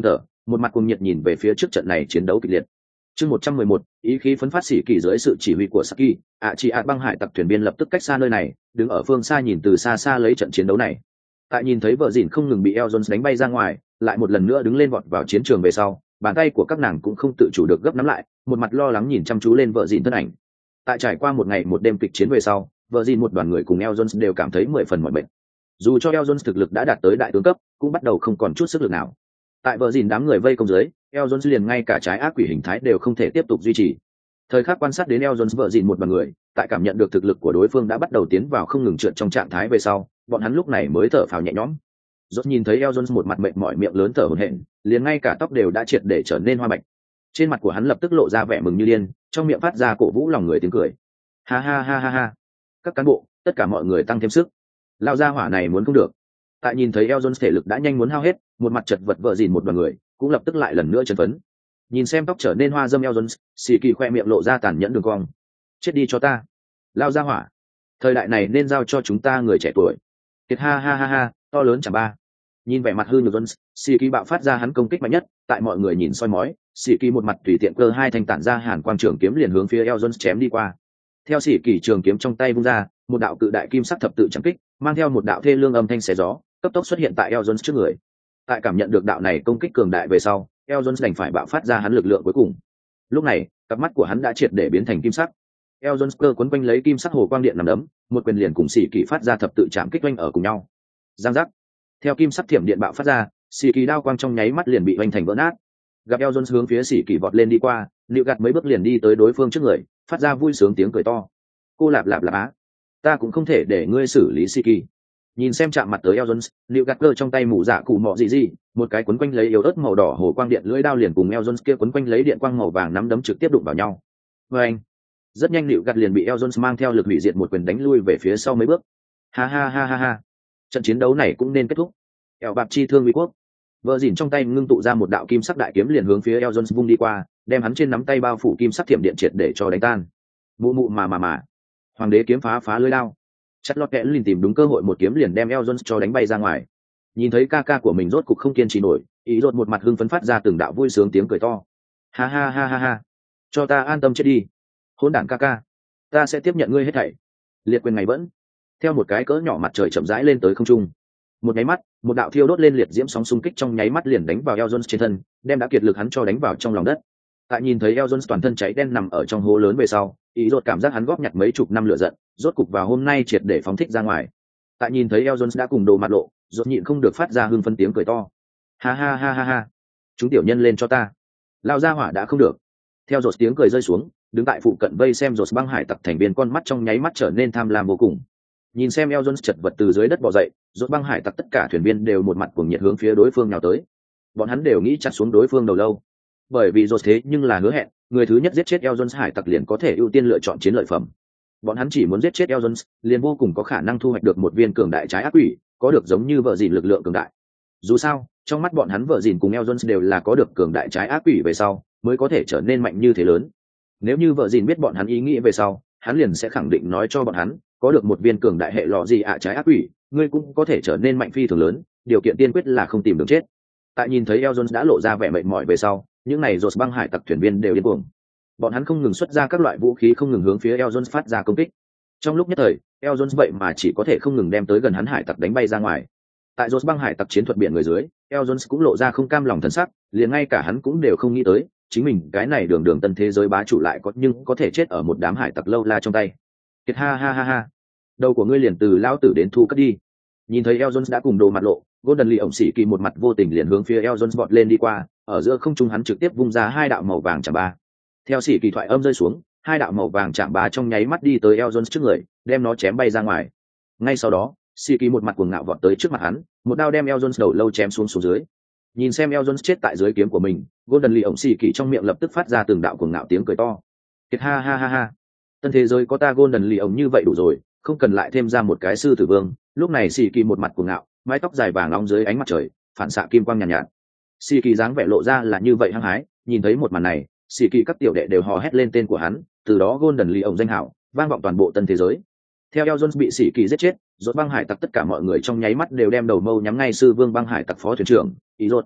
một mặt cuồng nhiệt nhìn về phía trước trận này chiến đấu kịch liệt. Chương 111, ý khí phấn phát xỉ kỳ dưới sự chỉ huy của Saki, chỉ băng hải tặc thuyền viên lập tức cách xa nơi này, đứng ở phương xa nhìn từ xa xa lấy trận chiến đấu này. Tại nhìn thấy vợ dìn không ngừng bị El Jones đánh bay ra ngoài, lại một lần nữa đứng lên vọt vào chiến trường về sau, bàn tay của các nàng cũng không tự chủ được gấp nắm lại, một mặt lo lắng nhìn chăm chú lên vợ dìn thân ảnh. Tại trải qua một ngày một đêm kịch chiến về sau, vợ dìn một đoàn người cùng El Jones đều cảm thấy 10 phần mỏi mệt. Dù cho El Jones thực lực đã đạt tới đại tướng cấp, cũng bắt đầu không còn chút sức lực nào. Tại vợ dìn đám người vây công dưới, El Jones liền ngay cả trái ác quỷ hình thái đều không thể tiếp tục duy trì. Thời khắc quan sát đến El Jones vợ dìn một đoàn người, tại cảm nhận được thực lực của đối phương đã bắt đầu tiến vào không ngừng trượt trong trạng thái về sau, bọn hắn lúc này mới thở phào nhẹ nhõm. Rốt nhìn thấy El Jones một mặt mệt mỏi, miệng lớn thở hổn hển, liền ngay cả tóc đều đã triệt để trở nên hoa bạch. Trên mặt của hắn lập tức lộ ra vẻ mừng như điên, trong miệng phát ra cổ vũ lòng người tiếng cười. Ha ha ha ha ha. Các cán bộ, tất cả mọi người tăng thêm sức. Lão gia hỏa này muốn không được. Tại nhìn thấy El Jones thể lực đã nhanh muốn hao hết, một mặt chật vật vợ dìn một đoàn người, cũng lập tức lại lần nữa chấn phấn. Nhìn xem tóc trở nên hoa râm El Jones, xì kỳ khoe miệng lộ ra tàn nhẫn đường cong. Chết đi cho ta. Lão gia hỏa. Thời đại này nên giao cho chúng ta người trẻ tuổi. Kiệt ha ha ha ha, to lớn chẳng ba. Nhìn vẻ mặt hư nhược Jones, xì kỳ bạo phát ra hắn công kích mạnh nhất, tại mọi người nhìn soi mói, xì kỳ một mặt tùy tiện cơ hai thanh tản ra hàn quang trường kiếm liền hướng phía El Jones chém đi qua. Theo xì kỳ trường kiếm trong tay vung ra, một đạo cự đại kim sắc thập tự chạm kích, mang theo một đạo thê lương âm thanh xé gió, cấp tốc xuất hiện tại El Jones trước người. Tại cảm nhận được đạo này công kích cường đại về sau, El Jones đành phải bạo phát ra hắn lực lượng cuối cùng. Lúc này, cặp mắt của hắn đã triệt để biến thành kim sắc. El Jones cơ quấn quanh lấy kim sắc hồ quang điện nằm đấm, một quyền liền cùng xì kỳ phát ra thập tự chạm kích quanh ở cùng nhau. Giang giác. Theo kim sắc thiểm điện bạo phát ra, xì kỳ đao quang trong nháy mắt liền bị oanh thành vỡ nát. Gặp El Jones hướng phía xì kỳ vọt lên đi qua, nịu gạt mấy bước liền đi tới đối phương trước người, phát ra vui sướng tiếng cười to. Cô lạp lạp lạp á, ta cũng không thể để ngươi xử lý xì kỳ. Nhìn xem chạm mặt tới El Jones, nịu gạt cơ trong tay mũ dạ cụ mọ gì, một cái quấn quanh lấy yếu ớt màu đỏ hồ quang điện lưỡi đao liền cùng El Jones kia quấn quanh lấy điện quang màu vàng nắm đấm trực tiếp đụng vào nhau. Và anh, rất nhanh nịu gạt liền bị El Jones mang theo lực hủy diệt một quyền đánh lui về phía sau mấy bước. Ha ha ha ha ha, trận chiến đấu này cũng nên kết thúc. El bạp chi thương uy quốc, vợ dìn trong tay ngưng tụ ra một đạo kim sắc đại kiếm liền hướng phía El Jones vung đi qua, đem hắn trên nắm tay bao phủ kim sắc thiểm điện triệt để cho đánh tan. Mụ mụ mà, hoàng đế kiếm phá lưỡi đao. Chặt lọt kẽ liền tìm đúng cơ hội một kiếm liền đem El Jones cho đánh bay ra ngoài. Nhìn thấy ca ca của mình rốt cục không kiên trì nổi, ý rột một mặt hưng phấn phát ra từng đạo vui sướng tiếng cười to. Ha ha ha ha ha, cho ta an tâm chết đi, hỗn đản ca ca, ta sẽ tiếp nhận ngươi hết thảy. Liệt quyền ngày vẫn. Theo một cái cỡ nhỏ mặt trời chậm rãi lên tới không trung, một nháy mắt, một đạo thiêu đốt lên liệt diễm sóng xung kích trong nháy mắt liền đánh vào El Jones trên thân, đem đã kiệt lực hắn cho đánh vào trong lòng đất. Tại nhìn thấy El Jones toàn thân cháy đen nằm ở trong hố lớn về sau, ý rột cảm giác hắn góp nhặt mấy chục năm lửa giận, rốt cục vào hôm nay triệt để phóng thích ra ngoài. Tại nhìn thấy El Jones đã cùng đồ mặt lộ, rốt nhịn không được phát ra hưng phấn tiếng cười to. Ha ha ha ha ha, chúng tiểu nhân lên cho ta. Lao ra hỏa đã không được. Theo rột tiếng cười rơi xuống, đứng tại phụ cận vây xem rột băng hải tặc thành viên con mắt trong nháy mắt trở nên tham lam vô cùng. Nhìn xem El Jones chật vật từ dưới đất bò dậy, rốt băng hải tặc tất cả thuyền viên đều một mặt cuồng nhiệt hướng phía đối phương nào tới. Bọn hắn đều nghĩ chặt xuống đối phương đầu lâu. Bởi vì rột thế nhưng là hứa hẹn, người thứ nhất giết chết El Jones hải tặc liền có thể ưu tiên lựa chọn chiến lợi phẩm. Bọn hắn chỉ muốn giết chết El Jones, liền vô cùng có khả năng thu hoạch được một viên cường đại trái ác quỷ, có được giống như vợ dìn lực lượng cường đại. Dù sao, trong mắt bọn hắn vợ dìn cùng El Jones đều là có được cường đại trái ác quỷ về sau, mới có thể trở nên mạnh như thế lớn. Nếu như vợ dìn biết bọn hắn ý nghĩ về sau, hắn liền sẽ khẳng định nói cho bọn hắn, có được một viên cường đại hệ lọ gì trái ác quỷ, ngươi cũng có thể trở nên mạnh phi thường lớn, điều kiện tiên quyết là không tìm đường chết. Tại nhìn thấy El Jones đã lộ ra vẻ mệt mỏi về sau, những này rột băng hải tặc thuyền viên đều điên cuồng. Bọn hắn không ngừng xuất ra các loại vũ khí không ngừng hướng phía El Jones phát ra công kích. Trong lúc nhất thời, El Jones vậy mà chỉ có thể không ngừng đem tới gần hắn hải tặc đánh bay ra ngoài. Tại rột băng hải tặc chiến thuật biển người dưới, El Jones cũng lộ ra không cam lòng thần sắc, liền ngay cả hắn cũng đều không nghĩ tới, chính mình cái này đường tân thế giới bá chủ lại có thể chết ở một đám hải tặc lâu la trong tay. Kiệt ha ha ha ha, đầu của ngươi liền từ lão tử đến thu cất đi. Nhìn thấy El Jones đã cùng đồ mặt lộ, Golden Lee ổng xỉ kỳ một mặt vô tình liền hướng phía El Jones vọt lên đi qua, ở giữa không trung hắn trực tiếp vung ra hai đạo màu vàng chạm ba. Theo xỉ kỳ thoại âm rơi xuống, hai đạo màu vàng chạm ba trong nháy mắt đi tới El Jones trước người, đem nó chém bay ra ngoài. Ngay sau đó, xỉ kỳ một mặt cuồng ngạo vọt tới trước mặt hắn, một đao đem El Jones đầu lâu chém xuống dưới. Nhìn xem El Jones chết tại dưới kiếm của mình, Golden Lee ổng xỉ kỳ trong miệng lập tức phát ra từng đạo cuồng ngạo tiếng cười to. Kiệt ha ha ha ha, tân thế giới có ta Golden Lee ổng như vậy đủ rồi, không cần lại thêm ra một cái sư tử vương. Lúc này xỉ kỳ một mặt cuồng ngạo, mái tóc dài vàng nóng dưới ánh mặt trời phản xạ kim quang nhàn nhạt. Xỉ kỳ dáng vẻ lộ ra là như vậy hăng hái, nhìn thấy một màn này, xỉ kỳ các tiểu đệ đều hò hét lên tên của hắn, từ đó Golden Lee ổng danh hảo vang vọng toàn bộ tân thế giới. Theo El Jones bị xỉ kỳ giết chết, rốt băng hải tặc tất cả mọi người trong nháy mắt đều đem đầu mâu nhắm ngay sư vương băng hải tặc phó thuyền trưởng ý rốt.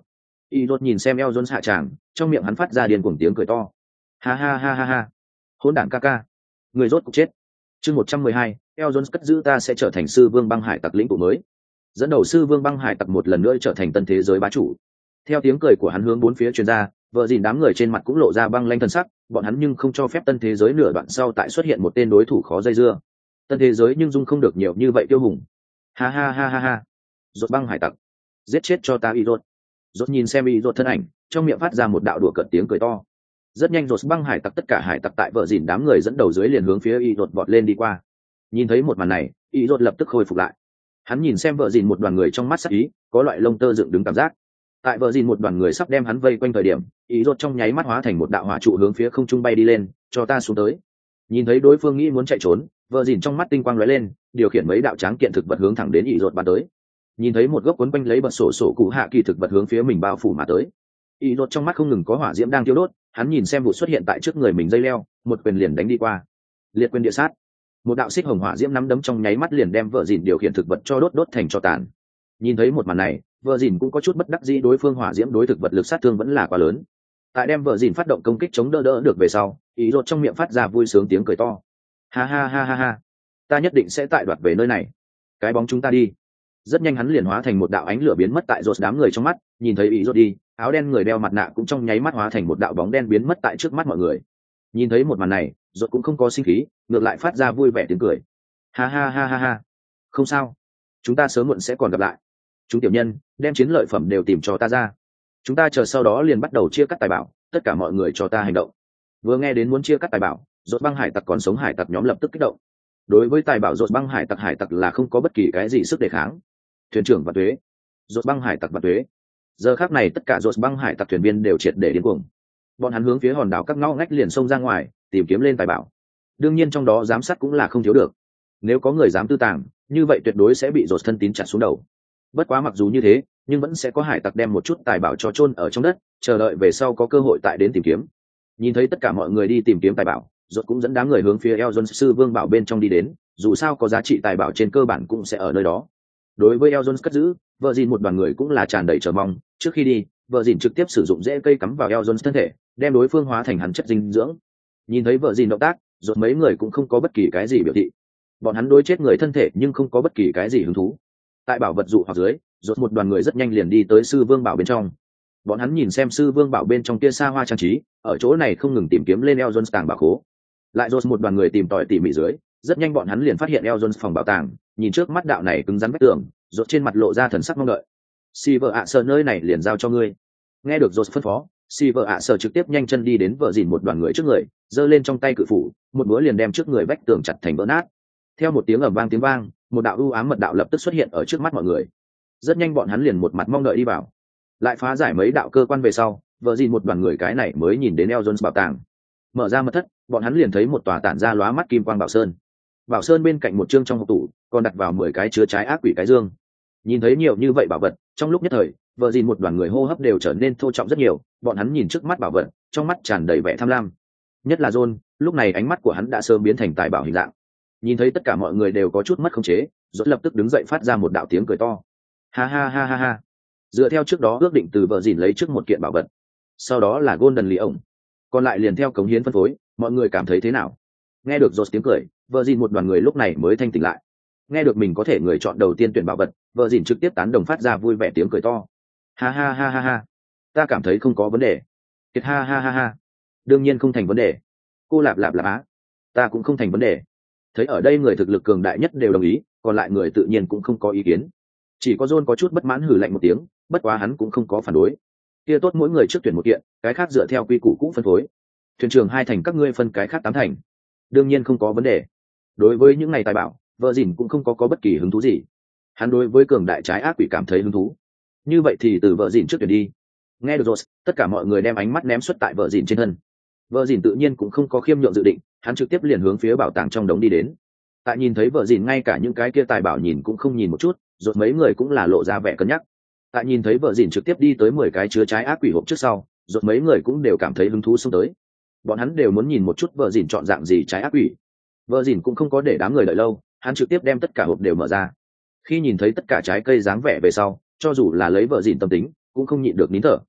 Y rốt nhìn xem eo Jones hạ tràng, trong miệng hắn phát ra điên cuồng tiếng cười to. Ha ha ha ha ha. Hỗn đản ca ca. Người rốt cục chết. Chương 112, eo Jones cất giữ ta sẽ trở thành sư vương băng hải tặc lĩnh tụ mới. Dẫn đầu sư vương băng hải tặc một lần nữa trở thành tân thế giới bá chủ. Theo tiếng cười của hắn hướng bốn phía truyền ra, vợ dìn đám người trên mặt cũng lộ ra băng lanh thân sắc, bọn hắn nhưng không cho phép tân thế giới nửa đoạn sau tại xuất hiện một tên đối thủ khó dây dưa. Tân thế giới nhưng dung không được nhiều như vậy tiêu hùng. Ha ha ha ha ha. Rốt băng hải tặc, giết chết cho ta Y rốt. Rốt nhìn xem Y rốt thân ảnh, trong miệng phát ra một đạo đùa cợt tiếng cười to. Rất nhanh rốt băng hải tặc tất cả hải tặc tại vợ dìn đám người dẫn đầu dưới liền hướng phía Y rốt vọt lên đi qua. Nhìn thấy một màn này, Y rốt lập tức khôi phục lại. Hắn nhìn xem vợ dìn một đoàn người trong mắt sắc ý, có loại lông tơ dựng đứng cảm giác. Tại vợ dìn một đoàn người sắp đem hắn vây quanh thời điểm, Y rốt trong nháy mắt hóa thành một đạo hỏa trụ hướng phía không trung bay đi lên, cho ta xuống tới. Nhìn thấy đối phương nghĩ muốn chạy trốn, vợ dìn trong mắt tinh quang lóe lên, điều khiển mấy đạo tráng kiện thực vật hướng thẳng đến Y rốt bắn tới. Nhìn thấy một gốc cuốn quanh lấy bật sổ cụ hạ kỳ thực vật hướng phía mình bao phủ mà tới. Y rốt trong mắt không ngừng có hỏa diễm đang thiêu đốt, hắn nhìn xem vụ xuất hiện tại trước người mình dây leo, một quyền liền đánh đi qua. Liệt quyền địa sát. Một đạo xích hồng hỏa diễm nắm đấm trong nháy mắt liền đem vợ dìn điều khiển thực vật cho đốt thành tro tàn. Nhìn thấy một màn này, vợ dìn cũng có chút bất đắc dĩ, đối phương hỏa diễm đối thực vật lực sát thương vẫn là quá lớn. Tại đem vợ dìn phát động công kích chống đỡ được về sau, ý rốt trong miệng phát ra vui sướng tiếng cười to. Ha ha ha ha ha, ta nhất định sẽ tại đoạt về nơi này. Cái bóng chúng ta đi. Rất nhanh hắn liền hóa thành một đạo ánh lửa biến mất tại rốt đám người trong mắt, nhìn thấy ý rốt đi, áo đen người đeo mặt nạ cũng trong nháy mắt hóa thành một đạo bóng đen biến mất tại trước mắt mọi người. Nhìn thấy một màn này, rốt cũng không có sinh khí, ngược lại phát ra vui vẻ tiếng cười. Ha ha ha ha ha, không sao, chúng ta sớm muộn sẽ còn gặp lại. Chúng tiểu nhân, đem chiến lợi phẩm đều tìm cho ta ra. Chúng ta chờ sau đó liền bắt đầu chia cắt tài bảo, tất cả mọi người cho ta hành động. Vừa nghe đến muốn chia cắt tài bảo, rốt băng hải tặc còn sống hải tặc nhóm lập tức kích động. Đối với tài bảo rốt băng hải tặc là không có bất kỳ cái gì sức đề kháng. Thuyền trưởng và thuế, rốt băng hải tặc và thuế. Giờ khắc này tất cả rốt băng hải tặc thuyền viên đều triệt để điên cuồng. Bọn hắn hướng phía hòn đảo các ngõ ngách liền xông ra ngoài, tìm kiếm lên tài bảo. Đương nhiên trong đó giám sát cũng là không thiếu được. Nếu có người dám tư tàng, như vậy tuyệt đối sẽ bị rốt thân tín chặt xuống đầu. Bất quá mặc dù như thế, nhưng vẫn sẽ có hải tặc đem một chút tài bảo cho chôn ở trong đất, chờ đợi về sau có cơ hội tại đến tìm kiếm. Nhìn thấy tất cả mọi người đi tìm kiếm tài bảo, rốt cũng dẫn đám người hướng phía Elrond sư vương bảo bên trong đi đến, dù sao có giá trị tài bảo trên cơ bản cũng sẽ ở nơi đó. Đối với Elrond cất giữ, vợ dìn một đoàn người cũng là tràn đầy chờ mong. Trước khi đi, vợ dìn trực tiếp sử dụng rễ cây cắm vào Elrond thân thể, đem đối phương hóa thành hắn chất dinh dưỡng. Nhìn thấy vợ dìn động tác, rốt mấy người cũng không có bất kỳ cái gì biểu thị. Bọn hắn đối chết người thân thể nhưng không có bất kỳ cái gì hứng thú. Tại bảo vật dụ hoặc dưới, rốt một đoàn người rất nhanh liền đi tới sư vương bảo bên trong. Bọn hắn nhìn xem sư vương bảo bên trong kia xa hoa trang trí, ở chỗ này không ngừng tìm kiếm lên Elrond tàng bảo khố. Lại rốt một đoàn người tìm tòi tỉ mỉ dưới, rất nhanh bọn hắn liền phát hiện Elrond phòng bảo tàng. Nhìn trước mắt đạo này cứng rắn vách tường, rốt trên mặt lộ ra thần sắc mong đợi. Silver ạ sở nơi này liền giao cho ngươi. Nghe được rốt phân phó, Silver ạ sở trực tiếp nhanh chân đi đến vợ dìn một đoàn người trước người, giơ lên trong tay cự phủ, một búa liền đem trước người vách tường chặt thành vỡ nát. Theo một tiếng ầm vang tiếng vang, một đạo u ám mật đạo lập tức xuất hiện ở trước mắt mọi người. Rất nhanh bọn hắn liền một mặt mong đợi đi vào. Lại phá giải mấy đạo cơ quan về sau, vợ dìn một đoàn người cái này mới nhìn đến Elrond bảo tàng. Mở ra mật thất, bọn hắn liền thấy một tòa tản ra lóa mắt kim quang bảo sơn. Bảo sơn bên cạnh một chương trong hộp tủ, còn đặt vào 10 cái chứa trái ác quỷ cái dương. Nhìn thấy nhiều như vậy bảo vật, trong lúc nhất thời, vợ dìn một đoàn người hô hấp đều trở nên thô trọng rất nhiều. Bọn hắn nhìn trước mắt bảo vật, trong mắt tràn đầy vẻ tham lam. Nhất là John, lúc này ánh mắt của hắn đã sớm biến thành tài bảo hình dạng. Nhìn thấy tất cả mọi người đều có chút mất khống chế, John lập tức đứng dậy phát ra một đạo tiếng cười to. Ha ha ha ha ha. Dựa theo trước đó ước định từ vợ dìn lấy trước một kiện bảo vật, sau đó là Golden Lý ổng, còn lại liền theo cống hiến phân phối. Mọi người cảm thấy thế nào? Nghe được John tiếng cười, vợ dìn một đoàn người lúc này mới thanh tỉnh lại. Nghe được mình có thể người chọn đầu tiên tuyển bảo vật, vợ dìn trực tiếp tán đồng phát ra vui vẻ tiếng cười to. Ha ha ha ha ha, ta cảm thấy không có vấn đề. Kiệt ha ha ha ha, đương nhiên không thành vấn đề. Cô lạp lạp lạp á, ta cũng không thành vấn đề. Thấy ở đây người thực lực cường đại nhất đều đồng ý, còn lại người tự nhiên cũng không có ý kiến. Chỉ có John có chút bất mãn hừ lạnh một tiếng, bất quá hắn cũng không có phản đối. Kia tốt, mỗi người trước tuyển một kiện, cái khác dựa theo quy củ cũ phân phối. Thuyền trưởng 2 thành, các ngươi phân cái khác 8 thành. Đương nhiên không có vấn đề. Đối với những này tài bảo, vợ dìn cũng không có bất kỳ hứng thú gì. Hắn đối với cường đại trái ác quỷ cảm thấy hứng thú. Như vậy thì từ vợ dìn trước tuyển đi. Nghe được rồi, tất cả mọi người đem ánh mắt ném xuất tại vợ dìn trên thân. Vợ dìn tự nhiên cũng không có khiêm nhượng dự định, hắn trực tiếp liền hướng phía bảo tàng trong đống đi đến. Tại nhìn thấy vợ dìn ngay cả những cái kia tài bảo nhìn cũng không nhìn một chút, rồi mấy người cũng là lộ ra vẻ cân nhắc. Tại nhìn thấy vợ dìn trực tiếp đi tới 10 cái chứa trái ác quỷ hộp trước sau, rồi mấy người cũng đều cảm thấy hứng thú xông tới. Bọn hắn đều muốn nhìn một chút vợ dìn chọn dạng gì trái ác quỷ. Vợ dìn cũng không có để đám người đợi lâu, hắn trực tiếp đem tất cả hộp đều mở ra. Khi nhìn thấy tất cả trái cây dáng vẻ về sau, cho dù là lấy vợ dìn tâm tính, cũng không nhịn được nín thở.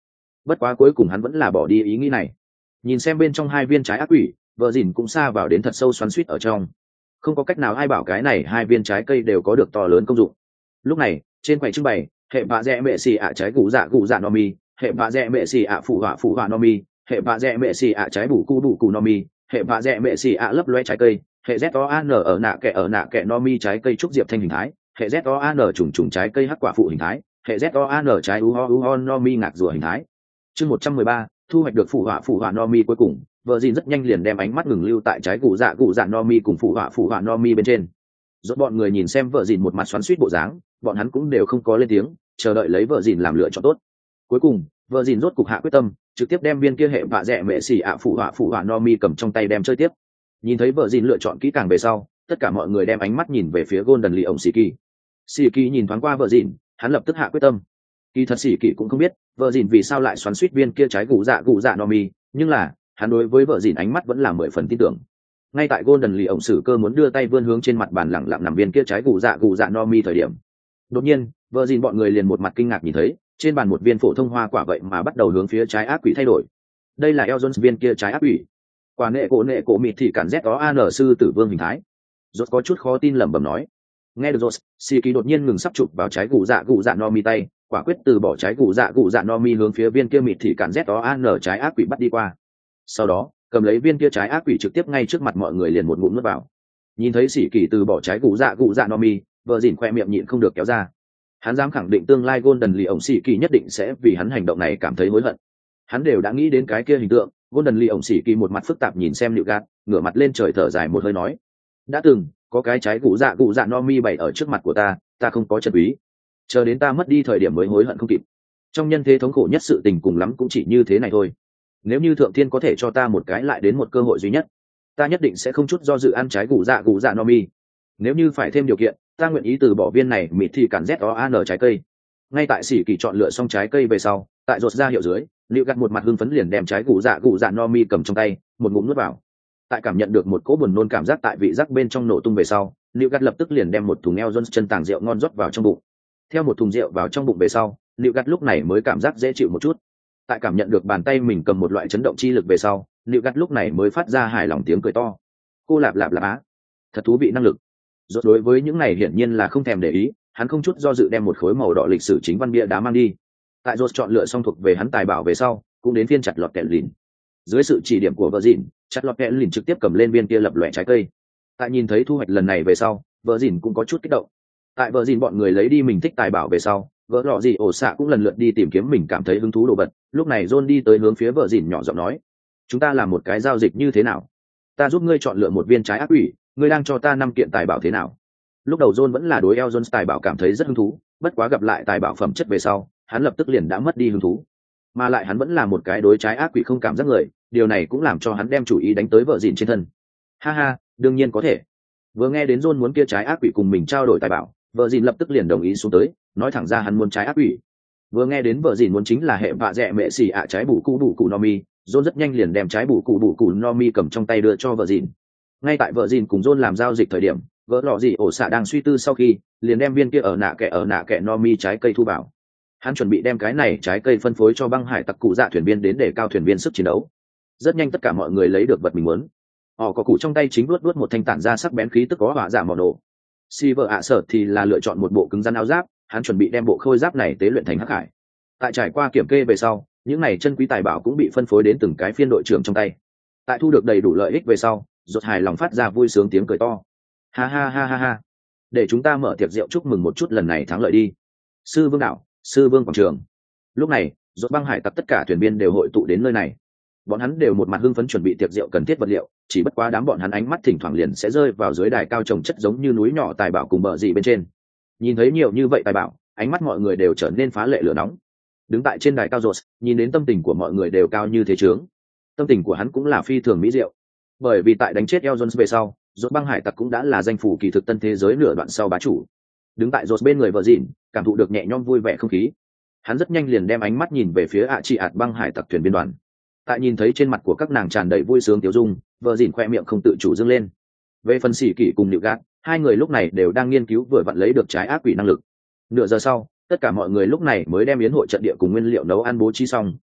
bất quá cuối cùng hắn vẫn là bỏ đi ý nghĩ này. Nhìn xem bên trong hai viên trái ác quỷ, vợ dìn cũng xa vào đến thật sâu xoắn xuýt ở trong. Không có cách nào ai bảo cái này hai viên trái cây đều có được to lớn công dụng. Lúc này trên quầy trưng bày hệ bạ rẽ mẹ xì ạ trái gù dạ no mi, hệ bạ rẽ mẹ xì ạ phụ họa no mi, hệ bạ rẽ mẹ xì ạ trái bù cụ no mi, hệ bạ rẽ mẹ xì ạ lấp loe trái cây, hệ ZOAN ở nạ kẹ no mi trái cây trúc diệp thanh hình thái, hệ ZOAN trùng trái cây hắc quả phụ hình thái, hệ ZOAN trái uho no mi ngạc rùa hình thái. Chương 113, thu hoạch được phụ họa no mi cuối cùng, vợ dìn rất nhanh liền đem ánh mắt ngừng lưu tại trái gù dạ no mi cùng phụ họa no mi bên trên. Rốt bọn người nhìn xem vợ dìn một mặt xoắn xuýt bộ dáng, bọn hắn cũng đều không có lên tiếng, chờ đợi lấy vợ dìn làm lựa chọn tốt. Cuối cùng vợ dìn rốt cục hạ quyết tâm, trực tiếp đem viên kia hệ vạ rẽ mẹ xì ạ phụ họa no mi cầm trong tay đem chơi tiếp. Nhìn thấy vợ dìn lựa chọn kỹ càng về sau, tất cả mọi người đem ánh mắt nhìn về phía Golden Lee ổng Sĩ Kỳ nhìn thoáng qua vợ dìn, hắn lập tức hạ quyết tâm. Kỳ thật Sĩ Kỳ cũng không biết vợ dìn vì sao lại xoắn xuýt viên kia trái gù dạ no mi, nhưng là hắn đối với vợ dìn ánh mắt vẫn là 10 phần tin tưởng. Ngay tại Golden Lee ổng sử cơ muốn đưa tay vươn hướng trên mặt bàn lẳng lặng nằm viên kia trái gù dạ no mi thời điểm, đột nhiên vợ dìn bọn người liền một mặt kinh ngạc nhìn thấy trên bàn một viên phổ thông hoa quả vậy mà bắt đầu hướng phía trái ác quỷ thay đổi. Đây là Elrond viên kia trái ác quỷ, quả nệ cổ mịt thì cản ZOAN sư tử vương hình thái. Rốt có chút khó tin lẩm bẩm nói. Nghe được Rốt, Sĩ Kỳ đột nhiên ngừng sắp chụp vào trái gù dạ no mi tay, quả quyết từ bỏ trái gù dạ no mi hướng phía viên kia mịt thì cản ZOAN trái ác quỷ bắt đi qua. Sau đó cầm lấy viên kia trái ác quỷ trực tiếp ngay trước mặt mọi người liền một ngụm nuốt vào. Nhìn thấy Sĩ Kỳ từ bỏ trái gù dạ no mi, vợ dìn khoe miệng nhịn không được kéo ra. Hắn dám khẳng định tương lai Golden Lee ổng Sĩ Kỳ nhất định sẽ vì hắn hành động này cảm thấy hối hận. Hắn đều đã nghĩ đến cái kia hình tượng. Golden Lee ổng Sĩ Kỳ một mặt phức tạp nhìn xem Nịu Gạt, ngửa mặt lên trời thở dài một hơi nói: đã từng có cái trái gù dạ no mi bày ở trước mặt của ta không có chân quý, chờ đến ta mất đi thời điểm mới hối hận không kịp. Trong nhân thế thống khổ nhất sự tình cùng lắm cũng chỉ như thế này thôi. Nếu như thượng thiên có thể cho ta một cái lại đến một cơ hội duy nhất, ta nhất định sẽ không chút do dự ăn trái gù dạ no mi. Nếu như phải thêm điều kiện, ta nguyện ý từ bỏ viên này mịt thì cản ZOAN trái cây. Ngay tại Sĩ Kỳ chọn lựa xong trái cây về sau, tại Rốt ra hiệu dưới, Liệu Gạt một mặt hưng phấn liền đem trái gù dạ no mi cầm trong tay, một ngụm nuốt vào. Tại cảm nhận được một cỗ buồn nôn cảm giác tại vị giác bên trong nổ tung về sau, Liệu Gạt lập tức liền đem một thùng Elrond chân tàng rượu ngon rót vào trong bụng. Theo một thùng rượu vào trong bụng về sau, Liệu Gạt lúc này mới cảm giác dễ chịu một chút. Tại cảm nhận được bàn tay mình cầm một loại chấn động chi lực về sau, Liệu Gạt lúc này mới phát ra hài lòng tiếng cười to. Cô lạp á, thật thú vị năng lực. Rốt đối với những này hiển nhiên là không thèm để ý, hắn không chút do dự đem một khối màu đỏ lịch sử chính văn bia đá mang đi. Tại Rốt chọn lựa xong thuộc về hắn tài bảo về sau, cũng đến phiên chặt lọt kẹt lìn. Dưới sự chỉ điểm của vợ dìn, chặt lọt kẹt lìn trực tiếp cầm lên viên kia lập lòe trái cây. Tại nhìn thấy thu hoạch lần này về sau, vợ dìn cũng có chút kích động. Tại vợ dìn bọn người lấy đi mình thích tài bảo về sau, vợ lọ gì ổ xạ cũng lần lượt đi tìm kiếm mình cảm thấy hứng thú đồ vật. Lúc này John đi tới hướng phía vợ dìn nhỏ giọng nói: chúng ta làm một cái giao dịch như thế nào? Ta giúp ngươi chọn lựa một viên trái ác quỷ, ngươi đang cho ta 5 kiện tài bảo thế nào? Lúc đầu John vẫn là đối Elrond tài bảo cảm thấy rất hứng thú, bất quá gặp lại tài bảo phẩm chất về sau, hắn lập tức liền đã mất đi hứng thú. Mà lại hắn vẫn là một cái đối trái ác quỷ không cảm giác người, điều này cũng làm cho hắn đem chủ ý đánh tới vợ dìn trên thân. Ha ha, đương nhiên có thể. Vừa nghe đến John muốn kia trái ác quỷ cùng mình trao đổi tài bảo, vợ dìn lập tức liền đồng ý xuống tới, nói thẳng ra hắn muốn trái ác quỷ. Vừa nghe đến vợ dìn muốn chính là hệ vạ rẽ mẹ xì ạ trái bù cụ no mi, John rất nhanh liền đem trái bù cụ no mi cầm trong tay đưa cho vợ dìn. Ngay tại vợ dìn cùng John làm giao dịch thời điểm, vợ lọ gì ổ xạ đang suy tư sau khi liền đem viên kia ở nạ kẹ no mi trái cây thu vào. Hắn chuẩn bị đem cái này trái cây phân phối cho băng hải tặc cụ dạ thuyền viên đến để cao thuyền viên sức chiến đấu. Rất nhanh tất cả mọi người lấy được vật mình muốn. Họ có cụ trong tay chính luốt một thanh tản ra sắc bén khí tức có hỏa giả màu nổ. Si vợ ạ sở thì là lựa chọn một bộ cứng rắn áo giáp, hắn chuẩn bị đem bộ khôi giáp này tế luyện thành hắc hải. Tại trải qua kiểm kê về sau, những này chân quý tài bảo cũng bị phân phối đến từng cái phiên đội trưởng trong tay. Tại thu được đầy đủ lợi ích về sau, Rốt hài lòng phát ra vui sướng tiếng cười to. Ha ha ha ha ha, để chúng ta mở tiệc rượu chúc mừng một chút lần này thắng lợi đi. Sư vương đảo, sư vương quảng trường. Lúc này Rốt băng hải tặc tất cả thuyền viên đều hội tụ đến nơi này. Bọn hắn đều một mặt hưng phấn chuẩn bị tiệc rượu cần thiết vật liệu, chỉ bất quá đám bọn hắn ánh mắt thỉnh thoảng liền sẽ rơi vào dưới đài cao trồng chất giống như núi nhỏ tài bảo cùng bờ dị bên trên. Nhìn thấy nhiều như vậy tài bảo, ánh mắt mọi người đều trở nên phá lệ lửa nóng. Đứng tại trên đài cao Rốt, nhìn đến tâm tình của mọi người đều cao như thế chướng. Tâm tình của hắn cũng là phi thường mỹ diệu, bởi vì tại đánh chết Elrond về sau, Rốt băng hải tặc cũng đã là danh phủ kỳ thực tân thế giới nửa đoạn sau bá chủ. Đứng tại Rốt bên người vợ dịn, cảm thụ được nhẹ nhõm vui vẻ không khí. Hắn rất nhanh liền đem ánh mắt nhìn về phía chị ạt băng hải tặc thuyền viên đoàn. Tại nhìn thấy trên mặt của các nàng tràn đầy vui sướng tiêu dung, vợ dịn khoe miệng không tự chủ dâng lên. Về phần Sĩ Kỳ cùng Nịu Gạt, hai người lúc này đều đang nghiên cứu vừa vặn lấy được trái ác quỷ năng lực. Nửa giờ sau, tất cả mọi người lúc này mới đem yến hội trận địa cùng nguyên liệu nấu ăn bố trí xong,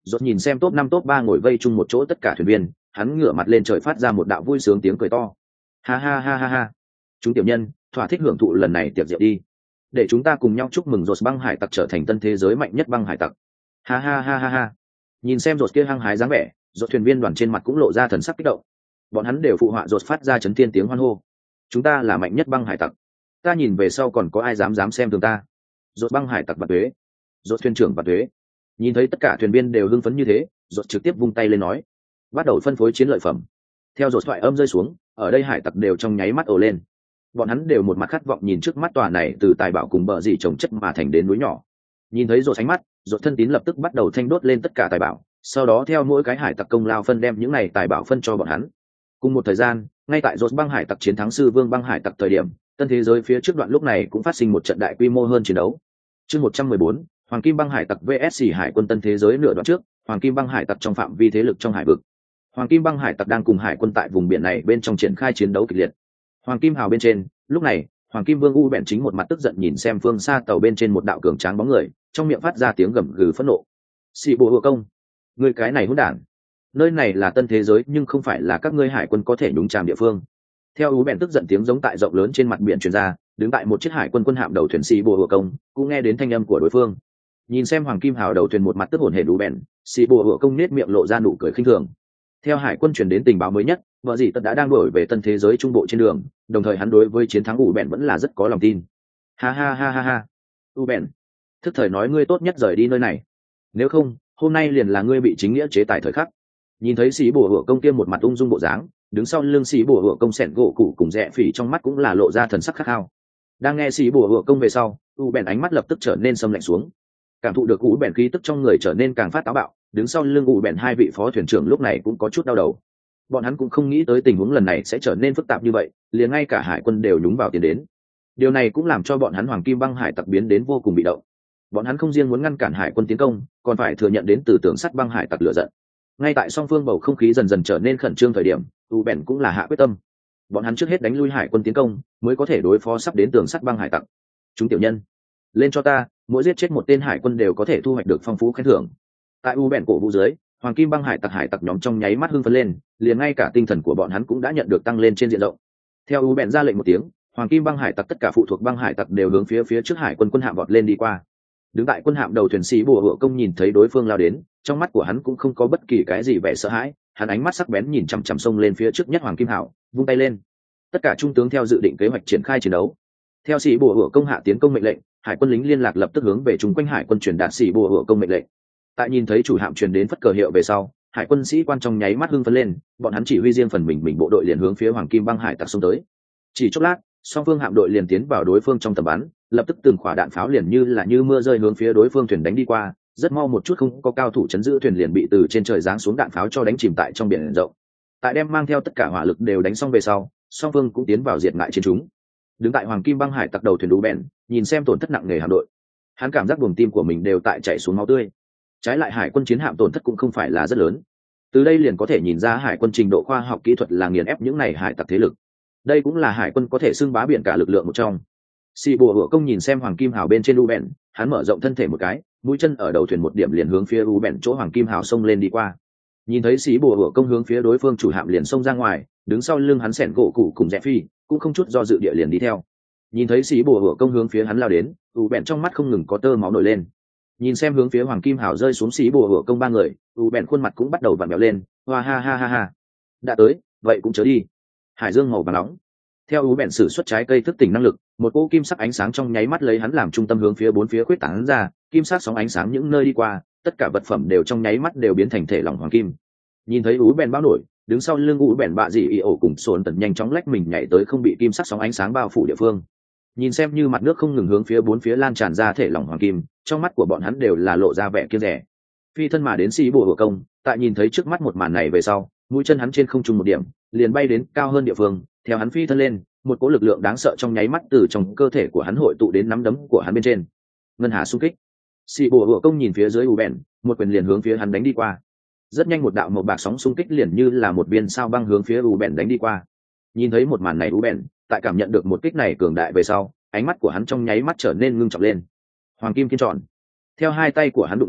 Rốt nhìn xem top 5 top 3 ngồi vây chung một chỗ tất cả thuyền viên, hắn ngửa mặt lên trời phát ra một đạo vui sướng tiếng cười to. Ha ha ha ha ha. Chúng tiểu nhân, thỏa thích hưởng thụ lần này tiệc rượu đi. Để chúng ta cùng nhau chúc mừng Rốt băng hải tặc trở thành tân thế giới mạnh nhất băng hải tặc. Ha ha ha ha ha. Nhìn xem Rốt kia hăng hái dáng vẻ, Rốt thuyền viên đoàn trên mặt cũng lộ ra thần sắc kích động. Bọn hắn đều phụ họa Rốt phát ra chấn thiên tiếng hoan hô. Chúng ta là mạnh nhất băng hải tặc. Ta nhìn về sau còn có ai dám xem thường ta. Rốt băng hải tặc và tuế. Rốt thuyền trưởng và tuế. Nhìn thấy tất cả thuyền viên đều hưng phấn như thế, Rốt trực tiếp vung tay lên nói, bắt đầu phân phối chiến lợi phẩm. Theo Rốt thoại âm rơi xuống, ở đây hải tặc đều trong nháy mắt ồ lên. Bọn hắn đều một mặt khát vọng nhìn trước mắt tòa này từ tài bảo cùng bờ gì trồng chất mà thành đến núi nhỏ. Nhìn thấy Rốt ánh mắt, Rốt thân tín lập tức bắt đầu thanh đốt lên tất cả tài bảo, sau đó theo mỗi cái hải tặc công lao phân đem những này tài bảo phân cho bọn hắn. Cùng một thời gian, ngay tại Rốt băng hải tặc chiến thắng sư vương băng hải tặc thời điểm, tân thế giới phía trước đoạn lúc này cũng phát sinh một trận đại quy mô hơn chiến đấu. Chương 114, Hoàng Kim băng hải tặc vs hải quân tân thế giới nửa đoạn trước, Hoàng Kim băng hải tặc trong phạm vi thế lực trong hải vực. Hoàng Kim băng hải tặc đang cùng hải quân tại vùng biển này bên trong triển khai chiến đấu kịch liệt. Hoàng Kim hào bên trên, lúc này, Hoàng Kim Vương U bèn chính một mặt tức giận nhìn xem phương xa tàu bên trên một đạo cường tráng bóng người, trong miệng phát ra tiếng gầm gừ phẫn nộ. Sĩ bộ hựa công, người cái này hỗn đản. Nơi này là tân thế giới nhưng không phải là các ngươi hải quân có thể nhúng chàm địa phương. Theo U bèn tức giận tiếng giống tại rộng lớn trên mặt biển truyền ra, đứng tại một chiếc hải quân quân hạm đầu thuyền sĩ bộ hựa công, cũng nghe đến thanh âm của đối phương. Nhìn xem Hoàng Kim hào đầu thuyền một mặt tức hổn hển U bèn, sĩ bộ hựa công nết miệng lộ ra nụ cười khinh thường. Theo hải quân truyền đến tình báo mới nhất, vợ dĩ tật đã đang đổi về tân thế giới trung bộ trên đường, đồng thời hắn đối với chiến thắng U bèn vẫn là rất có lòng tin. Ha ha ha ha ha. U bèn, thức thời nói ngươi tốt nhất rời đi nơi này, nếu không hôm nay liền là ngươi bị chính nghĩa chế tài thời khắc. Nhìn thấy sĩ bùa hựa công tiêm một mặt ung dung bộ dáng, đứng sau lưng sĩ bùa hựa công sẹn gỗ cụ cùng rẽ phỉ trong mắt cũng là lộ ra thần sắc khát khao. Đang nghe sĩ bùa hựa công về sau, U bèn ánh mắt lập tức trở nên sầm lạnh xuống. Cảm thụ được U bèn khí tức trong người trở nên càng phát táo bạo, đứng sau lưng U bèn hai vị phó thuyền trưởng lúc này cũng có chút đau đầu. Bọn hắn cũng không nghĩ tới tình huống lần này sẽ trở nên phức tạp như vậy, liền ngay cả hải quân đều nhúng vào tiền đến. Điều này cũng làm cho bọn hắn Hoàng Kim băng hải tặc biến đến vô cùng bị động. Bọn hắn không riêng muốn ngăn cản hải quân tiến công, còn phải thừa nhận đến từ tường sắt băng hải tặc lửa giận. Ngay tại song phương bầu không khí dần dần trở nên khẩn trương thời điểm, U bèn cũng là hạ quyết tâm. Bọn hắn trước hết đánh lui hải quân tiến công, mới có thể đối phó sắp đến tường sắt băng hải tặc. Chúng tiểu nhân, lên cho ta, mỗi giết chết một tên hải quân đều có thể thu hoạch được phong phú khen thưởng. Tại U bèn cổ vũ dưới, Hoàng Kim băng hải tặc nhóm trong nháy mắt hưng phấn lên, liền ngay cả tinh thần của bọn hắn cũng đã nhận được tăng lên trên diện rộng. Theo U bèn ra lệnh một tiếng, Hoàng Kim băng hải tặc tất cả phụ thuộc băng hải tặc đều hướng phía trước hải quân quân hạm vọt lên đi qua. Đứng tại quân hạm đầu thuyền sĩ bùa hựa công nhìn thấy đối phương lao đến, trong mắt của hắn cũng không có bất kỳ cái gì vẻ sợ hãi, hắn ánh mắt sắc bén nhìn chằm chằm sông lên phía trước nhất Hoàng Kim hảo, vung tay lên. Tất cả trung tướng theo dự định kế hoạch triển khai chiến đấu. Theo sĩ bùa hựa công hạ tiến công mệnh lệnh, hải quân lính liên lạc lập tức hướng về chung quanh hải quân truyền đạt sĩ bùa hựa công mệnh lệnh. Tại nhìn thấy chủ hạm truyền đến phất cờ hiệu về sau, hải quân sĩ quan trong nháy mắt hưng phấn lên, bọn hắn chỉ huy riêng phần mình bộ đội liền hướng phía Hoàng Kim băng hải tặc xông tới. Chỉ chốc lát, song phương hạm đội liền tiến vào đối phương trong tầm bắn, lập tức từng khỏa đạn pháo liền như mưa rơi hướng phía đối phương thuyền đánh đi qua, rất mau một chút không có cao thủ chấn giữ thuyền liền bị từ trên trời giáng xuống đạn pháo cho đánh chìm tại trong biển rộng. Tại đem mang theo tất cả hỏa lực đều đánh xong về sau, song phương cũng tiến vào diệt ngại chiến chúng. Đứng tại Hoàng Kim băng hải tặc đầu thuyền đú bèn, nhìn xem tổn thất nặng nề hạm đội, hắn cảm giác buồng tim của mình đều tại chảy xuống máu tươi. Trái lại hải quân chiến hạm tổn thất cũng không phải là rất lớn. Từ đây liền có thể nhìn ra hải quân trình độ khoa học kỹ thuật là nghiền ép những này hải tặc thế lực. Đây cũng là hải quân có thể xưng bá biển cả lực lượng một trong. Sĩ bùa hựa công nhìn xem Hoàng Kim hào bên trên u bèn, hắn mở rộng thân thể một cái, mũi chân ở đầu thuyền một điểm liền hướng phía u bèn chỗ Hoàng Kim hào xông lên đi qua. Nhìn thấy sĩ bùa hựa công hướng phía đối phương chủ hạm liền xông ra ngoài, đứng sau lưng hắn sẹn gỗ cụ cùng rẽ phi cũng không chút do dự địa liền đi theo. Nhìn thấy sĩ bùa hựa công hướng phía hắn lao đến, u bèn trong mắt không ngừng có tơ máu nổi lên. Nhìn xem hướng phía Hoàng Kim hào rơi xuống sĩ bùa hựa công ba người, u bèn khuôn mặt cũng bắt đầu vặn vẹo lên. Hoa ha ha ha ha, đã tới, vậy cũng chớ đi. Hải dương màu vàng nóng. Theo U bèn sử xuất trái cây thức tỉnh năng lực, một cỗ kim sắc ánh sáng trong nháy mắt lấy hắn làm trung tâm hướng phía bốn phía khuyết tán ra, kim sắc sóng ánh sáng những nơi đi qua, tất cả vật phẩm đều trong nháy mắt đều biến thành thể lỏng hoàng kim. Nhìn thấy U bèn bao nổi, đứng sau lưng U bèn bạ dị y ổ cùng sồn tần nhanh chóng lách mình nhảy tới không bị kim sắc sóng ánh sáng bao phủ địa phương. Nhìn xem như mặt nước không ngừng hướng phía bốn phía lan tràn ra thể lỏng hoàng kim, trong mắt của bọn hắn đều là lộ ra vẻ kiêng dè. Phi thân mà đến sĩ bùa hựa công, tại nhìn thấy trước mắt một màn này về sau, mũi chân hắn trên không trung một điểm, liền bay đến cao hơn địa phương, theo hắn phi thân lên, một cỗ lực lượng đáng sợ trong nháy mắt từ trong cơ thể của hắn hội tụ đến nắm đấm của hắn bên trên. Ngân hà xung kích. Sĩ bùa hựa công nhìn phía dưới U bèn, một quyền liền hướng phía hắn đánh đi qua. Rất nhanh một đạo màu bạc sóng xung kích liền như là một viên sao băng hướng phía U bèn đánh đi qua. Nhìn thấy một màn này U bèn, tại cảm nhận được một kích này cường đại về sau, ánh mắt của hắn trong nháy mắt trở nên ngưng trọng lên. Hoàng kim kiên tròn. Theo hai tay của hắn đụng đáy,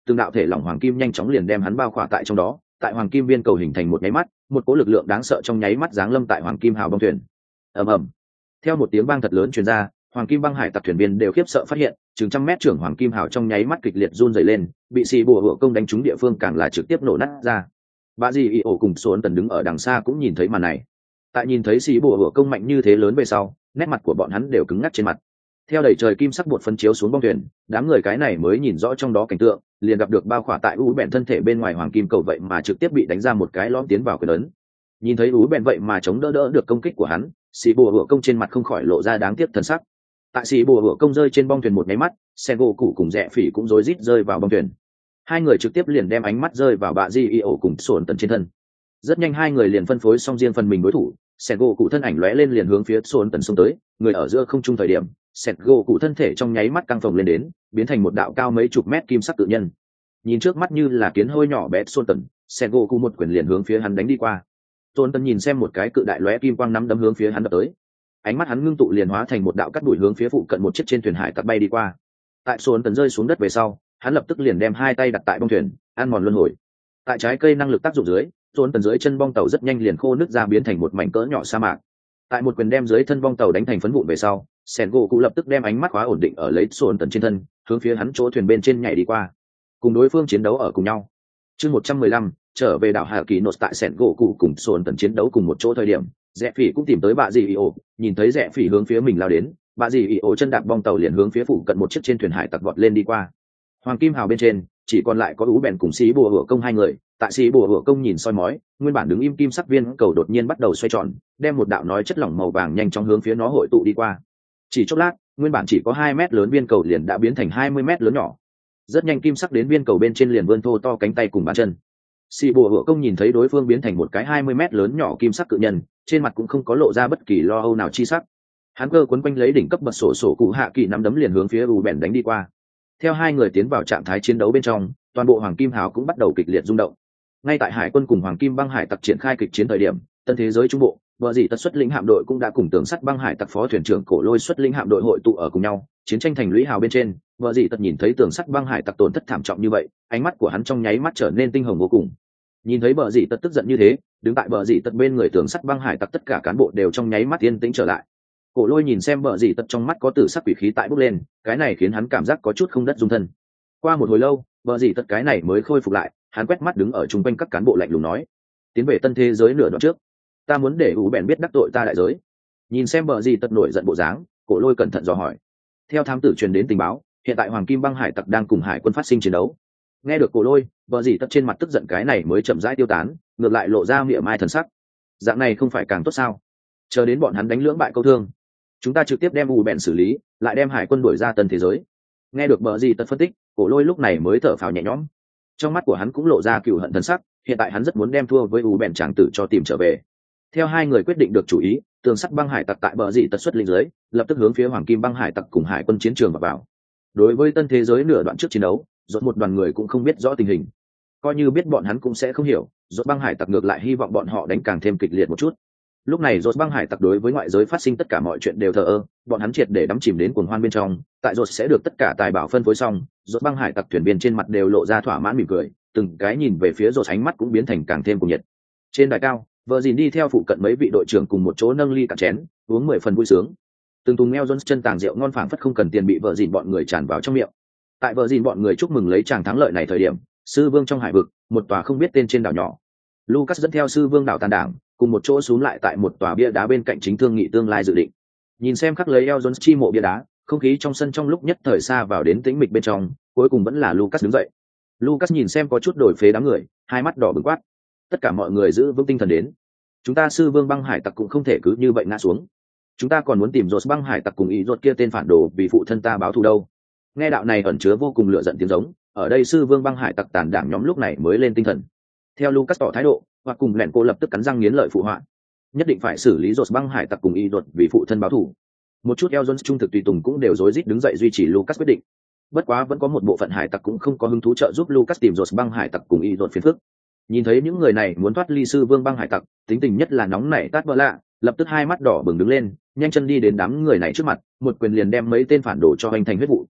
từng đạo thể lỏng hoàng kim nhanh chóng liền đem hắn bao khỏa tại trong đó. Tại hoàng kim viên cầu hình thành một nháy mắt, một cỗ lực lượng đáng sợ trong nháy mắt giáng lâm tại hoàng kim hào bong thuyền. Ầm ầm. Theo một tiếng vang thật lớn truyền ra, hoàng kim băng hải tặc thuyền viên đều khiếp sợ phát hiện, chừng trăm mét trưởng hoàng kim hào trong nháy mắt kịch liệt run rẩy lên, bị xì bùa hựa công đánh trúng địa phương càng là trực tiếp nổ nát ra. Bà dì ỉ ổ cùng Xuân Tần đứng ở đằng xa cũng nhìn thấy màn này. Tại nhìn thấy xì bùa hựa công mạnh như thế lớn về sau, nét mặt của bọn hắn đều cứng ngắc trên mặt. Theo đẩy trời kim sắc bột phân chiếu xuống bong thuyền, đám người cái này mới nhìn rõ trong đó cảnh tượng, liền gặp được bao khỏa tại ú bẹn thân thể bên ngoài hoàng kim cầu vậy mà trực tiếp bị đánh ra một cái lõm tiến vào quyền ấn. Nhìn thấy ú bẹn vậy mà chống đỡ được công kích của hắn, xì bùa hựa công trên mặt không khỏi lộ ra đáng tiếc thần sắc. Tại xì bùa hựa công rơi trên bong thuyền một nháy mắt, sen gỗ cụ cùng rẽ phỉ cũng rối rít rơi vào bong thuyền. Hai người trực tiếp liền đem ánh mắt rơi vào bà di y ổ cùng Xuân Tần trên thân. Rất nhanh hai người liền phân phối xong riêng phần mình đối thủ, sen gỗ cụ thân ảnh lóe lên liền hướng phía Xuân Tần xông tới, người ở giữa không trung thời điểm, sẹt gỗ cụ thân thể trong nháy mắt căng phồng lên đến, biến thành một đạo cao mấy chục mét kim sắc cự nhân. Nhìn trước mắt như là kiến hôi nhỏ bé Xuân Tần, sẹt gỗ cụ một quyền liền hướng phía hắn đánh đi qua. Xuân Tần nhìn xem một cái cự đại lóe kim quang nắm đấm hướng phía hắn đập tới, ánh mắt hắn ngưng tụ liền hóa thành một đạo cắt đuổi hướng phía phụ cận một chiếc trên thuyền hải tặc bay đi qua. Tại Xuân Tần rơi xuống đất về sau, hắn lập tức liền đem hai tay đặt tại bong thuyền, ăn mòn luân hồi. Tại trái cây năng lực tác dụng dưới, Xuân Tần dưới chân bong tàu rất nhanh liền khô nứt ra biến thành một mảnh cỡ nhỏ sa mạc. Tại một quyền đem dưới thân bong tàu đánh thành phấn vụn về sau, sen gỗ cụ lập tức đem ánh mắt khóa ổn định ở lấy Xuân Tần trên thân, hướng phía hắn chỗ thuyền bên trên nhảy đi qua, cùng đối phương chiến đấu ở cùng nhau. Chương 115, trở về đảo Hà Kỳ Nốt. Tại sen gỗ cụ cùng Xuân Tần chiến đấu cùng một chỗ thời điểm, Rẽ Phỉ cũng tìm tới bà dì Io, nhìn thấy Rẽ Phỉ hướng phía mình lao đến, bà dì Io chân đạp bong tàu liền hướng phía phụ cận một chiếc trên thuyền hải tặc vọt lên đi qua. Hoàng kim hào bên trên chỉ còn lại có ú bèn cùng xí bùa hựa công hai người. Tại xí bùa hựa công nhìn soi mói, nguyên bản đứng im kim sắc viên cầu đột nhiên bắt đầu xoay tròn, đem một đạo nói chất lỏng màu vàng nhanh chóng hướng phía nó hội tụ đi qua. Chỉ chốc lát, nguyên bản chỉ có 2 mét lớn viên cầu liền đã biến thành 20 mét lớn nhỏ. Rất nhanh kim sắc đến viên cầu bên trên liền vươn thô to cánh tay cùng bàn chân. Xì bùa hựa công nhìn thấy đối phương biến thành một cái 20 mét lớn nhỏ kim sắc cự nhân, trên mặt cũng không có lộ ra bất kỳ lo âu nào chi sắc. Hắn cơ quấn quanh lấy đỉnh cấp bật sổ cụ hạ kỳ nắm đấm liền hướng phía u bèn đánh đi qua. Theo hai người tiến vào trạng thái chiến đấu bên trong, toàn bộ hoàng kim hào cũng bắt đầu kịch liệt rung động. Ngay tại hải quân cùng hoàng kim băng hải tặc triển khai kịch chiến thời điểm, tân thế giới trung bộ, vợ dĩ tật xuất lĩnh hạm đội cũng đã cùng tường sắt băng hải tặc phó thuyền trưởng cổ lôi xuất lĩnh hạm đội hội tụ ở cùng nhau. Chiến tranh thành lũy hào bên trên, vợ dĩ tật nhìn thấy tường sắt băng hải tặc tổn thất thảm trọng như vậy, ánh mắt của hắn trong nháy mắt trở nên tinh hồng vô cùng. Nhìn thấy vợ dĩ tật tức giận như thế, đứng tại vợ dĩ tật bên người tường sắt băng hải tặc tất cả cán bộ đều trong nháy mắt yên tĩnh trở lại. Cổ lôi nhìn xem vợ dĩ tật trong mắt có tử sắc quỷ khí tại bốc lên, cái này khiến hắn cảm giác có chút không đất dung thân. Qua một hồi lâu, vợ dĩ tật cái này mới khôi phục lại, hắn quét mắt đứng ở chung quanh các cán bộ lạnh lùng nói: tiến về tân thế giới nửa đoạn trước, ta muốn để ủ bèn biết đắc tội ta đại giới. Nhìn xem vợ dĩ tật nổi giận bộ dáng, cổ lôi cẩn thận dò hỏi. Theo thám tử truyền đến tình báo, hiện tại hoàng kim băng hải tặc đang cùng hải quân phát sinh chiến đấu. Nghe được cổ lôi, vợ dĩ tật trên mặt tức giận cái này mới chậm rãi tiêu tán, ngược lại lộ ra miệng mai thần sắc. Dạng này không phải càng tốt sao? Chờ đến bọn hắn đánh lưỡng bại câu thương, chúng ta trực tiếp đem ủ bèn xử lý, lại đem hải quân đuổi ra tân thế giới. Nghe được vợ dĩ tật phân tích, cổ lôi lúc này mới thở phào nhẹ nhõm. Trong mắt của hắn cũng lộ ra cừu hận thần sắc, hiện tại hắn rất muốn đem thua với ủ bèn tràng tử cho tìm trở về. Theo hai người quyết định được chủ ý, tường sắt băng hải tặc tại bờ dị tật xuất linh dưới, lập tức hướng phía hoàng kim băng hải tặc cùng hải quân chiến trường vào. Đối với tân thế giới nửa đoạn trước chiến đấu, rốt một đoàn người cũng không biết rõ tình hình, coi như biết bọn hắn cũng sẽ không hiểu. Rốt băng hải tặc ngược lại hy vọng bọn họ đánh càng thêm kịch liệt một chút. Lúc này rốt băng hải tặc đối với ngoại giới phát sinh tất cả mọi chuyện đều thờ ơ, bọn hắn triệt để đắm chìm đến cuồng hoan bên trong. Tại rốt sẽ được tất cả tài bảo phân phối xong, rốt băng hải tặc thuyền viên trên mặt đều lộ ra thỏa mãn mỉm cười, từng cái nhìn về phía rốt ánh mắt cũng biến thành càng thêm cuồng nhiệt. Trên đài cao, vợ dìn đi theo phụ cận mấy vị đội trưởng cùng một chỗ nâng ly cạn chén, uống 10 phần vui sướng. Từng thùng Mel Jones chân tàng rượu ngon phảng phất không cần tiền bị vợ dìn bọn người tràn vào trong miệng. Tại vợ dìn bọn người chúc mừng lấy chàng thắng lợi này thời điểm, sư vương trong hải vực, một tòa không biết tên trên đảo nhỏ, Lucas dẫn theo sư vương đảo tàn đảng, cùng một chỗ xuống lại tại một tòa bia đá bên cạnh chính thương nghị tương lai dự định. Nhìn xem khắc lấy El Jones chi mộ bia đá, không khí trong sân trong lúc nhất thời xa vào đến tĩnh mịch bên trong, cuối cùng vẫn là Lucas đứng dậy. Lucas nhìn xem có chút đổi phế đám người, hai mắt đỏ bừng quát: tất cả mọi người giữ vững tinh thần đến, chúng ta sư vương băng hải tặc cũng không thể cứ như vậy ngã xuống, chúng ta còn muốn tìm Rốt băng hải tặc cùng ý Rốt kia tên phản đồ vì phụ thân ta báo thù đâu. Nghe đạo này ẩn chứa vô cùng lửa giận tiếng giống, ở đây sư vương băng hải tặc tàn đảng nhóm lúc này mới lên tinh thần. Theo Lucas tỏ thái độ, hoặc cùng lẹn cô lập tức cắn răng nghiến lợi phụ họa: nhất định phải xử lý Rốt băng hải tặc cùng ý Rốt vì phụ thân báo thù. Một chút El Jones trung thực tùy tùng cũng đều rối rít đứng dậy duy trì Lucas quyết định. Bất quá vẫn có một bộ phận hải tặc cũng không có hứng thú trợ giúp Lucas tìm Rốt băng hải tặc cùng ý Rốt phiền phức. Nhìn thấy những người này muốn thoát ly sư vương băng hải tặc, tính tình nhất là nóng nảy tát vỡ lạ, lập tức hai mắt đỏ bừng đứng lên, nhanh chân đi đến đám người này trước mặt, một quyền liền đem mấy tên phản đồ cho anh thành huyết vụ.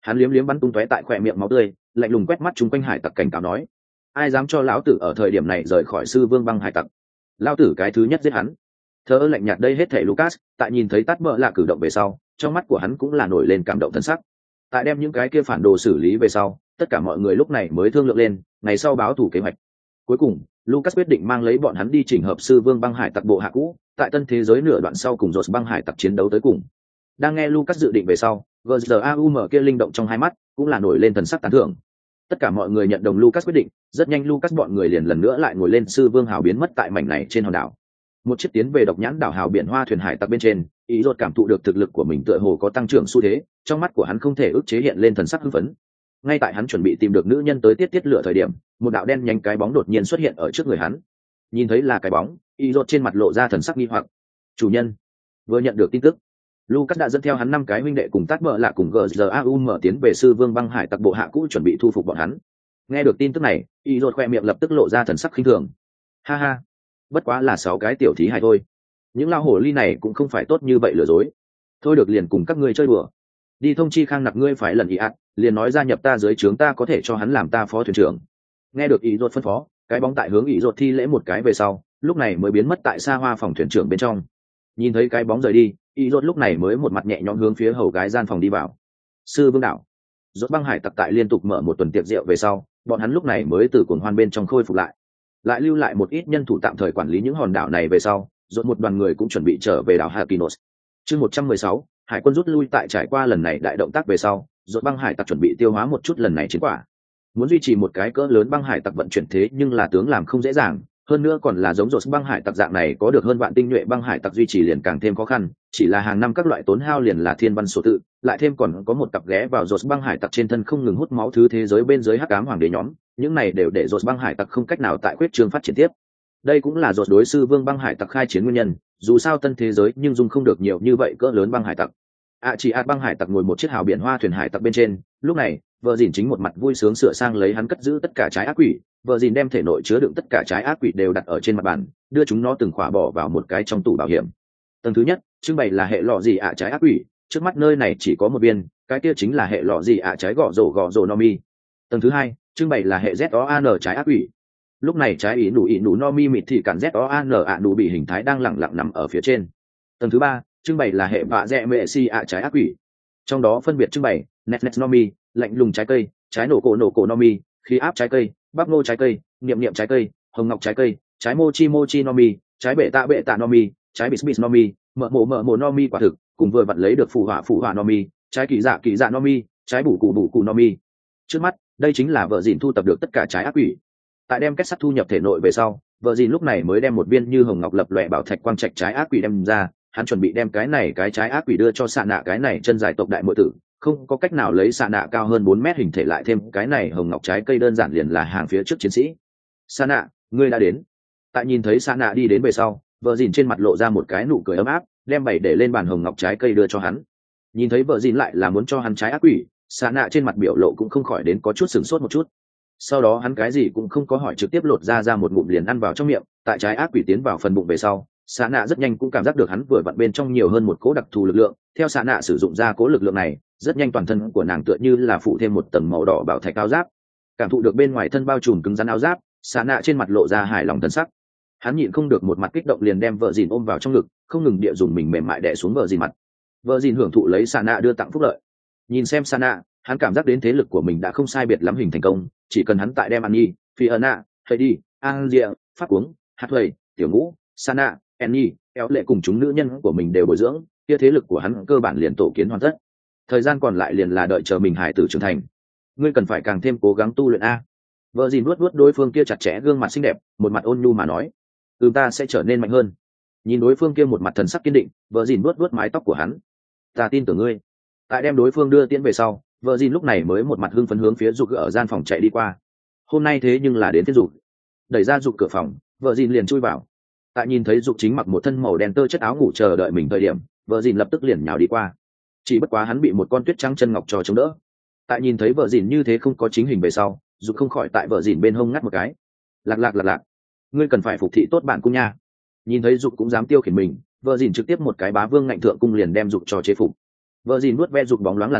Hắn liếm liếm bắn tung tóe tại khỏe miệng máu tươi, lạnh lùng quét mắt chung quanh hải tặc cảnh cáo nói: ai dám cho lão tử ở thời điểm này rời khỏi sư vương băng hải tặc, lão tử cái thứ nhất giết hắn. Thơ lạnh nhạt đây hết thảy Lucas, tại nhìn thấy tát bợ lạ cử động về sau, trong mắt của hắn cũng là nổi lên cảm động thân sắc. Tại đem những cái kia phản đồ xử lý về sau, tất cả mọi người lúc này mới thương lượng lên ngày sau báo thủ kế hoạch. Cuối cùng Lucas quyết định mang lấy bọn hắn đi chỉnh hợp sư vương băng hải tặc bộ hạ cũ, tại tân thế giới nửa đoạn sau cùng rột băng hải tặc chiến đấu tới cùng. Đang nghe Lucas dự định về sau, GZAUM kia linh động trong hai mắt cũng là nổi lên thần sắc tán thưởng. Tất cả mọi người nhận đồng Lucas quyết định, rất nhanh Lucas bọn người liền lần nữa lại ngồi lên sư vương hào biến mất tại mảnh này trên hòn đảo. Một chiếc tiến về độc nhãn đảo hào biển hoa thuyền hải tặc bên trên, ý rốt cảm thụ được thực lực của mình tựa hồ có tăng trưởng xu thế, trong mắt của hắn không thể ức chế hiện lên thần sắc hưng phấn. Ngay tại hắn chuẩn bị tìm được nữ nhân tới tiết lửa thời điểm, một đạo đen nhánh cái bóng đột nhiên xuất hiện ở trước người hắn. Nhìn thấy là cái bóng, ý rốt trên mặt lộ ra thần sắc nghi hoặc. Chủ nhân. Vừa nhận được tin tức, Lucas đã dẫn theo hắn 5 cái huynh đệ cùng tát bợ lạ cùng GZAUM tiến về sư vương băng hải tặc bộ hạ cũ chuẩn bị thu phục bọn hắn. Nghe được tin tức này, ý rốt khoe miệng lập tức lộ ra thần sắc khinh thường. Ha ha, bất quá là 6 cái tiểu thí hài thôi, những lao hổ ly này cũng không phải tốt như vậy lừa dối. Thôi được, liền cùng các ngươi chơi đùa. Đi thông chi Khang Nặc ngươi phải lần ý ạt, liền nói gia nhập ta dưới trướng, ta có thể cho hắn làm ta phó thuyền trưởng. Nghe được ý rốt phân phó, cái bóng tại hướng ý rốt thi lễ một cái về sau, lúc này mới biến mất tại xa hoa phòng thuyền trưởng bên trong. Nhìn thấy cái bóng rời đi, ý rốt lúc này mới một mặt nhẹ nhõm hướng phía hầu gái gian phòng đi vào. Sư vương đảo, rốt băng hải tặc tại liên tục mở một tuần tiệc rượu về sau, bọn hắn lúc này mới từ cuồng hoan bên trong khôi phục lại lưu lại một ít nhân thủ tạm thời quản lý những hòn đảo này về sau, rốt một đoàn người cũng chuẩn bị trở về đảo Hakinos. Chương 116, hải quân rút lui. Tại trải qua lần này đại động tác về sau, rốt băng hải tặc chuẩn bị tiêu hóa một chút lần này chiến quả. Muốn duy trì một cái cỡ lớn băng hải tặc vận chuyển thế nhưng là tướng làm không dễ dàng, hơn nữa còn là giống rốt băng hải tặc dạng này có được hơn vạn tinh nhuệ băng hải tặc duy trì liền càng thêm khó khăn, chỉ là hàng năm các loại tốn hao liền là thiên văn số tự, lại thêm còn có một cặp ghé vào rốt băng hải tặc trên thân không ngừng hút máu thứ thế giới bên dưới hắc ám hoàng đế nhóm, những này đều để rốt băng hải tặc không cách nào tại quyết trường phát triển tiếp. Đây cũng là rốt đối sư vương băng hải tặc khai chiến nguyên nhân, dù sao tân thế giới nhưng dung không được nhiều như vậy cỡ lớn băng hải tặc. Chỉ băng hải tặc ngồi một chiếc hào biển hoa thuyền hải tặc bên trên, lúc này vợ dìn chính một mặt vui sướng sửa sang lấy hắn cất giữ tất cả trái ác quỷ. Vợ dìn đem thể nội chứa đựng tất cả trái ác quỷ đều đặt ở trên mặt bàn, đưa chúng nó từng khỏa bỏ vào một cái trong tủ bảo hiểm. Tầng thứ nhất trưng bày là hệ lọ gì trái ác quỷ, trước mắt nơi này chỉ có một viên, cái kia chính là hệ lọ gì trái gõ rổ nomi. Tầng thứ hai trưng bày là hệ ZOAN trái ác quỷ, lúc này trái ỉ nụ nomi mịt thì cản ZOAN nụ bị hình thái đang lẳng lặng nằm ở phía trên. Tầng thứ ba trưng bày là hệ bạ rẽ mệ si trái ác quỷ, trong đó phân biệt trưng bày net nomi, lạnh lùng trái cây, trái nổ cổ nomi, khí áp trái cây, bắp ngô trái cây, niệm trái cây, hồng ngọc trái cây, trái mochi nomi, trái bệ tạ nomi, trái bisbis nomi, mợ mộ nomi quả thực, cùng vừa vặn lấy được phù hỏa nomi, trái kỳ dạ nomi, trái bủ cụ nomi. Trước mắt đây chính là vợ dìn thu tập được tất cả trái ác quỷ. Tại đem kết sắt thu nhập thể nội về sau, vợ dìn lúc này mới đem một viên như hồng ngọc lập lòe bảo thạch quang trạch trái ác quỷ đem ra. Hắn chuẩn bị đem cái trái ác quỷ đưa cho xạ nạ cái này chân dài tộc đại muội tử, không có cách nào lấy xạ nạ cao hơn 4 mét hình thể lại thêm cái này hồng ngọc trái cây đơn giản liền là hàng phía trước chiến sĩ. Xạ nạ, ngươi đã đến. Tại nhìn thấy xạ nạ đi đến về sau, vợ dìn trên mặt lộ ra một cái nụ cười ấm áp, đem bày để lên bàn hồng ngọc trái cây đưa cho hắn. Nhìn thấy vợ dìn lại là muốn cho hắn trái ác quỷ, xạ nạ trên mặt biểu lộ cũng không khỏi đến có chút sửng sốt một chút. Sau đó hắn cái gì cũng không có hỏi, trực tiếp lột ra một ngụm liền ăn vào trong miệng. Tại trái ác quỷ tiến vào phần bụng về sau, xạ nạ rất nhanh cũng cảm giác được hắn vừa vặn bên trong nhiều hơn một cỗ đặc thù lực lượng. Theo xạ nạ sử dụng ra cỗ lực lượng này, rất nhanh toàn thân của nàng tựa như là phụ thêm một tầng màu đỏ bảo thạch áo giáp. Cảm thụ được bên ngoài thân bao trùm cứng rắn áo giáp, xạ nạ trên mặt lộ ra hài lòng thân sắc. Hắn nhịn không được một mặt kích động liền đem vợ dìn ôm vào trong ngực, không ngừng địa dùng mình mềm mại đè xuống vợ dìn mặt. Vợ dìn hưởng thụ lấy xạ nạ đưa tặng phúc lợi. Nhìn xem xạ nạ, hắn cảm giác đến thế lực của mình đã không sai biệt lắm hình thành công, chỉ cần hắn tại đem Annie, Fiona, Heidi, Angia, Phát Cuống, Hát Huệ, Tiểu Ngũ, Sana, Annie, Éo Lệ cùng chúng nữ nhân của mình đều bồi dưỡng, kia thế lực của hắn cơ bản liền tổ kiến hoàn tất. Thời gian còn lại liền là đợi chờ mình hải tử trưởng thành. Ngươi cần phải càng thêm cố gắng tu luyện a. Vợ dìn vuốt đối phương kia chặt chẽ gương mặt xinh đẹp, một mặt ôn nhu mà nói, ta sẽ trở nên mạnh hơn. Nhìn đối phương kia một mặt thần sắc kiên định, vợ dìn vuốt mái tóc của hắn. Ta tin tưởng ngươi. Tại đem đối phương đưa tiễn về sau, vợ dìn lúc này mới một mặt hưng phấn hướng phía Dục ở gian phòng chạy đi qua. Hôm nay thế nhưng là đến phiên Dục. Đẩy ra Dục cửa phòng, vợ dìn liền chui vào. Tại nhìn thấy Dục chính mặc một thân màu đen tơ chất áo ngủ chờ đợi mình thời điểm, vợ dìn lập tức liền nhào đi qua. Chỉ bất quá hắn bị một con tuyết trắng chân ngọc trò chống đỡ. Tại nhìn thấy vợ dìn như thế không có chính hình về sau, Dục không khỏi tại vợ dìn bên hông ngắt một cái. Lạc, ngươi cần phải phục thị tốt bạn cung nha. Nhìn thấy Dục cũng dám tiêu khiển mình, vợ dìn trực tiếp một cái bá vương ngạnh thượng cung liền đem Dục cho chế phục. Vợ dìn nuốt ve Dục bóng loáng làn da,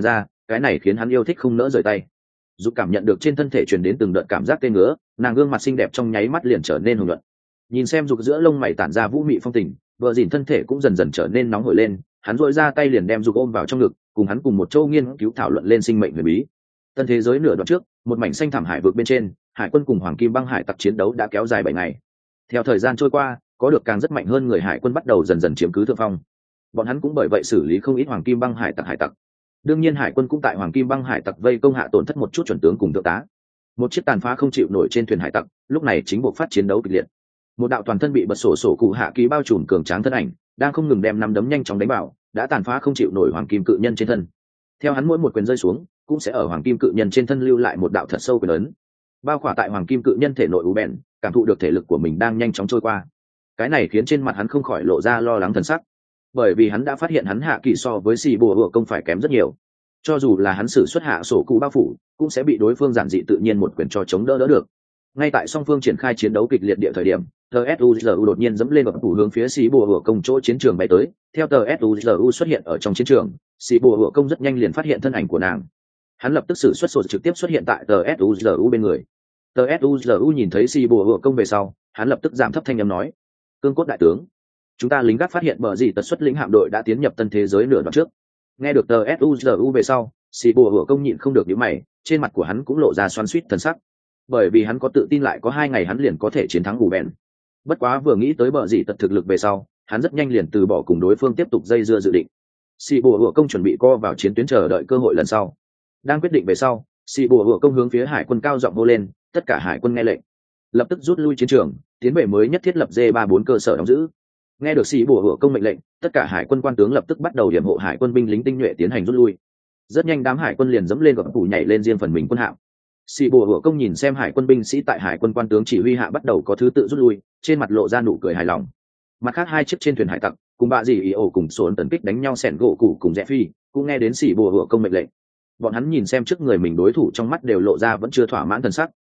cái này khiến hắn yêu thích không nỡ rời tay. Dù cảm nhận được trên thân thể truyền đến từng đợt cảm giác tê ngứa, nàng gương mặt xinh đẹp trong nháy mắt liền trở nên hồng nhuận. Nhìn xem Dục giữa lông mày tản ra vũ mị phong tình, vợ dìn thân thể cũng dần dần trở nên nóng hổi lên, hắn dội ra tay liền đem Dục ôm vào trong ngực, cùng hắn cùng một châu nghiên cứu thảo luận lên sinh mệnh huyền bí. Tân thế giới nửa đoạn trước, một mảnh xanh thảm hải vực bên trên, hải quân cùng hoàng kim băng hải tặc chiến đấu đã kéo dài 7 ngày. Theo thời gian trôi qua, có được càng rất mạnh hơn người hải quân bắt đầu dần dần chiếm cứ thượng phong. Bọn hắn cũng bởi vậy xử lý không ít hoàng kim băng hải tặc. Đương nhiên hải quân cũng tại hoàng kim băng hải tặc vây công hạ tổn thất một chút chuẩn tướng cùng thượng tá. Một chiếc tàn phá không chịu nổi trên thuyền hải tặc, lúc này chính buộc phát chiến đấu kịch liệt. Một đạo toàn thân bị bật sổ cụ hạ ký bao trùm cường tráng thân ảnh, đang không ngừng đem năm đấm nhanh chóng đánh vào, đã tàn phá không chịu nổi hoàng kim cự nhân trên thân. Theo hắn mỗi một quyền rơi xuống, cũng sẽ ở hoàng kim cự nhân trên thân lưu lại một đạo thật sâu quyền ấn. Bao khỏa tại hoàng kim cự nhân thể nội u bèn, cảm thụ được thể lực của mình đang nhanh chóng trôi qua. Cái này khiến trên mặt hắn không khỏi lộ ra lo lắng thần sắc, bởi vì hắn đã phát hiện hắn hạ kỳ so với xì bùa hựa công phải kém rất nhiều. Cho dù là hắn sử xuất hạ sổ cụ bao phủ, cũng sẽ bị đối phương giản dị tự nhiên một quyền cho chống đỡ được. Ngay tại song phương triển khai chiến đấu kịch liệt địa thời điểm, tsuzu đột nhiên dẫm lên vào phủ hướng phía xì bùa hựa công chỗ chiến trường bay tới. Theo tsuzu xuất hiện ở trong chiến trường, xì bùa hựa công rất nhanh liền phát hiện thân ảnh của nàng. Hắn lập tức sử xuất sột trực tiếp xuất hiện tại tsuzu bên người. tsuzu nhìn thấy xì bùa hựa công về sau, hắn lập tức giảm thấp thanh âm nói: cương cốt đại tướng, chúng ta lính gác phát hiện bờ gì tật xuất lĩnh hạm đội đã tiến nhập tân thế giới nửa đoạn trước. Nghe được tsuzu về sau, xì bùa hựa công nhịn không được nhíu mày, trên mặt của hắn cũng lộ ra xoắn xuýt thần sắc, bởi vì hắn có tự tin lại có 2 ngày hắn liền có thể chiến thắng ủ bèn. Bất quá vừa nghĩ tới bờ gì tật thực lực về sau, hắn rất nhanh liền từ bỏ cùng đối phương tiếp tục dây dưa dự định. Xì bùa hựa công chuẩn bị co vào chiến tuyến chờ đợi cơ hội lần sau. Đang quyết định về sau, xì bùa hựa công hướng phía hải quân cao giọng hô lên, tất cả hải quân nghe lệnh, lập tức rút lui chiến trường, tiến về mới nhất thiết lập D34 cơ sở đóng giữ. Nghe được xì bùa hựa công mệnh lệnh, tất cả hải quân quan tướng lập tức bắt đầu điểm hộ hải quân binh lính tinh nhuệ tiến hành rút lui. Rất nhanh đám hải quân liền dẫm lên gập phủ nhảy lên riêng phần mình quân hạm. Xì bùa hựa công nhìn xem hải quân binh sĩ tại hải quân quan tướng chỉ huy hạ bắt đầu có thứ tự rút lui, trên mặt lộ ra nụ cười hài lòng. Mặt khác 2 chiếc trên thuyền hải tặc, cùng bạ dì ý ổ cùng sốn tấn kích đánh nhau sẻn gỗ cụ cùng rẽ phi, cũng nghe đến xì bùa hựa công mệnh lệnh. Bọn hắn nhìn xem trước người mình đối thủ trong mắt đều lộ ra vẫn chưa thỏa mãn thần sắc.